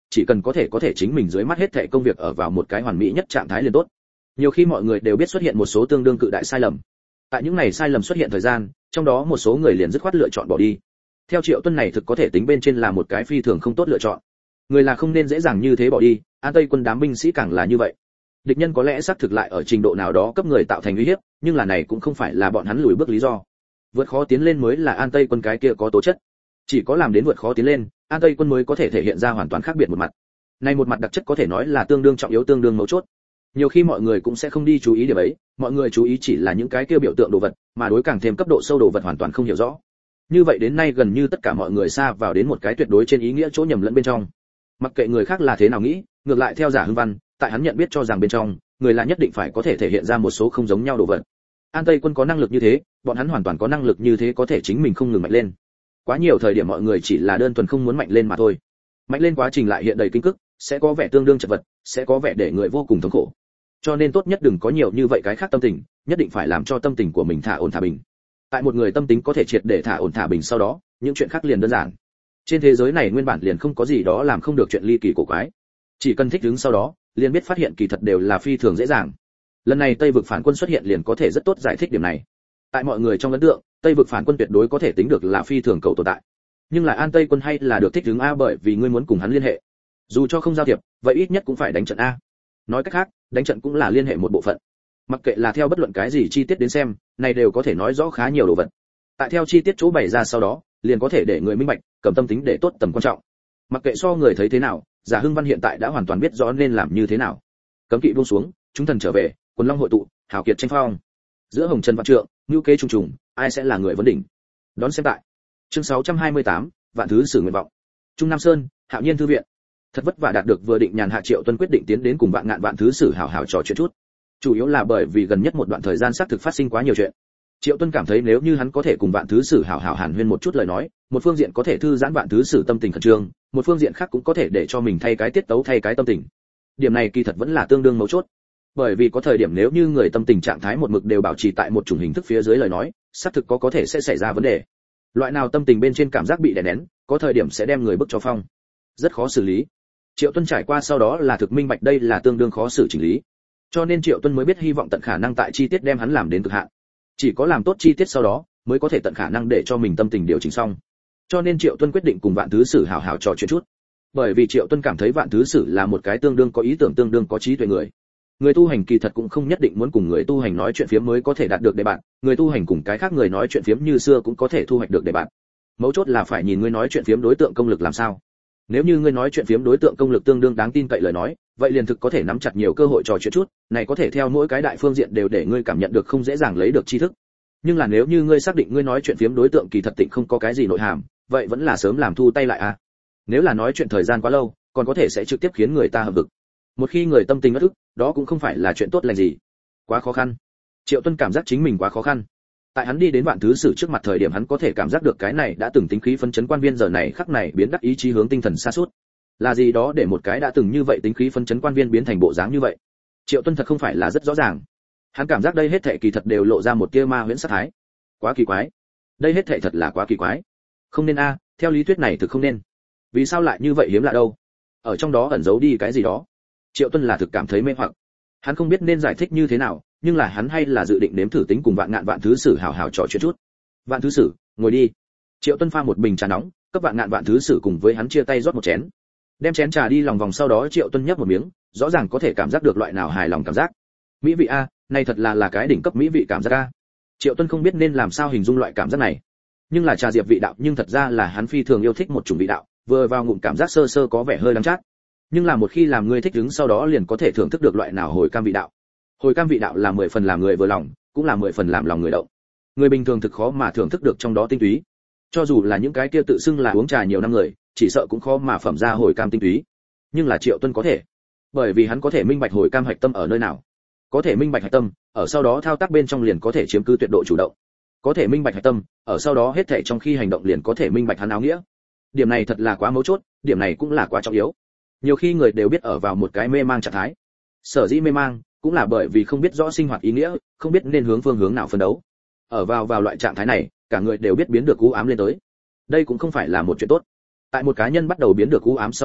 chỉ cần có thể có thể chính mình dưới mắt hết thảy công việc ở vào một cái hoàn mỹ nhất trạng thái liền tốt. Nhiều khi mọi người đều biết xuất hiện một số tương đương cự đại sai lầm. Tại những này sai lầm xuất hiện thời gian, trong đó một số người liền dứt khoát lựa chọn bỏ đi. Theo Triệu Tuân này thực có thể tính bên trên là một cái phi thường không tốt lựa chọn. Người là không nên dễ dàng như thế bỏ đi, An Tây quân đám binh sĩ càng là như vậy. Địch nhân có lẽ xác thực lại ở trình độ nào đó cấp người tạo thành uy hiếp, nhưng là này cũng không phải là bọn hắn lùi bước lý do. Vượt khó tiến lên mới là An Tây quân cái kia có tố chất. Chỉ có làm đến vượt khó tiến lên, An Tây quân mới có thể thể hiện ra hoàn toàn khác biệt một mặt. Này một mặt đặc chất có thể nói là tương đương trọng yếu, tương đương mấu chốt. Nhiều khi mọi người cũng sẽ không đi chú ý điểm ấy, mọi người chú ý chỉ là những cái kia biểu tượng đồ vật, mà đối càng thêm cấp độ sâu đồ vật hoàn toàn không hiểu rõ. Như vậy đến nay gần như tất cả mọi người xa vào đến một cái tuyệt đối trên ý nghĩa chỗ nhầm lẫn bên trong. Mặc kệ người khác là thế nào nghĩ, ngược lại theo Giả Hưng Văn, tại hắn nhận biết cho rằng bên trong, người là nhất định phải có thể thể hiện ra một số không giống nhau đồ vật. An Tây quân có năng lực như thế, bọn hắn hoàn toàn có năng lực như thế có thể chính mình không ngừng mạnh lên. Quá nhiều thời điểm mọi người chỉ là đơn thuần không muốn mạnh lên mà thôi. Mạnh lên quá trình lại hiện đầy kinh cức, sẽ có vẻ tương đương chật vật, sẽ có vẻ để người vô cùng thống khổ. Cho nên tốt nhất đừng có nhiều như vậy cái khác tâm tình, nhất định phải làm cho tâm tình của mình thả ổn thả bình. Tại một người tâm tính có thể triệt để thả ổn thả bình sau đó, những chuyện khác liền đơn giản. Trên thế giới này nguyên bản liền không có gì đó làm không được chuyện ly kỳ cổ quái. Chỉ cần thích ứng sau đó, liền biết phát hiện kỳ thật đều là phi thường dễ dàng. Lần này Tây vực phản quân xuất hiện liền có thể rất tốt giải thích điểm này. Tại mọi người trong ấn tượng, Tây vực phản quân tuyệt đối có thể tính được là phi thường cầu tồn tại. Nhưng là An Tây quân hay là được thích ứng a, bởi vì ngươi muốn cùng hắn liên hệ. Dù cho không giao thiệp, vậy ít nhất cũng phải đánh trận a. Nói cách khác, đánh trận cũng là liên hệ một bộ phận. Mặc kệ là theo bất luận cái gì chi tiết đến xem, này đều có thể nói rõ khá nhiều đồ vật. Tại theo chi tiết chỗ bày ra sau đó, liền có thể để người minh bạch, cầm tâm tính để tốt tầm quan trọng. Mặc kệ so người thấy thế nào, Giả Hưng Văn hiện tại đã hoàn toàn biết rõ nên làm như thế nào. Cấm kỵ buông xuống, chúng thần trở về, quần long hội tụ, hào kiệt tranh phong. Giữa hồng trần vạn trượng, ngưu kế trùng trùng, ai sẽ là người vấn đỉnh? Đón xem tại chương sáu trăm hai mươi tám, vạn thứ sử nguyện vọng. Trung Nam Sơn, Hạo Nhiên thư viện. Thật vất vả đạt được vừa định nhàn hạ Triệu Tuân quyết định tiến đến cùng Vạn Ngạn Vạn thứ sử hào hào trò chuyện chút. Chủ yếu là bởi vì gần nhất một đoạn thời gian xác thực phát sinh quá nhiều chuyện. Triệu Tuân cảm thấy nếu như hắn có thể cùng Vạn thứ sử hào hào hàn huyên một chút lời nói, một phương diện có thể thư giãn Vạn thứ sử tâm tình khẩn trương, một phương diện khác cũng có thể để cho mình thay cái tiết tấu, thay cái tâm tình. Điểm này kỳ thật vẫn là tương đương mấu chốt. Bởi vì có thời điểm nếu như người tâm tình trạng thái một mực đều bảo trì tại một chủng hình thức phía dưới lời nói, xác thực có có thể sẽ xảy ra vấn đề. Loại nào tâm tình bên trên cảm giác bị đè nén, có thời điểm sẽ đem người bức cho phong, rất khó xử lý. Triệu Tuân trải qua sau đó là thực minh bạch đây là tương đương khó xử chỉnh lý. Cho nên Triệu Tuân mới biết hy vọng tận khả năng tại chi tiết đem hắn làm đến cực hạn. Chỉ có làm tốt chi tiết sau đó, mới có thể tận khả năng để cho mình tâm tình điều chỉnh xong. Cho nên Triệu Tuân quyết định cùng Vạn thứ sử hào hào trò chuyện chút. Bởi vì Triệu Tuân cảm thấy Vạn thứ sử là một cái tương đương có ý tưởng, tương đương có trí tuệ người. Người tu hành kỳ thật cũng không nhất định muốn cùng người tu hành nói chuyện phiếm mới có thể đạt được đề bạn, người tu hành cùng cái khác người nói chuyện phiếm như xưa cũng có thể thu hoạch được đề bạn. Mấu chốt là phải nhìn người nói chuyện phiếm đối tượng công lực làm sao. Nếu như ngươi nói chuyện phiếm đối tượng công lực tương đương đáng tin cậy lời nói, vậy liền thực có thể nắm chặt nhiều cơ hội trò chuyện chút, này có thể theo mỗi cái đại phương diện đều để ngươi cảm nhận được không dễ dàng lấy được tri thức. Nhưng là nếu như ngươi xác định ngươi nói chuyện phiếm đối tượng kỳ thật tịnh không có cái gì nội hàm, vậy vẫn là sớm làm thu tay lại à. Nếu là nói chuyện thời gian quá lâu, còn có thể sẽ trực tiếp khiến người ta hậm vực. Một khi người tâm tình ngất ức, đó cũng không phải là chuyện tốt lành gì. Quá khó khăn. Triệu Tuân cảm giác chính mình quá khó khăn. Tại hắn đi đến Vạn thứ sử trước mặt thời điểm hắn có thể cảm giác được cái này đã từng tính khí phấn chấn quan viên giờ này khắc này biến đắc ý chí hướng tinh thần sa sút. Là gì đó để một cái đã từng như vậy tính khí phấn chấn quan viên biến thành bộ dáng như vậy? Triệu Tuân thật không phải là rất rõ ràng. Hắn cảm giác đây hết thảy kỳ thật đều lộ ra một tia ma huyễn sát thái. Quá kỳ quái. Đây hết thảy thật là quá kỳ quái. Không nên a, theo lý thuyết này thực không nên. Vì sao lại như vậy hiếm lạ đâu? Ở trong đó ẩn giấu đi cái gì đó. Triệu Tuân là thực cảm thấy mê hoặc. Hắn không biết nên giải thích như thế nào, nhưng là hắn hay là dự định nếm thử tính cùng Vạn Ngạn Vạn thứ sử hào hào trò chuyện chút. Vạn thứ sử, ngồi đi. Triệu Tuân pha một bình trà nóng, cấp Vạn Ngạn Vạn thứ sử cùng với hắn chia tay rót một chén. Đem chén trà đi lòng vòng sau đó Triệu Tuân nhấp một miếng, rõ ràng có thể cảm giác được loại nào hài lòng cảm giác. Mỹ vị a, này thật là là cái đỉnh cấp mỹ vị cảm giác a. Triệu Tuân không biết nên làm sao hình dung loại cảm giác này. Nhưng là trà diệp vị đạo, nhưng thật ra là hắn phi thường yêu thích một chủng vị đạo, vừa vào ngụm cảm giác sơ sơ có vẻ hơi đắng chát. Nhưng là một khi làm người thích ứng sau đó liền có thể thưởng thức được loại nào hồi cam vị đạo. Hồi cam vị đạo là mười phần làm người vừa lòng, cũng là mười phần làm lòng người động. Người bình thường thực khó mà thưởng thức được trong đó tinh túy. Cho dù là những cái kia tự xưng là uống trà nhiều năm người, chỉ sợ cũng khó mà phẩm ra hồi cam tinh túy. Nhưng là Triệu Tuân có thể, bởi vì hắn có thể minh bạch hồi cam hạch tâm ở nơi nào. Có thể minh bạch hạch tâm, ở sau đó thao tác bên trong liền có thể chiếm cứ tuyệt độ chủ động. Có thể minh bạch hạch tâm, ở sau đó hết thảy trong khi hành động liền có thể minh bạch hắn áo nghĩa. Điểm này thật là quá mấu chốt, điểm này cũng là quá trọng yếu. Nhiều khi người đều biết ở vào một cái mê mang trạng thái. Sở dĩ mê mang, cũng là bởi vì không biết rõ sinh hoạt ý nghĩa, không biết nên hướng phương hướng nào phấn đấu. Ở vào vào loại trạng thái này, cả người đều biết biến được u ám lên tới. Đây cũng không phải là một chuyện tốt. Tại một cá nhân bắt đầu biến được u ám sau đó,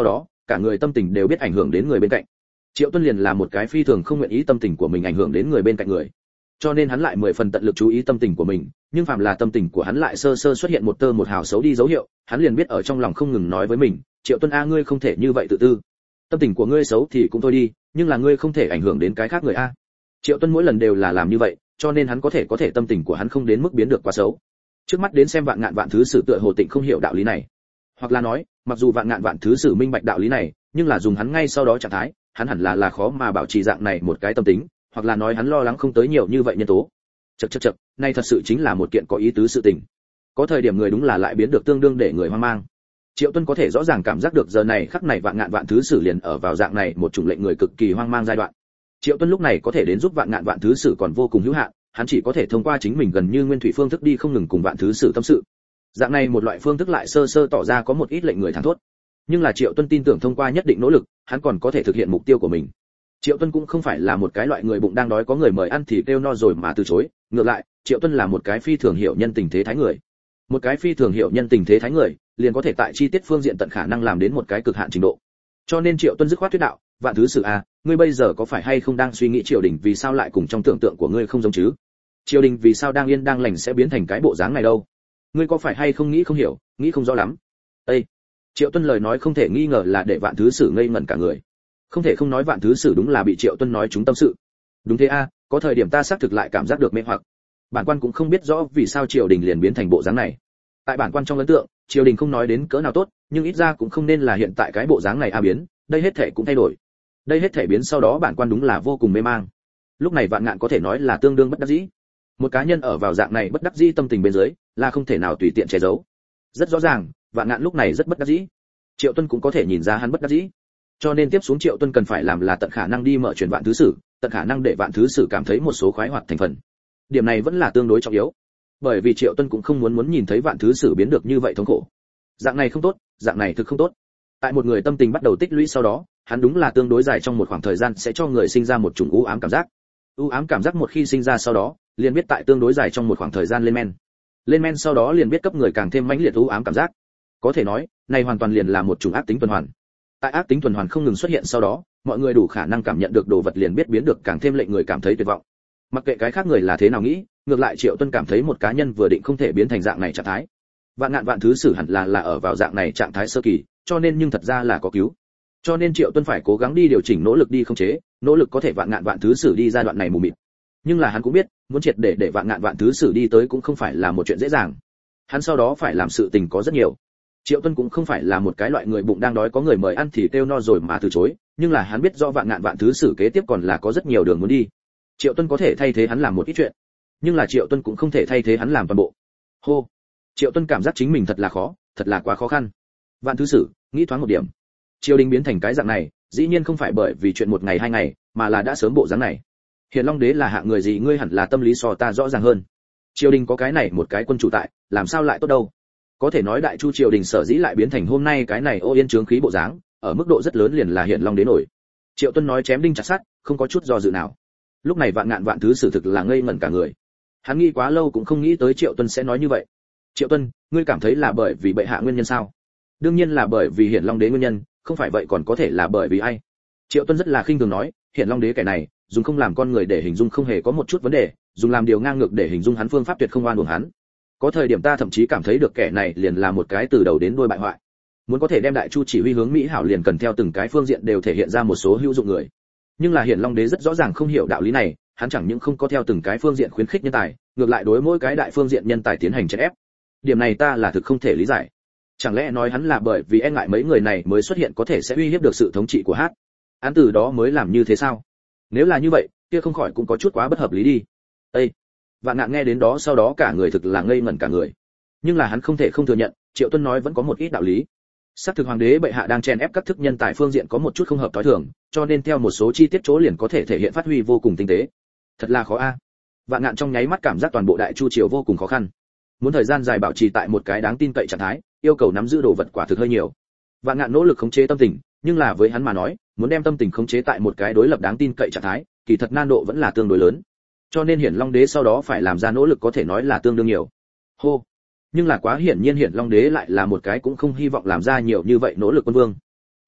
cả người tâm tình đều biết ảnh hưởng đến người bên cạnh. Triệu Tuân liền là một cái phi thường không nguyện ý tâm tình của mình ảnh hưởng đến người bên cạnh người, cho nên hắn lại mười phần tận lực chú ý tâm tình của mình, nhưng phàm là tâm tình của hắn lại sơ sơ xuất hiện một tơ một hào xấu đi dấu hiệu, hắn liền biết ở trong lòng không ngừng nói với mình, Triệu Tuân a, ngươi không thể như vậy tự tư. Tâm tình của ngươi xấu thì cũng thôi đi, nhưng là ngươi không thể ảnh hưởng đến cái khác người a. Triệu Tuân mỗi lần đều là làm như vậy, cho nên hắn có thể có thể tâm tình của hắn không đến mức biến được quá xấu. Trước mắt đến xem Vạn Ngạn Vạn Thứ Sử tựa hồ Tịnh không hiểu đạo lý này, hoặc là nói, mặc dù Vạn Ngạn Vạn Thứ Sử minh bạch đạo lý này, nhưng là dùng hắn ngay sau đó trạng thái, hắn hẳn là là khó mà bảo trì dạng này một cái tâm tính, hoặc là nói hắn lo lắng không tới nhiều như vậy nhân tố. Chậc chậc chậc, này thật sự chính là một kiện có ý tứ sự tình. Có thời điểm người đúng là lại biến được tương đương để người hoang mang. Triệu Tuân có thể rõ ràng cảm giác được giờ này khắc này Vạn Ngạn Vạn Thứ Sử liền ở vào dạng này một chủng lệnh người cực kỳ hoang mang giai đoạn. Triệu Tuân lúc này có thể đến giúp Vạn Ngạn Vạn Thứ Sử còn vô cùng hữu hạn, hắn chỉ có thể thông qua chính mình gần như nguyên thủy phương thức đi không ngừng cùng Vạn Thứ Sử tâm sự. Dạng này một loại phương thức lại sơ sơ tỏ ra có một ít lệnh người thẳng thốt. Nhưng là Triệu Tuân tin tưởng thông qua nhất định nỗ lực, hắn còn có thể thực hiện mục tiêu của mình. Triệu Tuân cũng không phải là một cái loại người bụng đang đói có người mời ăn thì kêu no rồi mà từ chối, ngược lại, Triệu Tuân là một cái phi thường hiểu nhân tình thế thái người. Một cái phi thường hiểu nhân tình thế thái người, liền có thể tại chi tiết phương diện tận khả năng làm đến một cái cực hạn trình độ. Cho nên Triệu Tuân dứt khoát thuyết đạo, Vạn Thứ Sử a, ngươi bây giờ có phải hay không đang suy nghĩ triều đình vì sao lại cùng trong tưởng tượng của ngươi không giống chứ? Triều đình vì sao đang yên đang lành sẽ biến thành cái bộ dáng này đâu? Ngươi có phải hay không nghĩ không hiểu, nghĩ không rõ lắm? Ê! Triệu Tuân lời nói không thể nghi ngờ là để Vạn Thứ Sử ngây ngẩn cả người. Không thể không nói Vạn Thứ Sử đúng là bị Triệu Tuân nói trúng tâm sự. Đúng thế a, có thời điểm ta xác thực lại cảm giác được mê hoặc. Bản quan cũng không biết rõ vì sao triều đình liền biến thành bộ dáng này. Tại bản quan trong ấn tượng, triều đình không nói đến cỡ nào tốt, nhưng ít ra cũng không nên là hiện tại cái bộ dáng này a biến, đây hết thể cũng thay đổi. Đây hết thể biến sau đó bản quan đúng là vô cùng mê mang. Lúc này Vạn Ngạn có thể nói là tương đương bất đắc dĩ. Một cá nhân ở vào dạng này bất đắc dĩ tâm tình bên dưới, là không thể nào tùy tiện che giấu. Rất rõ ràng, Vạn Ngạn lúc này rất bất đắc dĩ. Triệu Tuân cũng có thể nhìn ra hắn bất đắc dĩ. Cho nên tiếp xuống Triệu Tuân cần phải làm là tận khả năng đi mở truyền Vạn Thứ Sử, tận khả năng để Vạn Thứ Sử cảm thấy một số khoái hoạt thành phần. Điểm này vẫn là tương đối trọng yếu, bởi vì Triệu Tuân cũng không muốn muốn nhìn thấy Vạn Thứ Sử biến được như vậy thống khổ. Dạng này không tốt, dạng này thực không tốt. Tại một người tâm tình bắt đầu tích lũy sau đó, hắn đúng là tương đối dài trong một khoảng thời gian sẽ cho người sinh ra một chủng u ám cảm giác. U ám cảm giác một khi sinh ra sau đó, liền biết tại tương đối dài trong một khoảng thời gian lên men. Lên men sau đó liền biết cấp người càng thêm mãnh liệt u ám cảm giác. Có thể nói, này hoàn toàn liền là một chủng ác tính tuần hoàn. Tại ác tính tuần hoàn không ngừng xuất hiện sau đó, mọi người đủ khả năng cảm nhận được đồ vật liền biết biến được càng thêm lệnh người cảm thấy tuyệt vọng. Mặc kệ cái khác người là thế nào nghĩ, ngược lại Triệu Tuân cảm thấy một cá nhân vừa định không thể biến thành dạng này trạng thái. Vạn Ngạn Vạn Thứ Sử hẳn là là ở vào dạng này trạng thái sơ kỳ, cho nên nhưng thật ra là có cứu. Cho nên Triệu Tuân phải cố gắng đi điều chỉnh nỗ lực đi không chế, nỗ lực có thể Vạn Ngạn Vạn Thứ Sử đi giai đoạn này mù mịt. Nhưng là hắn cũng biết, muốn triệt để để Vạn Ngạn Vạn Thứ Sử đi tới cũng không phải là một chuyện dễ dàng. Hắn sau đó phải làm sự tình có rất nhiều. Triệu Tuân cũng không phải là một cái loại người bụng đang đói có người mời ăn thì kêu no rồi mà từ chối, nhưng là hắn biết do Vạn Ngạn Vạn Thứ Sử kế tiếp còn là có rất nhiều đường muốn đi. Triệu Tuân có thể thay thế hắn làm một ít chuyện, nhưng là Triệu Tuân cũng không thể thay thế hắn làm toàn bộ. Hô. Triệu Tuân cảm giác chính mình thật là khó, thật là quá khó khăn. Vạn Thứ Sử, nghĩ thoáng một điểm. Triều đình biến thành cái dạng này, dĩ nhiên không phải bởi vì chuyện một ngày hai ngày, mà là đã sớm bộ dáng này. Hiền Long Đế là hạng người gì ngươi hẳn là tâm lý so ta rõ ràng hơn. Triều đình có cái này một cái quân chủ tại, làm sao lại tốt đâu? Có thể nói Đại Chu triều đình sở dĩ lại biến thành hôm nay cái này ô yên trướng khí bộ dáng, ở mức độ rất lớn liền là Hiền Long Đế nổi. Triệu Tuân nói chém đinh chặt sắt, không có chút do dự nào. Lúc này Vạn Ngạn Vạn Thứ Sử thực là ngây ngẩn cả người. Hắn nghĩ quá lâu cũng không nghĩ tới Triệu Tuân sẽ nói như vậy. Triệu Tuân, ngươi cảm thấy là bởi vì bệ hạ nguyên nhân sao? Đương nhiên là bởi vì Hiển Long Đế nguyên nhân, không phải vậy còn có thể là bởi vì ai? Triệu Tuân rất là khinh thường nói, Hiển Long Đế kẻ này, dùng không làm con người để hình dung không hề có một chút vấn đề, dùng làm điều ngang ngược để hình dung hắn phương pháp tuyệt không oan uổng hắn. Có thời điểm ta thậm chí cảm thấy được kẻ này liền là một cái từ đầu đến đuôi bại hoại. Muốn có thể đem Đại Chu chỉ huy hướng mỹ hảo liền cần theo từng cái phương diện đều thể hiện ra một số hữu dụng người. Nhưng là Hiển Long Đế rất rõ ràng không hiểu đạo lý này, hắn chẳng những không có theo từng cái phương diện khuyến khích nhân tài, ngược lại đối mỗi cái đại phương diện nhân tài tiến hành chèn ép. Điểm này ta là thực không thể lý giải. Chẳng lẽ nói hắn là bởi vì e ngại mấy người này mới xuất hiện có thể sẽ uy hiếp được sự thống trị của Hát? Án từ đó mới làm như thế sao? Nếu là như vậy, kia không khỏi cũng có chút quá bất hợp lý đi. Ê! Vạn Ngạn nghe đến đó sau đó cả người thực là ngây ngẩn cả người. Nhưng là hắn không thể không thừa nhận, Triệu Tuân nói vẫn có một ít đạo lý. Xác thực hoàng đế bệ hạ đang chèn ép các thức nhân tài phương diện có một chút không hợp tối thường, cho nên theo một số chi tiết chỗ liền có thể thể hiện phát huy vô cùng tinh tế. Thật là khó a. Vạn Ngạn trong nháy mắt cảm giác toàn bộ Đại Chu triều vô cùng khó khăn. Muốn thời gian dài bảo trì tại một cái đáng tin cậy trạng thái, yêu cầu nắm giữ đồ vật quả thực hơi nhiều. Vạn Ngạn nỗ lực khống chế tâm tình, nhưng là với hắn mà nói, muốn đem tâm tình khống chế tại một cái đối lập đáng tin cậy trạng thái, kỳ thật nan độ vẫn là tương đối lớn. Cho nên Hiển Long Đế sau đó phải làm ra nỗ lực có thể nói là tương đương nhiều. Hô. Nhưng là quá hiển nhiên Hiển Long Đế lại là một cái cũng không hy vọng làm ra nhiều như vậy nỗ lực quân vương.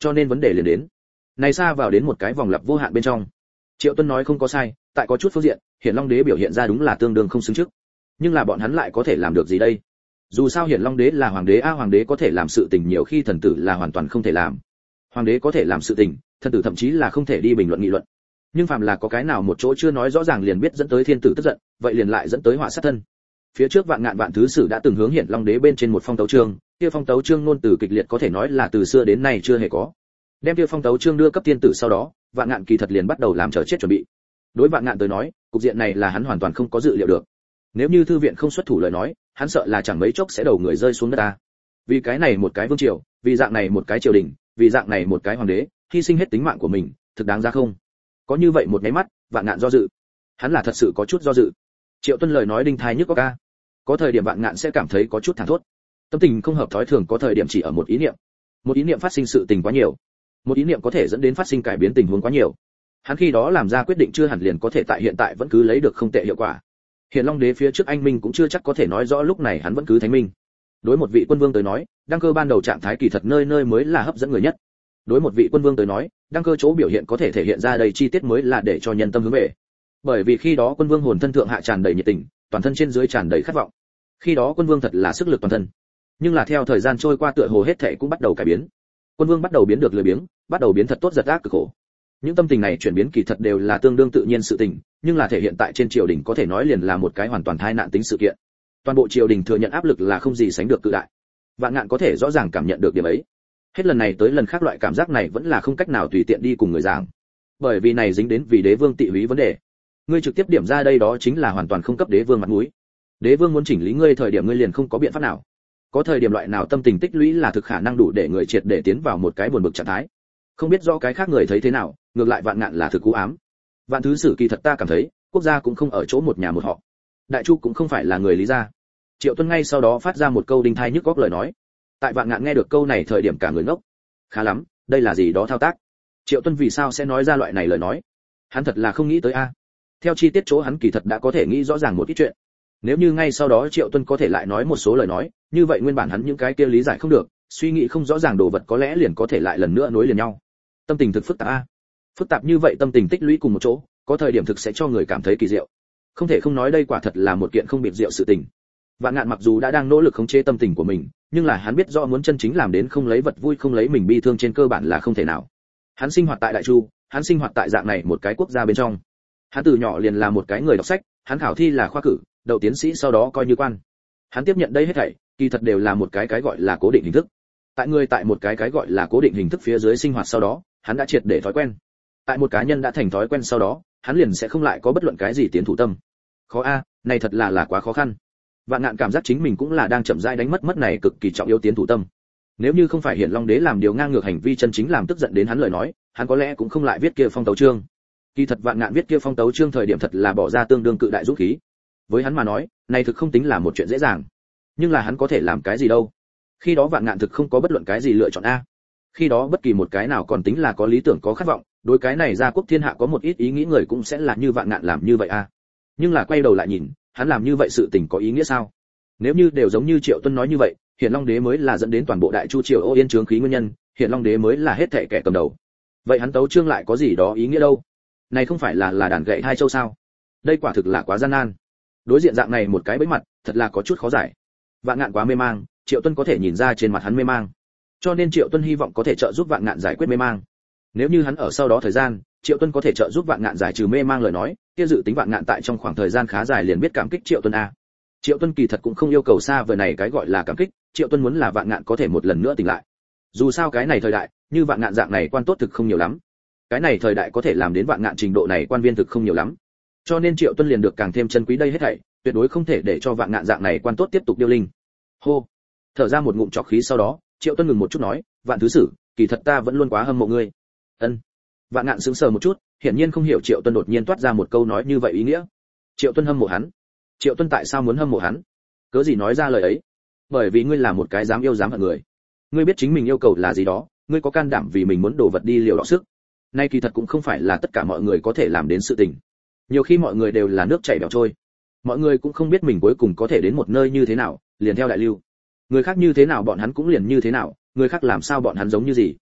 cho nên vấn đề liền đến. Này xa vào đến một cái vòng lặp vô hạn bên trong. Triệu Tuân nói không có sai, tại có chút phương diện, Hiển Long Đế biểu hiện ra đúng là tương đương không xứng trước. Nhưng là bọn hắn lại có thể làm được gì đây? Dù sao Hiển Long Đế là hoàng đế a, hoàng đế có thể làm sự tình nhiều khi thần tử là hoàn toàn không thể làm. Hoàng đế có thể làm sự tình, thần tử thậm chí là không thể đi bình luận nghị luận. Nhưng phàm là có cái nào một chỗ chưa nói rõ ràng liền biết dẫn tới thiên tử tức giận, vậy liền lại dẫn tới họa sát thân. Phía trước Vạn Ngạn Vạn Thứ Sử đã từng hướng Hiển Long Đế bên trên một phong tấu chương, kia phong tấu chương ngôn từ kịch liệt có thể nói là từ xưa đến nay chưa hề có. Đem kia phong tấu chương đưa cấp thiên tử sau đó, Vạn Ngạn kỳ thật liền bắt đầu làm chờ chết chuẩn bị. Đối Vạn Ngạn tới nói, cục diện này là hắn hoàn toàn không có dự liệu được. Nếu như thư viện không xuất thủ lời nói, hắn sợ là chẳng mấy chốc sẽ đầu người rơi xuống đất ta. Vì cái này một cái vương triều, vì dạng này một cái triều đình, vì dạng này một cái hoàng đế, hy sinh hết tính mạng của mình, thực đáng ra không? Có như vậy một cái mắt, Vạn Ngạn do dự. Hắn là thật sự có chút do dự. Triệu Tuân lời nói đinh thai nhức óc ca. Có thời điểm Vạn Ngạn sẽ cảm thấy có chút thảng thốt. Tâm tình không hợp thói thường có thời điểm chỉ ở một ý niệm. Một ý niệm phát sinh sự tình quá nhiều. Một ý niệm có thể dẫn đến phát sinh cải biến tình huống quá nhiều. Hắn khi đó làm ra quyết định chưa hẳn liền có thể tại hiện tại vẫn cứ lấy được không tệ hiệu quả. Hiển Long Đế phía trước anh minh cũng chưa chắc có thể nói rõ lúc này hắn vẫn cứ thánh minh. Đối một vị quân vương tới nói, đăng cơ ban đầu trạng thái kỳ thật nơi nơi mới là hấp dẫn người nhất. Đối một vị quân vương tới nói, đăng cơ chỗ biểu hiện có thể thể hiện ra đầy chi tiết mới là để cho nhân tâm hướng về. Bởi vì khi đó quân vương hồn thân thượng hạ tràn đầy nhiệt tình, toàn thân trên dưới tràn đầy khát vọng. Khi đó quân vương thật là sức lực toàn thân. Nhưng là theo thời gian trôi qua tựa hồ hết thảy cũng bắt đầu cải biến. Quân vương bắt đầu biến được lười biếng, bắt đầu biến thật tốt giật ác cực khổ. Những tâm tình này chuyển biến kỳ thật đều là tương đương tự nhiên sự tình, nhưng là thể hiện tại trên triều đình có thể nói liền là một cái hoàn toàn tai nạn tính sự kiện. Toàn bộ triều đình thừa nhận áp lực là không gì sánh được cự đại. Vạn Ngạn có thể rõ ràng cảm nhận được điểm ấy. Hết lần này tới lần khác loại cảm giác này vẫn là không cách nào tùy tiện đi cùng người giảng. Bởi vì này dính đến vì đế vương tị húy vấn đề. Ngươi trực tiếp điểm ra đây đó chính là hoàn toàn không cấp đế vương mặt mũi. Đế vương muốn chỉnh lý ngươi thời điểm ngươi liền không có biện pháp nào. Có thời điểm loại nào tâm tình tích lũy là thực khả năng đủ để người triệt để tiến vào một cái buồn bực trạng thái. Không biết rõ cái khác người thấy thế nào, ngược lại Vạn Ngạn là thực cú ám. Vạn Thứ Sử kỳ thật ta cảm thấy, quốc gia cũng không ở chỗ một nhà một họ. Đại chu cũng không phải là người Lý gia. Triệu Tuân ngay sau đó phát ra một câu đinh thai nhức góc lời nói. Tại Vạn Ngạn nghe được câu này thời điểm cả người ngốc. Khá lắm, đây là gì đó thao tác. Triệu Tuân vì sao sẽ nói ra loại này lời nói? Hắn thật là không nghĩ tới a. Theo chi tiết chỗ hắn kỳ thật đã có thể nghĩ rõ ràng một ít chuyện. Nếu như ngay sau đó Triệu Tuân có thể lại nói một số lời nói, như vậy nguyên bản hắn những cái kia lý giải không được, suy nghĩ không rõ ràng đồ vật có lẽ liền có thể lại lần nữa nối liền nhau. Tâm tình thực phức tạp a. Phức tạp như vậy tâm tình tích lũy cùng một chỗ, có thời điểm thực sẽ cho người cảm thấy kỳ diệu. Không thể không nói đây quả thật là một kiện không biệt diệu sự tình. Vạn Ngạn mặc dù đã đang nỗ lực khống chế tâm tình của mình, nhưng là hắn biết rõ muốn chân chính làm đến không lấy vật vui không lấy mình bi thương trên cơ bản là không thể nào. Hắn sinh hoạt tại Đại Chu, hắn sinh hoạt tại dạng này một cái quốc gia bên trong. Hắn từ nhỏ liền là một cái người đọc sách, hắn khảo thi là khoa cử, đậu tiến sĩ sau đó coi như quan. Hắn tiếp nhận đây hết thảy, kỳ thật đều là một cái cái gọi là cố định hình thức. Tại người tại một cái cái gọi là cố định hình thức phía dưới sinh hoạt sau đó, hắn đã triệt để thói quen. Tại một cá nhân đã thành thói quen sau đó, hắn liền sẽ không lại có bất luận cái gì tiến thủ tâm. Khó a, này thật là là quá khó khăn. Vạn Ngạn cảm giác chính mình cũng là đang chậm rãi đánh mất mất này cực kỳ trọng yếu tiến thủ tâm. Nếu như không phải Hiển Long Đế làm điều ngang ngược hành vi chân chính làm tức giận đến hắn lời nói, hắn có lẽ cũng không lại viết kia phong tấu chương. Kỳ thật Vạn Ngạn viết kia phong tấu chương thời điểm thật là bỏ ra tương đương cự đại dũng khí. Với hắn mà nói, này thực không tính là một chuyện dễ dàng. Nhưng là hắn có thể làm cái gì đâu? Khi đó Vạn Ngạn thực không có bất luận cái gì lựa chọn a. Khi đó bất kỳ một cái nào còn tính là có lý tưởng có khát vọng, đối cái này gia quốc thiên hạ có một ít ý nghĩ người cũng sẽ là như Vạn Ngạn làm như vậy a. Nhưng là quay đầu lại nhìn, hắn làm như vậy sự tình có ý nghĩa sao? Nếu như đều giống như Triệu Tuân nói như vậy, Hiển Long Đế mới là dẫn đến toàn bộ Đại Chu triều ô yên chướng khí nguyên nhân, Hiển Long Đế mới là hết thảy kẻ cầm đầu. Vậy hắn tấu chương lại có gì đó ý nghĩa đâu? Này không phải là là đàn gậy hai châu sao? Đây quả thực là quá gian nan. Đối diện dạng này một cái bẫy mặt, thật là có chút khó giải. Vạn Ngạn quá mê mang, Triệu Tuân có thể nhìn ra trên mặt hắn mê mang. Cho nên Triệu Tuân hy vọng có thể trợ giúp Vạn Ngạn giải quyết mê mang. Nếu như hắn ở sau đó thời gian, Triệu Tuân có thể trợ giúp Vạn Ngạn giải trừ mê mang lời nói, kia dự tính Vạn Ngạn tại trong khoảng thời gian khá dài liền biết cảm kích Triệu Tuân a. Triệu Tuân kỳ thật cũng không yêu cầu xa vời này cái gọi là cảm kích, Triệu Tuân muốn là Vạn Ngạn có thể một lần nữa tỉnh lại. Dù sao cái này thời đại, như Vạn Ngạn dạng này quan tốt thực không nhiều lắm. Cái này thời đại có thể làm đến Vạn Ngạn trình độ này quan viên thực không nhiều lắm. Cho nên Triệu Tuân liền được càng thêm chân quý đây hết thảy, tuyệt đối không thể để cho Vạn Ngạn dạng này quan tốt tiếp tục điêu linh. Hô, thở ra một ngụm trọc khí sau đó, Triệu Tuân ngừng một chút nói, Vạn Thứ Sử, kỳ thật ta vẫn luôn quá hâm mộ ngươi. Ân. Vạn Ngạn sững sờ một chút, hiển nhiên không hiểu Triệu Tuân đột nhiên toát ra một câu nói như vậy ý nghĩa. Triệu Tuân hâm mộ hắn. Triệu Tuân tại sao muốn hâm mộ hắn? Cớ gì nói ra lời ấy? Bởi vì ngươi là một cái dám yêu dám hận người. Ngươi biết chính mình yêu cầu là gì đó, ngươi có can đảm vì mình muốn đổ vật đi liều đỏ sức. Nay kỳ thật cũng không phải là tất cả mọi người có thể làm đến sự tình. Nhiều khi mọi người đều là nước chảy bèo trôi. Mọi người cũng không biết mình cuối cùng có thể đến một nơi như thế nào, liền theo đại lưu. Người khác như thế nào bọn hắn cũng liền như thế nào, người khác làm sao bọn hắn giống như gì.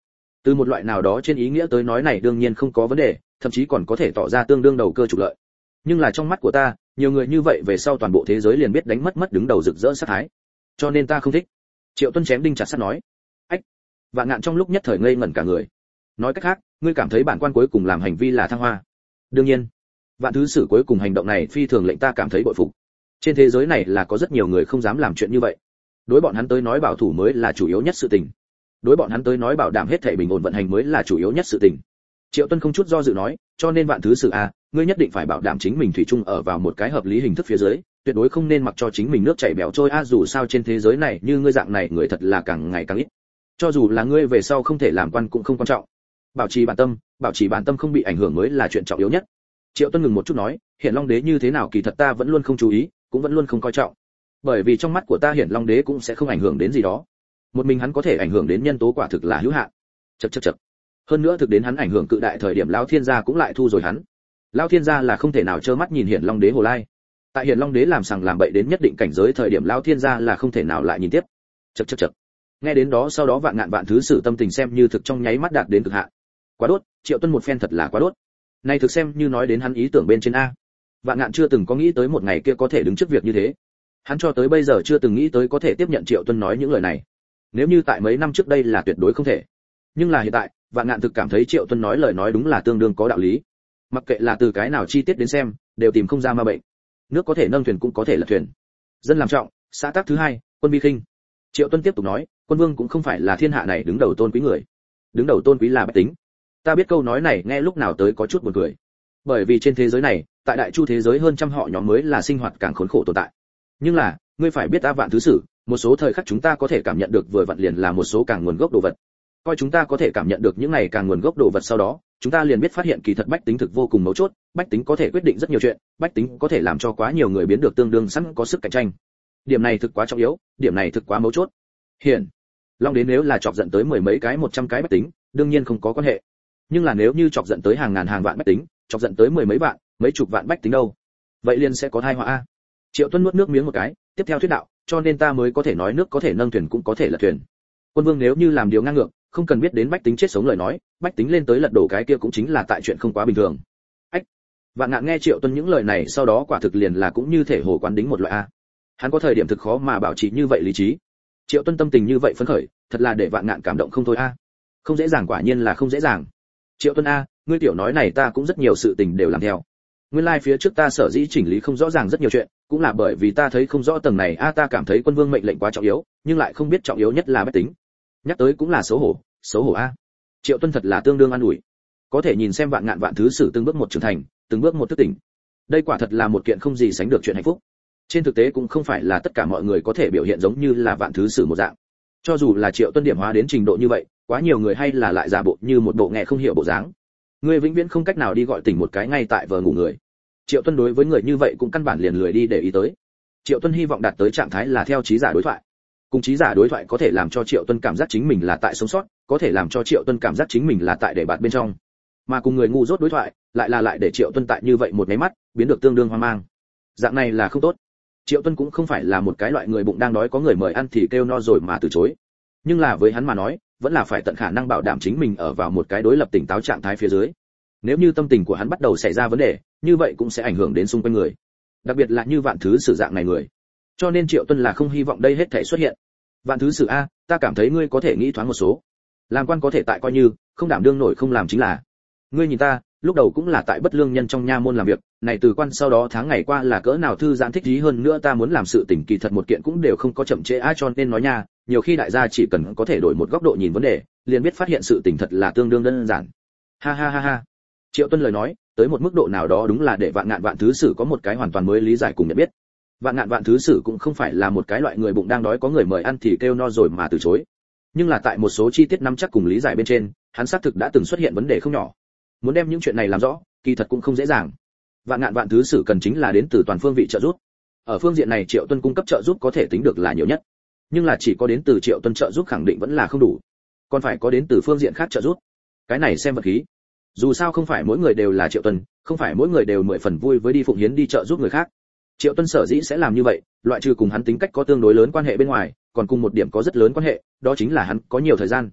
Từ một loại nào đó trên ý nghĩa tới nói này đương nhiên không có vấn đề, thậm chí còn có thể tỏ ra tương đương đầu cơ trục lợi. Nhưng là trong mắt của ta, nhiều người như vậy về sau toàn bộ thế giới liền biết đánh mất mất đứng đầu rực rỡ sát thái. Cho nên ta không thích. Triệu Tuân chém đinh chặt sắt nói. Ách. Vạn Ngạn trong lúc nhất thời ngây ngẩn cả người. Nói cách khác, ngươi cảm thấy bản quan cuối cùng làm hành vi là thăng hoa? Đương nhiên. Vạn thứ sử cuối cùng hành động này phi thường lệnh ta cảm thấy bội phục. Trên thế giới này là có rất nhiều người không dám làm chuyện như vậy. Đối bọn hắn tới nói bảo thủ mới là chủ yếu nhất sự tình. Đối bọn hắn tới nói bảo đảm hết thảy bình ổn vận hành mới là chủ yếu nhất sự tình. Triệu Tuân không chút do dự nói, cho nên Vạn thứ sử a, à, ngươi nhất định phải bảo đảm chính mình thủy chung ở vào một cái hợp lý hình thức phía dưới, tuyệt đối không nên mặc cho chính mình nước chảy bèo trôi a, à, dù sao trên thế giới này như ngươi dạng này người thật là càng ngày càng ít. Cho dù là ngươi về sau không thể làm quan cũng không quan trọng. Bảo trì bản tâm, bảo trì bản tâm không bị ảnh hưởng mới là chuyện trọng yếu nhất. Triệu Tuân ngừng một chút nói, Hiển Long Đế như thế nào kỳ thật ta vẫn luôn không chú ý, cũng vẫn luôn không coi trọng. Bởi vì trong mắt của ta Hiển Long Đế cũng sẽ không ảnh hưởng đến gì đó. Một mình hắn có thể ảnh hưởng đến nhân tố quả thực là hữu hạn. Chậc chậc chậc. Hơn nữa thực đến hắn ảnh hưởng cự đại thời điểm Lão Thiên gia cũng lại thu rồi hắn. Lão Thiên gia là không thể nào trơ mắt nhìn Hiển Long Đế hồ lai. Tại Hiển Long Đế làm sằng làm bậy đến nhất định cảnh giới thời điểm Lão Thiên gia là không thể nào lại nhìn tiếp. Chậc chậc chậc. Nghe đến đó sau đó Vạn Ngạn Vạn thứ sử tâm tình xem như thực trong nháy mắt đạt đến cực hạn. Quá đốt, Triệu Tuân một phen thật là quá đốt. Này thực xem như nói đến hắn ý tưởng bên trên a. Vạn Ngạn chưa từng có nghĩ tới một ngày kia có thể đứng trước việc như thế. Hắn cho tới bây giờ chưa từng nghĩ tới có thể tiếp nhận Triệu Tuân nói những lời này. Nếu như tại mấy năm trước đây là tuyệt đối không thể. Nhưng là hiện tại, Vạn Ngạn thực cảm thấy Triệu Tuân nói lời nói đúng là tương đương có đạo lý. Mặc kệ là từ cái nào chi tiết đến xem, đều tìm không ra ma bệnh. Nước có thể nâng thuyền cũng có thể lật thuyền. Dân làm trọng, xã tác thứ hai, quân vi khinh. Triệu Tuân tiếp tục nói, quân vương cũng không phải là thiên hạ này đứng đầu tôn quý người. Đứng đầu tôn quý là bách tính. Ta biết câu nói này nghe lúc nào tới có chút buồn cười. Bởi vì trên thế giới này, tại đại chu thế giới hơn trăm họ nhóm mới là sinh hoạt càng khốn khổ tồn tại. Nhưng là, ngươi phải biết ta Vạn thứ sử, một số thời khắc chúng ta có thể cảm nhận được vừa vặn liền là một số càng nguồn gốc đồ vật. Coi chúng ta có thể cảm nhận được những này càng nguồn gốc đồ vật sau đó, chúng ta liền biết phát hiện kỳ thật bách tính thực vô cùng mấu chốt, bách tính có thể quyết định rất nhiều chuyện, bách tính có thể làm cho quá nhiều người biến được tương đương sẵn có sức cạnh tranh. Điểm này thực quá trọng yếu, điểm này thực quá mấu chốt. Hiện, Long đến nếu là chọc giận tới mười mấy cái một trăm cái bách tính, đương nhiên không có quan hệ. Nhưng là nếu như chọc giận tới hàng ngàn hàng vạn bách tính, chọc giận tới mười mấy vạn, mấy chục vạn bách tính đâu, vậy liền sẽ có tai họa a. Triệu Tuân nuốt nước miếng một cái, tiếp theo thuyết đạo, cho nên ta mới có thể nói nước có thể nâng thuyền cũng có thể lật thuyền. Quân vương nếu như làm điều ngang ngược, không cần biết đến bách tính chết sống lời nói, bách tính lên tới lật đổ cái kia cũng chính là tại chuyện không quá bình thường. Ách. Vạn Ngạn nghe Triệu Tuân những lời này sau đó quả thực liền là cũng như thể hồ quán đính một loại a. Hắn có thời điểm thực khó mà bảo trì như vậy lý trí. Triệu Tuân tâm tình như vậy phấn khởi, thật là để Vạn Ngạn cảm động không thôi a. Không dễ dàng, quả nhiên là không dễ dàng. Triệu Tuân a, ngươi tiểu nói này ta cũng rất nhiều sự tình đều làm theo. Nguyên lai like phía trước ta sở dĩ chỉnh lý không rõ ràng rất nhiều chuyện, cũng là bởi vì ta thấy không rõ tầng này a, ta cảm thấy quân vương mệnh lệnh quá trọng yếu, nhưng lại không biết trọng yếu nhất là bách tính. Nhắc tới cũng là xấu hổ, xấu hổ a. Triệu Tuân thật là tương đương an ủi. Có thể nhìn xem Vạn Ngạn Vạn thứ sử từng bước một trưởng thành, từng bước một thức tỉnh. Đây quả thật là một kiện không gì sánh được chuyện hạnh phúc. Trên thực tế cũng không phải là tất cả mọi người có thể biểu hiện giống như là Vạn thứ sử một dạng. Cho dù là Triệu Tuân điểm hóa đến trình độ như vậy, quá nhiều người hay là lại giả bộ như một bộ nghe không hiểu bộ dáng. Người vĩnh viễn không cách nào đi gọi tỉnh một cái ngay tại vờ ngủ người. Triệu Tuân đối với người như vậy cũng căn bản liền lười đi để ý tới. Triệu Tuân hy vọng đạt tới trạng thái là theo trí giả đối thoại. Cùng trí giả đối thoại có thể làm cho Triệu Tuân cảm giác chính mình là tại sống sót, có thể làm cho Triệu Tuân cảm giác chính mình là tại để bạt bên trong. Mà cùng người ngu dốt đối thoại, lại là lại để Triệu Tuân tại như vậy một cái mắt, biến được tương đương hoang mang. Dạng này là không tốt. Triệu Tuân cũng không phải là một cái loại người bụng đang đói có người mời ăn thì kêu no rồi mà từ chối. Nhưng là với hắn mà nói, vẫn là phải tận khả năng bảo đảm chính mình ở vào một cái đối lập tỉnh táo trạng thái phía dưới. Nếu như tâm tình của hắn bắt đầu xảy ra vấn đề, như vậy cũng sẽ ảnh hưởng đến xung quanh người, đặc biệt là như Vạn thứ sử dạng này người. Cho nên Triệu Tuân là không hy vọng đây hết thảy xuất hiện. Vạn thứ sử a, ta cảm thấy ngươi có thể nghĩ thoáng một số. Làm quan có thể tại coi như không đảm đương nổi không làm chính là. Ngươi nhìn ta, lúc đầu cũng là tại bất lương nhân trong nha môn làm việc, này từ quan sau đó tháng ngày qua là cỡ nào thư giãn thích ý hơn nữa ta muốn làm sự tình kỳ thật một kiện cũng đều không có chậm trễ ai, cho nên nói nha, nhiều khi đại gia chỉ cần có thể đổi một góc độ nhìn vấn đề, liền biết phát hiện sự tình thật là tương đương đơn giản. Ha ha ha ha. Triệu Tuân lời nói, tới một mức độ nào đó đúng là để Vạn Ngạn Vạn thứ sử có một cái hoàn toàn mới lý giải cùng nhận biết. Vạn Ngạn Vạn thứ sử cũng không phải là một cái loại người bụng đang đói có người mời ăn thì kêu no rồi mà từ chối. Nhưng là tại một số chi tiết nắm chắc cùng lý giải bên trên, hắn xác thực đã từng xuất hiện vấn đề không nhỏ. Muốn đem những chuyện này làm rõ, kỳ thật cũng không dễ dàng. Vạn Ngạn Vạn thứ sử cần chính là đến từ toàn phương vị trợ giúp. Ở phương diện này Triệu Tuân cung cấp trợ giúp có thể tính được là nhiều nhất. Nhưng là chỉ có đến từ Triệu Tuân trợ giúp khẳng định vẫn là không đủ. Còn phải có đến từ phương diện khác trợ giúp. Cái này xem vật khí. Dù sao không phải mỗi người đều là Triệu Tuân, không phải mỗi người đều mười phần vui với đi phụng hiến đi trợ giúp người khác. Triệu Tuân sở dĩ sẽ làm như vậy, loại trừ cùng hắn tính cách có tương đối lớn quan hệ bên ngoài, còn cùng một điểm có rất lớn quan hệ, đó chính là hắn có nhiều thời gian.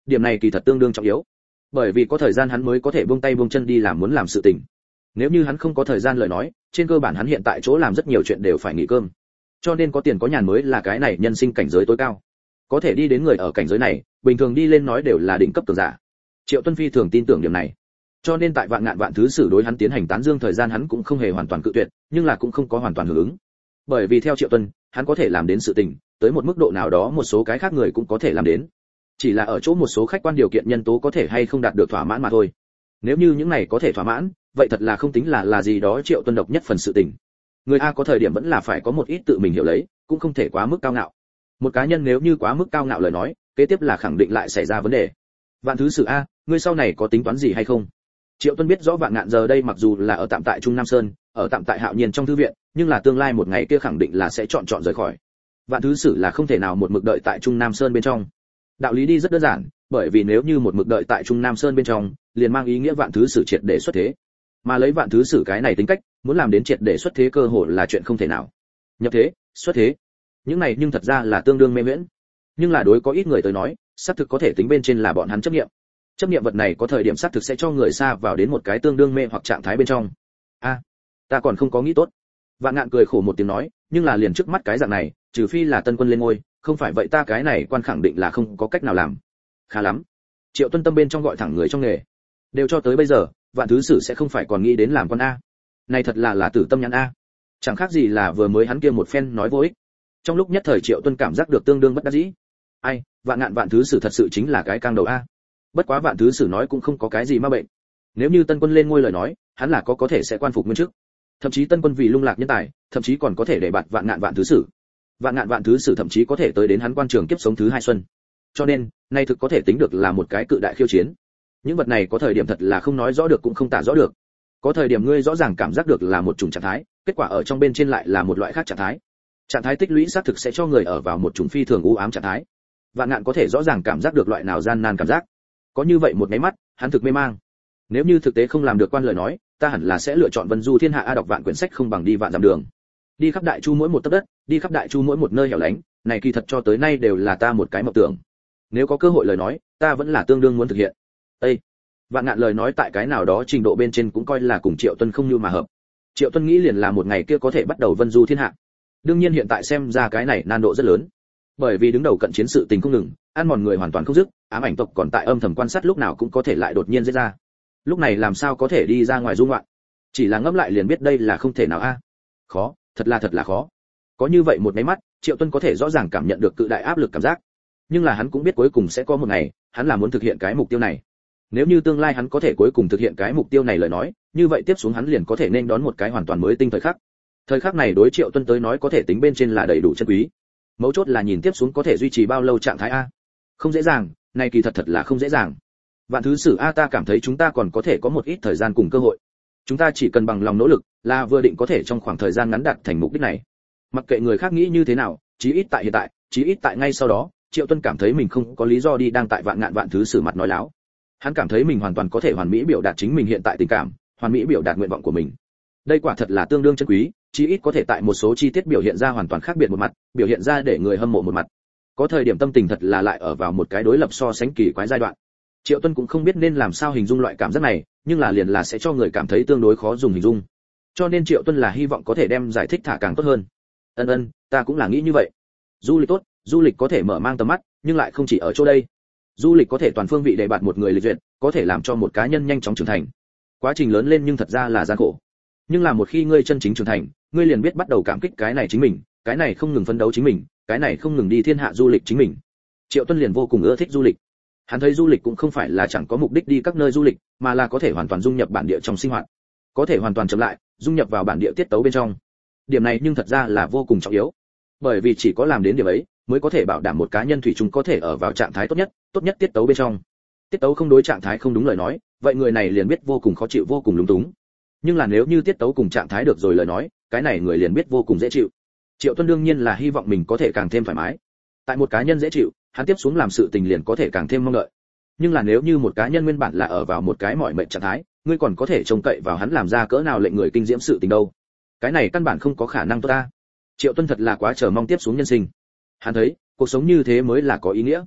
Điểm này kỳ thật tương đương trọng yếu, bởi vì có thời gian hắn mới có thể buông tay buông chân đi làm muốn làm sự tình. Nếu như hắn không có thời gian lời nói, trên cơ bản hắn hiện tại chỗ làm rất nhiều chuyện đều phải nghỉ cơm. Cho nên có tiền có nhàn mới là cái này nhân sinh cảnh giới tối cao. Có thể đi đến người ở cảnh giới này, bình thường đi lên nói đều là đỉnh cấp cường giả. Triệu Tuân phi thường tin tưởng điểm này. Cho nên tại vạn ngạn vạn thứ sử đối hắn tiến hành tán dương thời gian hắn cũng không hề hoàn toàn cự tuyệt, nhưng là cũng không có hoàn toàn hưởng ứng. Bởi vì theo Triệu Tuân, hắn có thể làm đến sự tình, tới một mức độ nào đó một số cái khác người cũng có thể làm đến. Chỉ là ở chỗ một số khách quan điều kiện nhân tố có thể hay không đạt được thỏa mãn mà thôi. Nếu như những này có thể thỏa mãn, vậy thật là không tính là là gì đó Triệu Tuân độc nhất phần sự tình. Người a có thời điểm vẫn là phải có một ít tự mình hiểu lấy, cũng không thể quá mức cao ngạo. Một cá nhân nếu như quá mức cao ngạo lời nói, kế tiếp là khẳng định lại xảy ra vấn đề. Vạn thứ sử a, ngươi sau này có tính toán gì hay không? Triệu Tuân biết rõ Vạn Ngạn giờ đây mặc dù là ở tạm tại Trung Nam Sơn, ở tạm tại Hạo Nhiên trong thư viện, nhưng là tương lai một ngày kia khẳng định là sẽ chọn chọn rời khỏi. Vạn thứ sử là không thể nào một mực đợi tại Trung Nam Sơn bên trong. Đạo lý đi rất đơn giản, bởi vì nếu như một mực đợi tại Trung Nam Sơn bên trong, liền mang ý nghĩa Vạn thứ sử triệt để xuất thế. Mà lấy Vạn thứ sử cái này tính cách, muốn làm đến triệt để xuất thế cơ hội là chuyện không thể nào. Nhập thế, xuất thế, những này nhưng thật ra là tương đương mê miễn. Nhưng là đối có ít người tới nói, xác thực có thể tính bên trên là bọn hắn chấp niệm. Chấp niệm vật này có thời điểm xác thực sẽ cho người xa vào đến một cái tương đương mê hoặc trạng thái bên trong. A, ta còn không có nghĩ tốt. Vạn Ngạn cười khổ một tiếng nói, nhưng là liền trước mắt cái dạng này, trừ phi là Tân Quân lên ngôi, không phải vậy ta cái này quan khẳng định là không có cách nào làm. Khá lắm. Triệu Tuân tâm bên trong gọi thẳng người trong nghề. Đều cho tới bây giờ, Vạn thứ sử sẽ không phải còn nghĩ đến làm quan a. Này thật là là tử tâm nhãn a. Chẳng khác gì là vừa mới hắn kia một phen nói vô ích. Trong lúc nhất thời Triệu Tuân cảm giác được tương đương bất đắc dĩ. Ai, Vạn Ngạn Vạn thứ sử thật sự chính là cái căng đầu a. Bất quá Vạn thứ sử nói cũng không có cái gì ma bệnh. Nếu như Tân Quân lên ngôi lời nói, hắn là có có thể sẽ quan phục nguyên chức. Thậm chí Tân Quân vì lung lạc nhân tài, thậm chí còn có thể để bạt Vạn Ngạn Vạn thứ sử. Vạn Ngạn Vạn thứ sử thậm chí có thể tới đến hắn quan trường kiếp sống thứ hai xuân. Cho nên, nay thực có thể tính được là một cái cự đại khiêu chiến. Những vật này có thời điểm thật là không nói rõ được cũng không tả rõ được. Có thời điểm ngươi rõ ràng cảm giác được là một chủng trạng thái, kết quả ở trong bên trên lại là một loại khác trạng thái. Trạng thái tích lũy xác thực sẽ cho người ở vào một chủng phi thường u ám trạng thái. Vạn Ngạn có thể rõ ràng cảm giác được loại nào gian nan cảm giác. Có như vậy một cái mắt, hắn thực mê mang. Nếu như thực tế không làm được quan lời nói, ta hẳn là sẽ lựa chọn Vân Du Thiên Hạ a đọc vạn quyển sách không bằng đi vạn dặm đường. Đi khắp Đại Chu mỗi một tấc đất, đi khắp Đại Chu mỗi một nơi hẻo lánh, này kỳ thật cho tới nay đều là ta một cái mộng tưởng. Nếu có cơ hội lời nói, ta vẫn là tương đương muốn thực hiện. Ê! Vạn Ngạn lời nói tại cái nào đó trình độ bên trên cũng coi là cùng Triệu Tuân không như mà hợp. Triệu Tuân nghĩ liền là một ngày kia có thể bắt đầu Vân Du Thiên Hạ. Đương nhiên hiện tại xem ra cái này nan độ rất lớn. Bởi vì đứng đầu cận chiến sự tình không ngừng, ăn mòn người hoàn toàn không dứt, ám ảnh tộc còn tại âm thầm quan sát lúc nào cũng có thể lại đột nhiên giết ra. Lúc này làm sao có thể đi ra ngoài du ngoạn? Chỉ là ngẫm lại liền biết đây là không thể nào a. Khó, thật là thật là khó. Có như vậy một cái mắt, Triệu Tuân có thể rõ ràng cảm nhận được cự đại áp lực cảm giác. Nhưng là hắn cũng biết cuối cùng sẽ có một ngày, hắn là muốn thực hiện cái mục tiêu này. Nếu như tương lai hắn có thể cuối cùng thực hiện cái mục tiêu này lời nói, như vậy tiếp xuống hắn liền có thể nên đón một cái hoàn toàn mới tinh thời khắc. Thời khắc này đối Triệu Tuân tới nói có thể tính bên trên là đầy đủ chân quý. Mấu chốt là nhìn tiếp xuống có thể duy trì bao lâu trạng thái a. Không dễ dàng, này kỳ thật thật là không dễ dàng. Vạn thứ sử a, ta cảm thấy chúng ta còn có thể có một ít thời gian cùng cơ hội. Chúng ta chỉ cần bằng lòng nỗ lực, là vừa định có thể trong khoảng thời gian ngắn đạt thành mục đích này. Mặc kệ người khác nghĩ như thế nào, chí ít tại hiện tại, chí ít tại ngay sau đó, Triệu Tuân cảm thấy mình không có lý do đi đang tại Vạn Ngạn Vạn thứ sử mặt nói láo. Hắn cảm thấy mình hoàn toàn có thể hoàn mỹ biểu đạt chính mình hiện tại tình cảm, hoàn mỹ biểu đạt nguyện vọng của mình. Đây quả thật là tương đương chân quý, chí ít có thể tại một số chi tiết biểu hiện ra hoàn toàn khác biệt một mặt, biểu hiện ra để người hâm mộ một mặt. Có thời điểm tâm tình thật là lại ở vào một cái đối lập so sánh kỳ quái giai đoạn. Triệu Tuân cũng không biết nên làm sao hình dung loại cảm giác này, nhưng là liền là sẽ cho người cảm thấy tương đối khó dùng hình dung. Cho nên Triệu Tuân là hy vọng có thể đem giải thích thả càng tốt hơn. Ân ân, ta cũng là nghĩ như vậy. Du lịch tốt, du lịch có thể mở mang tầm mắt, nhưng lại không chỉ ở chỗ đây. Du lịch có thể toàn phương vị đề bạt một người lịch duyệt, có thể làm cho một cá nhân nhanh chóng trưởng thành. Quá trình lớn lên nhưng thật ra là gian khổ. Nhưng là một khi ngươi chân chính trưởng thành, ngươi liền biết bắt đầu cảm kích cái này chính mình, cái này không ngừng phấn đấu chính mình, cái này không ngừng đi thiên hạ du lịch chính mình. Triệu Tuân liền vô cùng ưa thích du lịch. Hắn thấy du lịch cũng không phải là chẳng có mục đích đi các nơi du lịch, mà là có thể hoàn toàn dung nhập bản địa trong sinh hoạt, có thể hoàn toàn chậm lại, dung nhập vào bản địa tiết tấu bên trong. Điểm này nhưng thật ra là vô cùng trọng yếu, bởi vì chỉ có làm đến điểm ấy, mới có thể bảo đảm một cá nhân thủy chung có thể ở vào trạng thái tốt nhất, tốt nhất tiết tấu bên trong. Tiết tấu không đối trạng thái không đúng lời nói, vậy người này liền biết vô cùng khó chịu, vô cùng lúng túng. Nhưng là nếu như tiết tấu cùng trạng thái được rồi lời nói, cái này người liền biết vô cùng dễ chịu. Triệu Tuân đương nhiên là hy vọng mình có thể càng thêm thoải mái. Tại một cá nhân dễ chịu, hắn tiếp xuống làm sự tình liền có thể càng thêm mong đợi. Nhưng là nếu như một cá nhân nguyên bản là ở vào một cái mỏi mệt trạng thái, ngươi còn có thể trông cậy vào hắn làm ra cỡ nào lệnh người kinh diễm sự tình đâu? Cái này căn bản không có khả năng tốt ta. Triệu Tuân thật là quá chờ mong tiếp xuống nhân sinh. Hắn thấy, cuộc sống như thế mới là có ý nghĩa.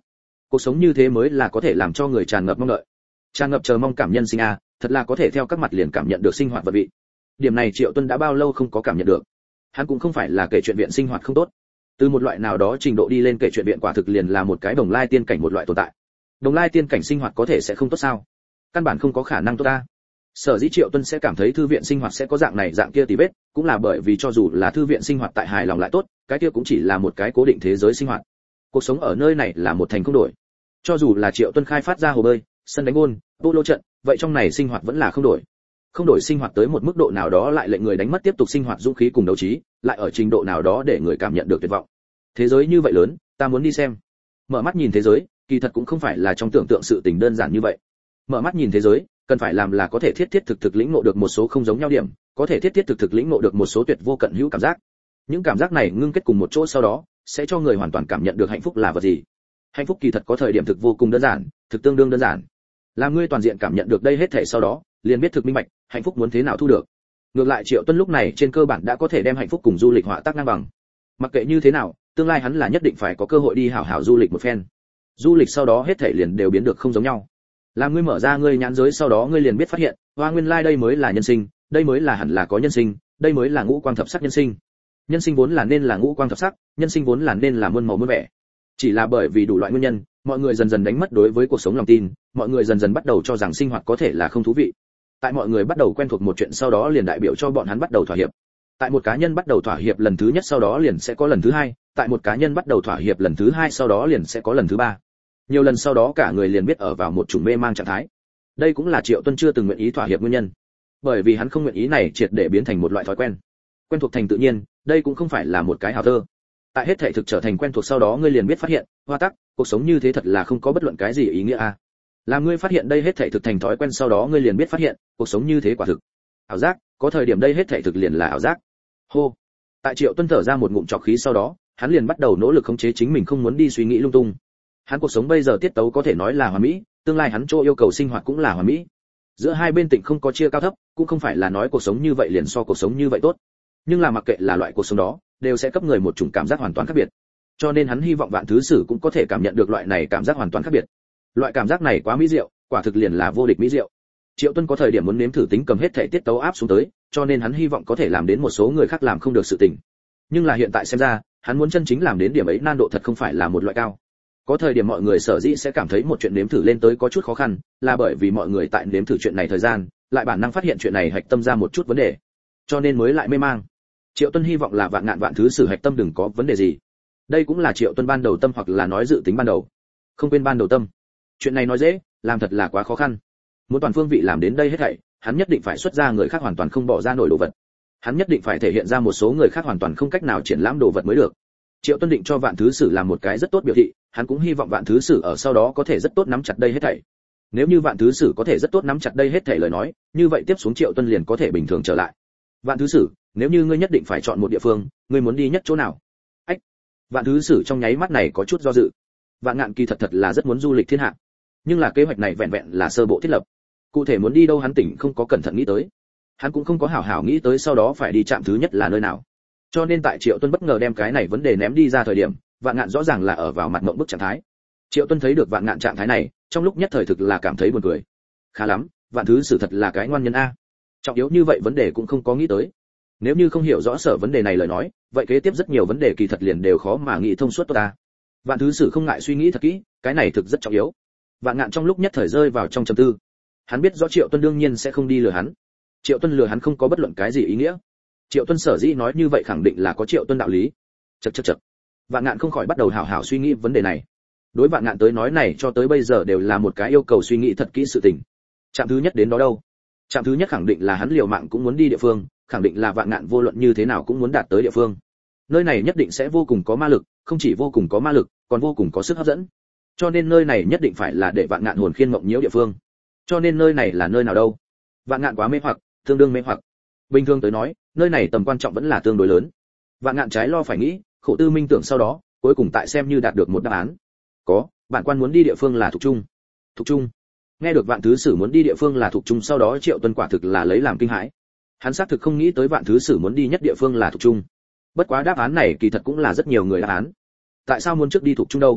cuộc sống như thế mới là có thể làm cho người tràn ngập mong đợi, tràn ngập chờ mong cảm nhân sinh a, thật là có thể theo các mặt liền cảm nhận được sinh hoạt vật vị. Điểm này Triệu Tuân đã bao lâu không có cảm nhận được. Hắn cũng không phải là kể chuyện viện sinh hoạt không tốt, từ một loại nào đó trình độ đi lên kể chuyện viện quả thực liền là một cái đồng lai tiên cảnh một loại tồn tại. Đồng lai tiên cảnh sinh hoạt có thể sẽ không tốt sao? Căn bản không có khả năng tốt ta. Sở dĩ Triệu Tuân sẽ cảm thấy thư viện sinh hoạt sẽ có dạng này dạng kia tì vết, cũng là bởi vì cho dù là thư viện sinh hoạt tại hài lòng lại tốt, cái kia cũng chỉ là một cái cố định thế giới sinh hoạt. Cuộc sống ở nơi này là một thành không đổi. Cho dù là Triệu Tuân khai phát ra hồ bơi, sân đánh gôn, polo trận, vậy trong này sinh hoạt vẫn là không đổi. Không đổi sinh hoạt tới một mức độ nào đó lại lệnh người đánh mất tiếp tục sinh hoạt dũng khí cùng đấu trí, lại ở trình độ nào đó để người cảm nhận được tuyệt vọng. Thế giới như vậy lớn, ta muốn đi xem. Mở mắt nhìn thế giới, kỳ thật cũng không phải là trong tưởng tượng sự tình đơn giản như vậy. Mở mắt nhìn thế giới, cần phải làm là có thể thiết thiết thực thực lĩnh ngộ được một số không giống nhau điểm, có thể thiết thiết thực thực lĩnh ngộ được một số tuyệt vô cận hữu cảm giác. Những cảm giác này ngưng kết cùng một chỗ sau đó, sẽ cho người hoàn toàn cảm nhận được hạnh phúc là vật gì. Hạnh phúc kỳ thật có thời điểm thực vô cùng đơn giản, thực tương đương đơn giản. Làm ngươi toàn diện cảm nhận được đây hết thảy sau đó, liền biết thực minh bạch, hạnh phúc muốn thế nào thu được. Ngược lại Triệu Tuân lúc này trên cơ bản đã có thể đem hạnh phúc cùng du lịch họa tác ngang bằng. Mặc kệ như thế nào, tương lai hắn là nhất định phải có cơ hội đi hảo hảo du lịch một phen. Du lịch sau đó hết thảy liền đều biến được không giống nhau. Làm ngươi mở ra ngươi nhãn giới sau đó ngươi liền biết phát hiện, hoa nguyên lai đây mới là nhân sinh, đây mới là hẳn là có nhân sinh, đây mới là ngũ quang thập sắc nhân sinh. Nhân sinh vốn là nên là ngũ quang thập sắc, nhân sinh vốn là nên là muôn màu muôn vẻ. Chỉ là bởi vì đủ loại nguyên nhân, mọi người dần dần đánh mất đối với cuộc sống lòng tin, mọi người dần dần bắt đầu cho rằng sinh hoạt có thể là không thú vị. Tại mọi người bắt đầu quen thuộc một chuyện sau đó liền đại biểu cho bọn hắn bắt đầu thỏa hiệp. Tại một cá nhân bắt đầu thỏa hiệp lần thứ nhất sau đó liền sẽ có lần thứ hai, tại một cá nhân bắt đầu thỏa hiệp lần thứ hai sau đó liền sẽ có lần thứ ba. Nhiều lần sau đó cả người liền biết ở vào một chủng mê mang trạng thái. Đây cũng là Triệu Tuân chưa từng nguyện ý thỏa hiệp nguyên nhân, bởi vì hắn không nguyện ý này triệt để biến thành một loại thói quen. Quen thuộc thành tự nhiên, đây cũng không phải là một cái hào thơ. Tại hết thảy thực trở thành quen thuộc sau đó ngươi liền biết phát hiện, hoa tắc, cuộc sống như thế thật là không có bất luận cái gì ý nghĩa a. À. Làm ngươi phát hiện đây hết thảy thực thành thói quen sau đó ngươi liền biết phát hiện, cuộc sống như thế quả thực. Ảo giác, có thời điểm đây hết thảy thực liền là ảo giác. Hô. Tại Triệu Tuân thở ra một ngụm trọc khí sau đó, hắn liền bắt đầu nỗ lực khống chế chính mình không muốn đi suy nghĩ lung tung. Hắn cuộc sống bây giờ tiết tấu có thể nói là hoàn mỹ, tương lai hắn chỗ yêu cầu sinh hoạt cũng là hoàn mỹ. Giữa hai bên tịnh không có chia cao thấp, cũng không phải là nói cuộc sống như vậy liền so cuộc sống như vậy tốt. Nhưng là mặc kệ là loại cuộc sống đó, đều sẽ cấp người một chủng cảm giác hoàn toàn khác biệt. Cho nên hắn hy vọng vạn thứ sử cũng có thể cảm nhận được loại này cảm giác hoàn toàn khác biệt. Loại cảm giác này quá mỹ diệu, quả thực liền là vô địch mỹ diệu. Triệu Tuân có thời điểm muốn nếm thử tính cầm hết thể tiết tấu áp xuống tới, cho nên hắn hy vọng có thể làm đến một số người khác làm không được sự tình. Nhưng là hiện tại xem ra, hắn muốn chân chính làm đến điểm ấy nan độ thật không phải là một loại cao. Có thời điểm mọi người sở dĩ sẽ cảm thấy một chuyện nếm thử lên tới có chút khó khăn, là bởi vì mọi người tại nếm thử chuyện này thời gian, lại bản năng phát hiện chuyện này hạch tâm ra một chút vấn đề, cho nên mới lại mê mang. Triệu Tuân hy vọng là vạn ngàn vạn thứ sử hạch tâm đừng có vấn đề gì. Đây cũng là Triệu Tuân ban đầu tâm hoặc là nói dự tính ban đầu. Không quên ban đầu tâm. Chuyện này nói dễ, làm thật là quá khó khăn. Muốn toàn phương vị làm đến đây hết thảy, hắn nhất định phải xuất ra người khác hoàn toàn không bỏ ra nổi đồ vật. Hắn nhất định phải thể hiện ra một số người khác hoàn toàn không cách nào triển lãm đồ vật mới được. Triệu Tuân định cho vạn thứ sử làm một cái rất tốt biểu thị, hắn cũng hy vọng vạn thứ sử ở sau đó có thể rất tốt nắm chặt đây hết thảy. Nếu như vạn thứ sử có thể rất tốt nắm chặt đây hết thảy lời nói, như vậy tiếp xuống Triệu Tuân liền có thể bình thường trở lại. Vạn thứ sử, nếu như ngươi nhất định phải chọn một địa phương, ngươi muốn đi nhất chỗ nào? Ách. Vạn thứ sử trong nháy mắt này có chút do dự. Vạn Ngạn kỳ thật thật là rất muốn du lịch thiên hạ, nhưng là kế hoạch này vẹn vẹn là sơ bộ thiết lập. Cụ thể muốn đi đâu hắn tỉnh không có cẩn thận nghĩ tới. Hắn cũng không có hảo hảo nghĩ tới sau đó phải đi trạm thứ nhất là nơi nào. Cho nên tại Triệu Tuân bất ngờ đem cái này vấn đề ném đi ra thời điểm, Vạn Ngạn rõ ràng là ở vào mặt mộng bức trạng thái. Triệu Tuân thấy được Vạn Ngạn trạng thái này, trong lúc nhất thời thực là cảm thấy buồn cười. Khá lắm, Vạn thứ sử thật là cái ngoan nhân a. Trọng yếu như vậy vấn đề cũng không có nghĩ tới. Nếu như không hiểu rõ sở vấn đề này lời nói, vậy kế tiếp rất nhiều vấn đề kỳ thật liền đều khó mà nghĩ thông suốt ta. Vạn thứ sử không ngại suy nghĩ thật kỹ, cái này thực rất trọng yếu. Vạn Ngạn trong lúc nhất thời rơi vào trong trầm tư. Hắn biết rõ Triệu Tuân đương nhiên sẽ không đi lừa hắn. Triệu Tuân lừa hắn không có bất luận cái gì ý nghĩa. Triệu Tuân sở dĩ nói như vậy khẳng định là có Triệu Tuân đạo lý. Chậc chậc chậc. Vạn Ngạn không khỏi bắt đầu hảo hảo suy nghĩ vấn đề này. Đối Vạn Ngạn tới nói này cho tới bây giờ đều là một cái yêu cầu suy nghĩ thật kỹ sự tình. Trạm thứ nhất đến đó đâu? Trạm thứ nhất khẳng định là hắn liều mạng cũng muốn đi địa phương, khẳng định là Vạn Ngạn vô luận như thế nào cũng muốn đạt tới địa phương. Nơi này nhất định sẽ vô cùng có ma lực, không chỉ vô cùng có ma lực, còn vô cùng có sức hấp dẫn. Cho nên nơi này nhất định phải là để Vạn Ngạn hồn khiên mộng nhiễu địa phương. Cho nên nơi này là nơi nào đâu? Vạn Ngạn quá mê hoặc, tương đương mê hoặc. Bình thường tới nói, nơi này tầm quan trọng vẫn là tương đối lớn. Vạn Ngạn trái lo phải nghĩ, khổ tư minh tưởng sau đó, cuối cùng tại xem như đạt được một đáp án. Có, bản quan muốn đi địa phương là Thục Trung. Thục Trung. Nghe được Vạn thứ sử muốn đi địa phương là Thục Trung sau đó Triệu Tuân quả thực là lấy làm kinh hãi. Hắn xác thực không nghĩ tới Vạn thứ sử muốn đi nhất địa phương là Thục Trung. Bất quá đáp án này kỳ thật cũng là rất nhiều người đáp án. Tại sao muốn trước đi Thục Trung đâu?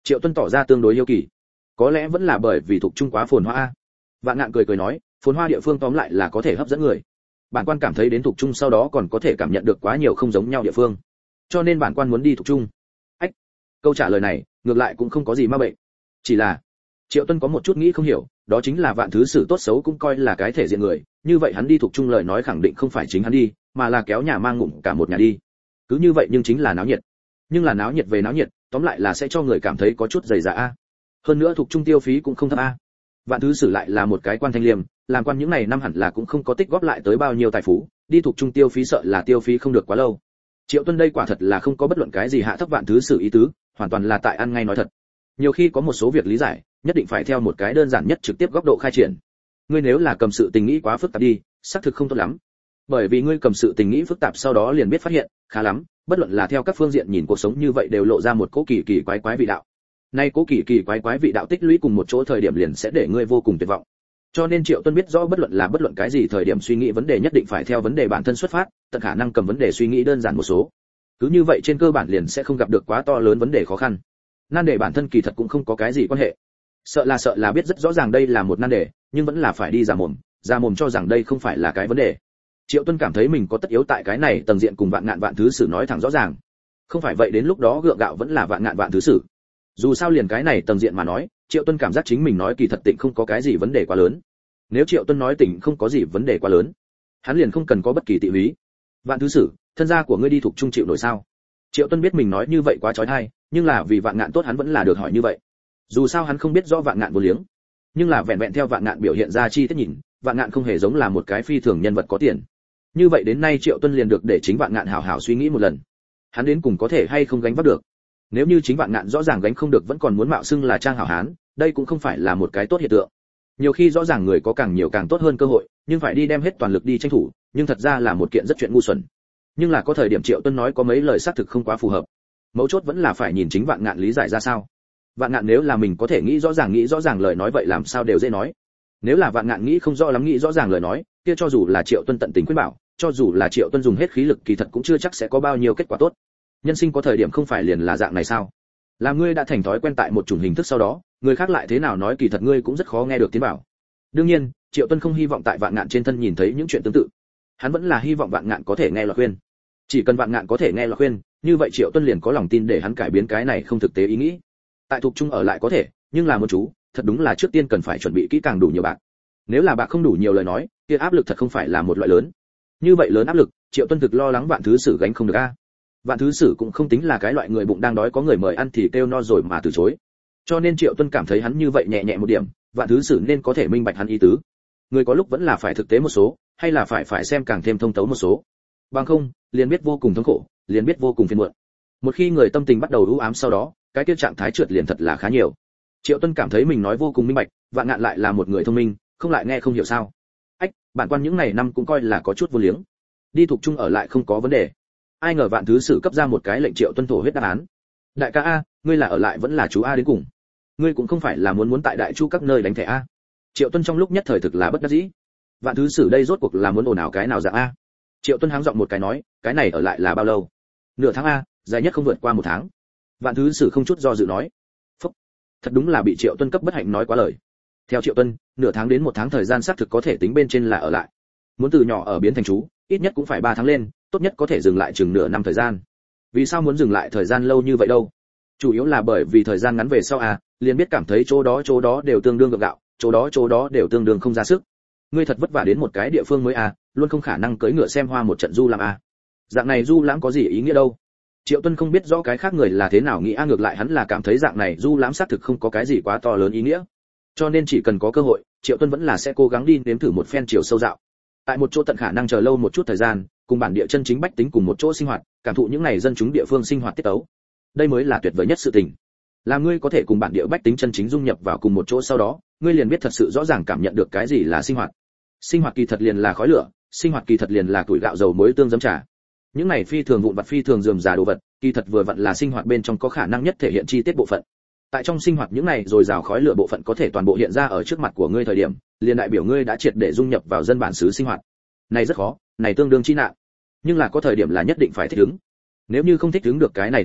Triệu Tuân tỏ ra tương đối yêu kỳ. Có lẽ vẫn là bởi vì thuộc trung quá phồn hoa a. Vạn Ngạn cười cười nói, phồn hoa địa phương tóm lại là có thể hấp dẫn người. Bản quan cảm thấy đến thuộc trung sau đó còn có thể cảm nhận được quá nhiều không giống nhau địa phương, cho nên bản quan muốn đi thuộc trung. Ách, câu trả lời này ngược lại cũng không có gì ma bệnh. Chỉ là Triệu Tuân có một chút nghĩ không hiểu, đó chính là Vạn Thứ Sử tốt xấu cũng coi là cái thể diện người, như vậy hắn đi thuộc trung lời nói khẳng định không phải chính hắn đi, mà là kéo nhà mang ngụm cả một nhà đi. Cứ như vậy nhưng chính là náo nhiệt. Nhưng là náo nhiệt về náo nhiệt, tóm lại là sẽ cho người cảm thấy có chút dày dả a. Hơn nữa thuộc trung tiêu phí cũng không thấp a. Vạn Thứ Sử lại là một cái quan thanh liêm, làm quan những này năm hẳn là cũng không có tích góp lại tới bao nhiêu tài phú, đi thuộc trung tiêu phí sợ là tiêu phí không được quá lâu. Triệu Tuân đây quả thật là không có bất luận cái gì hạ thấp Vạn Thứ Sử ý tứ, hoàn toàn là tại ăn ngay nói thật. Nhiều khi có một số việc lý giải, nhất định phải theo một cái đơn giản nhất trực tiếp góc độ khai triển. Ngươi nếu là cầm sự tình nghĩ quá phức tạp đi, xác thực không tốt lắm. Bởi vì ngươi cầm sự tình nghĩ phức tạp sau đó liền biết phát hiện, khá lắm, bất luận là theo các phương diện nhìn cuộc sống như vậy đều lộ ra một cố kỳ kỳ quái quái vị đạo. Nay cố kỳ kỳ quái quái vị đạo tích lũy cùng một chỗ thời điểm liền sẽ để ngươi vô cùng tuyệt vọng. Cho nên Triệu Tuân biết rõ bất luận là bất luận cái gì thời điểm suy nghĩ vấn đề nhất định phải theo vấn đề bản thân xuất phát, tận khả năng cầm vấn đề suy nghĩ đơn giản một số. Cứ như vậy trên cơ bản liền sẽ không gặp được quá to lớn vấn đề khó khăn. Nan đề bản thân kỳ thật cũng không có cái gì quan hệ. Sợ là sợ là biết rất rõ ràng đây là một nan đề, nhưng vẫn là phải đi giả mồm, giả mồm cho rằng đây không phải là cái vấn đề. Triệu Tuân cảm thấy mình có tất yếu tại cái này tầng diện cùng Vạn Ngạn Vạn Thứ Sử nói thẳng rõ ràng. Không phải vậy đến lúc đó gượng gạo vẫn là Vạn Ngạn Vạn Thứ Sử. Dù sao liền cái này tầng diện mà nói, Triệu Tuân cảm giác chính mình nói kỳ thật tịnh không có cái gì vấn đề quá lớn. Nếu Triệu Tuân nói tịnh không có gì vấn đề quá lớn, hắn liền không cần có bất kỳ tị húy. Vạn Thứ Sử, thân gia của ngươi đi thuộc trung chịu nổi sao? Triệu Tuân biết mình nói như vậy quá chói tai, nhưng là vì Vạn Ngạn tốt hắn vẫn là được hỏi như vậy. Dù sao hắn không biết rõ Vạn Ngạn vô liếng, nhưng là vẹn vẹn theo Vạn Ngạn biểu hiện ra chi tiết nhìn, Vạn Ngạn không hề giống là một cái phi thường nhân vật có tiền. Như vậy đến nay Triệu Tuân liền được để chính Vạn Ngạn hảo hảo suy nghĩ một lần, hắn đến cùng có thể hay không gánh vác được. Nếu như chính Vạn Ngạn rõ ràng gánh không được vẫn còn muốn mạo xưng là trang hảo hán, đây cũng không phải là một cái tốt hiện tượng. Nhiều khi rõ ràng người có càng nhiều càng tốt hơn cơ hội, nhưng phải đi đem hết toàn lực đi tranh thủ, nhưng thật ra là một kiện rất chuyện ngu xuẩn. Nhưng là có thời điểm Triệu Tuân nói có mấy lời xác thực không quá phù hợp. Mấu chốt vẫn là phải nhìn chính Vạn Ngạn lý giải ra sao. Vạn Ngạn nếu là mình có thể nghĩ rõ ràng nghĩ rõ ràng lời nói vậy làm sao đều dễ nói. Nếu là Vạn Ngạn nghĩ không rõ lắm nghĩ rõ ràng lời nói, kia cho dù là Triệu Tuân tận tình khuyên bảo, cho dù là Triệu Tuân dùng hết khí lực kỳ thật cũng chưa chắc sẽ có bao nhiêu kết quả tốt. Nhân sinh có thời điểm không phải liền là dạng này sao? Làm ngươi đã thành thói quen tại một chủng hình thức sau đó, người khác lại thế nào nói kỳ thật ngươi cũng rất khó nghe được tiếng bảo. Đương nhiên, Triệu Tuân không hy vọng tại Vạn Ngạn trên thân nhìn thấy những chuyện tương tự. Hắn vẫn là hy vọng Vạn Ngạn có thể nghe lời khuyên. Chỉ cần Vạn Ngạn có thể nghe lời khuyên, như vậy Triệu Tuân liền có lòng tin để hắn cải biến cái này không thực tế ý nghĩ. Tại thuộc trung ở lại có thể, nhưng là một chú, thật đúng là trước tiên cần phải chuẩn bị kỹ càng đủ nhiều bạc. Nếu là bạc không đủ nhiều lời nói, kia áp lực thật không phải là một loại lớn. Như vậy lớn áp lực, Triệu Tuân thực lo lắng Vạn Thứ Sử gánh không được a. Vạn Thứ Sử cũng không tính là cái loại người bụng đang đói có người mời ăn thì kêu no rồi mà từ chối. Cho nên Triệu Tuân cảm thấy hắn như vậy nhẹ nhẹ một điểm, Vạn Thứ Sử nên có thể minh bạch hắn ý tứ. Người có lúc vẫn là phải thực tế một số, hay là phải phải xem càng thêm thông tấu một số. Bằng không, liền biết vô cùng thống khổ, liền biết vô cùng phiền muộn. Một khi người tâm tình bắt đầu u ám sau đó, cái kia trạng thái trượt liền thật là khá nhiều. Triệu Tuân cảm thấy mình nói vô cùng minh bạch, Vạn Ngạn lại là một người thông minh, không lại nghe không hiểu sao. Ách, bản quan những này năm cũng coi là có chút vô liếng. Đi thuộc chung ở lại không có vấn đề. Ai ngờ Vạn Thứ Sử cấp ra một cái lệnh Triệu Tuân thổ huyết đáp án. Đại ca a, ngươi là ở lại vẫn là chú a đến cùng. Ngươi cũng không phải là muốn muốn tại đại chu các nơi đánh thẻ a. Triệu Tuân trong lúc nhất thời thực là bất đắc dĩ. Vạn Thứ Sử đây rốt cuộc là muốn ồn ào cái nào dạng a? Triệu Tuân háng giọng một cái nói, cái này ở lại là bao lâu? Nửa tháng a, dài nhất không vượt qua một tháng. Vạn Thứ Sử không chút do dự nói. Phúc, thật đúng là bị Triệu Tuân cấp bất hạnh nói quá lời. Theo Triệu Tuân, nửa tháng đến một tháng thời gian xác thực có thể tính bên trên là ở lại. Muốn từ nhỏ ở biến thành chú, ít nhất cũng phải ba tháng lên, tốt nhất có thể dừng lại chừng nửa năm thời gian. Vì sao muốn dừng lại thời gian lâu như vậy đâu? Chủ yếu là bởi vì thời gian ngắn về sau à, liền biết cảm thấy chỗ đó chỗ đó đều tương đương gượng gạo, chỗ đó chỗ đó đều tương đương không ra sức. Ngươi thật vất vả đến một cái địa phương mới à, luôn không khả năng cưỡi ngựa xem hoa một trận du lãm à. Dạng này du lãm có gì ý nghĩa đâu? Triệu Tuân không biết rõ cái khác người là thế nào nghĩ, a ngược lại hắn là cảm thấy dạng này du lãm xác thực không có cái gì quá to lớn ý nghĩa. Cho nên chỉ cần có cơ hội, Triệu Tuân vẫn là sẽ cố gắng đi nếm thử một phen chiều sâu dạo. Tại một chỗ tận khả năng chờ lâu một chút thời gian, cùng bản địa chân chính bách tính cùng một chỗ sinh hoạt, cảm thụ những ngày dân chúng địa phương sinh hoạt tiết tấu. Đây mới là tuyệt vời nhất sự tình. Là ngươi có thể cùng bản địa bách tính chân chính dung nhập vào cùng một chỗ sau đó, ngươi liền biết thật sự rõ ràng cảm nhận được cái gì là sinh hoạt. Sinh hoạt kỳ thật liền là khói lửa, sinh hoạt kỳ thật liền là tuổi gạo dầu muối tương giấm trà. Những này phi thường vụn vặt phi thường rườm rà đồ vật, kỳ thật vừa vặn là sinh hoạt bên trong có khả năng nhất thể hiện chi tiết bộ phận. Tại trong sinh hoạt những này rồi rào khói lửa bộ phận có thể toàn bộ hiện ra ở trước mặt của ngươi thời điểm, liền đại biểu ngươi đã triệt để dung nhập vào dân bản xứ sinh hoạt. Này rất khó, này tương đương chi nạn. Nhưng là có thời điểm là nhất định phải thích ứng. Nếu như không thích ứng được cái này tiết tấu,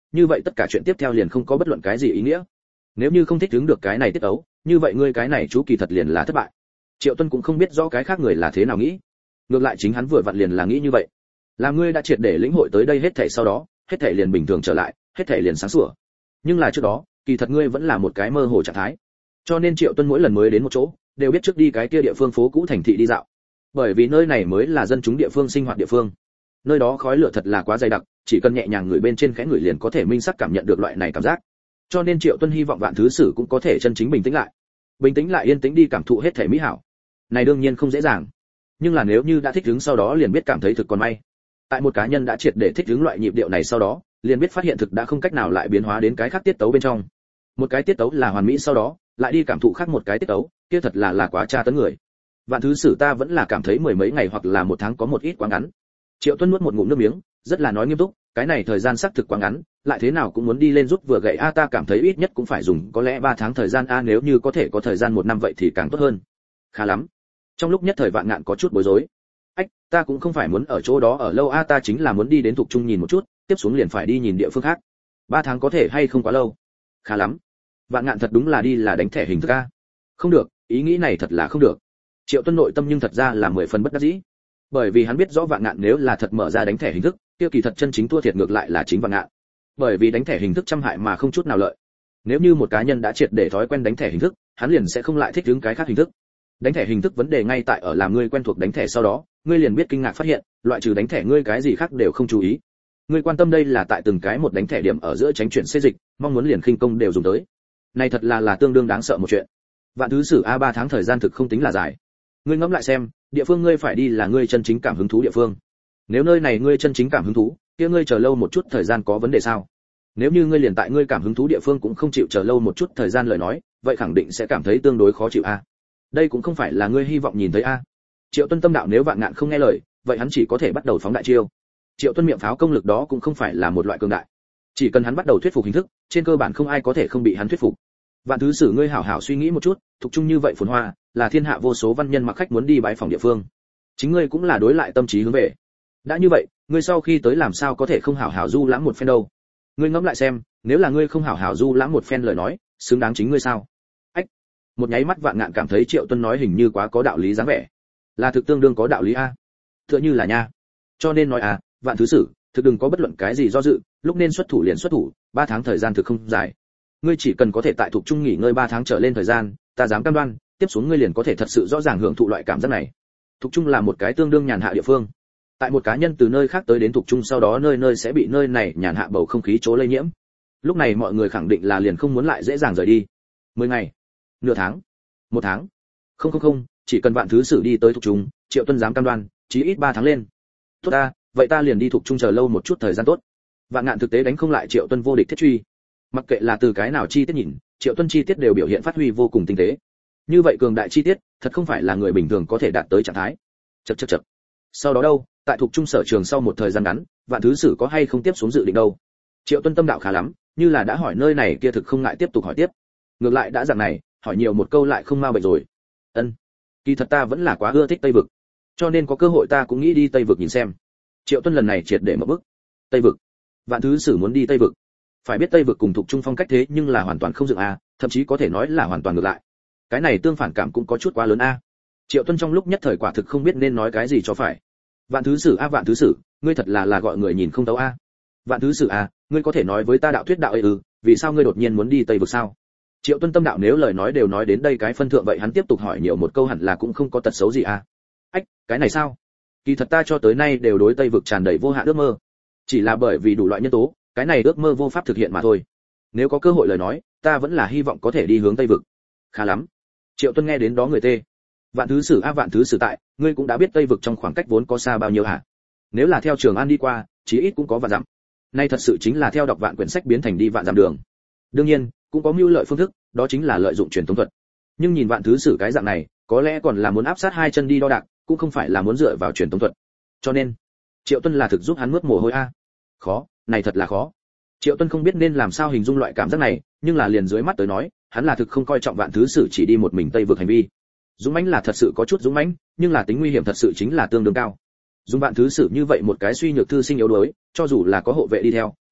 như vậy tất cả chuyện tiếp theo liền không có bất luận cái gì ý nghĩa. Nếu như không thích ứng được cái này tiết tấu, như vậy ngươi cái này chú kỳ thật liền là thất bại. Triệu Tuân cũng không biết rõ cái khác người là thế nào nghĩ, ngược lại chính hắn vừa vặn liền là nghĩ như vậy. Là ngươi đã triệt để lĩnh hội tới đây hết thảy sau đó, hết thảy liền bình thường trở lại, hết thảy liền sáng sủa. Nhưng là trước đó, kỳ thật ngươi vẫn là một cái mơ hồ trạng thái. Cho nên Triệu Tuân mỗi lần mới đến một chỗ, đều biết trước đi cái kia địa phương phố cũ thành thị đi dạo. Bởi vì nơi này mới là dân chúng địa phương sinh hoạt địa phương. Nơi đó khói lửa thật là quá dày đặc, chỉ cần nhẹ nhàng ngửi bên trên khẽ ngửi liền có thể minh sắc cảm nhận được loại này cảm giác. Cho nên Triệu Tuân hy vọng Vạn Thứ Sử cũng có thể chân chính bình tĩnh lại. Bình tĩnh lại yên tĩnh đi cảm thụ hết thể mỹ hảo. Này đương nhiên không dễ dàng. Nhưng là nếu như đã thích ứng sau đó liền biết cảm thấy thực còn may. Tại một cá nhân đã triệt để thích ứng loại nhịp điệu này sau đó, liền biết phát hiện thực đã không cách nào lại biến hóa đến cái khác tiết tấu bên trong. Một cái tiết tấu là hoàn mỹ sau đó, lại đi cảm thụ khác một cái tiết tấu, kia thật là là quá tra tấn người. Vạn Thứ Sử ta vẫn là cảm thấy mười mấy ngày hoặc là một tháng có một ít quá ngắn. Triệu Tuân nuốt một ngụm nước miếng, rất là nói nghiêm túc, cái này thời gian xác thực quá ngắn, lại thế nào cũng muốn đi lên rút vừa gậy a ta cảm thấy ít nhất cũng phải dùng có lẽ ba tháng thời gian a nếu như có thể có thời gian một năm vậy thì càng tốt hơn. Khá lắm. Trong lúc nhất thời Vạn Ngạn có chút bối rối. Ách, ta cũng không phải muốn ở chỗ đó ở lâu a ta chính là muốn đi đến Thục Trung nhìn một chút, tiếp xuống liền phải đi nhìn địa phương khác. Ba tháng có thể hay không quá lâu? Khá lắm. Vạn Ngạn thật đúng là đi là đánh thẻ hình thức a. Không được, ý nghĩ này thật là không được. Triệu Tuân nội tâm nhưng thật ra là mười phần bất đắc dĩ. Bởi vì hắn biết rõ Vạn Ngạn nếu là thật mở ra đánh thẻ hình thức, kia kỳ thật chân chính thua thiệt ngược lại là chính Vạn Ngạn. Bởi vì đánh thẻ hình thức trăm hại mà không chút nào lợi. Nếu như một cá nhân đã triệt để thói quen đánh thẻ hình thức, hắn liền sẽ không lại thích ứng cái khác hình thức. Đánh thẻ hình thức vấn đề ngay tại ở làm ngươi quen thuộc đánh thẻ sau đó, ngươi liền biết kinh ngạc phát hiện, loại trừ đánh thẻ ngươi cái gì khác đều không chú ý. Ngươi quan tâm đây là tại từng cái một đánh thẻ điểm ở giữa tránh chuyển xê dịch, mong muốn liền khinh công đều dùng tới. Này thật là là tương đương đáng sợ một chuyện. Vạn Thứ Sử a ba tháng thời gian thực không tính là dài. Ngươi ngẫm lại xem, địa phương ngươi phải đi là ngươi chân chính cảm hứng thú địa phương. Nếu nơi này ngươi chân chính cảm hứng thú, kia ngươi chờ lâu một chút thời gian có vấn đề sao? Nếu như ngươi liền tại ngươi cảm hứng thú địa phương cũng không chịu chờ lâu một chút thời gian lời nói, vậy khẳng định sẽ cảm thấy tương đối khó chịu a. Đây cũng không phải là ngươi hy vọng nhìn thấy a. Triệu Tuân tâm đạo nếu Vạn Ngạn không nghe lời, vậy hắn chỉ có thể bắt đầu phóng đại chiêu. Triệu Tuân miệng pháo công lực đó cũng không phải là một loại cường đại. Chỉ cần hắn bắt đầu thuyết phục hình thức, trên cơ bản không ai có thể không bị hắn thuyết phục. Vạn Thứ Sử ngươi hảo hảo suy nghĩ một chút, Thục Trung như vậy phồn hoa, là thiên hạ vô số văn nhân mặc khách muốn đi bái phỏng địa phương. Chính ngươi cũng là đối lại tâm trí hướng về. Đã như vậy, ngươi sau khi tới làm sao có thể không hảo hảo du lãm một phen đâu? Ngươi ngẫm lại xem, nếu là ngươi không hảo hảo du lãm một phen lời nói, xứng đáng chính ngươi sao? Ách. Một nháy mắt Vạn Ngạn cảm thấy Triệu Tuân nói hình như quá có đạo lý dáng vẻ. Là thực tương đương có đạo lý a. Tựa như là nha. Cho nên nói à, Vạn Thứ Sử, thực đừng có bất luận cái gì do dự, lúc nên xuất thủ liền xuất thủ, ba tháng thời gian thực không dài. Ngươi chỉ cần có thể tại Thục Trung nghỉ ngơi ba tháng trở lên thời gian, ta dám cam đoan, tiếp xuống ngươi liền có thể thật sự rõ ràng hưởng thụ loại cảm giác này. Thục Trung là một cái tương đương nhàn hạ địa phương. Tại một cá nhân từ nơi khác tới đến Thục Trung sau đó nơi nơi sẽ bị nơi này nhàn hạ bầu không khí chỗ lây nhiễm. Lúc này mọi người khẳng định là liền không muốn lại dễ dàng rời đi. Mười ngày, nửa tháng, một tháng. Không không không, chỉ cần Vạn Thứ Sử đi tới Thục Trung, Triệu Tuân dám cam đoan, chí ít ba tháng lên. Tốt ta, vậy ta liền đi Thục Trung chờ lâu một chút thời gian tốt. Vạn Ngạn thực tế đánh không lại Triệu Tuân vô địch thiết truy. Mặc kệ là từ cái nào chi tiết nhìn, Triệu Tuân chi tiết đều biểu hiện phát huy vô cùng tinh tế. Như vậy cường đại chi tiết, thật không phải là người bình thường có thể đạt tới trạng thái. Chậc chậc chậc. Sau đó đâu, tại Thục Trung sở trường sau một thời gian ngắn, Vạn Thứ Sử có hay không tiếp xuống dự định đâu? Triệu Tuân tâm đạo khá lắm, như là đã hỏi nơi này kia thực không ngại tiếp tục hỏi tiếp. Ngược lại đã dạng này, hỏi nhiều một câu lại không mau bệnh rồi. Ân. Kỳ thật ta vẫn là quá ưa thích Tây vực, cho nên có cơ hội ta cũng nghĩ đi Tây vực nhìn xem. Triệu Tuân lần này triệt để mở bức. Tây vực. Vạn Thứ Sử muốn đi Tây vực. Phải biết Tây vực cùng Thục Trung phong cách thế nhưng là hoàn toàn không dựng a, thậm chí có thể nói là hoàn toàn ngược lại. Cái này tương phản cảm cũng có chút quá lớn a. Triệu Tuân trong lúc nhất thời quả thực không biết nên nói cái gì cho phải. Vạn Thứ Sử a Vạn Thứ Sử, ngươi thật là là gọi người nhìn không thấu a. Vạn Thứ Sử a, ngươi có thể nói với ta đạo thuyết đạo ấy ư, vì sao ngươi đột nhiên muốn đi Tây vực sao? Triệu Tuân tâm đạo nếu lời nói đều nói đến đây cái phân thượng vậy hắn tiếp tục hỏi nhiều một câu hẳn là cũng không có tật xấu gì a. Ách, cái này sao? Kỳ thật ta cho tới nay đều đối Tây vực tràn đầy vô hạn ước mơ. Chỉ là bởi vì đủ loại nhân tố, cái này ước mơ vô pháp thực hiện mà thôi. Nếu có cơ hội lời nói, ta vẫn là hy vọng có thể đi hướng Tây vực. Khá lắm. Triệu Tuân nghe đến đó người tê. Vạn Thứ Sử a Vạn Thứ Sử tại, ngươi cũng đã biết Tây vực trong khoảng cách vốn có xa bao nhiêu hả? Nếu là theo Trường An đi qua, chí ít cũng có vạn dặm. Nay thật sự chính là theo đọc vạn quyển sách biến thành đi vạn dặm đường. Đương nhiên, cũng có mưu lợi phương thức, đó chính là lợi dụng truyền thống thuật. Nhưng nhìn Vạn Thứ Sử cái dạng này, có lẽ còn là muốn áp sát hai chân đi đo đạc, cũng không phải là muốn dựa vào truyền thống thuật. Cho nên, Triệu Tuân là thực giúp hắn mướt mồ hôi a. Khó, này thật là khó. Triệu Tuân không biết nên làm sao hình dung loại cảm giác này, nhưng là liền dưới mắt tới nói, hắn là thực không coi trọng Vạn Thứ Sử chỉ đi một mình Tây vực hành vi. Dũng mãnh là thật sự có chút dũng mãnh, nhưng là tính nguy hiểm thật sự chính là tương đương cao. Dùng Vạn Thứ Sử như vậy một cái suy nhược thư sinh yếu đuối, cho dù là có hộ vệ đi theo,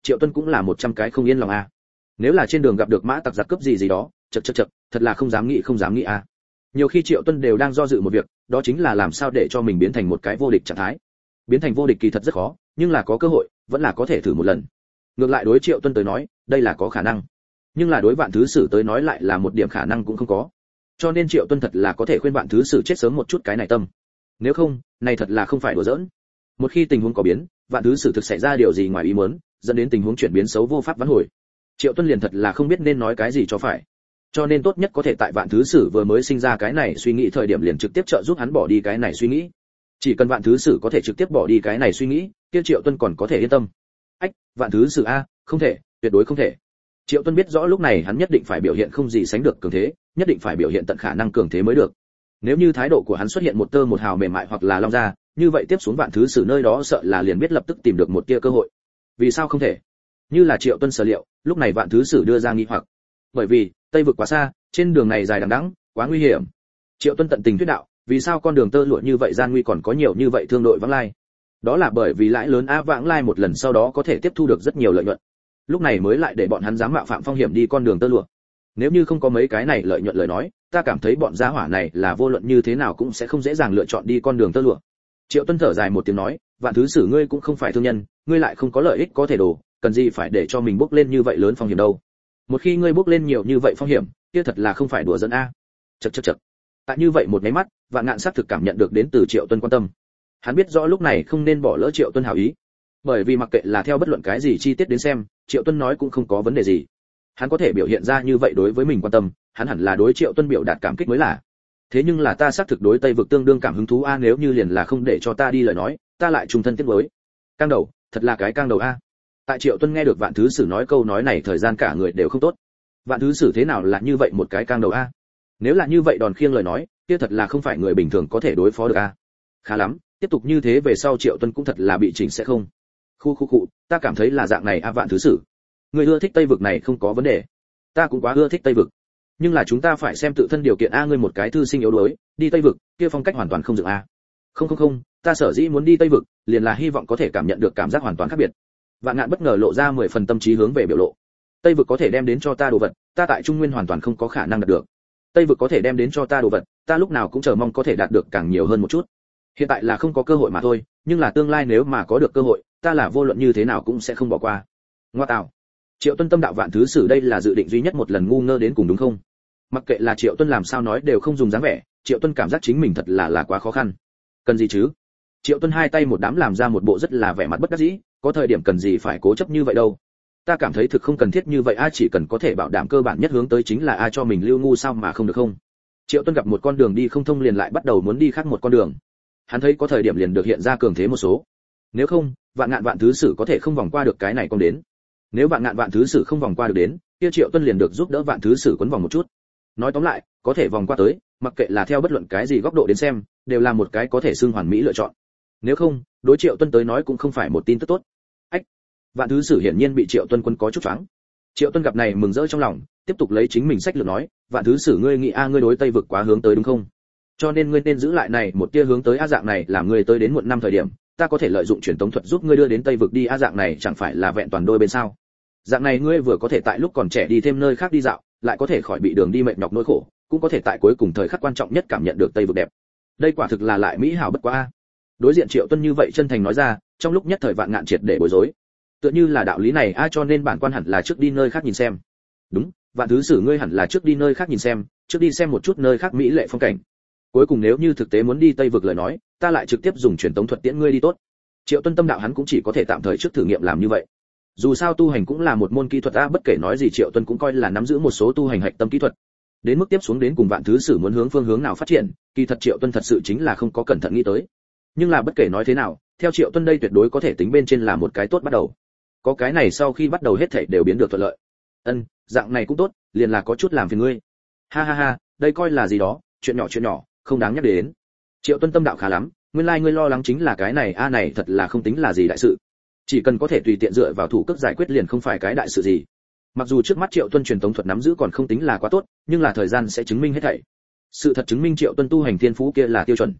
Triệu Tuân cũng là một trăm cái không yên lòng a. Nếu là trên đường gặp được mã tặc giặc cướp gì gì đó, chậc chậc chậc, thật là không dám nghĩ không dám nghĩ a. Nhiều khi Triệu Tuân đều đang do dự một việc, đó chính là làm sao để cho mình biến thành một cái vô địch trạng thái. Biến thành vô địch kỳ thật rất khó, nhưng là có cơ hội, vẫn là có thể thử một lần. Ngược lại đối Triệu Tuân tới nói, đây là có khả năng. Nhưng là đối Vạn Thứ Sử tới nói lại là một điểm khả năng cũng không có. Cho nên Triệu Tuân thật là có thể khuyên Vạn Thứ Sử chết sớm một chút cái này tâm. Nếu không, này thật là không phải đùa giỡn. Một khi tình huống có biến, Vạn Thứ Sử thực xảy ra điều gì ngoài ý muốn, dẫn đến tình huống chuyển biến xấu vô pháp vãn hồi. Triệu Tuân liền thật là không biết nên nói cái gì cho phải. Cho nên tốt nhất có thể tại Vạn Thứ Sử vừa mới sinh ra cái này suy nghĩ thời điểm liền trực tiếp trợ giúp hắn bỏ đi cái này suy nghĩ. Chỉ cần Vạn Thứ Sử có thể trực tiếp bỏ đi cái này suy nghĩ, kia Triệu Tuân còn có thể yên tâm. Ách, Vạn Thứ Sử a, không thể, tuyệt đối không thể. Triệu Tuân biết rõ lúc này hắn nhất định phải biểu hiện không gì sánh được cường thế, nhất định phải biểu hiện tận khả năng cường thế mới được. Nếu như thái độ của hắn xuất hiện một tơ một hào mềm mại hoặc là long ra, như vậy tiếp xuống Vạn Thứ Sử nơi đó sợ là liền biết lập tức tìm được một tia cơ hội. Vì sao không thể? Như là Triệu Tuân sở liệu, lúc này Vạn Thứ Sử đưa ra nghi hoặc. Bởi vì, Tây vực quá xa, trên đường này dài đằng đẵng, quá nguy hiểm. Triệu Tuân tận tình thuyết đạo, vì sao con đường tơ lụa như vậy gian nguy còn có nhiều như vậy thương đội vãng lai? Đó là bởi vì lãi lớn a vãng lai một lần sau đó có thể tiếp thu được rất nhiều lợi nhuận. Lúc này mới lại để bọn hắn dám mạo phạm phong hiểm đi con đường tơ lụa. Nếu như không có mấy cái này lợi nhuận lời nói, ta cảm thấy bọn gia hỏa này là vô luận như thế nào cũng sẽ không dễ dàng lựa chọn đi con đường tơ lụa. Triệu Tuân thở dài một tiếng nói, Vạn Thứ Sử ngươi cũng không phải thương nhân, ngươi lại không có lợi ích có thể đổ, cần gì phải để cho mình bước lên như vậy lớn phong hiểm đâu. Một khi ngươi bước lên nhiều như vậy phong hiểm, kia thật là không phải đùa giỡn a. Chậc chậc chậc. Tại như vậy một cái mắt, Vạn Ngạn xác thực cảm nhận được đến từ Triệu Tuân quan tâm. Hắn biết rõ lúc này không nên bỏ lỡ Triệu Tuân hảo ý, bởi vì mặc kệ là theo bất luận cái gì chi tiết đến xem, Triệu Tuân nói cũng không có vấn đề gì. Hắn có thể biểu hiện ra như vậy đối với mình quan tâm, hắn hẳn là đối Triệu Tuân biểu đạt cảm kích mới là. Thế nhưng là ta xác thực đối Tây vực tương đương cảm hứng thú a, nếu như liền là không để cho ta đi lời nói, ta lại trùng thân tiếc nuối. Cang đầu, thật là cái cang đầu a. Tại Triệu Tuân nghe được Vạn Thứ Sử nói câu nói này thời gian cả người đều không tốt. Vạn Thứ Sử thế nào là như vậy một cái cang đầu a? Nếu là như vậy đòn khiêng lời nói, kia thật là không phải người bình thường có thể đối phó được a. Khá lắm, tiếp tục như thế về sau Triệu Tuân cũng thật là bị chỉnh sẽ không. Khu khu khu, ta cảm thấy là dạng này a Vạn Thứ Sử. Người ưa thích Tây vực này không có vấn đề. Ta cũng quá ưa thích Tây vực. Nhưng là chúng ta phải xem tự thân điều kiện a, ngươi một cái thư sinh yếu đuối, đi Tây vực, kia phong cách hoàn toàn không dựng a. Không không không, ta sở dĩ muốn đi Tây vực, liền là hy vọng có thể cảm nhận được cảm giác hoàn toàn khác biệt. Vạn Ngạn bất ngờ lộ ra mười phần tâm trí hướng về biểu lộ. Tây vực có thể đem đến cho ta đồ vật, ta tại Trung Nguyên hoàn toàn không có khả năng đạt được. Tây vực có thể đem đến cho ta đồ vật, ta lúc nào cũng chờ mong có thể đạt được càng nhiều hơn một chút. Hiện tại là không có cơ hội mà thôi, nhưng là tương lai nếu mà có được cơ hội, ta là vô luận như thế nào cũng sẽ không bỏ qua. Ngoa tạo. Triệu Tuân tâm đạo Vạn Thứ Sử đây là dự định duy nhất một lần ngu ngơ đến cùng đúng không? Mặc kệ là Triệu Tuân làm sao nói đều không dùng dáng vẻ, Triệu Tuân cảm giác chính mình thật là là quá khó khăn. Cần gì chứ? Triệu Tuân hai tay một đám làm ra một bộ rất là vẻ mặt bất đắc dĩ, có thời điểm cần gì phải cố chấp như vậy đâu. Ta cảm thấy thực không cần thiết như vậy a, chỉ cần có thể bảo đảm cơ bản nhất hướng tới chính là a cho mình lưu ngu sao mà không được không? Triệu Tuân gặp một con đường đi không thông liền lại bắt đầu muốn đi khác một con đường. Hắn thấy có thời điểm liền được hiện ra cường thế một số. Nếu không, Vạn Ngạn Vạn Thứ Sử có thể không vòng qua được cái này con đến. Nếu Vạn Ngạn Vạn Thứ Sử không vòng qua được đến, kia Triệu Tuân liền được giúp đỡ Vạn Thứ Sử quấn vòng một chút. Nói tóm lại, có thể vòng qua tới, mặc kệ là theo bất luận cái gì góc độ đến xem, đều là một cái có thể xưng hoàn mỹ lựa chọn. Nếu không, đối Triệu Tuân tới nói cũng không phải một tin tức tốt. Ách, Vạn Thứ Sử hiển nhiên bị Triệu Tuân quân có chút choáng. Triệu Tuân gặp này mừng rỡ trong lòng, tiếp tục lấy chính mình sách lược nói, Vạn Thứ Sử ngươi nghĩ a ngươi đối Tây vực quá hướng tới đúng không? Cho nên ngươi nên giữ lại này một tia hướng tới a dạng này làm ngươi tới đến muộn năm thời điểm, ta có thể lợi dụng truyền tống thuật giúp ngươi đưa đến Tây vực đi a dạng này chẳng phải là vẹn toàn đôi bên sao? Dạng này ngươi vừa có thể tại lúc còn trẻ đi thêm nơi khác đi dạo, lại có thể khỏi bị đường đi mệt nhọc nỗi khổ, cũng có thể tại cuối cùng thời khắc quan trọng nhất cảm nhận được Tây vực đẹp. Đây quả thực là lại mỹ hảo bất quá a. Đối diện Triệu Tuân như vậy chân thành nói ra, trong lúc nhất thời Vạn Ngạn triệt để bối rối. Tựa như là đạo lý này a, cho nên bản quan hẳn là trước đi nơi khác nhìn xem. Đúng, Vạn Thứ Sử ngươi hẳn là trước đi nơi khác nhìn xem, trước đi xem một chút nơi khác mỹ lệ phong cảnh. Cuối cùng nếu như thực tế muốn đi Tây vực lời nói, ta lại trực tiếp dùng truyền tống thuật tiễn ngươi đi tốt. Triệu Tuân tâm đạo hắn cũng chỉ có thể tạm thời trước thử nghiệm làm như vậy. Dù sao tu hành cũng là một môn kỹ thuật a, bất kể nói gì Triệu Tuân cũng coi là nắm giữ một số tu hành hạch tâm kỹ thuật. Đến mức tiếp xuống đến cùng Vạn Thứ Sử muốn hướng phương hướng nào phát triển, kỳ thật Triệu Tuân thật sự chính là không có cẩn thận nghĩ tới. Nhưng là bất kể nói thế nào, theo Triệu Tuân đây tuyệt đối có thể tính bên trên là một cái tốt bắt đầu. Có cái này sau khi bắt đầu hết thảy đều biến được thuận lợi. Ân, dạng này cũng tốt, liền là có chút làm phiền ngươi. Ha ha ha, đây coi là gì đó, chuyện nhỏ chuyện nhỏ, không đáng nhắc đến. Triệu Tuân tâm đạo khá lắm, nguyên lai like ngươi lo lắng chính là cái này a này thật là không tính là gì đại sự. Chỉ cần có thể tùy tiện dựa vào thủ cấp giải quyết liền không phải cái đại sự gì. Mặc dù trước mắt Triệu Tuân truyền tống thuật nắm giữ còn không tính là quá tốt, nhưng là thời gian sẽ chứng minh hết thảy. Sự thật chứng minh Triệu Tuân tu hành thiên phú kia là tiêu chuẩn.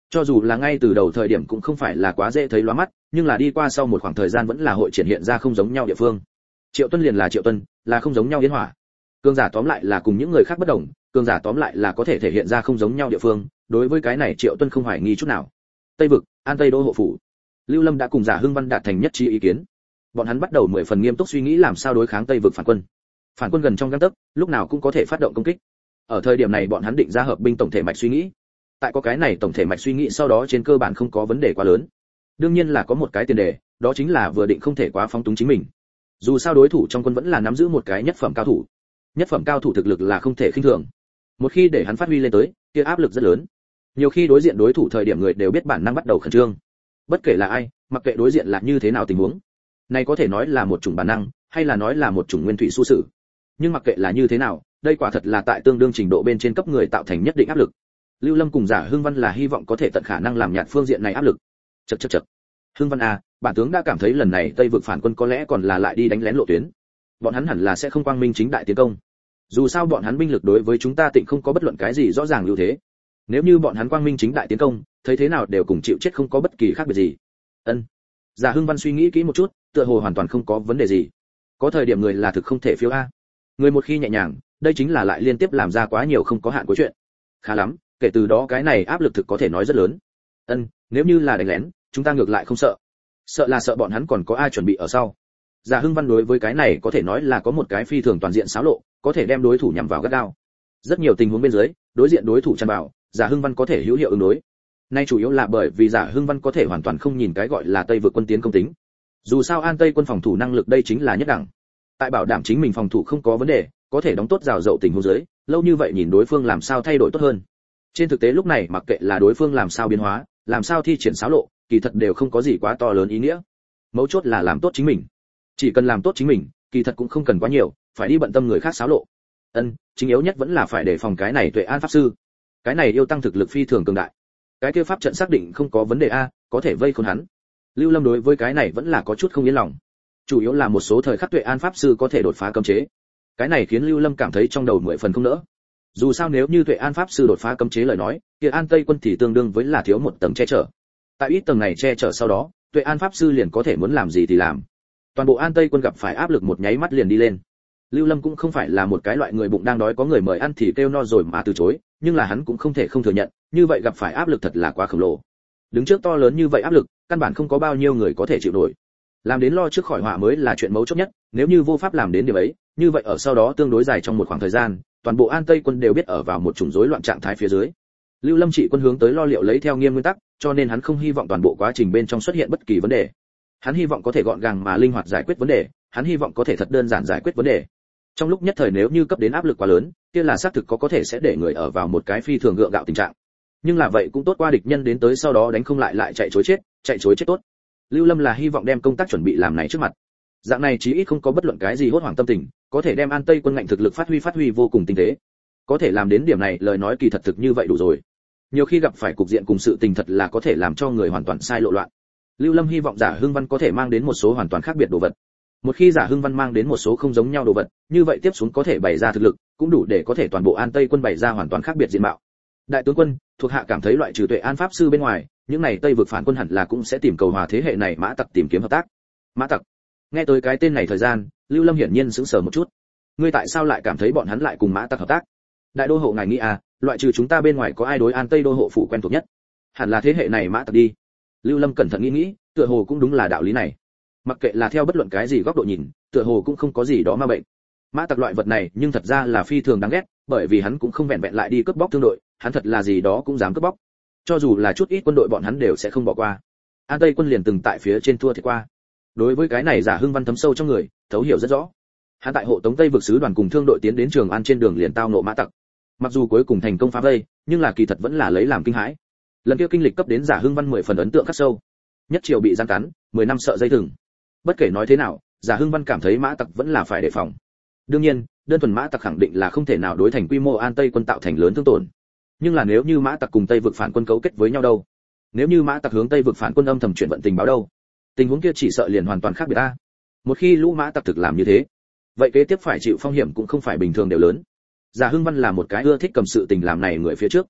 Cho dù là ngay từ đầu thời điểm cũng không phải là quá dễ thấy lóa mắt, nhưng là đi qua sau một khoảng thời gian vẫn là hội triển hiện ra không giống nhau địa phương. Triệu Tuân liền là Triệu Tuân, là không giống nhau Yến Hỏa. Cường giả tóm lại là cùng những người khác bất đồng, cường giả tóm lại là có thể thể hiện ra không giống nhau địa phương, đối với cái này Triệu Tuân không hoài nghi chút nào. Tây vực, An Tây đô hộ phủ. Lưu Lâm đã cùng Giả Hưng Văn đạt thành nhất trí ý kiến. Bọn hắn bắt đầu mười phần nghiêm túc suy nghĩ làm sao đối kháng Tây vực phản quân. Phản quân gần trong gang tấc, lúc nào cũng có thể phát động công kích. Ở thời điểm này bọn hắn định ra hợp binh tổng thể mạch suy nghĩ. Tại có cái này tổng thể mạch suy nghĩ sau đó trên cơ bản không có vấn đề quá lớn. Đương nhiên là có một cái tiền đề, đó chính là vừa định không thể quá phóng túng chính mình. Dù sao đối thủ trong quân vẫn là nắm giữ một cái nhất phẩm cao thủ. Nhất phẩm cao thủ thực lực là không thể khinh thường. Một khi để hắn phát huy lên tới, kia áp lực rất lớn. Nhiều khi đối diện đối thủ thời điểm người đều biết bản năng bắt đầu khẩn trương. Bất kể là ai, mặc kệ đối diện là như thế nào tình huống, này có thể nói là một chủng bản năng, hay là nói là một chủng nguyên thủy su sự. Nhưng mặc kệ là như thế nào, đây quả thật là tại tương đương trình độ bên trên cấp người tạo thành nhất định áp lực. Lưu Lâm cùng Giả Hưng Văn là hy vọng có thể tận khả năng làm nhạt phương diện này áp lực. Chậc chậc chậc. Hưng Văn à, bản tướng đã cảm thấy lần này Tây vực phản quân có lẽ còn là lại đi đánh lén lộ tuyến. Bọn hắn hẳn là sẽ không quang minh chính đại tiến công. Dù sao bọn hắn binh lực đối với chúng ta Tịnh không có bất luận cái gì rõ ràng ưu thế. Nếu như bọn hắn quang minh chính đại tiến công, thấy thế nào đều cùng chịu chết không có bất kỳ khác biệt gì. Ân. Giả Hưng Văn suy nghĩ kỹ một chút, tựa hồ hoàn toàn không có vấn đề gì. Có thời điểm người là thực không thể phiếu a. Người một khi nhẹ nhàng, đây chính là lại liên tiếp làm ra quá nhiều không có hạn của chuyện. Khá lắm, kể từ đó cái này áp lực thực có thể nói rất lớn. Ân, nếu như là đánh lén, chúng ta ngược lại không sợ. Sợ là sợ bọn hắn còn có ai chuẩn bị ở sau. Giả Hưng Văn đối với cái này có thể nói là có một cái phi thường toàn diện xáo lộ, có thể đem đối thủ nhắm vào gắt gao. Rất nhiều tình huống bên dưới, đối diện đối thủ chăn bảo, Giả Hưng Văn có thể hữu hiệu ứng đối. Nay chủ yếu là bởi vì Giả Hưng Văn có thể hoàn toàn không nhìn cái gọi là Tây vực quân tiến công tính. Dù sao An Tây quân phòng thủ năng lực đây chính là nhất đẳng. Tại bảo đảm chính mình phòng thủ không có vấn đề, có thể đóng tốt rào dậu tình huống dưới, lâu như vậy nhìn đối phương làm sao thay đổi tốt hơn. Trên thực tế lúc này mặc kệ là đối phương làm sao biến hóa, làm sao thi triển xáo lộ, kỳ thật đều không có gì quá to lớn ý nghĩa. Mấu chốt là làm tốt chính mình. Chỉ cần làm tốt chính mình, kỳ thật cũng không cần quá nhiều, phải đi bận tâm người khác xáo lộ. Ân, chính yếu nhất vẫn là phải đề phòng cái này Tuệ An pháp sư. Cái này yêu tăng thực lực phi thường cường đại. Cái kia pháp trận xác định không có vấn đề a, có thể vây khốn hắn. Lưu Lâm đối với cái này vẫn là có chút không yên lòng. Chủ yếu là một số thời khắc Tuệ An pháp sư có thể đột phá cấm chế. Cái này khiến Lưu Lâm cảm thấy trong đầu mười phần không nỡ. Dù sao nếu như Tuệ An pháp sư đột phá cấm chế lời nói, kia An Tây quân thì tương đương với là thiếu một tầng che chở. Tại ít tầng này che chở sau đó, Tuệ An pháp sư liền có thể muốn làm gì thì làm. Toàn bộ An Tây quân gặp phải áp lực một nháy mắt liền đi lên. Lưu Lâm cũng không phải là một cái loại người bụng đang đói có người mời ăn thì kêu no rồi mà từ chối, nhưng là hắn cũng không thể không thừa nhận, như vậy gặp phải áp lực thật là quá khổng lồ. Đứng trước to lớn như vậy áp lực, căn bản không có bao nhiêu người có thể chịu nổi. Làm đến lo trước khỏi họa mới là chuyện mấu chốt nhất, nếu như vô pháp làm đến điều ấy, như vậy ở sau đó tương đối dài trong một khoảng thời gian, toàn bộ An Tây quân đều biết ở vào một chủng rối loạn trạng thái phía dưới. Lưu Lâm trị quân hướng tới lo liệu lấy theo nghiêm nguyên tắc, cho nên hắn không hy vọng toàn bộ quá trình bên trong xuất hiện bất kỳ vấn đề. Hắn hy vọng có thể gọn gàng mà linh hoạt giải quyết vấn đề, hắn hy vọng có thể thật đơn giản giải quyết vấn đề. Trong lúc nhất thời nếu như cấp đến áp lực quá lớn, kia là xác thực có có thể sẽ để người ở vào một cái phi thường gượng gạo tình trạng. Nhưng là vậy cũng tốt qua địch nhân đến tới sau đó đánh không lại lại chạy trối chết, chạy trối chết tốt. Lưu Lâm là hy vọng đem công tác chuẩn bị làm này trước mặt. Dạng này chí ít không có bất luận cái gì hốt hoảng tâm tình, có thể đem An Tây quân ngạnh thực lực phát huy phát huy vô cùng tinh tế. Có thể làm đến điểm này, lời nói kỳ thật thực như vậy đủ rồi. Nhiều khi gặp phải cục diện cùng sự tình thật là có thể làm cho người hoàn toàn sai lộ loạn. Lưu Lâm hy vọng Giả Hưng Văn có thể mang đến một số hoàn toàn khác biệt đồ vật. Một khi Giả Hưng Văn mang đến một số không giống nhau đồ vật, như vậy tiếp xuống có thể bày ra thực lực, cũng đủ để có thể toàn bộ An Tây quân bày ra hoàn toàn khác biệt diện mạo. Đại tướng quân, thuộc hạ cảm thấy loại trừ Tuệ An pháp sư bên ngoài, những này Tây vực phản quân hẳn là cũng sẽ tìm cầu hòa thế hệ này Mã Tặc tìm kiếm hợp tác. Mã Tặc? Nghe tới cái tên này thời gian, Lưu Lâm hiển nhiên sững sờ một chút. Ngươi tại sao lại cảm thấy bọn hắn lại cùng Mã Tặc hợp tác? Đại đô hộ ngài nghĩ à, loại trừ chúng ta bên ngoài có ai đối An Tây đô hộ phủ quen thuộc nhất? Hẳn là thế hệ này Mã Tặc đi. Lưu Lâm cẩn thận nghĩ nghĩ, tựa hồ cũng đúng là đạo lý này. Mặc kệ là theo bất luận cái gì góc độ nhìn, tựa hồ cũng không có gì đó ma bệnh. Mã Tặc loại vật này, nhưng thật ra là phi thường đáng ghét, bởi vì hắn cũng không vẹn vẹn lại đi cướp bóc thương đội, hắn thật là gì đó cũng dám cướp bóc. Cho dù là chút ít quân đội bọn hắn đều sẽ không bỏ qua. An Tây quân liền từng tại phía trên thua thiệt qua. Đối với cái này Giả Hưng Văn thấm sâu trong người, thấu hiểu rất rõ. Hắn tại hộ tống Tây vực sứ đoàn cùng thương đội tiến đến Trường An trên đường liền tao ngộ Mã Tặc. Mặc dù cuối cùng thành công phá vây, nhưng là kỳ thật vẫn là lấy làm kinh hãi. Lần kia kinh lịch cấp đến Giả Hưng Văn mười phần ấn tượng khắc sâu. Nhất triều bị gian cắn, mười năm sợ dây thừng. Bất kể nói thế nào, Giả Hưng Văn cảm thấy Mã Tặc vẫn là phải đề phòng. Đương nhiên, đơn thuần Mã Tặc khẳng định là không thể nào đối thành quy mô An Tây quân tạo thành lớn thương tổn. Nhưng là nếu như Mã Tặc cùng Tây vực phản quân cấu kết với nhau đâu? Nếu như Mã Tặc hướng Tây vực phản quân âm thầm chuyển vận tình báo đâu? Tình huống kia chỉ sợ liền hoàn toàn khác biệt a. Một khi lũ Mã Tặc thực làm như thế, vậy kế tiếp phải chịu phong hiểm cũng không phải bình thường đều lớn. Giả Hưng Văn là một cái ưa thích cầm sự tình làm này người phía trước.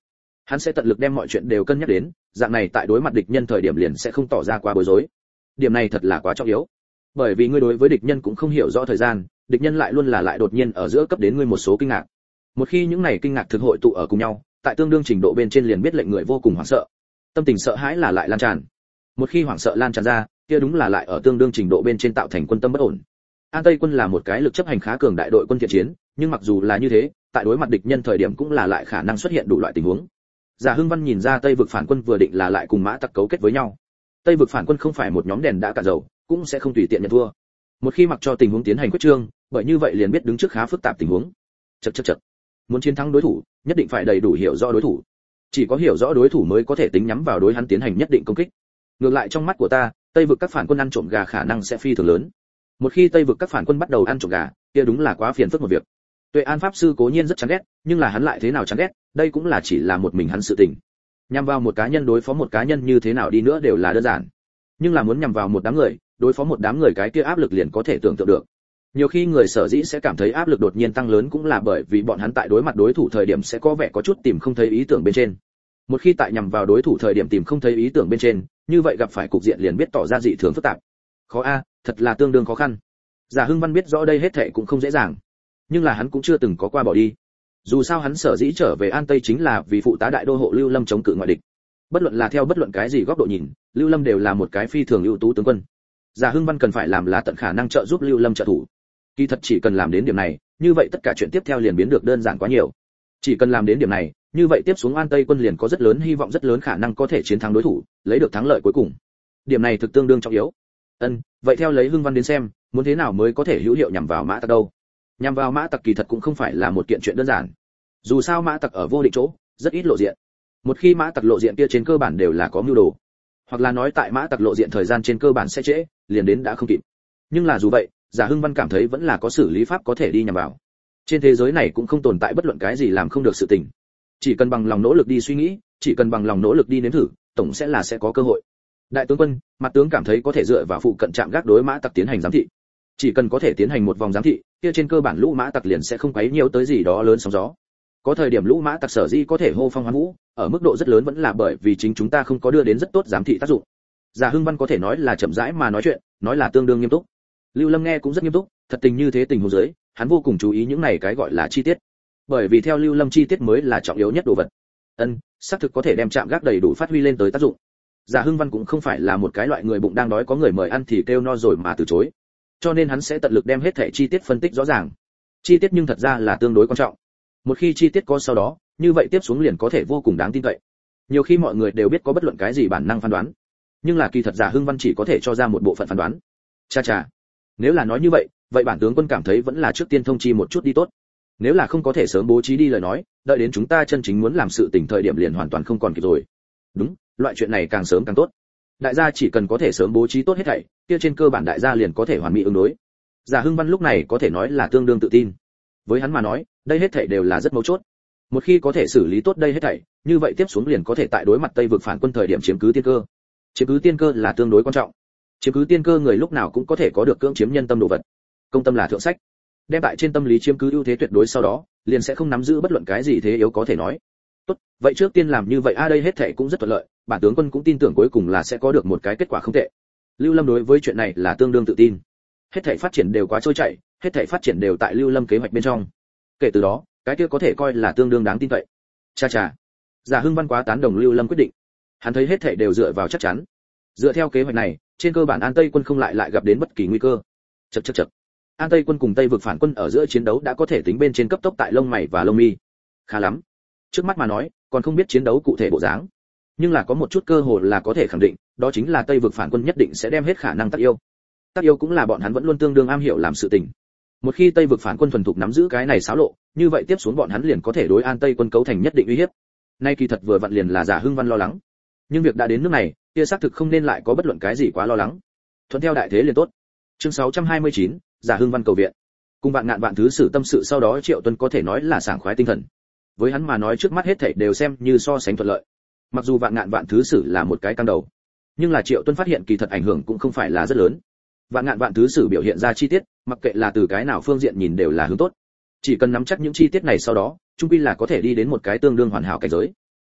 Hắn sẽ tận lực đem mọi chuyện đều cân nhắc đến, dạng này tại đối mặt địch nhân thời điểm liền sẽ không tỏ ra quá bối rối. Điểm này thật là quá trọng yếu. Bởi vì ngươi đối với địch nhân cũng không hiểu rõ thời gian, địch nhân lại luôn là lại đột nhiên ở giữa cấp đến ngươi một số kinh ngạc. Một khi những này kinh ngạc thực hội tụ ở cùng nhau, tại tương đương trình độ bên trên liền biết lệnh người vô cùng hoảng sợ. Tâm tình sợ hãi là lại lan tràn. Một khi hoảng sợ lan tràn ra, kia đúng là lại ở tương đương trình độ bên trên tạo thành quân tâm bất ổn. An Tây quân là một cái lực chấp hành khá cường đại đội quân thiện chiến, nhưng mặc dù là như thế, tại đối mặt địch nhân thời điểm cũng là lại khả năng xuất hiện đủ loại tình huống. Giả Hưng Văn nhìn ra Tây vực phản quân vừa định là lại cùng Mã Tặc cấu kết với nhau. Tây vực phản quân không phải một nhóm đèn đã cạn dầu, cũng sẽ không tùy tiện nhận thua. Một khi mặc cho tình huống tiến hành quyết trương, bởi như vậy liền biết đứng trước khá phức tạp tình huống. Chậc chậc chậc. Muốn chiến thắng đối thủ, nhất định phải đầy đủ hiểu rõ đối thủ. Chỉ có hiểu rõ đối thủ mới có thể tính nhắm vào đối hắn tiến hành nhất định công kích. Ngược lại trong mắt của ta, Tây vực các phản quân ăn trộm gà khả năng sẽ phi thường lớn. Một khi Tây vực các phản quân bắt đầu ăn trộm gà, kia đúng là quá phiền phức một việc. Tuệ An pháp sư cố nhiên rất chán ghét, nhưng là hắn lại thế nào chán ghét, đây cũng là chỉ là một mình hắn sự tình. Nhằm vào một cá nhân đối phó một cá nhân như thế nào đi nữa đều là đơn giản. Nhưng là muốn nhằm vào một đám người, đối phó một đám người cái kia áp lực liền có thể tưởng tượng được. Nhiều khi người sở dĩ sẽ cảm thấy áp lực đột nhiên tăng lớn cũng là bởi vì bọn hắn tại đối mặt đối thủ thời điểm sẽ có vẻ có chút tìm không thấy ý tưởng bên trên. Một khi tại nhằm vào đối thủ thời điểm tìm không thấy ý tưởng bên trên, như vậy gặp phải cục diện liền biết tỏ ra dị thường phức tạp. Khó a, thật là tương đương khó khăn. Giả Hưng Văn biết rõ đây hết thảy cũng không dễ dàng, nhưng là hắn cũng chưa từng có qua bỏ đi. Dù sao hắn sở dĩ trở về An Tây chính là vì phụ tá đại đô hộ Lưu Lâm chống cự ngoại địch. Bất luận là theo bất luận cái gì góc độ nhìn, Lưu Lâm đều là một cái phi thường ưu tú tướng quân. Giả Hưng Văn cần phải làm là tận khả năng trợ giúp Lưu Lâm trợ thủ. Kỳ thật chỉ cần làm đến điểm này, như vậy tất cả chuyện tiếp theo liền biến được đơn giản quá nhiều. Chỉ cần làm đến điểm này, như vậy tiếp xuống An Tây quân liền có rất lớn hy vọng rất lớn khả năng có thể chiến thắng đối thủ, lấy được thắng lợi cuối cùng. Điểm này thực tương đương trọng yếu. Ân, vậy theo lấy Hưng Văn đến xem, muốn thế nào mới có thể hữu hiệu nhằm vào Mã Tặc đâu? Nhằm vào Mã Tặc kỳ thật cũng không phải là một kiện chuyện đơn giản. Dù sao Mã Tặc ở vô định chỗ, rất ít lộ diện. Một khi Mã Tặc lộ diện kia trên cơ bản đều là có mưu đồ, hoặc là nói tại Mã Tặc lộ diện thời gian trên cơ bản sẽ trễ, liền đến đã không kịp. Nhưng là dù vậy, Giả Hưng Văn cảm thấy vẫn là có xử lý pháp có thể đi nhằm vào. Trên thế giới này cũng không tồn tại bất luận cái gì làm không được sự tình. Chỉ cần bằng lòng nỗ lực đi suy nghĩ, chỉ cần bằng lòng nỗ lực đi nếm thử, tổng sẽ là sẽ có cơ hội. Đại tướng quân, mặt tướng cảm thấy có thể dựa vào phụ cận trạm gác đối Mã Tặc tiến hành giám thị. Chỉ cần có thể tiến hành một vòng giám thị, kia trên cơ bản lũ Mã Tặc liền sẽ không quấy nhiều tới gì đó lớn sóng gió. Có thời điểm lũ Mã Tặc sở dĩ có thể hô phong hoán vũ, ở mức độ rất lớn vẫn là bởi vì chính chúng ta không có đưa đến rất tốt giám thị tác dụng. Giả Hưng Văn có thể nói là chậm rãi mà nói chuyện, nói là tương đương nghiêm túc. Lưu Lâm nghe cũng rất nghiêm túc, thật tình như thế tình huống dưới, hắn vô cùng chú ý những này cái gọi là chi tiết. Bởi vì theo Lưu Lâm chi tiết mới là trọng yếu nhất đồ vật. Ân, xác thực có thể đem trạm gác đầy đủ phát huy lên tới tác dụng. Giả Hưng Văn cũng không phải là một cái loại người bụng đang đói có người mời ăn thì kêu no rồi mà từ chối. Cho nên hắn sẽ tận lực đem hết thảy chi tiết phân tích rõ ràng. Chi tiết nhưng thật ra là tương đối quan trọng. Một khi chi tiết có sau đó, như vậy tiếp xuống liền có thể vô cùng đáng tin cậy. Nhiều khi mọi người đều biết có bất luận cái gì bản năng phán đoán, nhưng là kỳ thật Giả Hưng Văn chỉ có thể cho ra một bộ phận phán đoán. Cha cha, nếu là nói như vậy, vậy bản tướng quân cảm thấy vẫn là trước tiên thông chi một chút đi tốt. Nếu là không có thể sớm bố trí đi lời nói, đợi đến chúng ta chân chính muốn làm sự tình thời điểm liền hoàn toàn không còn kịp rồi. Đúng, loại chuyện này càng sớm càng tốt. Đại gia chỉ cần có thể sớm bố trí tốt hết thảy, kia trên cơ bản đại gia liền có thể hoàn mỹ ứng đối. Giả Hưng Văn lúc này có thể nói là tương đương tự tin. Với hắn mà nói, đây hết thảy đều là rất mấu chốt. Một khi có thể xử lý tốt đây hết thảy, như vậy tiếp xuống liền có thể tại đối mặt Tây vực phản quân thời điểm chiếm cứ tiên cơ. Chiếm cứ tiên cơ là tương đối quan trọng. Chiếm cứ tiên cơ người lúc nào cũng có thể có được cưỡng chiếm nhân tâm đồ vật. Công tâm là thượng sách. Đem tại trên tâm lý chiếm cứ ưu thế tuyệt đối sau đó, liền sẽ không nắm giữ bất luận cái gì thế yếu có thể nói. Tốt, vậy trước tiên làm như vậy a à đây hết thảy cũng rất thuận lợi, bản tướng quân cũng tin tưởng cuối cùng là sẽ có được một cái kết quả không tệ. Lưu Lâm đối với chuyện này là tương đương tự tin. Hết thảy phát triển đều quá trôi chảy, hết thảy phát triển đều tại Lưu Lâm kế hoạch bên trong. Kể từ đó, cái kia có thể coi là tương đương đáng tin cậy. Cha cha. Giả Hưng Văn quá tán đồng Lưu Lâm quyết định. Hắn thấy hết thảy đều dựa vào chắc chắn. Dựa theo kế hoạch này, trên cơ bản An Tây quân không lại lại gặp đến bất kỳ nguy cơ. Chậc chậc chậc. An Tây quân cùng Tây vực phản quân ở giữa chiến đấu đã có thể tính bên trên cấp tốc tại lông mày và lông mi. Khá lắm. Trước mắt mà nói, còn không biết chiến đấu cụ thể bộ dáng, nhưng là có một chút cơ hội là có thể khẳng định, đó chính là Tây vực phản quân nhất định sẽ đem hết khả năng tác yêu. Tác yêu cũng là bọn hắn vẫn luôn tương đương am hiểu làm sự tình. Một khi Tây vực phản quân thuần thục nắm giữ cái này xáo lộ, như vậy tiếp xuống bọn hắn liền có thể đối An Tây quân cấu thành nhất định uy hiếp. Nay kỳ thật vừa vặn liền là Giả Hưng Văn lo lắng. Nhưng việc đã đến nước này, kia xác thực không nên lại có bất luận cái gì quá lo lắng. Thuận theo đại thế liền tốt. Chương sáu trăm hai mươi chín, Giả Hưng Văn cầu viện. Cùng Vạn Ngạn Vạn Thứ Sử tâm sự sau đó Triệu Tuân có thể nói là sảng khoái tinh thần. Với hắn mà nói trước mắt hết thảy đều xem như so sánh thuận lợi. Mặc dù Vạn Ngạn Vạn Thứ Sử là một cái căng đầu, nhưng là Triệu Tuân phát hiện kỳ thật ảnh hưởng cũng không phải là rất lớn. Vạn Ngạn Vạn Thứ Sử biểu hiện ra chi tiết, mặc kệ là từ cái nào phương diện nhìn đều là hướng tốt. Chỉ cần nắm chắc những chi tiết này sau đó, chung quy là có thể đi đến một cái tương đương hoàn hảo cảnh giới.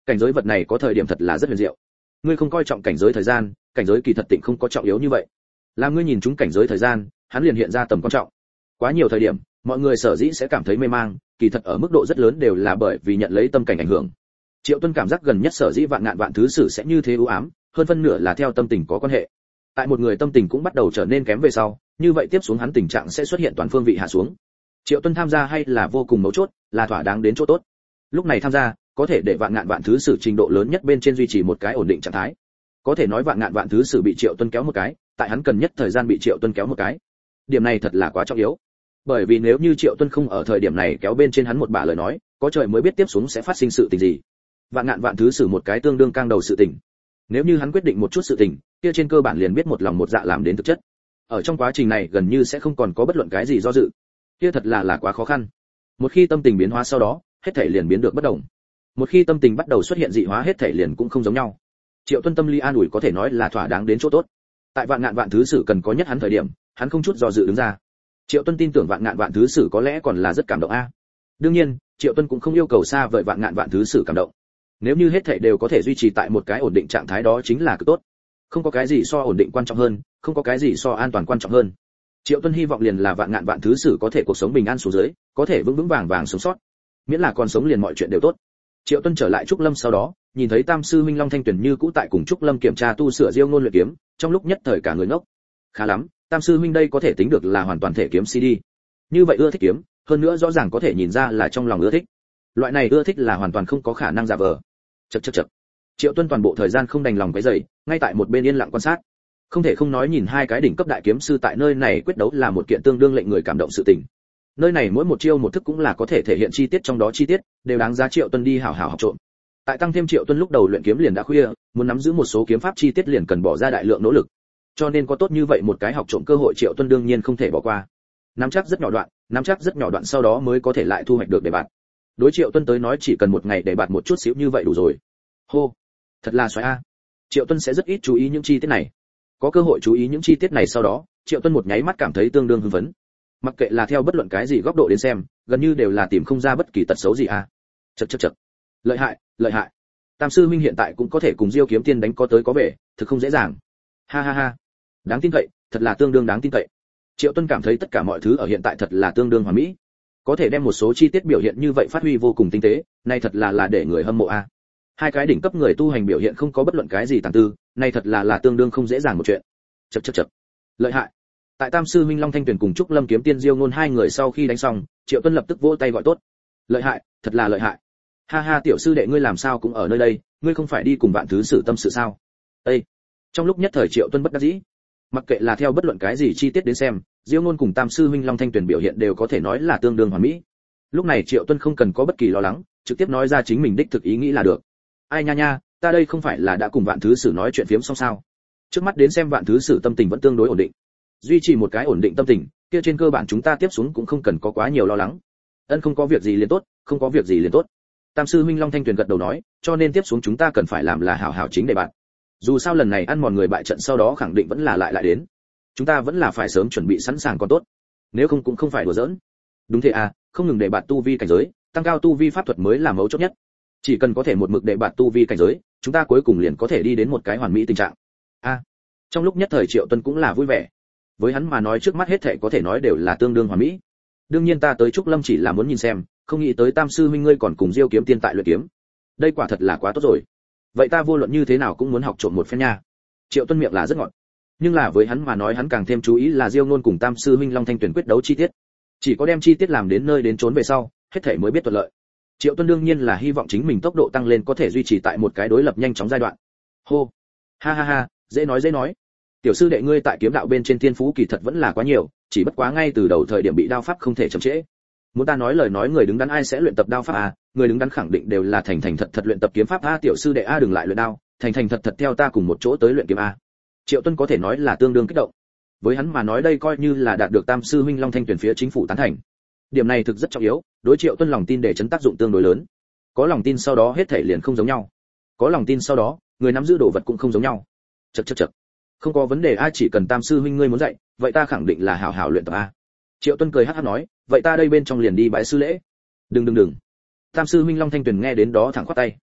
Cảnh giới vật này có thời điểm thật là rất huyền diệu. Ngươi không coi trọng cảnh giới thời gian, cảnh giới kỳ thật tịnh không có trọng yếu như vậy. Làm ngươi nhìn chúng cảnh giới thời gian, hắn liền hiện ra tầm quan trọng. Quá nhiều thời điểm, mọi người sở dĩ sẽ cảm thấy mê mang, kỳ thật ở mức độ rất lớn đều là bởi vì nhận lấy tâm cảnh ảnh hưởng. Triệu Tuân cảm giác gần nhất sở dĩ vạn ngàn vạn thứ sử sẽ như thế u ám, hơn phân nửa là theo tâm tình có quan hệ. Tại một người tâm tình cũng bắt đầu trở nên kém về sau, như vậy tiếp xuống hắn tình trạng sẽ xuất hiện toàn phương vị hạ xuống. Triệu Tuân tham gia hay là vô cùng mấu chốt, là thỏa đáng đến chỗ tốt. Lúc này tham gia, có thể để vạn ngàn vạn thứ sử trình độ lớn nhất bên trên duy trì một cái ổn định trạng thái. Có thể nói vạn ngàn vạn thứ sử bị Triệu Tuân kéo một cái, tại hắn cần nhất thời gian bị Triệu Tuân kéo một cái. Điểm này thật là quá trọng yếu. Bởi vì nếu như Triệu Tuân không ở thời điểm này kéo bên trên hắn một bả lời nói, có trời mới biết tiếp xuống sẽ phát sinh sự tình gì. Vạn ngàn vạn thứ sử một cái tương đương căng đầu sự tình. Nếu như hắn quyết định một chút sự tình, kia trên cơ bản liền biết một lòng một dạ làm đến thực chất. Ở trong quá trình này gần như sẽ không còn có bất luận cái gì do dự. Kia thật là là quá khó khăn. Một khi tâm tình biến hóa sau đó, hết thảy liền biến được bất động. Một khi tâm tình bắt đầu xuất hiện dị hóa hết thảy liền cũng không giống nhau. Triệu Tuân tâm lý an ủi có thể nói là thỏa đáng đến chỗ tốt. Tại vạn ngàn vạn thứ sử cần có nhất hắn thời điểm, hắn không chút do dự đứng ra. Triệu Tuân tin tưởng vạn ngàn vạn thứ sử có lẽ còn là rất cảm động a. Đương nhiên, Triệu Tuân cũng không yêu cầu xa vời vạn ngàn vạn thứ sử cảm động. Nếu như hết thảy đều có thể duy trì tại một cái ổn định trạng thái đó chính là cực tốt. Không có cái gì so ổn định quan trọng hơn, không có cái gì so an toàn quan trọng hơn. Triệu Tuân hy vọng liền là vạn ngàn vạn thứ sử có thể cuộc sống bình an xuống dưới, có thể vững vững vàng vàng sống sót. Miễn là còn sống liền mọi chuyện đều tốt. Triệu Tuân trở lại Trúc Lâm sau đó, nhìn thấy Tam sư huynh Long Thanh Tuyển như cũ tại cùng Trúc Lâm kiểm tra tu sửa Diêu Ngôn luyện kiếm, trong lúc nhất thời cả người ngốc. Khá lắm, Tam sư huynh đây có thể tính được là hoàn toàn thể kiếm xê đê. Như vậy ưa thích kiếm, hơn nữa rõ ràng có thể nhìn ra là trong lòng ưa thích. Loại này ưa thích là hoàn toàn không có khả năng giả vờ. Chậc chậc chậc. Triệu Tuân toàn bộ thời gian không đành lòng cái dậy, ngay tại một bên yên lặng quan sát. Không thể không nói nhìn hai cái đỉnh cấp đại kiếm sư tại nơi này quyết đấu là một kiện tương đương lệnh người cảm động sự tình. Nơi này mỗi một chiêu một thức cũng là có thể thể hiện chi tiết trong đó chi tiết, đều đáng giá Triệu Tuân đi hảo hảo học trộm. Tại tăng thêm Triệu Tuân lúc đầu luyện kiếm liền đã khuya, muốn nắm giữ một số kiếm pháp chi tiết liền cần bỏ ra đại lượng nỗ lực. Cho nên có tốt như vậy một cái học trộm cơ hội Triệu Tuân đương nhiên không thể bỏ qua. Nắm chắc rất nhỏ đoạn, nắm chắc rất nhỏ đoạn sau đó mới có thể lại thu hoạch được đề bạt. Đối Triệu Tuân tới nói chỉ cần một ngày để bạt một chút xíu như vậy đủ rồi. Hô, thật là xoáy a. Triệu Tuân sẽ rất ít chú ý những chi tiết này. Có cơ hội chú ý những chi tiết này sau đó, Triệu Tuân một nháy mắt cảm thấy tương đương hưng phấn. Mặc kệ là theo bất luận cái gì góc độ đến xem, gần như đều là tìm không ra bất kỳ tật xấu gì a. Chậc chậc chậc. Lợi hại, lợi hại. Tam sư huynh hiện tại cũng có thể cùng Diêu Kiếm Tiên đánh có tới có về, thực không dễ dàng. Ha ha ha. Đáng tin cậy, thật là tương đương đáng tin cậy. Triệu Tuân cảm thấy tất cả mọi thứ ở hiện tại thật là tương đương hoàn mỹ. Có thể đem một số chi tiết biểu hiện như vậy phát huy vô cùng tinh tế, này thật là là để người hâm mộ a. Hai cái đỉnh cấp người tu hành biểu hiện không có bất luận cái gì tàng tư, này thật là là tương đương không dễ dàng một chuyện. Chậc chậc chậc. Lợi hại. Tại Tam sư huynh Long Thanh Tuyển cùng Trúc Lâm Kiếm Tiên Diêu Ngôn hai người sau khi đánh xong, Triệu Tuân lập tức vỗ tay gọi tốt. Lợi hại, thật là lợi hại. Ha ha, tiểu sư đệ ngươi làm sao cũng ở nơi đây, ngươi không phải đi cùng vạn thứ sử tâm sự sao? Ê. Trong lúc nhất thời Triệu Tuân bất đắc dĩ. Mặc kệ là theo bất luận cái gì chi tiết đến xem, Diêu Ngôn cùng Tam sư huynh Long Thanh Tuyển biểu hiện đều có thể nói là tương đương hoàn mỹ. Lúc này Triệu Tuân không cần có bất kỳ lo lắng, trực tiếp nói ra chính mình đích thực ý nghĩ là được. Ai nha nha, ta đây không phải là đã cùng vạn thứ sử nói chuyện phiếm xong sao? Trước mắt đến xem vạn thứ sử tâm tình vẫn tương đối ổn định. Duy trì một cái ổn định tâm tình, kia trên cơ bản chúng ta tiếp xuống cũng không cần có quá nhiều lo lắng. Ân không có việc gì liền tốt, không có việc gì liền tốt. Tam sư huynh Long Thanh Tuyền gật đầu nói, cho nên tiếp xuống chúng ta cần phải làm là hảo hảo chính đề bạn. Dù sao lần này ăn mòn người bại trận sau đó khẳng định vẫn là lại lại đến. Chúng ta vẫn là phải sớm chuẩn bị sẵn sàng còn tốt. Nếu không cũng không phải đùa giỡn. Đúng thế à, không ngừng đề bạt tu vi cảnh giới, tăng cao tu vi pháp thuật mới là mấu chốt nhất. Chỉ cần có thể một mực đề bạt tu vi cảnh giới, chúng ta cuối cùng liền có thể đi đến một cái hoàn mỹ tình trạng. A. À, trong lúc nhất thời Triệu Tuân cũng là vui vẻ. Với hắn mà nói trước mắt hết thảy có thể nói đều là tương đương hoàn mỹ. Đương nhiên ta tới Trúc Lâm chỉ là muốn nhìn xem, không nghĩ tới Tam sư huynh ngươi còn cùng Diêu Kiếm Tiên tại luyện kiếm. Đây quả thật là quá tốt rồi. Vậy ta vô luận như thế nào cũng muốn học trộm một phen nha. Triệu Tuân miệng là rất ngọt. Nhưng là với hắn mà nói hắn càng thêm chú ý là Diêu Nôn cùng Tam sư huynh Long Thanh Tuyển quyết đấu chi tiết. Chỉ có đem chi tiết làm đến nơi đến chốn về sau, hết thảy mới biết thuận lợi. Triệu Tuân đương nhiên là hy vọng chính mình tốc độ tăng lên có thể duy trì tại một cái đối lập nhanh chóng giai đoạn. Hô. Ha ha ha, dễ nói dễ nói. Tiểu sư đệ ngươi tại kiếm đạo bên trên thiên phú kỳ thật vẫn là quá nhiều, chỉ bất quá ngay từ đầu thời điểm bị đao pháp không thể chậm trễ. Muốn ta nói lời nói người đứng đắn ai sẽ luyện tập đao pháp à, người đứng đắn khẳng định đều là thành thành thật thật luyện tập kiếm pháp a, tiểu sư đệ a đừng lại luyện đao, thành thành thật thật theo ta cùng một chỗ tới luyện kiếm a. Triệu Tuân có thể nói là tương đương kích động. Với hắn mà nói đây coi như là đạt được Tam sư huynh Long Thanh Tuyển phía chính phủ tán thành. Điểm này thực rất trọng yếu, đối Triệu Tuân lòng tin để chấn tác dụng tương đối lớn. Có lòng tin sau đó hết thảy liền không giống nhau. Có lòng tin sau đó, người nắm giữ đồ vật cũng không giống nhau. Chậc chậc chậc. Không có vấn đề a, chỉ cần Tam sư huynh ngươi muốn dạy, vậy ta khẳng định là hảo hảo luyện tập a. Triệu Tuân cười hắc hắc nói, vậy ta đây bên trong liền đi bái sư lễ. Đừng đừng đừng. Tam sư huynh Long Thanh Tuyển nghe đến đó thẳng khoát tay.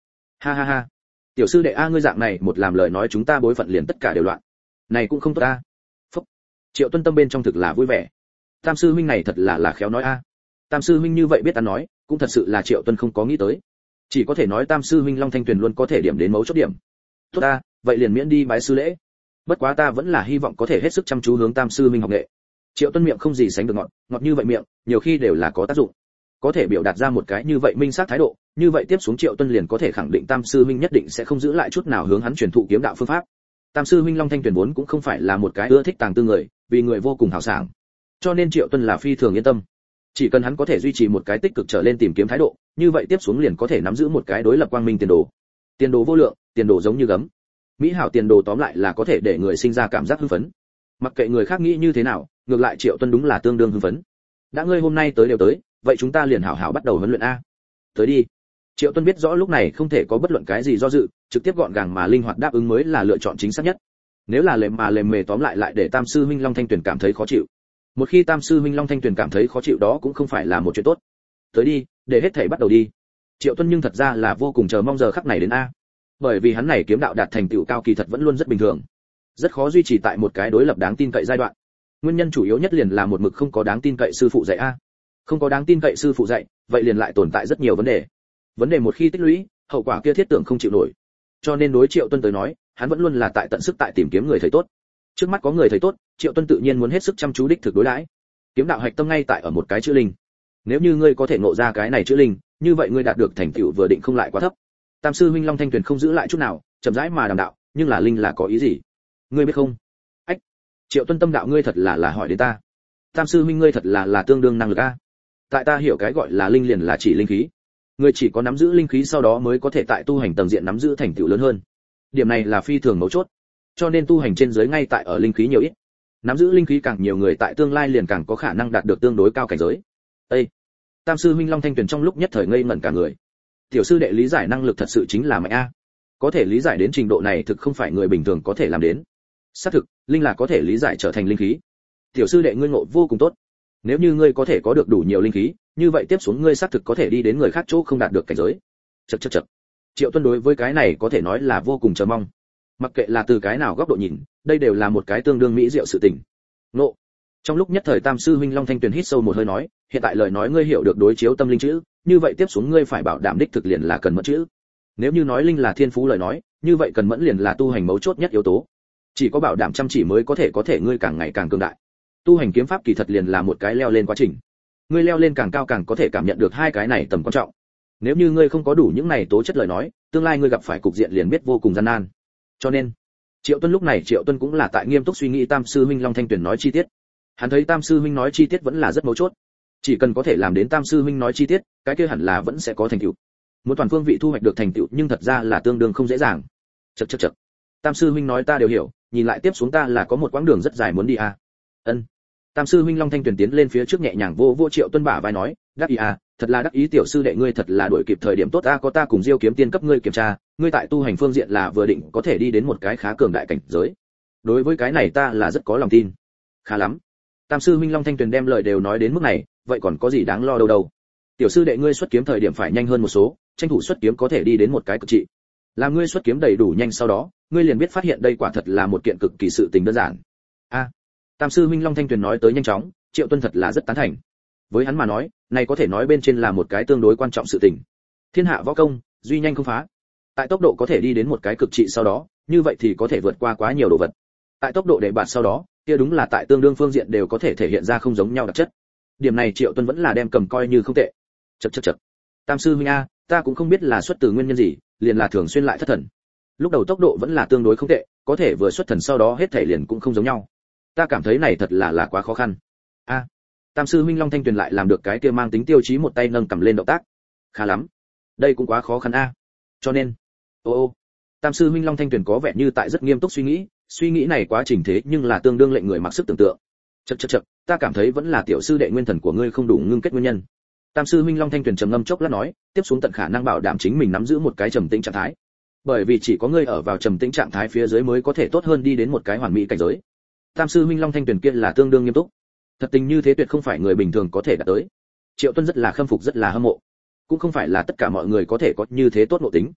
Ha ha ha. Tiểu sư đệ a, ngươi dạng này một làm lời nói chúng ta bối phận liền tất cả đều loạn. Này cũng không tốt a. Phúc. Triệu Tuân tâm bên trong thực là vui vẻ. Tam sư huynh này thật là là khéo nói a. Tam sư huynh như vậy biết ăn nói, cũng thật sự là Triệu Tuân không có nghĩ tới. Chỉ có thể nói Tam sư huynh Long Thanh Tuyền luôn có thể điểm đến mấu chốt điểm. Tốt ta, vậy liền miễn đi bái sư lễ. Bất quá ta vẫn là hy vọng có thể hết sức chăm chú hướng Tam sư huynh học nghệ. Triệu Tuân miệng không gì sánh được ngọt, ngọt như vậy miệng, nhiều khi đều là có tác dụng. Có thể biểu đạt ra một cái như vậy minh xác thái độ, như vậy tiếp xuống Triệu Tuân liền có thể khẳng định Tam sư huynh nhất định sẽ không giữ lại chút nào hướng hắn truyền thụ kiếm đạo phương pháp. Tam sư huynh Long Thanh Tuyền vốn cũng không phải là một cái ưa thích tàng tư người, vì người vô cùng hào sảng. Cho nên Triệu Tuân là phi thường yên tâm. Chỉ cần hắn có thể duy trì một cái tích cực trở lên tìm kiếm thái độ, như vậy tiếp xuống liền có thể nắm giữ một cái đối lập quang minh tiền đồ. Tiền đồ vô lượng, tiền đồ giống như gấm. Mỹ hảo tiền đồ tóm lại là có thể để người sinh ra cảm giác hưng phấn. Mặc kệ người khác nghĩ như thế nào, ngược lại Triệu Tuân đúng là tương đương hưng phấn. Đã ngươi hôm nay tới đều tới, vậy chúng ta liền hảo hảo bắt đầu huấn luyện a. Tới đi. Triệu Tuân biết rõ lúc này không thể có bất luận cái gì do dự, trực tiếp gọn gàng mà linh hoạt đáp ứng mới là lựa chọn chính xác nhất. Nếu là lềm mà lềm mề tóm lại lại để Tam sư huynh Long Thanh Tuyền cảm thấy khó chịu. Một khi Tam sư huynh Long Thanh Tuyền cảm thấy khó chịu đó cũng không phải là một chuyện tốt. Tới đi, để hết thảy bắt đầu đi. Triệu Tuân nhưng thật ra là vô cùng chờ mong giờ khắc này đến a. Bởi vì hắn này kiếm đạo đạt thành tựu cao kỳ thật vẫn luôn rất bình thường, rất khó duy trì tại một cái đối lập đáng tin cậy giai đoạn. Nguyên nhân chủ yếu nhất liền là một mực không có đáng tin cậy sư phụ dạy a. Không có đáng tin cậy sư phụ dạy, vậy liền lại tồn tại rất nhiều vấn đề. Vấn đề một khi tích lũy, hậu quả kia thiết tưởng không chịu nổi. Cho nên đối Triệu Tuân tới nói, hắn vẫn luôn là tại tận sức tại tìm kiếm người thầy tốt. Trước mắt có người thầy tốt, Triệu Tuân tự nhiên muốn hết sức chăm chú đích thực đối đãi. Kiếm đạo hạch tâm ngay tại ở một cái chữ linh. Nếu như ngươi có thể ngộ ra cái này chữ linh, như vậy ngươi đạt được thành tựu vừa định không lại quá thấp. Tam sư huynh Long Thanh Tuyền không giữ lại chút nào, chậm rãi mà đàm đạo, nhưng là linh là có ý gì? Ngươi biết không? Ách. Triệu Tuân tâm đạo ngươi thật là là hỏi đến ta. Tam sư huynh ngươi thật là là tương đương năng lực a. Tại ta hiểu cái gọi là linh liền là chỉ linh khí. Ngươi chỉ có nắm giữ linh khí sau đó mới có thể tại tu hành tầng diện nắm giữ thành tựu lớn hơn. Điểm này là phi thường mấu chốt. Cho nên tu hành trên giới ngay tại ở linh khí nhiều ít. Nắm giữ linh khí càng nhiều người tại tương lai liền càng có khả năng đạt được tương đối cao cảnh giới. Ê! Tam sư huynh Long Thanh Tuyền trong lúc nhất thời ngây ngẩn cả người. Tiểu sư đệ lý giải năng lực thật sự chính là mạnh a. Có thể lý giải đến trình độ này thực không phải người bình thường có thể làm đến. Xác thực, linh là có thể lý giải trở thành linh khí. Tiểu sư đệ ngươi ngộ vô cùng tốt. Nếu như ngươi có thể có được đủ nhiều linh khí, như vậy tiếp xuống ngươi xác thực có thể đi đến người khác chỗ không đạt được cảnh giới. Chậc chậc chậc. Triệu Tuân đối với cái này có thể nói là vô cùng chờ mong. Mặc kệ là từ cái nào góc độ nhìn, đây đều là một cái tương đương mỹ diệu sự tình. Nộ. Trong lúc nhất thời Tam sư huynh Long Thanh Tuyền hít sâu một hơi nói, hiện tại lời nói ngươi hiểu được đối chiếu tâm linh chữ, như vậy tiếp xuống ngươi phải bảo đảm đích thực liền là cần mẫn chữ. Nếu như nói linh là thiên phú lời nói, như vậy cần mẫn liền là tu hành mấu chốt nhất yếu tố. Chỉ có bảo đảm chăm chỉ mới có thể có thể ngươi càng ngày càng cường đại. Tu hành kiếm pháp kỳ thật liền là một cái leo lên quá trình. Ngươi leo lên càng cao càng có thể cảm nhận được hai cái này tầm quan trọng. Nếu như ngươi không có đủ những này tố chất lời nói, tương lai ngươi gặp phải cục diện liền biết vô cùng gian nan. Cho nên, Triệu Tuân lúc này Triệu Tuân cũng là tại nghiêm túc suy nghĩ Tam sư huynh Long Thanh Tuyền nói chi tiết. Hắn thấy Tam sư huynh nói chi tiết vẫn là rất mấu chốt. Chỉ cần có thể làm đến Tam sư huynh nói chi tiết, cái kia hẳn là vẫn sẽ có thành tựu. Muốn toàn phương vị thu hoạch được thành tựu, nhưng thật ra là tương đương không dễ dàng. Chậc chậc chậc. Tam sư huynh nói ta đều hiểu, nhìn lại tiếp xuống ta là có một quãng đường rất dài muốn đi à. Ân. Tam sư huynh Long Thanh Tuyền tiến lên phía trước nhẹ nhàng vô vô Triệu Tuân bả vai nói, đắc ý à, thật là đắc ý tiểu sư đệ ngươi thật là đuổi kịp thời điểm tốt a, có ta cùng Diêu Kiếm Tiên cấp ngươi kiểm tra, ngươi tại tu hành phương diện là vừa định có thể đi đến một cái khá cường đại cảnh giới. Đối với cái này ta là rất có lòng tin. Khá lắm. Tam sư huynh Long Thanh Tuyền đem lời đều nói đến mức này, vậy còn có gì đáng lo đâu đâu. Tiểu sư đệ ngươi xuất kiếm thời điểm phải nhanh hơn một số, tranh thủ xuất kiếm có thể đi đến một cái cực trị. Làm ngươi xuất kiếm đầy đủ nhanh sau đó, ngươi liền biết phát hiện đây quả thật là một kiện cực kỳ sự tình đơn giản. A. Tam sư huynh Long Thanh Tuyền nói tới nhanh chóng, Triệu Tuân thật là rất tán thành. Với hắn mà nói, này có thể nói bên trên là một cái tương đối quan trọng sự tình. Thiên hạ võ công, duy nhanh không phá. Tại tốc độ có thể đi đến một cái cực trị sau đó, như vậy thì có thể vượt qua quá nhiều đồ vật. Tại tốc độ để bạt sau đó, kia đúng là tại tương đương phương diện đều có thể thể hiện ra không giống nhau đặc chất. Điểm này Triệu Tuân vẫn là đem cầm coi như không tệ. Chậc chậc chậc. Tam sư huynh a, ta cũng không biết là xuất từ nguyên nhân gì, liền là thường xuyên lại thất thần. Lúc đầu tốc độ vẫn là tương đối không tệ, có thể vừa xuất thần sau đó hết thể liền cũng không giống nhau. Ta cảm thấy này thật là là quá khó khăn. A. Tam sư huynh Long Thanh Tuyền lại làm được cái kia mang tính tiêu chí một tay nâng cầm lên động tác. Khá lắm. Đây cũng quá khó khăn a. Cho nên, ô ô. Tam sư huynh Long Thanh Tuyền có vẻ như tại rất nghiêm túc suy nghĩ, suy nghĩ này quá trình thế nhưng là tương đương lệnh người mặc sức tưởng tượng. Chậc chậc chậc, ta cảm thấy vẫn là tiểu sư đệ nguyên thần của ngươi không đủ ngưng kết nguyên nhân. Tam sư huynh Long Thanh Tuyền trầm ngâm chốc lát nói, tiếp xuống tận khả năng bảo đảm chính mình nắm giữ một cái trầm tĩnh trạng thái. Bởi vì chỉ có ngươi ở vào trầm tĩnh trạng thái phía dưới mới có thể tốt hơn đi đến một cái hoàn mỹ cảnh giới. Tam sư huynh Long Thanh Tuyền kia là tương đương nghiêm túc. Thật tình như thế tuyệt không phải người bình thường có thể đạt tới. Triệu Tuân rất là khâm phục rất là hâm mộ. Cũng không phải là tất cả mọi người có thể có như thế tốt nội tính.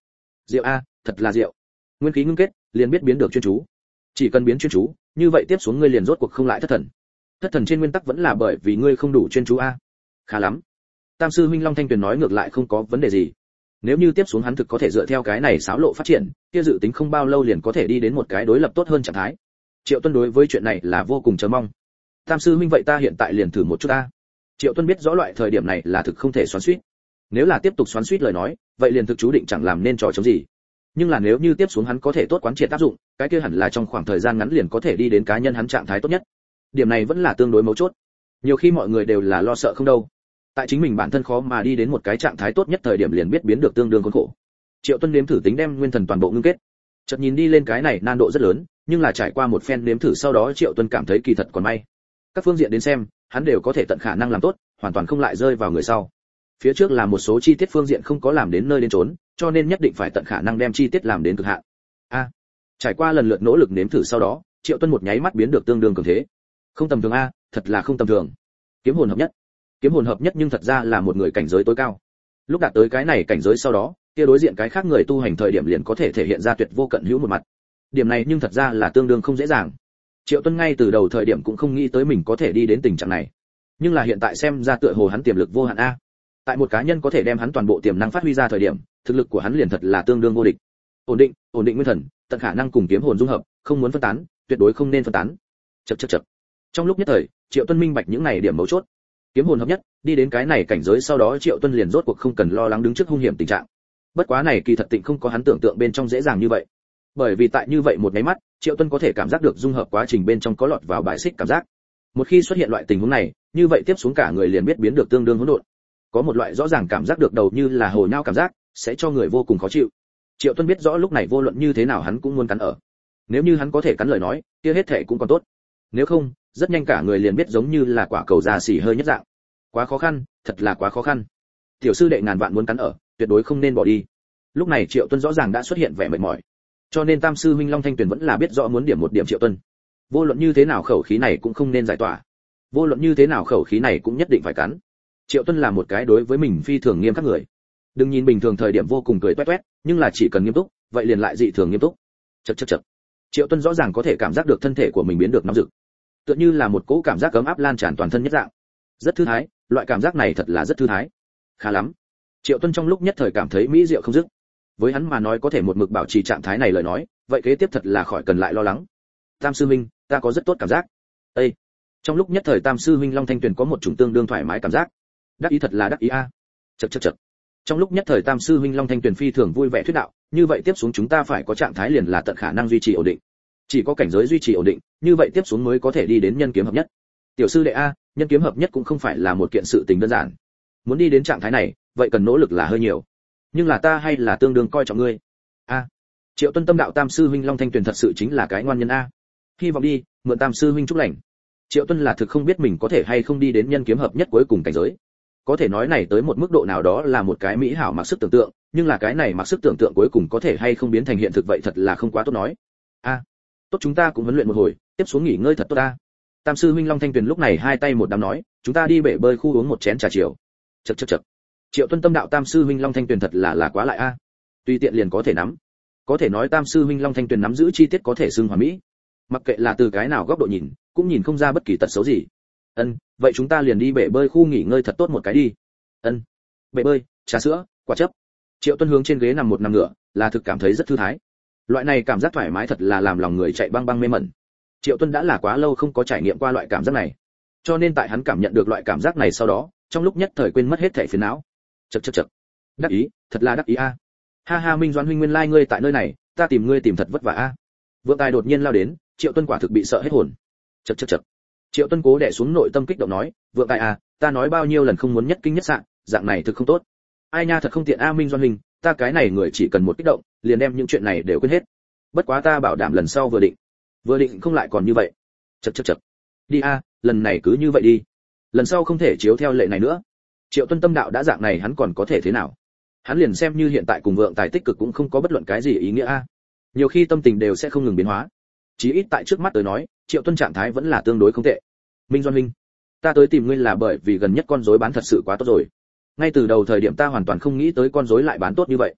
Diệu a, thật là diệu. Nguyên khí ngưng kết, liền biết biến được chuyên chú. Chỉ cần biến chuyên chú, như vậy tiếp xuống ngươi liền rốt cuộc không lại thất thần. Thất thần trên nguyên tắc vẫn là bởi vì ngươi không đủ chuyên chú a. Khá lắm. Tam sư huynh Long Thanh Tuyền nói ngược lại không có vấn đề gì. Nếu như tiếp xuống hắn thực có thể dựa theo cái này xáo lộ phát triển, kia dự tính không bao lâu liền có thể đi đến một cái đối lập tốt hơn trạng thái. Triệu Tuân đối với chuyện này là vô cùng chờ mong. Tam sư huynh vậy ta hiện tại liền thử một chút a. Triệu Tuân biết rõ loại thời điểm này là thực không thể xoắn xuýt. Nếu là tiếp tục xoắn xuýt lời nói, vậy liền thực chú định chẳng làm nên trò chống gì. Nhưng là nếu như tiếp xuống hắn có thể tốt quán triệt tác dụng, cái kia hẳn là trong khoảng thời gian ngắn liền có thể đi đến cá nhân hắn trạng thái tốt nhất. Điểm này vẫn là tương đối mấu chốt. Nhiều khi mọi người đều là lo sợ không đâu. Tại chính mình bản thân khó mà đi đến một cái trạng thái tốt nhất thời điểm liền biết biến được tương đương khốn khổ. Triệu Tuân nếm thử tính đem nguyên thần toàn bộ ngưng kết. Chợt nhìn đi lên cái này nan độ rất lớn, nhưng là trải qua một phen nếm thử sau đó Triệu Tuân cảm thấy kỳ thật còn may. Các phương diện đến xem, hắn đều có thể tận khả năng làm tốt, hoàn toàn không lại rơi vào người sau. Phía trước là một số chi tiết phương diện không có làm đến nơi đến chốn, cho nên nhất định phải tận khả năng đem chi tiết làm đến cực hạn. A, à, trải qua lần lượt nỗ lực nếm thử sau đó, Triệu Tuân một nháy mắt biến được tương đương cường thế. Không tầm thường a, thật là không tầm thường. Kiếm hồn hợp nhất. Kiếm hồn hợp nhất nhưng thật ra là một người cảnh giới tối cao. Lúc đạt tới cái này cảnh giới sau đó, kia đối diện cái khác người tu hành thời điểm liền có thể thể hiện ra tuyệt vô cận hữu một mặt. Điểm này nhưng thật ra là tương đương không dễ dàng. Triệu Tuân ngay từ đầu thời điểm cũng không nghĩ tới mình có thể đi đến tình trạng này. Nhưng là hiện tại xem ra tựa hồ hắn tiềm lực vô hạn a. Tại một cá nhân có thể đem hắn toàn bộ tiềm năng phát huy ra thời điểm, thực lực của hắn liền thật là tương đương vô địch. Ổn định, ổn định nguyên thần, tận khả năng cùng kiếm hồn dung hợp, không muốn phân tán, tuyệt đối không nên phân tán. Chậc chậc chậc. Trong lúc nhất thời, Triệu Tuân minh bạch những này điểm mấu chốt. Kiếm hồn hợp nhất, đi đến cái này cảnh giới sau đó Triệu Tuân liền rốt cuộc không cần lo lắng đứng trước hung hiểm tình trạng. Bất quá này kỳ thật tịnh không có hắn tưởng tượng bên trong dễ dàng như vậy. Bởi vì tại như vậy một cái mắt, Triệu Tuân có thể cảm giác được dung hợp quá trình bên trong có lọt vào bài xích cảm giác. Một khi xuất hiện loại tình huống này, như vậy tiếp xuống cả người liền biết biến được tương đương hỗn độn. Có một loại rõ ràng cảm giác được đầu như là hồ nhao cảm giác, sẽ cho người vô cùng khó chịu. Triệu Tuân biết rõ lúc này vô luận như thế nào hắn cũng muốn cắn ở. Nếu như hắn có thể cắn lời nói, kia hết thảy cũng còn tốt. Nếu không, rất nhanh cả người liền biết giống như là quả cầu già xỉ hơi nhất dạng. Quá khó khăn, thật là quá khó khăn. Tiểu sư đệ ngàn vạn muốn cắn ở, tuyệt đối không nên bỏ đi. Lúc này Triệu Tuân rõ ràng đã xuất hiện vẻ mệt mỏi. Cho nên Tam sư huynh Long Thanh Tuyền vẫn là biết rõ muốn điểm một điểm Triệu Tuân. Vô luận như thế nào khẩu khí này cũng không nên giải tỏa. Vô luận như thế nào khẩu khí này cũng nhất định phải cắn. Triệu Tuân là một cái đối với mình phi thường nghiêm khắc người. Đừng nhìn bình thường thời điểm vô cùng cười toét toét, nhưng là chỉ cần nghiêm túc, vậy liền lại dị thường nghiêm túc. Chậc chậc chậc. Triệu Tuân rõ ràng có thể cảm giác được thân thể của mình biến được nóng rực, tựa như là một cỗ cảm giác ấm áp lan tràn toàn thân nhất dạng. Rất thư thái, loại cảm giác này thật là rất thư thái. Khá lắm. Triệu Tuân trong lúc nhất thời cảm thấy mỹ diệu không dứt. Với hắn mà nói có thể một mực bảo trì trạng thái này lời nói, vậy kế tiếp thật là khỏi cần lại lo lắng. Tam sư huynh, ta có rất tốt cảm giác. Ê. Trong lúc nhất thời Tam sư huynh Long Thanh Tuyền có một chủng tương đương thoải mái cảm giác. Đắc ý thật là đắc ý a. Chậc chậc chậc. Trong lúc nhất thời Tam sư huynh Long Thanh Tuyền phi thường vui vẻ thuyết đạo, như vậy tiếp xuống chúng ta phải có trạng thái liền là tận khả năng duy trì ổn định. Chỉ có cảnh giới duy trì ổn định, như vậy tiếp xuống mới có thể đi đến nhân kiếm hợp nhất. Tiểu sư đệ a, nhân kiếm hợp nhất cũng không phải là một kiện sự tình đơn giản. Muốn đi đến trạng thái này, vậy cần nỗ lực là hơi nhiều. Nhưng là ta hay là tương đương coi trọng ngươi. A. Triệu Tuân tâm đạo Tam sư huynh Long Thanh Tuyền thật sự chính là cái ngoan nhân a. Hy vọng đi, mượn Tam sư huynh chúc lành. Triệu Tuân là thực không biết mình có thể hay không đi đến nhân kiếm hợp nhất cuối cùng cảnh giới. Có thể nói này tới một mức độ nào đó là một cái mỹ hảo mặc sức tưởng tượng, nhưng là cái này mặc sức tưởng tượng cuối cùng có thể hay không biến thành hiện thực vậy thật là không quá tốt nói. A. Tốt chúng ta cũng huấn luyện một hồi, tiếp xuống nghỉ ngơi thật tốt ta. Tam sư huynh Long Thanh Tuyền lúc này hai tay một đám nói, chúng ta đi bể bơi khu uống một chén trà chiều. Chậc chậc chậc. Triệu Tuân tâm đạo Tam sư huynh Long Thanh Tuyền thật là là quá lại a. Tùy tiện liền có thể nắm. Có thể nói Tam sư huynh Long Thanh Tuyền nắm giữ chi tiết có thể xưng hoàn mỹ. Mặc kệ là từ cái nào góc độ nhìn, cũng nhìn không ra bất kỳ tật xấu gì. Ân, vậy chúng ta liền đi bể bơi khu nghỉ ngơi thật tốt một cái đi. Ân. Bể bơi, trà sữa, quả chấp. Triệu Tuân hướng trên ghế nằm một nằm ngửa, là thực cảm thấy rất thư thái. Loại này cảm giác thoải mái thật là làm lòng người chạy băng băng mê mẩn. Triệu Tuân đã là quá lâu không có trải nghiệm qua loại cảm giác này, cho nên tại hắn cảm nhận được loại cảm giác này sau đó, trong lúc nhất thời quên mất hết thảy phiền não. Chậc chậc chậc. Đắc ý, thật là đắc ý a. Ha ha Minh Doãn huynh nguyên lai like ngươi tại nơi này, ta tìm ngươi tìm thật vất vả a. Vượng Tài đột nhiên lao đến, Triệu Tuân quả thực bị sợ hết hồn. Chậc chậc chậc. Triệu Tuân cố đè xuống nội tâm kích động nói, Vượng Tài à, ta nói bao nhiêu lần không muốn nhất kinh nhất sạn, dạng này thực không tốt. Ai nha thật không tiện a Minh Doãn huynh, ta cái này người chỉ cần một kích động, liền đem những chuyện này đều quên hết. Bất quá ta bảo đảm lần sau vừa định, vừa định không lại còn như vậy. Chậc chậc chậc. Đi a, lần này cứ như vậy đi. Lần sau không thể chiếu theo lệ này nữa. Triệu Tuân tâm đạo đã dạng này hắn còn có thể thế nào? Hắn liền xem như hiện tại cùng Vượng Tài tích cực cũng không có bất luận cái gì ý nghĩa a. Nhiều khi tâm tình đều sẽ không ngừng biến hóa. Chí ít tại trước mắt tới nói, Triệu Tuân trạng thái vẫn là tương đối không tệ. Minh Doãn huynh, ta tới tìm ngươi là bởi vì gần nhất con rối bán thật sự quá tốt rồi. Ngay từ đầu thời điểm ta hoàn toàn không nghĩ tới con rối lại bán tốt như vậy.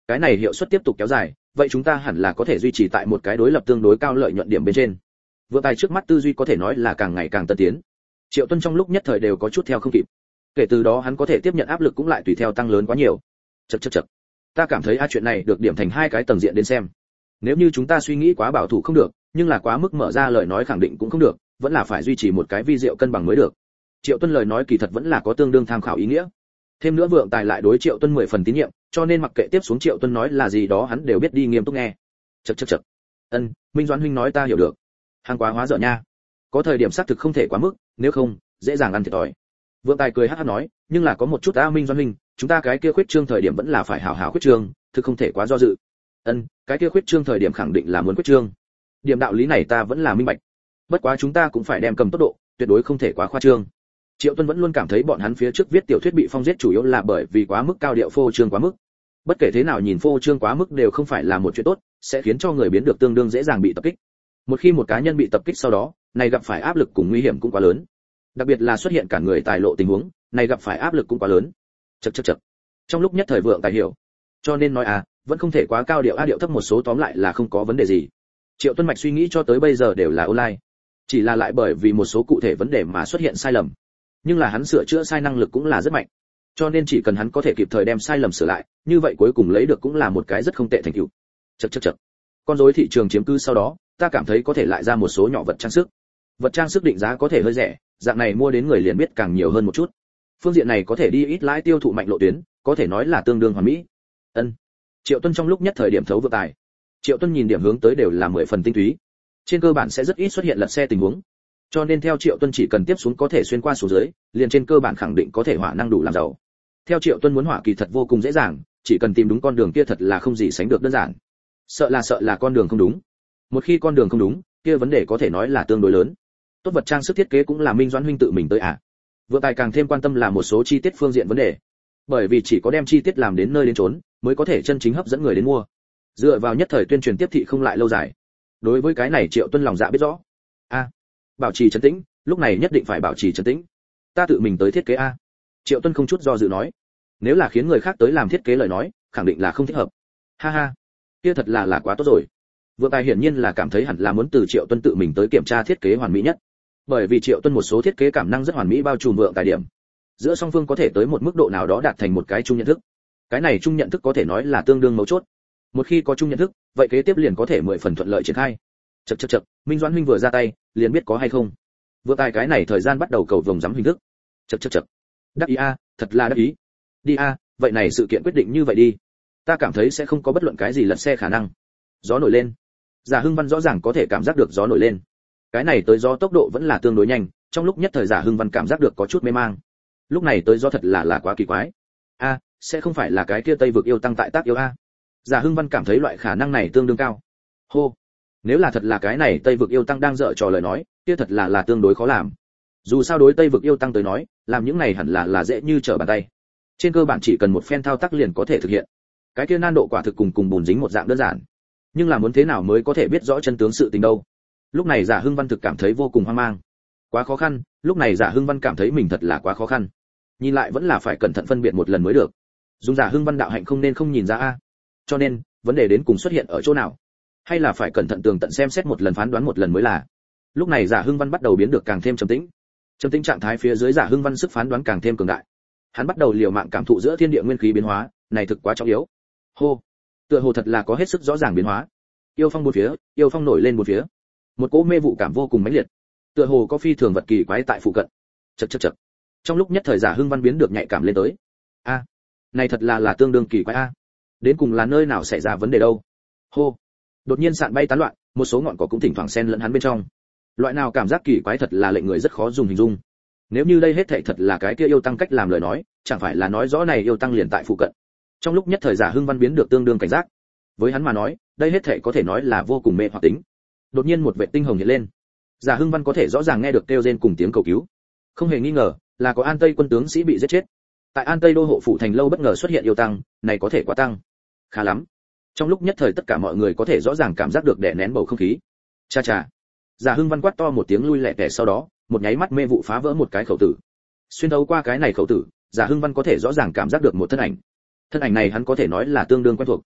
cái này hiệu suất tiếp tục kéo dài, vậy chúng ta hẳn là có thể duy trì tại một cái đối lập tương đối cao lợi nhuận điểm bên trên. Vượng Tài trước mắt tư duy có thể nói là càng ngày càng tân tiến. Triệu Tuân trong lúc nhất thời đều có chút theo không kịp. Kể từ đó hắn có thể tiếp nhận áp lực cũng lại tùy theo tăng lớn quá nhiều. Chậc chậc chậc. Ta cảm thấy a chuyện này được điểm thành hai cái tầng diện đến xem. Nếu như chúng ta suy nghĩ quá bảo thủ không được, nhưng là quá mức mở ra lời nói khẳng định cũng không được, vẫn là phải duy trì một cái vi diệu cân bằng mới được. Triệu Tuân lời nói kỳ thật vẫn là có tương đương tham khảo ý nghĩa. Thêm nữa Vượng Tài lại đối Triệu Tuân mười phần tín nhiệm, cho nên mặc kệ tiếp xuống Triệu Tuân nói là gì đó hắn đều biết đi nghiêm túc nghe. Chậc chậc chậc. Ân, Minh Doãn huynh nói ta hiểu được. Hàng quá hóa dở nha. Có thời điểm xác thực không thể quá mức, nếu không, dễ dàng ăn thiệt thòi. Vượng Tài cười hắc hắc nói, nhưng là có một chút a Minh Doãn huynh, chúng ta cái kia khuyết trương thời điểm vẫn là phải hảo hảo khuyết trương, thực không thể quá do dự. Ân, cái kia khuyết trương thời điểm khẳng định là muốn khuyết trương. Điểm đạo lý này ta vẫn là minh bạch. Bất quá chúng ta cũng phải đem cầm tốc độ, tuyệt đối không thể quá khoa trương. Triệu Tuân vẫn luôn cảm thấy bọn hắn phía trước viết tiểu thuyết bị phong giết chủ yếu là bởi vì quá mức cao điệu phô trương quá mức. Bất kể thế nào nhìn phô trương quá mức đều không phải là một chuyện tốt, sẽ khiến cho người biến được tương đương dễ dàng bị tập kích. Một khi một cá nhân bị tập kích sau đó, này gặp phải áp lực cùng nguy hiểm cũng quá lớn. Đặc biệt là xuất hiện cả người tài lộ tình huống, này gặp phải áp lực cũng quá lớn. Chậc chậc chậc. Trong lúc nhất thời Vượng Tài hiểu, cho nên nói à, vẫn không thể quá cao điệu a điệu thấp một số tóm lại là không có vấn đề gì. Triệu Tuân mạch suy nghĩ cho tới bây giờ đều là online, chỉ là lại bởi vì một số cụ thể vấn đề mà xuất hiện sai lầm. Nhưng là hắn sửa chữa sai năng lực cũng là rất mạnh, cho nên chỉ cần hắn có thể kịp thời đem sai lầm sửa lại, như vậy cuối cùng lấy được cũng là một cái rất không tệ thành tựu. Chậc chậc chậc. Con rối thị trường chiếm cứ sau đó, ta cảm thấy có thể lại ra một số nhỏ vật trang sức. Vật trang sức định giá có thể hơi rẻ, dạng này mua đến người liền biết càng nhiều hơn một chút. Phương diện này có thể đi ít lãi tiêu thụ mạnh lộ tuyến, có thể nói là tương đương hoàn mỹ. Ân. Triệu Tuân trong lúc nhất thời điểm thấu Vượng Tài. Triệu Tuân nhìn điểm hướng tới đều là mười phần tinh túy. Trên cơ bản sẽ rất ít xuất hiện lật xe tình huống. Cho nên theo Triệu Tuân chỉ cần tiếp xuống có thể xuyên qua xuống dưới, liền trên cơ bản khẳng định có thể hỏa năng đủ làm giàu. Theo Triệu Tuân muốn hỏa kỳ thật vô cùng dễ dàng, chỉ cần tìm đúng con đường kia thật là không gì sánh được đơn giản. Sợ là sợ là con đường không đúng. Một khi con đường không đúng, kia vấn đề có thể nói là tương đối lớn. Tốt vật trang sức thiết kế cũng là Minh Doãn huynh tự mình tới à? Vượng Tài càng thêm quan tâm là một số chi tiết phương diện vấn đề. Bởi vì chỉ có đem chi tiết làm đến nơi đến chốn, mới có thể chân chính hấp dẫn người đến mua. Dựa vào nhất thời tuyên truyền tiếp thị không lại lâu dài. Đối với cái này Triệu Tuân lòng dạ biết rõ. A, bảo trì trấn tĩnh, lúc này nhất định phải bảo trì trấn tĩnh. Ta tự mình tới thiết kế a. Triệu Tuân không chút do dự nói. Nếu là khiến người khác tới làm thiết kế lời nói, khẳng định là không thích hợp. Ha ha, kia thật là là quá tốt rồi. Vượng Tài hiển nhiên là cảm thấy hẳn là muốn từ Triệu Tuân tự mình tới kiểm tra thiết kế hoàn mỹ nhất. Bởi vì Triệu Tuân một số thiết kế cảm năng rất hoàn mỹ bao trùm Vượng Tài điểm. Giữa song phương có thể tới một mức độ nào đó đạt thành một cái chung nhận thức. Cái này chung nhận thức có thể nói là tương đương mấu chốt. Một khi có chung nhận thức, vậy kế tiếp liền có thể mười phần thuận lợi triển khai. Chậc chậc chậc, Minh Doãn huynh vừa ra tay, liền biết có hay không. Vượng Tài cái này thời gian bắt đầu cầu vồng giắm hình thức. Chậc chậc chậc. Đắc ý a, thật là đắc ý. Đi a, vậy này sự kiện quyết định như vậy đi. Ta cảm thấy sẽ không có bất luận cái gì lật xe khả năng. Gió nổi lên. Giả Hưng Văn rõ ràng có thể cảm giác được gió nổi lên. Cái này tới gió tốc độ vẫn là tương đối nhanh, trong lúc nhất thời Giả Hưng Văn cảm giác được có chút mê mang. Lúc này tới gió thật là là quá kỳ quái. A, sẽ không phải là cái kia Tây vực yêu tăng tại tác yêu a. Giả Hưng Văn cảm thấy loại khả năng này tương đương cao. Hô, nếu là thật là cái này Tây vực yêu tăng đang dở trò lời nói, kia thật là là tương đối khó làm. Dù sao đối Tây vực yêu tăng tới nói, làm những này hẳn là là dễ như trở bàn tay. Trên cơ bản chỉ cần một phen thao tác liền có thể thực hiện. Cái kia nan độ quả thực cùng cùng bùn dính một dạng đơn giản. Nhưng là muốn thế nào mới có thể biết rõ chân tướng sự tình đâu? Lúc này Giả Hưng Văn thực cảm thấy vô cùng hoang mang. Quá khó khăn, lúc này Giả Hưng Văn cảm thấy mình thật là quá khó khăn. Nhìn lại vẫn là phải cẩn thận phân biệt một lần mới được. Dùng Giả Hưng Văn đạo hạnh không nên không nhìn ra a. Cho nên, vấn đề đến cùng xuất hiện ở chỗ nào? Hay là phải cẩn thận tường tận xem xét một lần phán đoán một lần mới là. Lúc này Giả Hưng Văn bắt đầu biến được càng thêm trầm tĩnh. Trầm tĩnh trạng thái phía dưới Giả Hưng Văn sức phán đoán càng thêm cường đại. Hắn bắt đầu liều mạng cảm thụ giữa thiên địa nguyên khí biến hóa, này thực quá trọng yếu. Hô, tựa hồ thật là có hết sức rõ ràng biến hóa. Yêu phong bốn phía, yêu phong nổi lên bốn phía. Một cỗ mê vụ cảm vô cùng mãnh liệt. Tựa hồ có phi thường vật kỳ quái tại phụ cận. Chậc chậc chậc. Trong lúc nhất thời Giả Hưng Văn biến được nhạy cảm lên tới. A, này thật là là tương đương kỳ quái a. Đến cùng là nơi nào xảy ra vấn đề đâu? Hô. Đột nhiên sạn bay tán loạn, một số ngọn cỏ cũng thỉnh thoảng xen lẫn hắn bên trong. Loại nào cảm giác kỳ quái thật là lệnh người rất khó dùng hình dung. Nếu như đây hết thảy thật là cái kia yêu tăng cách làm lời nói, chẳng phải là nói rõ này yêu tăng liền tại phụ cận. Trong lúc nhất thời Giả Hưng Văn biến được tương đương cảnh giác. Với hắn mà nói, đây hết thảy có thể nói là vô cùng mê hoặc tính. Đột nhiên một vệt tinh hồng hiện lên. Giả Hưng Văn có thể rõ ràng nghe được kêu rên cùng tiếng cầu cứu. Không hề nghi ngờ, là có An Tây quân tướng sĩ bị giết chết. Tại An Tây đô hộ phủ thành lâu bất ngờ xuất hiện yêu tăng, này có thể quá tăng. Khá lắm. Trong lúc nhất thời tất cả mọi người có thể rõ ràng cảm giác được đè nén bầu không khí. Cha cha. Giả Hưng Văn quát to một tiếng lui lẹ tẻ sau đó, một nháy mắt mê vụ phá vỡ một cái khẩu tử. Xuyên thấu qua cái này khẩu tử, Giả Hưng Văn có thể rõ ràng cảm giác được một thân ảnh. Thân ảnh này hắn có thể nói là tương đương quen thuộc.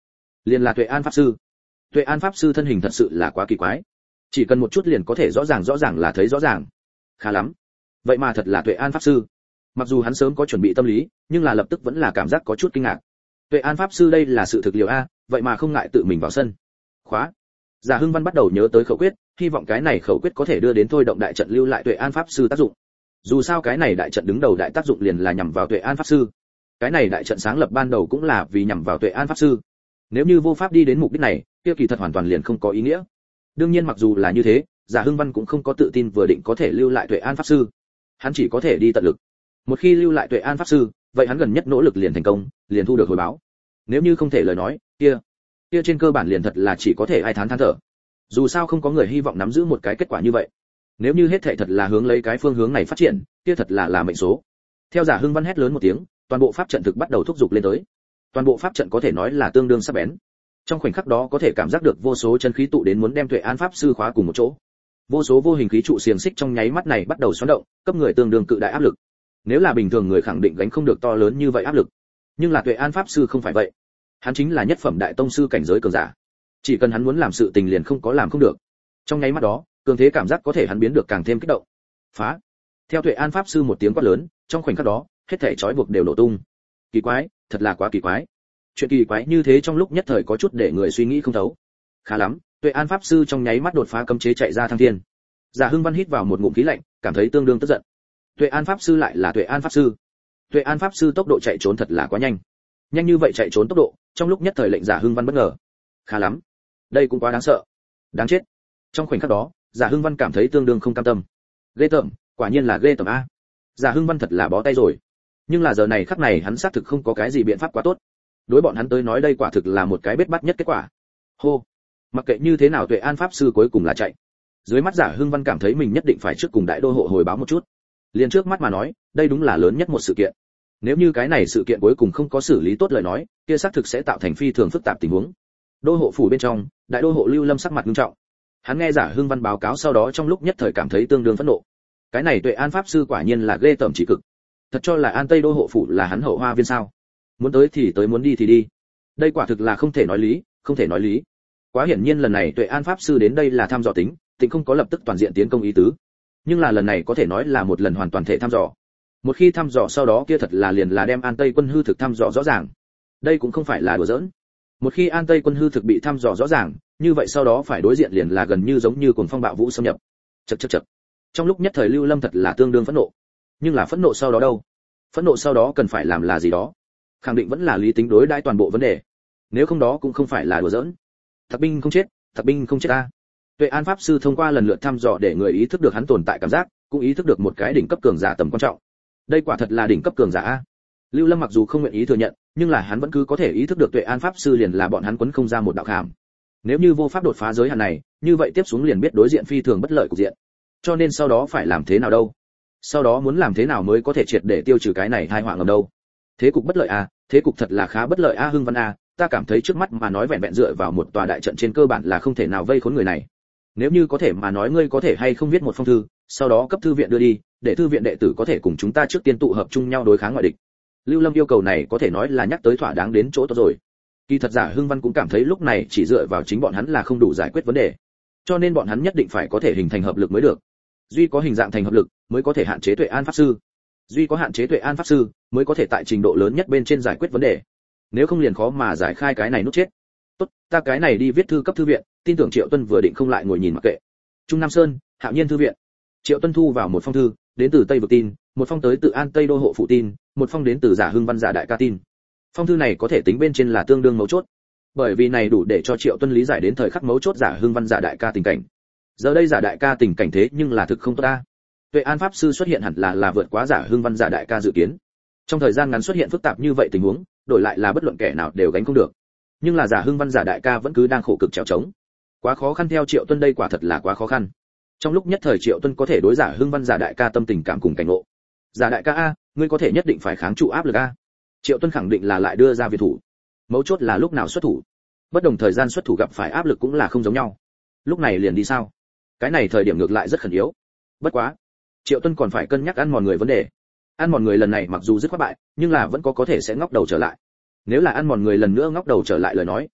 liền là Tuệ An pháp sư. Tuệ An pháp sư thân hình thật sự là quá kỳ quái, chỉ cần một chút liền có thể rõ ràng rõ ràng là thấy rõ ràng. Khá lắm, vậy mà thật là Tuệ An pháp sư. Mặc dù hắn sớm có chuẩn bị tâm lý, nhưng là lập tức vẫn là cảm giác có chút kinh ngạc. Tuệ An pháp sư đây là sự thực liệu a, vậy mà không ngại tự mình vào sân. Khóa. Giả Hưng Văn bắt đầu nhớ tới khẩu quyết, hy vọng cái này khẩu quyết có thể đưa đến thôi động đại trận lưu lại Tuệ An pháp sư tác dụng. Dù sao cái này đại trận đứng đầu đại tác dụng liền là nhằm vào Tuệ An pháp sư. Cái này đại trận sáng lập ban đầu cũng là vì nhằm vào Tuệ An pháp sư. Nếu như vô pháp đi đến mục đích này, kia kỳ thật hoàn toàn liền không có ý nghĩa. Đương nhiên mặc dù là như thế, Giả Hưng Văn cũng không có tự tin vừa định có thể lưu lại Tuệ An pháp sư. Hắn chỉ có thể đi tận lực. Một khi lưu lại Tuệ An pháp sư, vậy hắn gần nhất nỗ lực liền thành công, liền thu được hồi báo. Nếu như không thể lời nói, kia, kia trên cơ bản liền thật là chỉ có thể ai thán than thở. Dù sao không có người hy vọng nắm giữ một cái kết quả như vậy. Nếu như hết thảy thật là hướng lấy cái phương hướng này phát triển, kia thật là là mệnh số. Theo Giả Hưng Văn hét lớn một tiếng, toàn bộ pháp trận thực bắt đầu thúc giục lên tới. Toàn bộ pháp trận có thể nói là tương đương sắc bén. Trong khoảnh khắc đó có thể cảm giác được vô số chân khí tụ đến muốn đem Tuệ An pháp sư khóa cùng một chỗ. Vô số vô hình khí trụ xiềng xích trong nháy mắt này bắt đầu xoắn động, cấp người tương đương cự đại áp lực. Nếu là bình thường người khẳng định gánh không được to lớn như vậy áp lực. Nhưng là Tuệ An pháp sư không phải vậy. Hắn chính là nhất phẩm đại tông sư cảnh giới cường giả. Chỉ cần hắn muốn làm sự tình liền không có làm không được. Trong nháy mắt đó, cường thế cảm giác có thể hắn biến được càng thêm kích động. Phá. Theo Tuệ An pháp sư một tiếng quát lớn, trong khoảnh khắc đó, hết thảy trói buộc đều nổ tung. Kỳ quái, thật là quá kỳ quái. Chuyện kỳ quái như thế trong lúc nhất thời có chút để người suy nghĩ không thấu. Khá lắm, Tuệ An pháp sư trong nháy mắt đột phá cấm chế chạy ra thăng thiên. Giả Hưng Văn hít vào một ngụm khí lạnh, cảm thấy tương đương tức giận. Tuệ An pháp sư lại là Tuệ An pháp sư. Tuệ An pháp sư tốc độ chạy trốn thật là quá nhanh. Nhanh như vậy chạy trốn tốc độ, trong lúc nhất thời lệnh Giả Hưng Văn bất ngờ. Khá lắm, đây cũng quá đáng sợ. Đáng chết. Trong khoảnh khắc đó, Giả Hưng Văn cảm thấy tương đương không cam tâm. Ghê tởm, quả nhiên là ghê tởm a. Giả Hưng Văn thật là bó tay rồi. Nhưng là giờ này khắc này hắn xác thực không có cái gì biện pháp quá tốt. Đối bọn hắn tới nói đây quả thực là một cái bết bát nhất kết quả. Hô. Mặc kệ như thế nào Tuệ An pháp sư cuối cùng là chạy. Dưới mắt Giả Hưng Văn cảm thấy mình nhất định phải trước cùng đại đô hộ hồi báo một chút. Liền trước mắt mà nói, đây đúng là lớn nhất một sự kiện. Nếu như cái này sự kiện cuối cùng không có xử lý tốt lời nói, kia xác thực sẽ tạo thành phi thường phức tạp tình huống. Đô hộ phủ bên trong, đại đô hộ Lưu Lâm sắc mặt nghiêm trọng. Hắn nghe Giả Hưng Văn báo cáo sau đó trong lúc nhất thời cảm thấy tương đương phẫn nộ. Cái này Tuệ An pháp sư quả nhiên là ghê tởm chỉ cực. Thật cho là An Tây đô hộ phủ là hắn hậu hoa viên sao? Muốn tới thì tới, muốn đi thì đi. Đây quả thực là không thể nói lý, không thể nói lý. Quá hiển nhiên lần này Tuệ An pháp sư đến đây là thăm dò tính, tính không có lập tức toàn diện tiến công ý tứ. Nhưng là lần này có thể nói là một lần hoàn toàn thể thăm dò. Một khi thăm dò sau đó kia thật là liền là đem An Tây quân hư thực thăm dò rõ ràng. Đây cũng không phải là đùa giỡn. Một khi An Tây quân hư thực bị thăm dò rõ ràng, như vậy sau đó phải đối diện liền là gần như giống như cuồng phong bạo vũ xâm nhập. Chậc chậc chậc. Trong lúc nhất thời Lưu Lâm thật là tương đương phẫn nộ. Nhưng là phẫn nộ sau đó đâu? Phẫn nộ sau đó cần phải làm là gì đó? Khẳng định vẫn là lý tính đối đãi toàn bộ vấn đề. Nếu không đó cũng không phải là đùa giỡn. Thạc binh không chết, Thạc binh không chết ta. Tuệ An pháp sư thông qua lần lượt thăm dò để người ý thức được hắn tồn tại cảm giác, cũng ý thức được một cái đỉnh cấp cường giả tầm quan trọng. Đây quả thật là đỉnh cấp cường giả a. Lưu Lâm mặc dù không nguyện ý thừa nhận, nhưng là hắn vẫn cứ có thể ý thức được Tuệ An pháp sư liền là bọn hắn quấn không ra một đạo khảm. Nếu như vô pháp đột phá giới hạn này, như vậy tiếp xuống liền biết đối diện phi thường bất lợi cục diện. Cho nên sau đó phải làm thế nào đâu? Sau đó muốn làm thế nào mới có thể triệt để tiêu trừ cái này tai họa ngầm đâu? Thế cục bất lợi a, thế cục thật là khá bất lợi a. Hưng Văn a, ta cảm thấy trước mắt mà nói vẹn vẹn dựa vào một tòa đại trận trên cơ bản là không thể nào vây khốn người này. Nếu như có thể mà nói ngươi có thể hay không viết một phong thư, sau đó cấp thư viện đưa đi, để thư viện đệ tử có thể cùng chúng ta trước tiên tụ hợp chung nhau đối kháng ngoại địch. Lưu Lâm yêu cầu này có thể nói là nhắc tới thỏa đáng đến chỗ tốt rồi. Kỳ thật Giả Hưng Văn cũng cảm thấy lúc này chỉ dựa vào chính bọn hắn là không đủ giải quyết vấn đề. Cho nên bọn hắn nhất định phải có thể hình thành hợp lực mới được. Duy có hình dạng thành hợp lực mới có thể hạn chế Tuệ An pháp sư. Duy có hạn chế Tuệ An pháp sư mới có thể tại trình độ lớn nhất bên trên giải quyết vấn đề. Nếu không liền khó mà giải khai cái này nút chết. Tốt, ta cái này đi viết thư cấp thư viện, tin tưởng Triệu Tuân vừa định không lại ngồi nhìn mặc kệ. Trung Nam Sơn, Hạo Nhiên thư viện. Triệu Tuân thu vào một phong thư, đến từ Tây vực tin, một phong tới từ An Tây đô hộ phụ tin, một phong đến từ Giả Hưng Văn Giả đại ca tin. Phong thư này có thể tính bên trên là tương đương mấu chốt, bởi vì này đủ để cho Triệu Tuân lý giải đến thời khắc mấu chốt Giả Hưng Văn Giả đại ca tình cảnh. Giờ đây Giả đại ca tình cảnh thế nhưng là thực không tốt ta. Tuệ An pháp sư xuất hiện hẳn là là vượt quá Giả Hưng Văn Giả đại ca dự kiến. Trong thời gian ngắn xuất hiện phức tạp như vậy tình huống, đổi lại là bất luận kẻ nào đều gánh không được. Nhưng là Giả Hưng Văn Giả đại ca vẫn cứ đang khổ cực trèo trống. Quá khó khăn theo Triệu Tuân đây quả thật là quá khó khăn. Trong lúc nhất thời Triệu Tuân có thể đối Giả Hưng Văn Giả đại ca tâm tình cảm cùng cảnh ngộ. Giả đại ca a, ngươi có thể nhất định phải kháng trụ áp lực a. Triệu Tuân khẳng định là lại đưa ra viện thủ. Mấu chốt là lúc nào xuất thủ. Bất đồng thời gian xuất thủ gặp phải áp lực cũng là không giống nhau. Lúc này liền đi sao? Cái này thời điểm ngược lại rất khẩn yếu. Bất quá, Triệu Tuân còn phải cân nhắc ăn mòn người vấn đề. Ăn mòn người lần này mặc dù dứt khoát bại, nhưng là vẫn có có thể sẽ ngóc đầu trở lại. Nếu là ăn mòn người lần nữa ngóc đầu trở lại lời nói,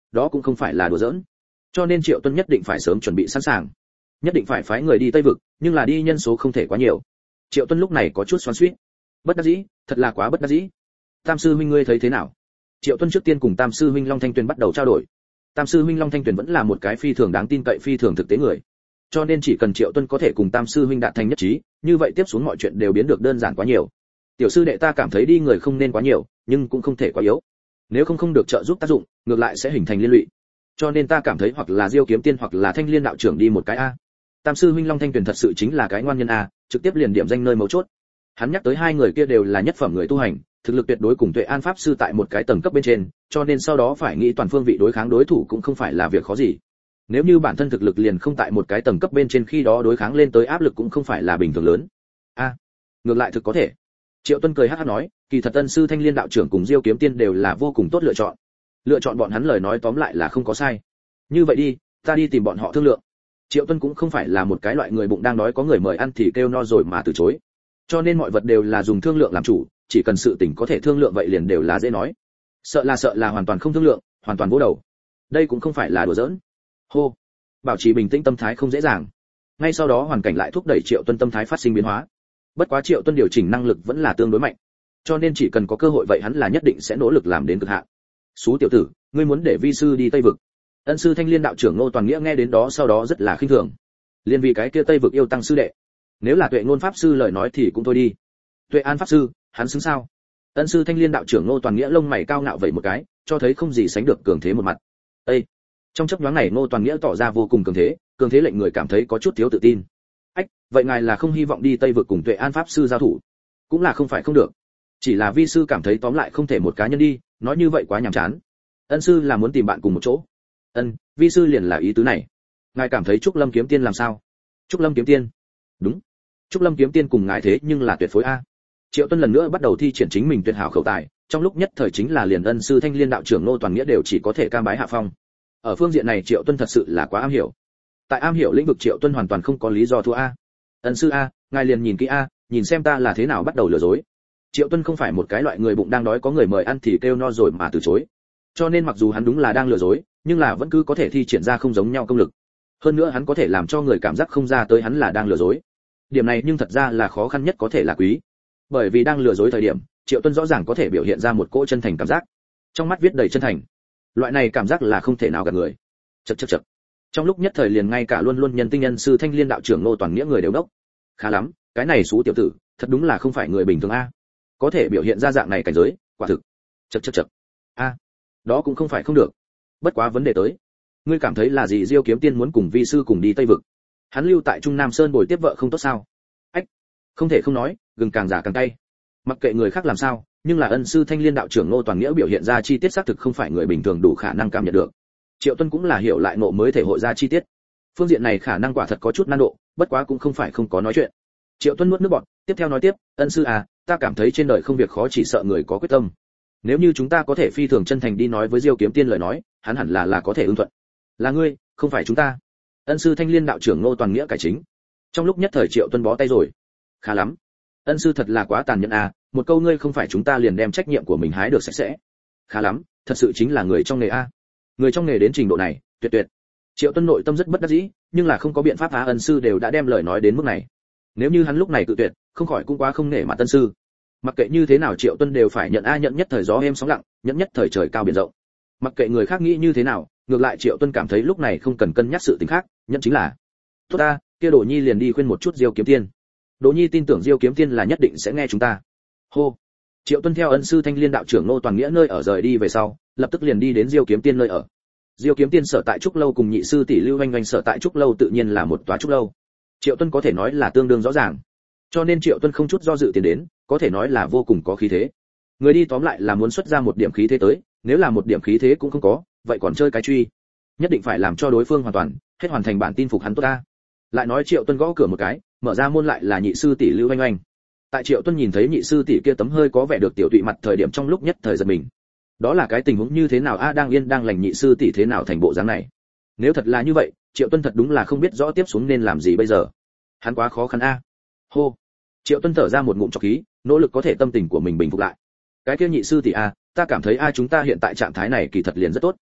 đó cũng không phải là đùa giỡn. Cho nên Triệu Tuân nhất định phải sớm chuẩn bị sẵn sàng, nhất định phải phái người đi Tây vực, nhưng là đi nhân số không thể quá nhiều. Triệu Tuân lúc này có chút xoắn xuýt, bất đắc dĩ, thật là quá bất đắc dĩ. Tam sư huynh ngươi thấy thế nào? Triệu Tuân trước tiên cùng Tam sư huynh Long Thanh Tuyền bắt đầu trao đổi. Tam sư huynh Long Thanh Tuyền vẫn là một cái phi thường đáng tin cậy, phi thường thực tế người, cho nên chỉ cần Triệu Tuân có thể cùng Tam sư huynh đạt thành nhất trí, như vậy tiếp xuống mọi chuyện đều biến được đơn giản quá nhiều. Tiểu sư đệ ta cảm thấy đi người không nên quá nhiều, nhưng cũng không thể quá yếu. Nếu không không được trợ giúp tác dụng, ngược lại sẽ hình thành liên lụy. Cho nên ta cảm thấy hoặc là Diêu Kiếm Tiên hoặc là Thanh Liên đạo trưởng đi một cái a. Tam sư huynh Long Thanh Tuyền thật sự chính là cái ngoan nhân a, trực tiếp liền điểm danh nơi mấu chốt. Hắn nhắc tới hai người kia đều là nhất phẩm người tu hành, thực lực tuyệt đối cùng Tuệ An pháp sư tại một cái tầng cấp bên trên, cho nên sau đó phải nghĩ toàn phương vị đối kháng đối thủ cũng không phải là việc khó gì. Nếu như bản thân thực lực liền không tại một cái tầng cấp bên trên, khi đó đối kháng lên tới áp lực cũng không phải là bình thường lớn. A, ngược lại thực có thể. Triệu Tuân cười hắc hắc nói, kỳ thật Tân sư Thanh Liên đạo trưởng cùng Diêu Kiếm Tiên đều là vô cùng tốt lựa chọn. Lựa chọn bọn hắn lời nói tóm lại là không có sai. Như vậy đi, ta đi tìm bọn họ thương lượng. Triệu Tuân cũng không phải là một cái loại người bụng đang đói có người mời ăn thì kêu no rồi mà từ chối. Cho nên mọi vật đều là dùng thương lượng làm chủ, chỉ cần sự tình có thể thương lượng vậy liền đều là dễ nói. Sợ là sợ là hoàn toàn không thương lượng, hoàn toàn vô đầu. Đây cũng không phải là đùa giỡn. Hô, bảo trì bình tĩnh tâm thái không dễ dàng. Ngay sau đó hoàn cảnh lại thúc đẩy Triệu Tuân tâm thái phát sinh biến hóa. Bất quá Triệu Tuân điều chỉnh năng lực vẫn là tương đối mạnh, cho nên chỉ cần có cơ hội vậy hắn là nhất định sẽ nỗ lực làm đến cực hạn. Sú tiểu tử, ngươi muốn để vi sư đi Tây vực? Ân sư Thanh Liên đạo trưởng Ngô Toàn Nghĩa nghe đến đó sau đó rất là khinh thường. Liên vì cái kia Tây vực yêu tăng sư đệ, nếu là Tuệ Ngôn pháp sư lời nói thì cũng thôi đi. Tuệ An pháp sư, hắn xứng sao? Ân sư Thanh Liên đạo trưởng Ngô Toàn Nghĩa lông mày cao ngạo vậy một cái, cho thấy không gì sánh được cường thế một mặt. Ê! Trong chốc nhoáng này Ngô Toàn Nghĩa tỏ ra vô cùng cường thế, cường thế lệnh người cảm thấy có chút thiếu tự tin. Ách, vậy ngài là không hy vọng đi Tây vực cùng Tuệ An pháp sư giao thủ? Cũng là không phải không được. Chỉ là vi sư cảm thấy tóm lại không thể một cá nhân đi, nói như vậy quá nhàm chán. Ân sư là muốn tìm bạn cùng một chỗ. Ân, vi sư liền là ý tứ này. Ngài cảm thấy Trúc Lâm kiếm tiên làm sao? Trúc Lâm kiếm tiên? Đúng. Trúc Lâm kiếm tiên cùng ngài thế nhưng là tuyệt phối a. Triệu Tuân lần nữa bắt đầu thi triển chính mình tuyệt hảo khẩu tài, trong lúc nhất thời chính là liền Ân sư Thanh Liên đạo trưởng Ngô Toàn Nghĩa đều chỉ có thể cam bái hạ phong. Ở phương diện này Triệu Tuân thật sự là quá am hiểu. Tại am hiểu lĩnh vực Triệu Tuân hoàn toàn không có lý do thua a. Ân sư a, ngài liền nhìn kỹ a, nhìn xem ta là thế nào bắt đầu lừa dối. Triệu Tuân không phải một cái loại người bụng đang đói có người mời ăn thì kêu no rồi mà từ chối. Cho nên mặc dù hắn đúng là đang lừa dối, nhưng là vẫn cứ có thể thi triển ra không giống nhau công lực. Hơn nữa hắn có thể làm cho người cảm giác không ra tới hắn là đang lừa dối. Điểm này nhưng thật ra là khó khăn nhất có thể là quý. Bởi vì đang lừa dối thời điểm, Triệu Tuân rõ ràng có thể biểu hiện ra một cỗ chân thành cảm giác. Trong mắt viết đầy chân thành. Loại này cảm giác là không thể nào gạt người. Chậc chậc chậc. Trong lúc nhất thời liền ngay cả luôn luôn nhân tinh nhân sư Thanh Liên đạo trưởng Ngô Toàn Nghĩa người đều đốc. Khá lắm, cái này số tiểu tử, thật đúng là không phải người bình thường a. Có thể biểu hiện ra dạng này cảnh giới, quả thực. Chậc chậc chậc. A, đó cũng không phải không được. Bất quá vấn đề tới, ngươi cảm thấy là gì Diêu Kiếm Tiên muốn cùng vi sư cùng đi Tây vực? Hắn lưu tại Trung Nam Sơn bồi tiếp vợ không tốt sao? Ách, không thể không nói, gừng càng già càng cay. Mặc kệ người khác làm sao, nhưng là Ân sư Thanh Liên đạo trưởng Ngô Toàn Nghĩa biểu hiện ra chi tiết xác thực không phải người bình thường đủ khả năng cảm nhận được. Triệu Tuân cũng là hiểu lại ngộ mới thể hội ra chi tiết. Phương diện này khả năng quả thật có chút nan độ, bất quá cũng không phải không có nói chuyện. Triệu Tuân nuốt nước bọt, tiếp theo nói tiếp, Ân sư à, ta cảm thấy trên đời không việc khó chỉ sợ người có quyết tâm. Nếu như chúng ta có thể phi thường chân thành đi nói với Diêu Kiếm Tiên lời nói, hắn hẳn là là có thể ứng thuận. Là ngươi, không phải chúng ta. Ân sư Thanh Liên đạo trưởng Ngô Toàn Nghĩa cải chính. Trong lúc nhất thời Triệu Tuân bó tay rồi. Khá lắm. Ân sư thật là quá tàn nhẫn à, một câu ngươi không phải chúng ta liền đem trách nhiệm của mình hái được sạch sẽ. Khá lắm, thật sự chính là người trong nghề a. Người trong nghề đến trình độ này, tuyệt tuyệt. Triệu Tuân nội tâm rất bất đắc dĩ, nhưng là không có biện pháp á, Ân sư đều đã đem lời nói đến mức này. Nếu như hắn lúc này tự tuyệt, không khỏi cũng quá không nể mặt Ân sư. Mặc kệ như thế nào Triệu Tuân đều phải nhận a, nhận nhất thời gió êm sóng lặng, nhận nhất thời trời cao biển rộng. Mặc kệ người khác nghĩ như thế nào, ngược lại Triệu Tuân cảm thấy lúc này không cần cân nhắc sự tình khác, nhận chính là. Tốt ta, kia Đỗ Nhi liền đi khuyên một chút Diêu Kiếm Tiên. Đỗ Nhi tin tưởng Diêu Kiếm Tiên là nhất định sẽ nghe chúng ta. Hô. Triệu Tuân theo Ân sư Thanh Liên đạo trưởng Ngô Toàn Nghĩa nơi ở rời đi về sau, lập tức liền đi đến Diêu Kiếm Tiên nơi ở. Diêu Kiếm Tiên sở tại trúc lâu cùng nhị sư tỷ Lưu Oanh Oanh sở tại trúc lâu tự nhiên là một tòa trúc lâu. Triệu Tuân có thể nói là tương đương rõ ràng. Cho nên Triệu Tuân không chút do dự tiến đến, có thể nói là vô cùng có khí thế. Người đi tóm lại là muốn xuất ra một điểm khí thế tới, nếu là một điểm khí thế cũng không có, vậy còn chơi cái truy. Nhất định phải làm cho đối phương hoàn toàn hết hoàn thành bản tin phục hắn tốt ta. Lại nói Triệu Tuân gõ cửa một cái, mở ra môn lại là nhị sư tỷ Lưu Oanh Oanh. Tại Triệu Tuân nhìn thấy nhị sư tỷ kia tấm hơi có vẻ được tiểu tụy mặt thời điểm trong lúc nhất thời giật mình. Đó là cái tình huống như thế nào a, đang yên đang lành nhị sư tỷ thế nào thành bộ dáng này? Nếu thật là như vậy, Triệu Tuân thật đúng là không biết rõ tiếp xuống nên làm gì bây giờ. Hắn quá khó khăn a. Hô. Triệu Tuân thở ra một ngụm trọc khí, nỗ lực có thể tâm tình của mình bình phục lại. Cái kia nhị sư tỷ a, ta cảm thấy a chúng ta hiện tại trạng thái này kỳ thật liền rất tốt.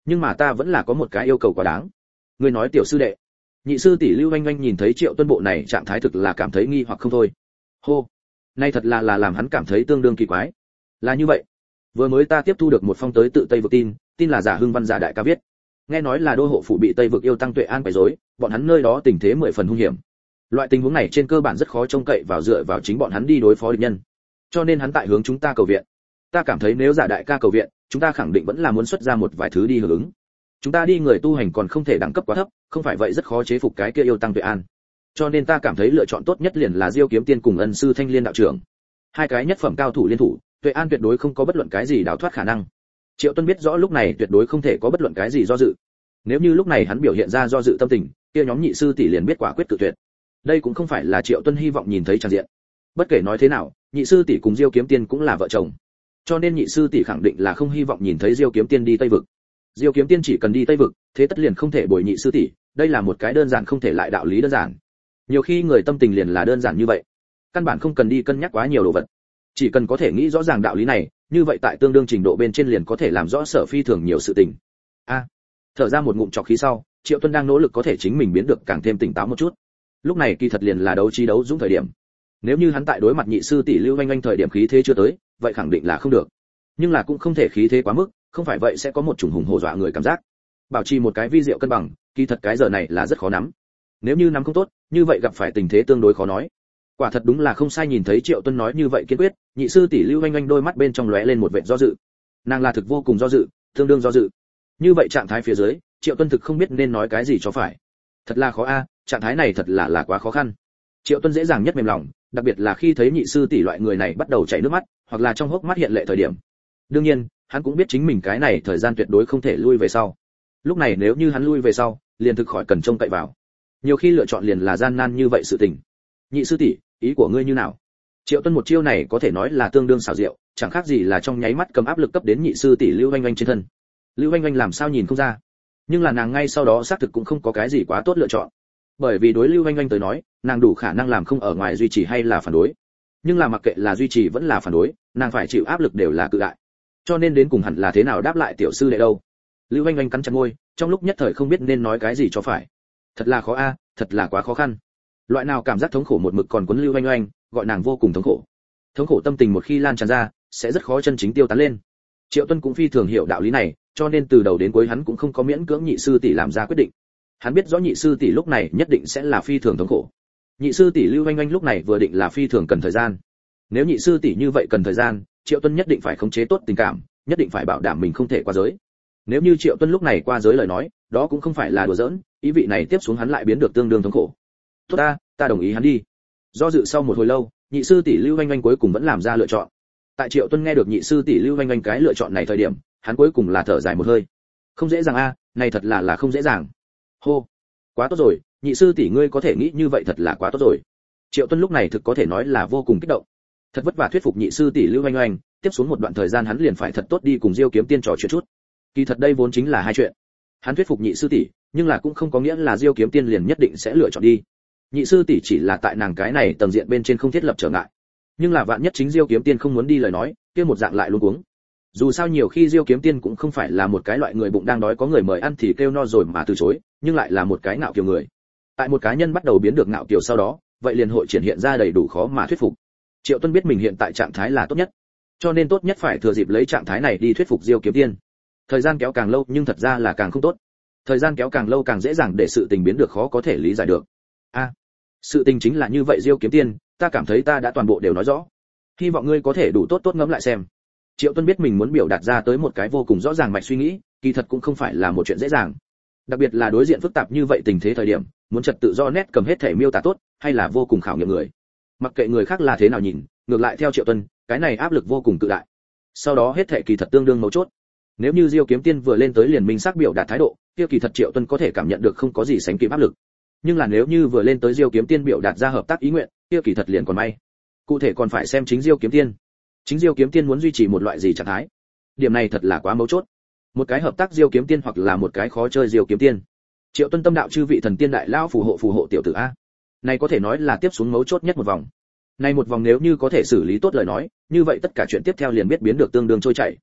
nhưng mà ta vẫn là có một cái yêu cầu quá đáng. Ngươi nói tiểu sư đệ. Nhị sư tỷ Lưu Oanh Oanh nhìn thấy Triệu Tuân bộ này trạng thái thực là cảm thấy nghi hoặc không thôi. Hô, nay thật là là làm hắn cảm thấy tương đương kỳ quái. Là như vậy, vừa mới ta tiếp thu được một phong tới tự Tây vực tin, tin là giả Hưng Văn giả đại ca viết. Nghe nói là đô hộ phủ bị Tây vực yêu tăng Tuệ An quấy rối, bọn hắn nơi đó tình thế mười phần hung hiểm. Loại tình huống này trên cơ bản rất khó trông cậy vào dựa vào chính bọn hắn đi đối phó địch nhân. Cho nên hắn tại hướng chúng ta cầu viện. Ta cảm thấy nếu giả đại ca cầu viện, chúng ta khẳng định vẫn là muốn xuất ra một vài thứ đi hưởng ứng. Chúng ta đi người tu hành còn không thể đẳng cấp quá thấp, không phải vậy rất khó chế phục cái kia yêu tăng Tuệ An. Cho nên ta cảm thấy lựa chọn tốt nhất liền là Diêu Kiếm Tiên cùng Ân sư Thanh Liên đạo trưởng. Hai cái nhất phẩm cao thủ liên thủ, Tuệ An tuyệt đối không có bất luận cái gì đào thoát khả năng. Triệu Tuân biết rõ lúc này tuyệt đối không thể có bất luận cái gì do dự. Nếu như lúc này hắn biểu hiện ra do dự tâm tình, kia nhóm nhị sư tỷ liền biết quả quyết tự tuyệt. Đây cũng không phải là Triệu Tuân hy vọng nhìn thấy tràn diện. Bất kể nói thế nào, nhị sư tỷ cùng Diêu Kiếm Tiên cũng là vợ chồng. Cho nên nhị sư tỷ khẳng định là không hy vọng nhìn thấy Diêu Kiếm Tiên đi Tây vực. Diêu Kiếm Tiên chỉ cần đi Tây vực, thế tất liền không thể bồi nhị sư tỷ, đây là một cái đơn giản không thể lại đạo lý đơn giản. Nhiều khi người tâm tình liền là đơn giản như vậy, căn bản không cần đi cân nhắc quá nhiều đồ vật. Chỉ cần có thể nghĩ rõ ràng đạo lý này, như vậy tại tương đương trình độ bên trên liền có thể làm rõ sở phi thường nhiều sự tình. A, thở ra một ngụm trọc khí sau, Triệu Tuân đang nỗ lực có thể chính mình biến được càng thêm tỉnh táo một chút. Lúc này kỳ thật liền là đấu trí đấu dũng thời điểm. Nếu như hắn tại đối mặt nhị sư tỷ Lưu Oanh Oanh thời điểm khí thế chưa tới, vậy khẳng định là không được. Nhưng là cũng không thể khí thế quá mức, không phải vậy sẽ có một chủng hùng hổ dọa người cảm giác. Bảo trì một cái vi diệu cân bằng, kỳ thật cái giờ này là rất khó nắm. Nếu như nắm không tốt, như vậy gặp phải tình thế tương đối khó nói. Quả thật đúng là không sai, nhìn thấy Triệu Tuân nói như vậy kiên quyết, nhị sư tỷ Lưu Oanh Oanh đôi mắt bên trong lóe lên một vẻ do dự. Nàng là thực vô cùng do dự, tương đương do dự. Như vậy trạng thái phía dưới, Triệu Tuân thực không biết nên nói cái gì cho phải. Thật là khó a, trạng thái này thật là là quá khó khăn. Triệu Tuân dễ dàng nhất mềm lòng, đặc biệt là khi thấy nhị sư tỷ loại người này bắt đầu chảy nước mắt, hoặc là trong hốc mắt hiện lệ thời điểm. Đương nhiên, hắn cũng biết chính mình cái này thời gian tuyệt đối không thể lui về sau. Lúc này nếu như hắn lui về sau, liền thực khỏi cần trông cậy vào. Nhiều khi lựa chọn liền là gian nan như vậy sự tình. Nhị sư tỷ, ý của ngươi như nào? Triệu Tuân một chiêu này có thể nói là tương đương xảo diệu, chẳng khác gì là trong nháy mắt cầm áp lực cấp đến nhị sư tỷ Lưu Oanh Oanh trên thân. Lưu Oanh Oanh làm sao nhìn không ra? Nhưng là nàng ngay sau đó xác thực cũng không có cái gì quá tốt lựa chọn. Bởi vì đối Lưu Oanh Oanh tới nói, nàng đủ khả năng làm không ở ngoài duy trì hay là phản đối. Nhưng là mặc kệ là duy trì vẫn là phản đối, nàng phải chịu áp lực đều là cự đại. Cho nên đến cùng hẳn là thế nào đáp lại tiểu sư đệ đâu? Lưu Oanh Oanh cắn chặt môi, trong lúc nhất thời không biết nên nói cái gì cho phải. Thật là khó a, thật là quá khó khăn. Loại nào cảm giác thống khổ một mực còn cuốn Lưu Oanh Oanh, gọi nàng vô cùng thống khổ. Thống khổ tâm tình một khi lan tràn ra, sẽ rất khó chân chính tiêu tán lên. Triệu Tuân cũng phi thường hiểu đạo lý này, cho nên từ đầu đến cuối hắn cũng không có miễn cưỡng nhị sư tỷ làm ra quyết định. Hắn biết rõ nhị sư tỷ lúc này nhất định sẽ là phi thường thống khổ. Nhị sư tỷ Lưu Oanh Oanh lúc này vừa định là phi thường cần thời gian. Nếu nhị sư tỷ như vậy cần thời gian, Triệu Tuân nhất định phải khống chế tốt tình cảm, nhất định phải bảo đảm mình không thể qua giới. Nếu như Triệu Tuân lúc này qua giới lời nói, đó cũng không phải là đùa giỡn, ý vị này tiếp xuống hắn lại biến được tương đương thống khổ. Tốt ta, ta đồng ý hắn đi. Do dự sau một hồi lâu, nhị sư tỷ Lưu Oanh Oanh cuối cùng vẫn làm ra lựa chọn. Tại Triệu Tuân nghe được nhị sư tỷ Lưu Oanh Oanh cái lựa chọn này thời điểm, hắn cuối cùng là thở dài một hơi. Không dễ dàng a, này thật là là không dễ dàng. Hô, quá tốt rồi, nhị sư tỷ ngươi có thể nghĩ như vậy thật là quá tốt rồi. Triệu Tuân lúc này thực có thể nói là vô cùng kích động. Thật vất vả thuyết phục nhị sư tỷ Lưu Oanh Oanh, tiếp xuống một đoạn thời gian hắn liền phải thật tốt đi cùng Diêu Kiếm Tiên trò chuyện chút. Kỳ thật đây vốn chính là hai chuyện. Hắn thuyết phục nhị sư tỷ, nhưng là cũng không có nghĩa là Diêu Kiếm Tiên liền nhất định sẽ lựa chọn đi. Nhị sư tỷ chỉ là tại nàng cái này tầng diện bên trên không thiết lập trở ngại. Nhưng là vạn nhất chính Diêu Kiếm Tiên không muốn đi lời nói, kia một dạng lại luống cuống. Dù sao nhiều khi Diêu Kiếm Tiên cũng không phải là một cái loại người bụng đang đói có người mời ăn thì kêu no rồi mà từ chối, nhưng lại là một cái ngạo kiều người. Tại một cá nhân bắt đầu biến được ngạo kiều sau đó, vậy liền hội triển hiện ra đầy đủ khó mà thuyết phục. Triệu Tuân biết mình hiện tại trạng thái là tốt nhất, cho nên tốt nhất phải thừa dịp lấy trạng thái này đi thuyết phục Diêu Kiếm Tiên. Thời gian kéo càng lâu nhưng thật ra là càng không tốt. Thời gian kéo càng lâu càng dễ dàng để sự tình biến được khó có thể lý giải được. A, à, sự tình chính là như vậy Diêu Kiếm Tiên, ta cảm thấy ta đã toàn bộ đều nói rõ. Hy vọng ngươi có thể đủ tốt tốt ngẫm lại xem. Triệu Tuân biết mình muốn biểu đạt ra tới một cái vô cùng rõ ràng mạch suy nghĩ, kỳ thật cũng không phải là một chuyện dễ dàng. Đặc biệt là đối diện phức tạp như vậy tình thế thời điểm, muốn trật tự do nét cầm hết thể miêu tả tốt, hay là vô cùng khảo nghiệm người. Mặc kệ người khác là thế nào nhìn, ngược lại theo Triệu Tuân, cái này áp lực vô cùng cự đại. Sau đó hết thể kỳ thật tương đương mấu chốt. Nếu như Diêu Kiếm Tiên vừa lên tới liền minh xác biểu đạt thái độ, kia kỳ thật Triệu Tuân có thể cảm nhận được không có gì sánh kịp áp lực. Nhưng là nếu như vừa lên tới Diêu Kiếm Tiên biểu đạt ra hợp tác ý nguyện, kia kỳ thật liền còn may. Cụ thể còn phải xem chính Diêu Kiếm Tiên. Chính Diêu Kiếm Tiên muốn duy trì một loại gì trạng thái. Điểm này thật là quá mấu chốt. Một cái hợp tác Diêu Kiếm Tiên hoặc là một cái khó chơi Diêu Kiếm Tiên. Triệu Tuân tâm đạo chư vị thần tiên đại lao phù hộ phù hộ tiểu tử a. Này có thể nói là tiếp xuống mấu chốt nhất một vòng. Này một vòng nếu như có thể xử lý tốt lời nói, như vậy tất cả chuyện tiếp theo liền biết biến được tương đương trôi chảy.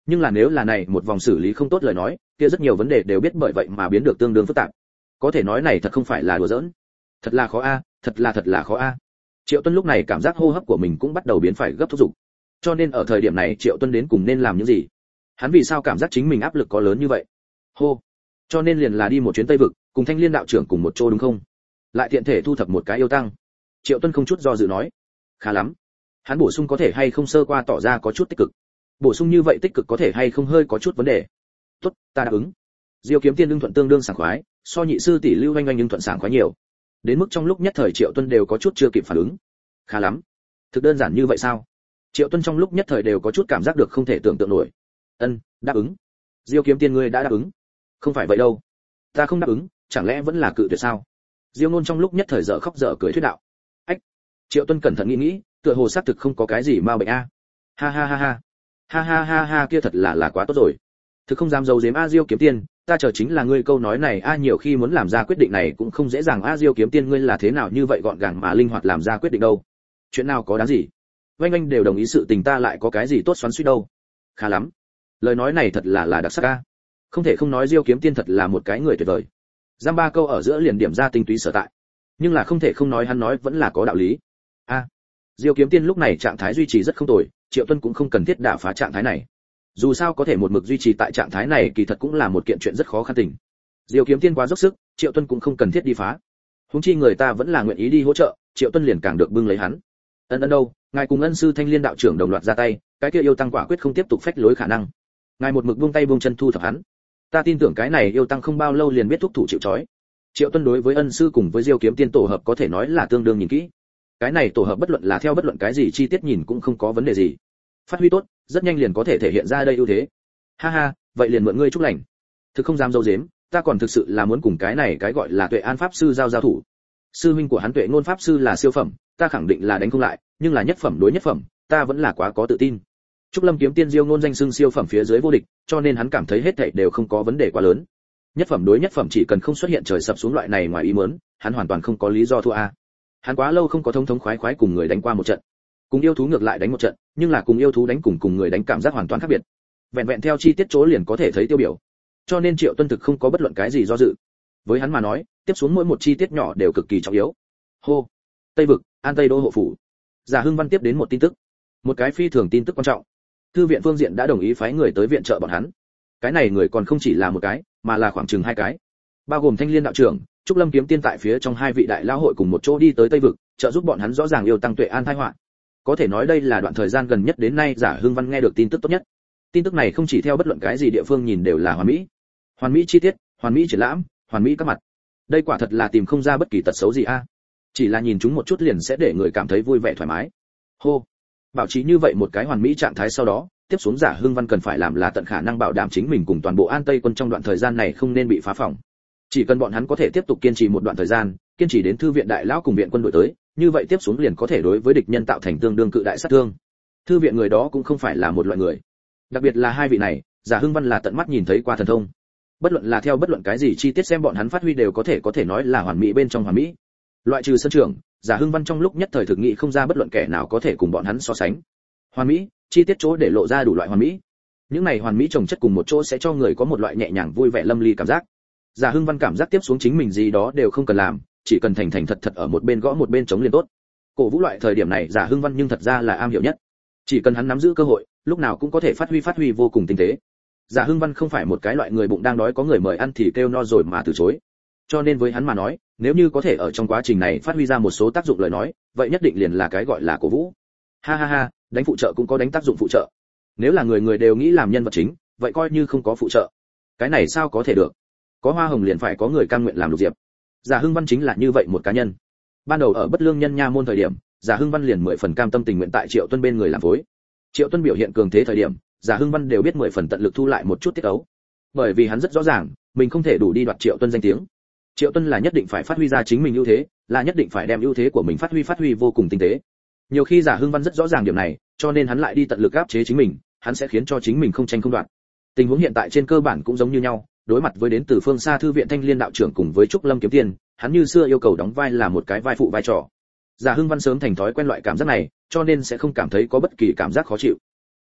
nhưng là nếu là này một vòng xử lý không tốt lời nói, kia rất nhiều vấn đề đều biết bởi vậy mà biến được tương đương phức tạp. Có thể nói này thật không phải là đùa giỡn. Thật là khó a, thật là thật là khó a. Triệu Tuân lúc này cảm giác hô hấp của mình cũng bắt đầu biến phải gấp thúc giục. Cho nên ở thời điểm này Triệu Tuân đến cùng nên làm những gì? Hắn vì sao cảm giác chính mình áp lực có lớn như vậy? Hô. Cho nên liền là đi một chuyến Tây vực, cùng Thanh Liên đạo trưởng cùng một chỗ đúng không? Lại tiện thể thu thập một cái yêu tăng. Triệu Tuân không chút do dự nói. Khá lắm. Hắn bổ sung có thể hay không sơ qua tỏ ra có chút tích cực. Bổ sung như vậy tích cực có thể hay không hơi có chút vấn đề. Tốt, ta đáp ứng. Diêu Kiếm Tiên ưng thuận tương đương sảng khoái, so nhị sư tỷ Lưu Oanh Oanh nhưng thuận sảng khoái nhiều. Đến mức trong lúc nhất thời Triệu Tuân đều có chút chưa kịp phản ứng. Khá lắm. Thực đơn giản như vậy sao? Triệu Tuân trong lúc nhất thời đều có chút cảm giác được không thể tưởng tượng nổi. Ân, đáp ứng. Diêu Kiếm Tiên ngươi đã đáp ứng. Không phải vậy đâu. Ta không đáp ứng, chẳng lẽ vẫn là cự tuyệt sao? Diêu Nôn trong lúc nhất thời dở khóc dở cười thuyết đạo. Ách. Triệu Tuân cẩn thận nghĩ nghĩ, tựa hồ xác thực không có cái gì ma bệnh a. Ha ha ha ha. Ha ha ha ha kia thật là là quá tốt rồi. Thực không dám giấu giếm a Diêu Kiếm Tiên, ta chờ chính là ngươi câu nói này a nhiều khi muốn làm ra quyết định này cũng không dễ dàng a Diêu Kiếm Tiên ngươi là thế nào như vậy gọn gàng mà linh hoạt làm ra quyết định đâu. Chuyện nào có đáng gì? Oanh Oanh đều đồng ý sự tình ta lại có cái gì tốt xoắn xuýt đâu. Khá lắm. Lời nói này thật là là đặc sắc a. Không thể không nói Diêu Kiếm Tiên thật là một cái người tuyệt vời. Giam ba câu ở giữa liền điểm ra tinh túy sở tại. Nhưng là không thể không nói hắn nói vẫn là có đạo lý. A. Diêu Kiếm Tiên lúc này trạng thái duy trì rất không tồi, Triệu Tuân cũng không cần thiết đả phá trạng thái này. Dù sao có thể một mực duy trì tại trạng thái này kỳ thật cũng là một kiện chuyện rất khó khăn tình. Diêu Kiếm Tiên quá dốc sức, Triệu Tuân cũng không cần thiết đi phá. Huống chi người ta vẫn là nguyện ý đi hỗ trợ, Triệu Tuân liền càng được bưng lấy hắn. Ân ân đâu, ngài cùng ân sư Thanh Liên đạo trưởng đồng loạt ra tay, cái kia yêu tăng quả quyết không tiếp tục phách lối khả năng. Ngài một mực buông tay buông chân thu thập hắn. Ta tin tưởng cái này yêu tăng không bao lâu liền biết thúc thủ chịu trói. Triệu Tuân đối với ân sư cùng với Diêu Kiếm Tiên tổ hợp có thể nói là tương đương nhìn kỹ. Cái này tổ hợp bất luận là theo bất luận cái gì chi tiết nhìn cũng không có vấn đề gì. Phát huy tốt, rất nhanh liền có thể thể hiện ra đây ưu thế. Ha ha, vậy liền mượn ngươi chúc lành. Thực không dám dâu dếm, ta còn thực sự là muốn cùng cái này cái gọi là Tuệ An pháp sư giao giao thủ. Sư huynh của hắn Tuệ Ngôn pháp sư là siêu phẩm, ta khẳng định là đánh không lại, nhưng là nhất phẩm đối nhất phẩm, ta vẫn là quá có tự tin. Trúc Lâm Kiếm Tiên Diêu Ngôn danh xưng siêu phẩm phía dưới vô địch, cho nên hắn cảm thấy hết thảy đều không có vấn đề quá lớn. Nhất phẩm đối nhất phẩm chỉ cần không xuất hiện trời sập xuống loại này ngoài ý muốn, hắn hoàn toàn không có lý do thua a. Hắn quá lâu không có thống thống khoái khoái cùng người đánh qua một trận. Cùng yêu thú ngược lại đánh một trận, nhưng là cùng yêu thú đánh cùng cùng người đánh cảm giác hoàn toàn khác biệt. Vẹn vẹn theo chi tiết chỗ liền có thể thấy tiêu biểu. Cho nên Triệu Tuân thực không có bất luận cái gì do dự. Với hắn mà nói, tiếp xuống mỗi một chi tiết nhỏ đều cực kỳ trọng yếu. Hô, Tây vực, An Tây đô hộ phủ. Giả Hưng Văn tiếp đến một tin tức, một cái phi thường tin tức quan trọng. Thư viện phương diện đã đồng ý phái người tới viện trợ bọn hắn. Cái này người còn không chỉ là một cái, mà là khoảng chừng hai cái, bao gồm Thanh Liên đạo trưởng, Trúc Lâm Kiếm Tiên tại phía trong hai vị đại lão hội cùng một chỗ đi tới Tây vực, trợ giúp bọn hắn rõ ràng yêu tăng Tuệ An tai họa. Có thể nói đây là đoạn thời gian gần nhất đến nay Giả Hưng Văn nghe được tin tức tốt nhất. Tin tức này không chỉ theo bất luận cái gì địa phương nhìn đều là hoàn mỹ. Hoàn mỹ chi tiết, hoàn mỹ triển lãm, hoàn mỹ các mặt. Đây quả thật là tìm không ra bất kỳ tật xấu gì a. Chỉ là nhìn chúng một chút liền sẽ để người cảm thấy vui vẻ thoải mái. Hô. Bảo trì như vậy một cái hoàn mỹ trạng thái sau đó, tiếp xuống Giả Hưng Văn cần phải làm là tận khả năng bảo đảm chính mình cùng toàn bộ An Tây quân trong đoạn thời gian này không nên bị phá phỏng. Chỉ cần bọn hắn có thể tiếp tục kiên trì một đoạn thời gian, kiên trì đến thư viện đại lão cùng viện quân đội tới, như vậy tiếp xuống liền có thể đối với địch nhân tạo thành tương đương cự đại sát thương. Thư viện người đó cũng không phải là một loại người. Đặc biệt là hai vị này, Giả Hưng Văn là tận mắt nhìn thấy qua thần thông. Bất luận là theo bất luận cái gì chi tiết xem bọn hắn phát huy đều có thể có thể nói là hoàn mỹ bên trong hoàn mỹ. Loại trừ sân trưởng, Giả Hưng Văn trong lúc nhất thời thực nghị không ra bất luận kẻ nào có thể cùng bọn hắn so sánh. Hoàn mỹ, chi tiết chỗ để lộ ra đủ loại hoàn mỹ. Những này hoàn mỹ chồng chất cùng một chỗ sẽ cho người có một loại nhẹ nhàng vui vẻ lâm ly cảm giác. Giả Hưng Văn cảm giác tiếp xuống chính mình gì đó đều không cần làm, chỉ cần thành thành thật thật ở một bên gõ một bên chống liền tốt. Cổ vũ loại thời điểm này Giả Hưng Văn nhưng thật ra là am hiểu nhất. Chỉ cần hắn nắm giữ cơ hội, lúc nào cũng có thể phát huy phát huy vô cùng tinh tế. Giả Hưng Văn không phải một cái loại người bụng đang đói có người mời ăn thì kêu no rồi mà từ chối. Cho nên với hắn mà nói, nếu như có thể ở trong quá trình này phát huy ra một số tác dụng lời nói, vậy nhất định liền là cái gọi là cổ vũ. Ha ha ha, đánh phụ trợ cũng có đánh tác dụng phụ trợ. Nếu là người người đều nghĩ làm nhân vật chính, vậy coi như không có phụ trợ. Cái này sao có thể được? Có hoa hồng liền phải có người cam nguyện làm lục diệp. Giả Hưng Văn chính là như vậy một cá nhân. Ban đầu ở Bất Lương Nhân Nha môn thời điểm, Giả Hưng Văn liền mười phần cam tâm tình nguyện tại Triệu Tuân bên người làm phối. Triệu Tuân biểu hiện cường thế thời điểm, Giả Hưng Văn đều biết mười phần tận lực thu lại một chút tiết ấu. Bởi vì hắn rất rõ ràng, mình không thể đủ đi đoạt Triệu Tuân danh tiếng. Triệu Tuân là nhất định phải phát huy ra chính mình ưu thế, là nhất định phải đem ưu thế của mình phát huy phát huy vô cùng tinh tế. Nhiều khi Giả Hưng Văn rất rõ ràng điểm này, cho nên hắn lại đi tận lực áp chế chính mình, hắn sẽ khiến cho chính mình không tranh không đoạt. Tình huống hiện tại trên cơ bản cũng giống như nhau, đối mặt với đến từ phương xa thư viện Thanh Liên đạo trưởng cùng với Trúc Lâm Kiếm Tiên, hắn như xưa yêu cầu đóng vai là một cái vai phụ vai trò. Giả Hưng Văn sớm thành thói quen loại cảm giác này, cho nên sẽ không cảm thấy có bất kỳ cảm giác khó chịu.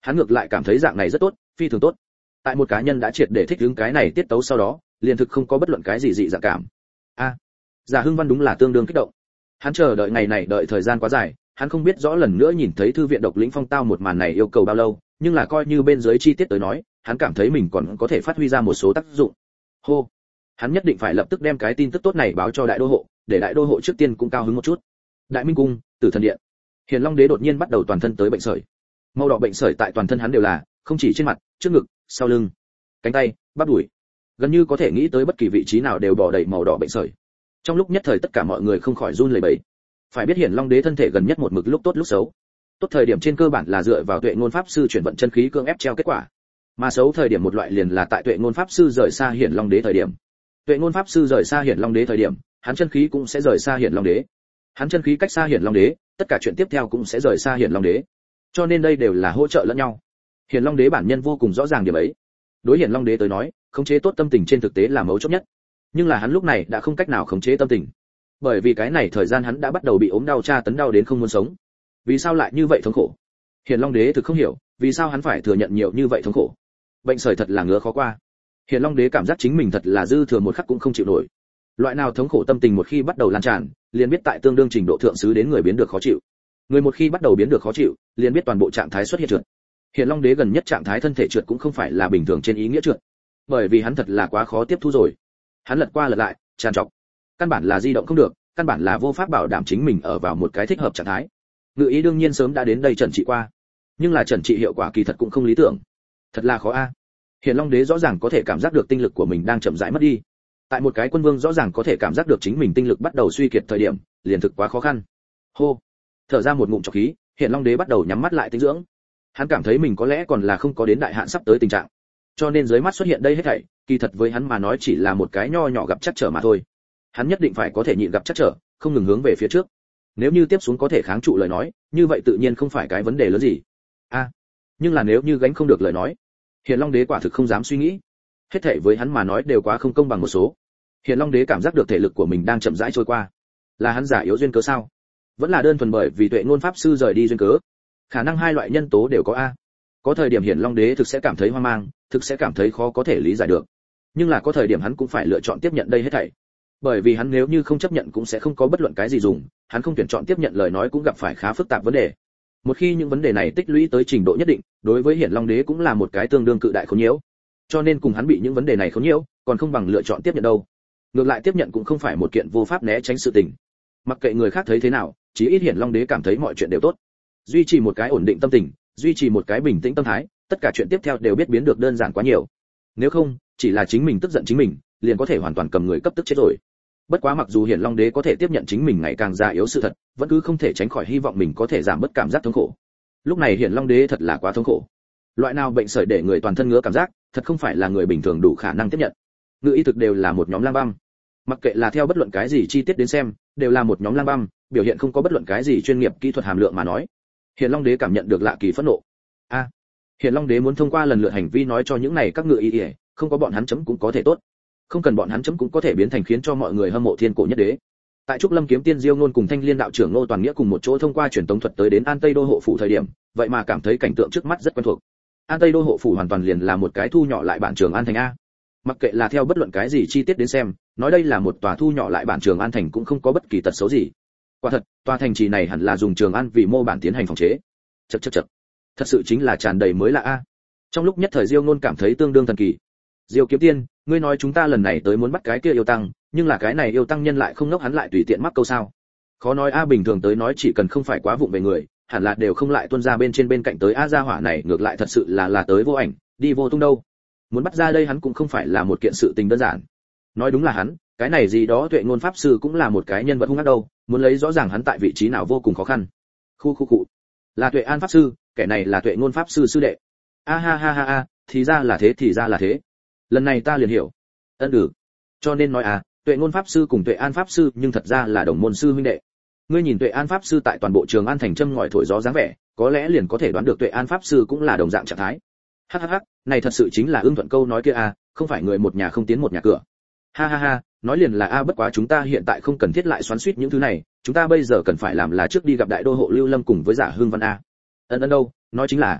Hắn ngược lại cảm thấy dạng này rất tốt, phi thường tốt. Tại một cá nhân đã triệt để thích ứng cái này tiết tấu sau đó, liền thực không có bất luận cái gì dị dạng cảm. A, à, Giả Hưng Văn đúng là tương đương kích động. Hắn chờ đợi ngày này đợi thời gian quá dài, hắn không biết rõ lần nữa nhìn thấy thư viện độc lĩnh phong tao một màn này yêu cầu bao lâu, nhưng là coi như bên dưới chi tiết tới nói, hắn cảm thấy mình còn có thể phát huy ra một số tác dụng. Hô, hắn nhất định phải lập tức đem cái tin tức tốt này báo cho đại đô hộ, để đại đô hộ trước tiên cũng cao hứng một chút. Đại Minh cung, Tử Thần điện. Hiền Long đế đột nhiên bắt đầu toàn thân tới bệnh sởi. Màu đỏ bệnh sởi tại toàn thân hắn đều là, không chỉ trên mặt, trước ngực, sau lưng, cánh tay, bắp đùi, gần như có thể nghĩ tới bất kỳ vị trí nào đều bò đầy màu đỏ bệnh sởi. Trong lúc nhất thời tất cả mọi người không khỏi run lẩy bẩy. Phải biết Hiển Long đế thân thể gần nhất một mực lúc tốt lúc xấu. Tốt thời điểm trên cơ bản là dựa vào Tuệ Ngôn pháp sư chuyển vận chân khí cưỡng ép treo kết quả, mà xấu thời điểm một loại liền là tại Tuệ Ngôn pháp sư rời xa Hiển Long đế thời điểm. Tuệ Ngôn pháp sư rời xa Hiển Long đế thời điểm, hắn chân khí cũng sẽ rời xa Hiển Long đế. Hắn chân khí cách xa Hiển Long đế, tất cả chuyện tiếp theo cũng sẽ rời xa Hiển Long đế. Cho nên đây đều là hỗ trợ lẫn nhau. Hiển Long đế bản nhân vô cùng rõ ràng điểm ấy. Đối Hiển Long đế tới nói, khống chế tốt tâm tình trên thực tế là mấu chốt nhất. Nhưng là hắn lúc này đã không cách nào khống chế tâm tình, bởi vì cái này thời gian hắn đã bắt đầu bị ốm đau tra tấn đau đến không muốn sống. Vì sao lại như vậy thống khổ? Hiển Long đế thực không hiểu, vì sao hắn phải thừa nhận nhiều như vậy thống khổ. Bệnh sởi thật là ngứa khó qua. Hiển Long đế cảm giác chính mình thật là dư thừa một khắc cũng không chịu nổi. Loại nào thống khổ tâm tình một khi bắt đầu lan tràn, liền biết tại tương đương trình độ thượng xứ đến người biến được khó chịu. Người một khi bắt đầu biến được khó chịu, liền biết toàn bộ trạng thái xuất hiện trượt. Hiển Long đế gần nhất trạng thái thân thể trượt cũng không phải là bình thường trên ý nghĩa trượt, bởi vì hắn thật là quá khó tiếp thu rồi. Hắn lật qua lật lại, tràn trọc, căn bản là di động không được, căn bản là vô pháp bảo đảm chính mình ở vào một cái thích hợp trạng thái. Ngự ý đương nhiên sớm đã đến đây trần trị qua, nhưng là trần trị hiệu quả kỳ thật cũng không lý tưởng, thật là khó a. À. Hiển Long đế rõ ràng có thể cảm giác được tinh lực của mình đang chậm rãi mất đi, tại một cái quân vương rõ ràng có thể cảm giác được chính mình tinh lực bắt đầu suy kiệt thời điểm, liền thực quá khó khăn. Hô, thở ra một ngụm trọc khí, Hiển Long đế bắt đầu nhắm mắt lại tĩnh dưỡng. Hắn cảm thấy mình có lẽ còn là không có đến đại hạn sắp tới tình trạng, cho nên dưới mắt xuất hiện đây hết thảy, kỳ thật với hắn mà nói chỉ là một cái nho nhỏ gặp chắc trở mà thôi. Hắn nhất định phải có thể nhịn gặp chắc trở, không ngừng hướng về phía trước. Nếu như tiếp xuống có thể kháng trụ lời nói, như vậy tự nhiên không phải cái vấn đề lớn gì. A, à, nhưng là nếu như gánh không được lời nói, Hiển Long đế quả thực không dám suy nghĩ. Hết thảy với hắn mà nói đều quá không công bằng một số. Hiển Long đế cảm giác được thể lực của mình đang chậm rãi trôi qua. Là hắn giả yếu duyên cớ sao? Vẫn là đơn thuần bởi vì Tuệ Ngôn pháp sư rời đi duyên cớ? Khả năng hai loại nhân tố đều có a. Có thời điểm Hiển Long đế thực sẽ cảm thấy hoang mang, thực sẽ cảm thấy khó có thể lý giải được. Nhưng là có thời điểm hắn cũng phải lựa chọn tiếp nhận đây hết thảy. Bởi vì hắn nếu như không chấp nhận cũng sẽ không có bất luận cái gì dùng, hắn không tuyển chọn tiếp nhận lời nói cũng gặp phải khá phức tạp vấn đề. Một khi những vấn đề này tích lũy tới trình độ nhất định, đối với Hiển Long đế cũng là một cái tương đương cự đại khốn nhiễu. Cho nên cùng hắn bị những vấn đề này khốn nhiễu, còn không bằng lựa chọn tiếp nhận đâu. Ngược lại tiếp nhận cũng không phải một kiện vô pháp né tránh sự tình. Mặc kệ người khác thấy thế nào, chí ít Hiển Long đế cảm thấy mọi chuyện đều tốt. Duy trì một cái ổn định tâm tình, duy trì một cái bình tĩnh tâm thái, tất cả chuyện tiếp theo đều biết biến được đơn giản quá nhiều. Nếu không, chỉ là chính mình tức giận chính mình, liền có thể hoàn toàn cầm người cấp tức chết rồi. Bất quá mặc dù Hiển Long đế có thể tiếp nhận chính mình ngày càng già yếu sự thật, vẫn cứ không thể tránh khỏi hy vọng mình có thể giảm bớt cảm giác thống khổ. Lúc này Hiển Long đế thật là quá thống khổ. Loại nào bệnh sởi để người toàn thân ngứa cảm giác, thật không phải là người bình thường đủ khả năng tiếp nhận. Ngự y thực đều là một nhóm lang băm. Mặc kệ là theo bất luận cái gì chi tiết đến xem, đều là một nhóm lang băm, biểu hiện không có bất luận cái gì chuyên nghiệp kỹ thuật hàm lượng mà nói. Hiển Long đế cảm nhận được lạ kỳ phẫn nộ. A, à, Hiển Long đế muốn thông qua lần lượt hành vi nói cho những này các ngự y, không có bọn hắn chấm cũng có thể tốt. Không cần bọn hắn chấm cũng có thể biến thành khiến cho mọi người hâm mộ thiên cổ nhất đế. Tại Trúc Lâm kiếm tiên Diêu Nôn cùng Thanh Liên đạo trưởng Ngô Toàn Nghĩa cùng một chỗ thông qua truyền tống thuật tới đến An Tây đô hộ phủ thời điểm, vậy mà cảm thấy cảnh tượng trước mắt rất quen thuộc. An Tây đô hộ phủ hoàn toàn liền là một cái thu nhỏ lại bản Trường An thành a. Mặc kệ là theo bất luận cái gì chi tiết đến xem, nói đây là một tòa thu nhỏ lại bản Trường An thành cũng không có bất kỳ tật xấu gì. Quả thật, tòa thành trì này hẳn là dùng Trường An vì mô bản tiến hành phòng chế. Chậc chậc chậc. Thật sự chính là tràn đầy mới lạ a. Trong lúc nhất thời Diêu Nôn cảm thấy tương đương thần kỳ. Diêu kiếm tiên, ngươi nói chúng ta lần này tới muốn bắt cái kia yêu tăng, nhưng là cái này yêu tăng nhân lại không ngốc, hắn lại tùy tiện mắc câu sao? Khó nói a, bình thường tới nói chỉ cần không phải quá vụng về người, hẳn là đều không lại tuân ra bên trên bên cạnh tới a. Gia hỏa này ngược lại thật sự là là tới vô ảnh, đi vô tung đâu. Muốn bắt ra đây hắn cũng không phải là một kiện sự tình đơn giản. Nói đúng là hắn, cái này gì đó Tuệ Ngôn pháp sư cũng là một cái nhân vật hung ác đâu, muốn lấy rõ ràng hắn tại vị trí nào vô cùng khó khăn. Khu khu cụ. Là Tuệ An pháp sư, kẻ này là Tuệ Ngôn pháp sư sư đệ. A ha ha ha ha, thì ra là thế thì ra là thế. Lần này ta liền hiểu. Ân ừ. Cho nên nói à, Tuệ Ngôn pháp sư cùng Tuệ An pháp sư nhưng thật ra là đồng môn sư huynh đệ. Ngươi nhìn Tuệ An pháp sư tại toàn bộ Trường An thành châm ngòi thổi gió dáng vẻ, có lẽ liền có thể đoán được Tuệ An pháp sư cũng là đồng dạng trạng thái. Hắc hắc hắc, này thật sự chính là ưng thuận câu nói kia à, không phải người một nhà không tiến một nhà cửa. Ha ha ha, nói liền là a, bất quá chúng ta hiện tại không cần thiết lại xoắn xuýt những thứ này, chúng ta bây giờ cần phải làm là trước đi gặp đại đô hộ Lưu Lâm cùng với Giả Hưng Văn a. Ân ân đâu, nói chính là.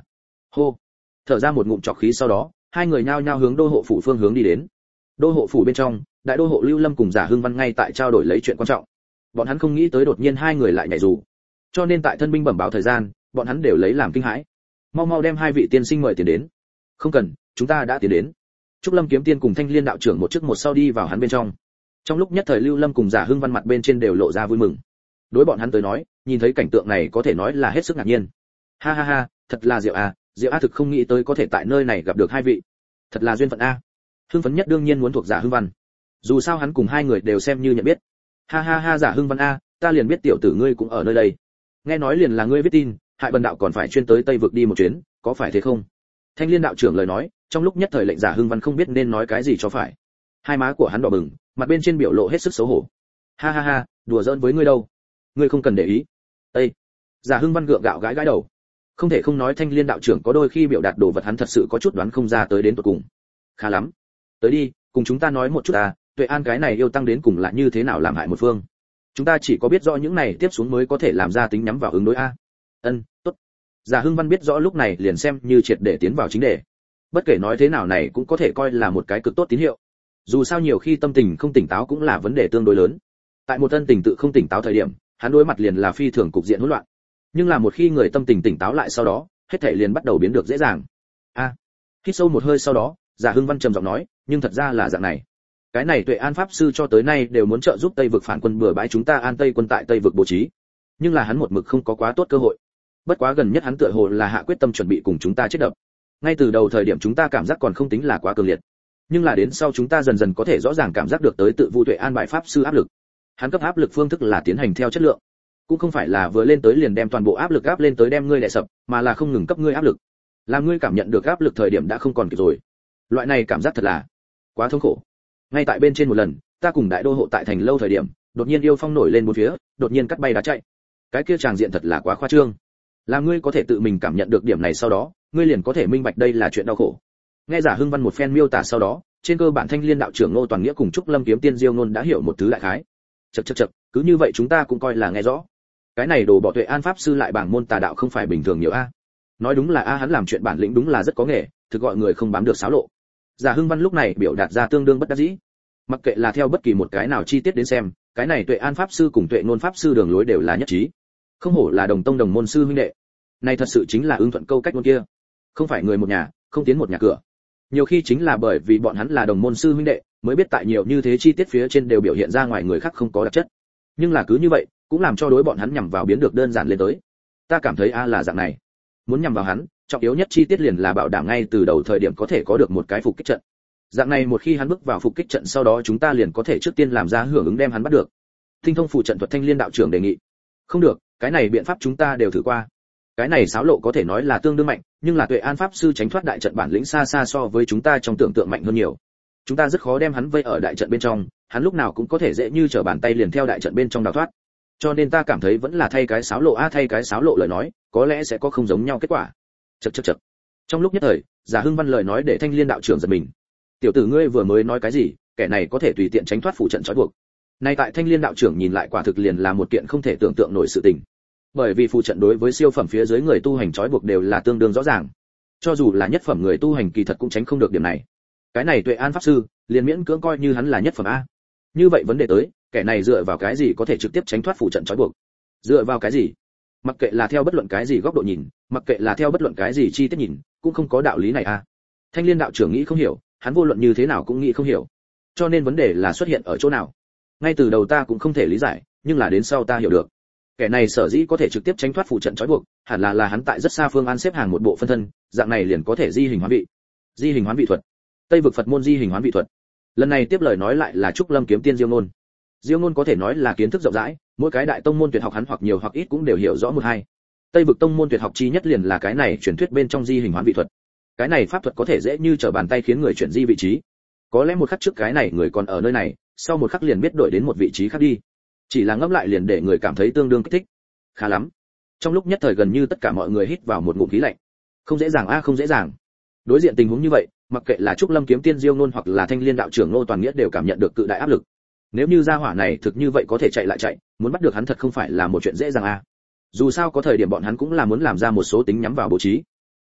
Hô. Thở ra một ngụm trọc khí sau đó, hai người nhao nhao hướng đô hộ phủ phương hướng đi đến. Đô hộ phủ bên trong, đại đô hộ Lưu Lâm cùng Giả Hưng Văn ngay tại trao đổi lấy chuyện quan trọng. Bọn hắn không nghĩ tới đột nhiên hai người lại nhảy dù, cho nên tại thân binh bẩm báo thời gian, bọn hắn đều lấy làm kinh hãi. Mau mau đem hai vị tiên sinh mời tiền đến. Không cần, chúng ta đã tiến đến. Trúc Lâm kiếm tiên cùng Thanh Liên đạo trưởng một trước một sau đi vào hắn bên trong. Trong lúc nhất thời Lưu Lâm cùng Giả Hưng Văn mặt bên trên đều lộ ra vui mừng. Đối bọn hắn tới nói, nhìn thấy cảnh tượng này có thể nói là hết sức ngạc nhiên. Ha ha ha, thật là diệu à, diệu a thực không nghĩ tới có thể tại nơi này gặp được hai vị. Thật là duyên phận a. Hưng phấn nhất đương nhiên muốn thuộc Giả Hưng Văn. Dù sao hắn cùng hai người đều xem như nhận biết. Ha ha ha Giả Hưng Văn a, ta liền biết tiểu tử ngươi cũng ở nơi đây. Nghe nói liền là ngươi viết tin, hại bần đạo còn phải chuyên tới Tây vực đi một chuyến, có phải thế không? Thanh Liên đạo trưởng lời nói, trong lúc nhất thời lệnh Giả Hưng Văn không biết nên nói cái gì cho phải. Hai má của hắn đỏ bừng, mặt bên trên biểu lộ hết sức xấu hổ. Ha ha ha, đùa giỡn với ngươi đâu, ngươi không cần để ý. Ê! Giả Hưng Văn gượng gạo gãi gãi đầu. Không thể không nói Thanh Liên đạo trưởng có đôi khi biểu đạt đồ vật hắn thật sự có chút đoán không ra tới đến tận cùng. Khá lắm, tới đi, cùng chúng ta nói một chút à, Tuệ An cái này yêu tăng đến cùng là như thế nào làm hại một phương. Chúng ta chỉ có biết rõ những này tiếp xuống mới có thể làm ra tính nhắm vào ứng đối a. Ân, tốt. Giả Hưng Văn biết rõ lúc này liền xem như triệt để tiến vào chính đề. Bất kể nói thế nào này cũng có thể coi là một cái cực tốt tín hiệu. Dù sao nhiều khi tâm tình không tỉnh táo cũng là vấn đề tương đối lớn. Tại một thân tình tự không tỉnh táo thời điểm, hắn đối mặt liền là phi thường cục diện hỗn loạn. Nhưng là một khi người tâm tình tỉnh táo lại sau đó, hết thảy liền bắt đầu biến được dễ dàng. A. À, hít sâu một hơi sau đó, Giả Hưng Văn trầm giọng nói, nhưng thật ra là dạng này. Cái này Tuệ An pháp sư cho tới nay đều muốn trợ giúp Tây vực phản quân bừa bãi chúng ta An Tây quân tại Tây vực bố trí, nhưng là hắn một mực không có quá tốt cơ hội. Bất quá gần nhất hắn tựa hồ là hạ quyết tâm chuẩn bị cùng chúng ta chết đập. Ngay từ đầu thời điểm chúng ta cảm giác còn không tính là quá cường liệt, nhưng là đến sau chúng ta dần dần có thể rõ ràng cảm giác được tới tự Vu Tuệ An bại pháp sư áp lực. Hắn cấp áp lực phương thức là tiến hành theo chất lượng, cũng không phải là vừa lên tới liền đem toàn bộ áp lực áp lên tới đem ngươi đè sập, mà là không ngừng cấp ngươi áp lực, làm ngươi cảm nhận được áp lực thời điểm đã không còn kịp rồi. Loại này cảm giác thật là quá thống khổ. Ngay tại bên trên một lần, ta cùng đại đô hộ tại thành lâu thời điểm, đột nhiên yêu phong nổi lên bốn phía, đột nhiên cắt bay đá chạy. Cái kia tràng diện thật là quá khoa trương. Làm ngươi có thể tự mình cảm nhận được điểm này sau đó, ngươi liền có thể minh bạch đây là chuyện đau khổ. Nghe Giả Hưng Văn một phen miêu tả sau đó, trên cơ bản Thanh Liên đạo trưởng Ngô Toàn Nghĩa cùng Trúc Lâm kiếm tiên Diêu Nôn đã hiểu một thứ đại khái. Chậc chậc chậc, cứ như vậy chúng ta cũng coi là nghe rõ. Cái này đồ bỏ Tuệ An pháp sư lại bảng môn tà đạo không phải bình thường nhiều a. Nói đúng là a hắn làm chuyện bản lĩnh đúng là rất có nghề, thực gọi người không bám được xáo lộ. Giả Hưng Văn lúc này biểu đạt ra tương đương bất đắc dĩ. Mặc kệ là theo bất kỳ một cái nào chi tiết đến xem, cái này Tuệ An pháp sư cùng Tuệ Nôn pháp sư đường lối đều là nhất trí. Không hổ là đồng tông đồng môn sư huynh đệ. Này thật sự chính là ưng thuận câu cách ngôn kia. Không phải người một nhà, không tiến một nhà cửa. Nhiều khi chính là bởi vì bọn hắn là đồng môn sư huynh đệ, mới biết tại nhiều như thế chi tiết phía trên đều biểu hiện ra ngoài người khác không có đặc chất. Nhưng là cứ như vậy, cũng làm cho đối bọn hắn nhằm vào biến được đơn giản lên tới. Ta cảm thấy a là dạng này. Muốn nhằm vào hắn, trọng yếu nhất chi tiết liền là bảo đảm ngay từ đầu thời điểm có thể có được một cái phục kích trận. Dạng này một khi hắn bước vào phục kích trận sau đó chúng ta liền có thể trước tiên làm ra hưởng ứng đem hắn bắt được. Tinh thông phụ trận thuật Thanh Liên đạo trưởng đề nghị. Không được, cái này biện pháp chúng ta đều thử qua. Cái này xáo lộ có thể nói là tương đương mạnh, nhưng là Tuệ An pháp sư tránh thoát đại trận bản lĩnh xa xa so với chúng ta trong tưởng tượng mạnh hơn nhiều. Chúng ta rất khó đem hắn vây ở đại trận bên trong, hắn lúc nào cũng có thể dễ như trở bàn tay liền theo đại trận bên trong đào thoát. Cho nên ta cảm thấy vẫn là thay cái xáo lộ a thay cái xáo lộ lời nói, có lẽ sẽ có không giống nhau kết quả. Chậc chậc chậc. Trong lúc nhất thời, Giả Hưng Văn lời nói để Thanh Liên đạo trưởng giật mình. Tiểu tử ngươi vừa mới nói cái gì, kẻ này có thể tùy tiện tránh thoát phụ trận trói buộc. Nay tại Thanh Liên đạo trưởng nhìn lại quả thực liền là một kiện không thể tưởng tượng nổi sự tình. Bởi vì phụ trận đối với siêu phẩm phía dưới người tu hành trói buộc đều là tương đương rõ ràng. Cho dù là nhất phẩm người tu hành kỳ thật cũng tránh không được điểm này. Cái này Tuệ An pháp sư, liền miễn cưỡng coi như hắn là nhất phẩm a. Như vậy vấn đề tới, kẻ này dựa vào cái gì có thể trực tiếp tránh thoát phụ trận trói buộc? Dựa vào cái gì? Mặc kệ là theo bất luận cái gì góc độ nhìn, mặc kệ là theo bất luận cái gì chi tiết nhìn, cũng không có đạo lý này a. Thanh Liên đạo trưởng nghĩ không hiểu, hắn vô luận như thế nào cũng nghĩ không hiểu. Cho nên vấn đề là xuất hiện ở chỗ nào? Ngay từ đầu ta cũng không thể lý giải, nhưng là đến sau ta hiểu được. Kẻ này sở dĩ có thể trực tiếp tránh thoát phụ trận trói buộc, hẳn là là hắn tại rất xa phương an xếp hàng một bộ phân thân, dạng này liền có thể di hình hoán vị. Di hình hoán vị thuật. Tây vực Phật môn di hình hoán vị thuật. Lần này tiếp lời nói lại là Trúc Lâm kiếm tiên Diêu Nôn. Diêu Nôn có thể nói là kiến thức rộng rãi, mỗi cái đại tông môn tuyệt học hắn hoặc nhiều hoặc ít cũng đều hiểu rõ một hai. Tây vực tông môn tuyệt học chi nhất liền là cái này truyền thuyết bên trong di hình hoán vị thuật. Cái này pháp thuật có thể dễ như trở bàn tay khiến người chuyển di vị trí. Có lẽ một khắc trước cái này người còn ở nơi này, sau một khắc liền biết đổi đến một vị trí khác đi. Chỉ là ngẫm lại liền để người cảm thấy tương đương kích thích. Khá lắm. Trong lúc nhất thời gần như tất cả mọi người hít vào một ngụm khí lạnh. Không dễ dàng a không dễ dàng. Đối diện tình huống như vậy, mặc kệ là Trúc Lâm kiếm tiên Diêu Nôn hoặc là Thanh Liên đạo trưởng Ngô Toàn Nghĩa đều cảm nhận được cự đại áp lực. Nếu như gia hỏa này thực như vậy có thể chạy lại chạy, muốn bắt được hắn thật không phải là một chuyện dễ dàng a. Dù sao có thời điểm bọn hắn cũng là muốn làm ra một số tính nhắm vào bố trí.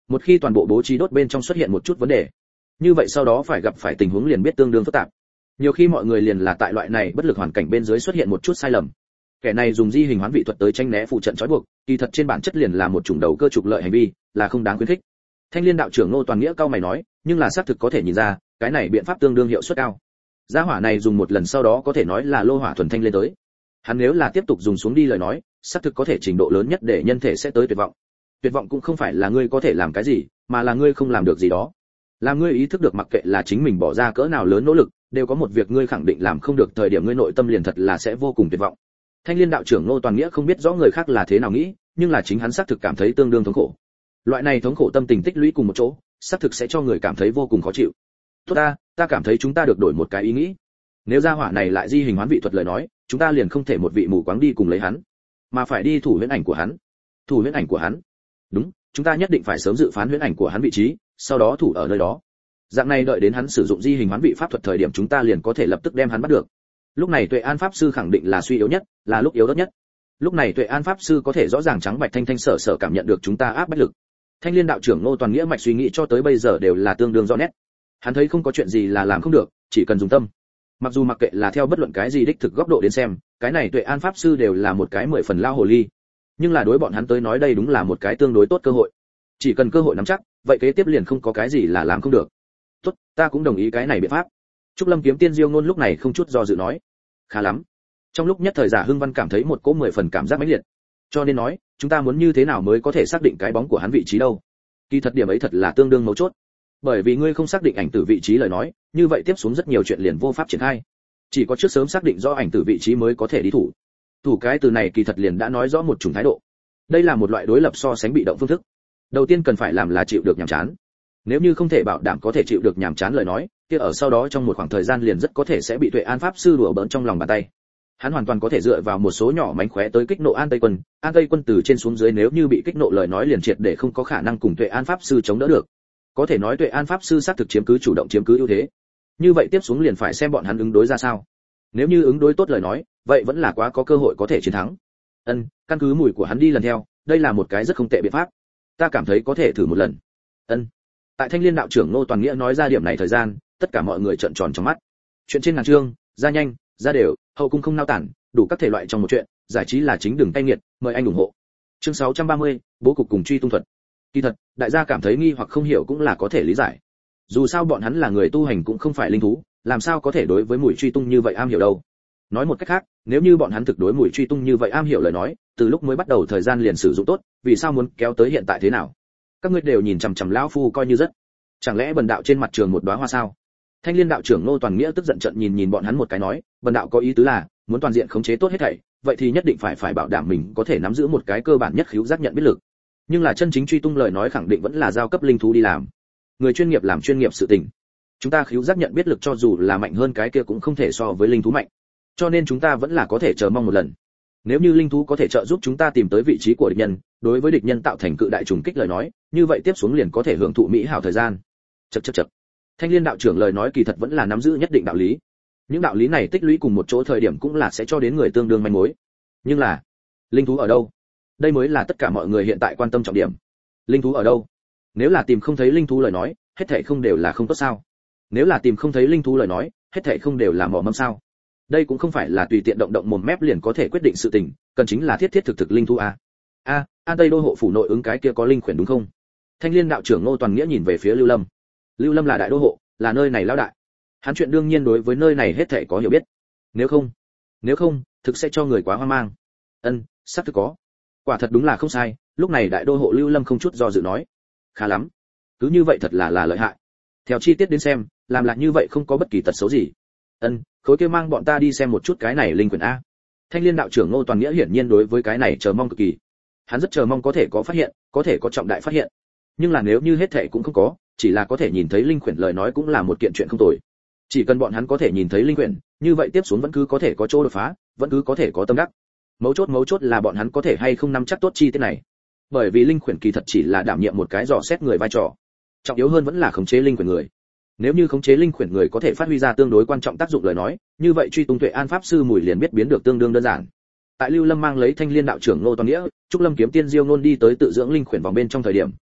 Một khi toàn bộ bố trí đốt bên trong xuất hiện một chút vấn đề, như vậy sau đó phải gặp phải tình huống liền biết tương đương phức tạp. Nhiều khi mọi người liền là tại loại này bất lực hoàn cảnh bên dưới xuất hiện một chút sai lầm. Kẻ này dùng di hình hoán vị thuật tới tranh né phụ trận trói buộc, kỳ thật trên bản chất liền là một chủng đầu cơ trục lợi hành vi, là không đáng khuyến khích. Thanh Liên đạo trưởng Ngô Toàn Nghĩa cao mày nói, nhưng là xác thực có thể nhìn ra, cái này biện pháp tương đương hiệu suất cao. Gia hỏa này dùng một lần sau đó có thể nói là lô hỏa thuần thanh lên tới. Hắn nếu là tiếp tục dùng xuống đi lời nói, xác thực có thể trình độ lớn nhất để nhân thể sẽ tới tuyệt vọng. Tuyệt vọng cũng không phải là ngươi có thể làm cái gì, mà là ngươi không làm được gì đó. Làm ngươi ý thức được mặc kệ là chính mình bỏ ra cỡ nào lớn nỗ lực, đều có một việc ngươi khẳng định làm không được, thời điểm ngươi nội tâm liền thật là sẽ vô cùng tuyệt vọng. Thanh Liên đạo trưởng Ngô Toàn Nghĩa không biết rõ người khác là thế nào nghĩ, nhưng là chính hắn xác thực cảm thấy tương đương thống khổ. Loại này thống khổ tâm tình tích lũy cùng một chỗ, xác thực sẽ cho người cảm thấy vô cùng khó chịu. Tốt ta, ta cảm thấy chúng ta được đổi một cái ý nghĩ. Nếu gia hỏa này lại di hình hoán vị thuật lời nói, chúng ta liền không thể một vị mù quáng đi cùng lấy hắn, mà phải đi thủ huyễn ảnh của hắn. Thủ huyễn ảnh của hắn? Đúng, chúng ta nhất định phải sớm dự phán huyễn ảnh của hắn vị trí, sau đó thủ ở nơi đó. Dạng này đợi đến hắn sử dụng di hình hoán vị pháp thuật thời điểm chúng ta liền có thể lập tức đem hắn bắt được. Lúc này Tuệ An pháp sư khẳng định là suy yếu nhất, là lúc yếu ớt nhất. Lúc này Tuệ An pháp sư có thể rõ ràng trắng bạch thanh thanh sở sở cảm nhận được chúng ta áp bách lực. Thanh Liên đạo trưởng Ngô Toàn Nghĩa mạch suy nghĩ cho tới bây giờ đều là tương đương rõ nét. Hắn thấy không có chuyện gì là làm không được, chỉ cần dùng tâm. Mặc dù mặc kệ là theo bất luận cái gì đích thực góc độ đến xem, cái này Tuệ An pháp sư đều là một cái mười phần lao hồ ly. Nhưng là đối bọn hắn tới nói đây đúng là một cái tương đối tốt cơ hội. Chỉ cần cơ hội nắm chắc, vậy kế tiếp liền không có cái gì là làm không được. Tốt, ta cũng đồng ý cái này biện pháp. Trúc Lâm kiếm tiên Diêu Ngôn lúc này không chút do dự nói. Khá lắm. Trong lúc nhất thời Giả Hưng Văn cảm thấy một cỗ mười phần cảm giác mãnh liệt. Cho nên nói, chúng ta muốn như thế nào mới có thể xác định cái bóng của hắn vị trí đâu? Kỳ thật điểm ấy thật là tương đương mấu chốt. Bởi vì ngươi không xác định ảnh tử vị trí lời nói, như vậy tiếp xuống rất nhiều chuyện liền vô pháp triển khai. Chỉ có trước sớm xác định rõ ảnh tử vị trí mới có thể đi thủ. Thủ cái từ này kỳ thật liền đã nói rõ một chủng thái độ. Đây là một loại đối lập so sánh bị động phương thức. Đầu tiên cần phải làm là chịu được nhàm chán. Nếu như không thể bảo đảm có thể chịu được nhàm chán lời nói, kia ở sau đó trong một khoảng thời gian liền rất có thể sẽ bị Tuệ An pháp sư đùa bỡn trong lòng bàn tay. Hắn hoàn toàn có thể dựa vào một số nhỏ mánh khóe tới kích nộ An Tây quân, An Tây quân từ trên xuống dưới nếu như bị kích nộ lời nói liền triệt để không có khả năng cùng Tuệ An pháp sư chống đỡ được. Có thể nói Tuệ An pháp sư xác thực chiếm cứ chủ động chiếm cứ ưu thế. Như vậy tiếp xuống liền phải xem bọn hắn ứng đối ra sao. Nếu như ứng đối tốt lời nói, vậy vẫn là quá có cơ hội có thể chiến thắng. Ân, căn cứ mùi của hắn đi lần theo, đây là một cái rất không tệ biện pháp. Ta cảm thấy có thể thử một lần. Ân. Tại Thanh Liên đạo trưởng Ngô Toàn Nghĩa nói ra điểm này thời gian, tất cả mọi người trợn tròn trong mắt. Chuyện trên ngàn chương, ra nhanh, ra đều, hậu cung không nao tản, đủ các thể loại trong một chuyện, giải trí là chính đường tay nghiệt, mời anh ủng hộ. Chương sáu trăm ba mươi, bố cục cùng truy tung thuật. Kỳ thật, đại gia cảm thấy nghi hoặc không hiểu cũng là có thể lý giải. Dù sao bọn hắn là người tu hành cũng không phải linh thú, làm sao có thể đối với mùi truy tung như vậy am hiểu đâu. Nói một cách khác, nếu như bọn hắn thực đối mùi truy tung như vậy am hiểu lời nói, từ lúc mới bắt đầu thời gian liền sử dụng tốt, vì sao muốn kéo tới hiện tại thế nào? Các ngươi đều nhìn chằm chằm lão phu coi như rất. Chẳng lẽ bần đạo trên mặt trường một đóa hoa sao? Thanh Liên đạo trưởng Ngô Toàn Nghĩa tức giận trận nhìn nhìn bọn hắn một cái nói, bần đạo có ý tứ là, muốn toàn diện khống chế tốt hết thảy, vậy thì nhất định phải phải bảo đảm mình có thể nắm giữ một cái cơ bản nhất khứu giác nhận biết lực. Nhưng là chân chính truy tung lời nói khẳng định vẫn là giao cấp linh thú đi làm. Người chuyên nghiệp làm chuyên nghiệp sự tình. Chúng ta khứu giác nhận biết lực cho dù là mạnh hơn cái kia cũng không thể so với linh thú mạnh. Cho nên chúng ta vẫn là có thể chờ mong một lần. Nếu như linh thú có thể trợ giúp chúng ta tìm tới vị trí của địch nhân, đối với địch nhân tạo thành cự đại trùng kích lời nói, như vậy tiếp xuống liền có thể hưởng thụ mỹ hảo thời gian. Chậc chậc chậc. Thanh Liên đạo trưởng lời nói kỳ thật vẫn là nắm giữ nhất định đạo lý. Những đạo lý này tích lũy cùng một chỗ thời điểm cũng là sẽ cho đến người tương đương manh mối. Nhưng là, linh thú ở đâu? Đây mới là tất cả mọi người hiện tại quan tâm trọng điểm. Linh thú ở đâu? Nếu là tìm không thấy linh thú lời nói, hết thảy không đều là không tốt sao? Nếu là tìm không thấy linh thú lời nói, hết thảy không đều là mỏ mâm sao? Đây cũng không phải là tùy tiện động động mồm mép liền có thể quyết định sự tình, cần chính là thiết thiết thực thực linh thú a. A, An Tây đô hộ phủ nội ứng cái kia có linh khuyển đúng không? Thanh Liên đạo trưởng Ngô Toàn Nghĩa nhìn về phía Lưu Lâm. Lưu Lâm là đại đô hộ, là nơi này lão đại. Hắn chuyện đương nhiên đối với nơi này hết thảy có hiểu biết. Nếu không, nếu không, thực sẽ cho người quá hoang mang. Ân, sắp thực có. Quả thật đúng là không sai, lúc này đại đô hộ Lưu Lâm không chút do dự nói. Khá lắm. Cứ như vậy thật là là lợi hại. Theo chi tiết đến xem, làm lại như vậy không có bất kỳ tật xấu gì. Ân, khối kia mang bọn ta đi xem một chút cái này linh quyển a. Thanh Liên đạo trưởng Ngô Toàn Nghĩa hiển nhiên đối với cái này chờ mong cực kỳ. Hắn rất chờ mong có thể có phát hiện, có thể có trọng đại phát hiện. Nhưng là nếu như hết thảy cũng không có, chỉ là có thể nhìn thấy linh quyển lời nói cũng là một kiện chuyện không tồi. Chỉ cần bọn hắn có thể nhìn thấy linh quyển, như vậy tiếp xuống vẫn cứ có thể có chỗ đột phá, vẫn cứ có thể có tâm đắc. Mấu chốt mấu chốt là bọn hắn có thể hay không nắm chắc tốt chi tiết này. Bởi vì linh quyển kỳ thật chỉ là đảm nhiệm một cái dò xét người vai trò. Trọng yếu hơn vẫn là khống chế linh quyển người. Nếu như khống chế linh quyển người có thể phát huy ra tương đối quan trọng tác dụng lời nói, như vậy truy tung Tuệ An pháp sư mùi liền biết biến được tương đương đơn giản. Tại Lưu Lâm mang lấy Thanh Liên đạo trưởng Ngô Toàn Nghĩa, Trúc Lâm kiếm tiên Diêu Ngôn đi tới tự dưỡng linh quyển vòng bên trong thời điểm,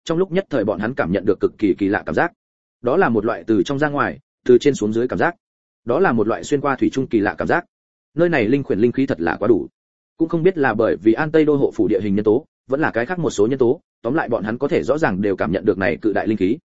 trong lúc nhất thời bọn hắn cảm nhận được cực kỳ kỳ lạ cảm giác. Đó là một loại từ trong ra ngoài, từ trên xuống dưới cảm giác. Đó là một loại xuyên qua thủy chung kỳ lạ cảm giác. Nơi này linh khuyển linh khí thật là quá đủ. Cũng không biết là bởi vì An Tây đô hộ phủ địa hình nhân tố, vẫn là cái khác một số nhân tố, tóm lại bọn hắn có thể rõ ràng đều cảm nhận được này cự đại linh khí.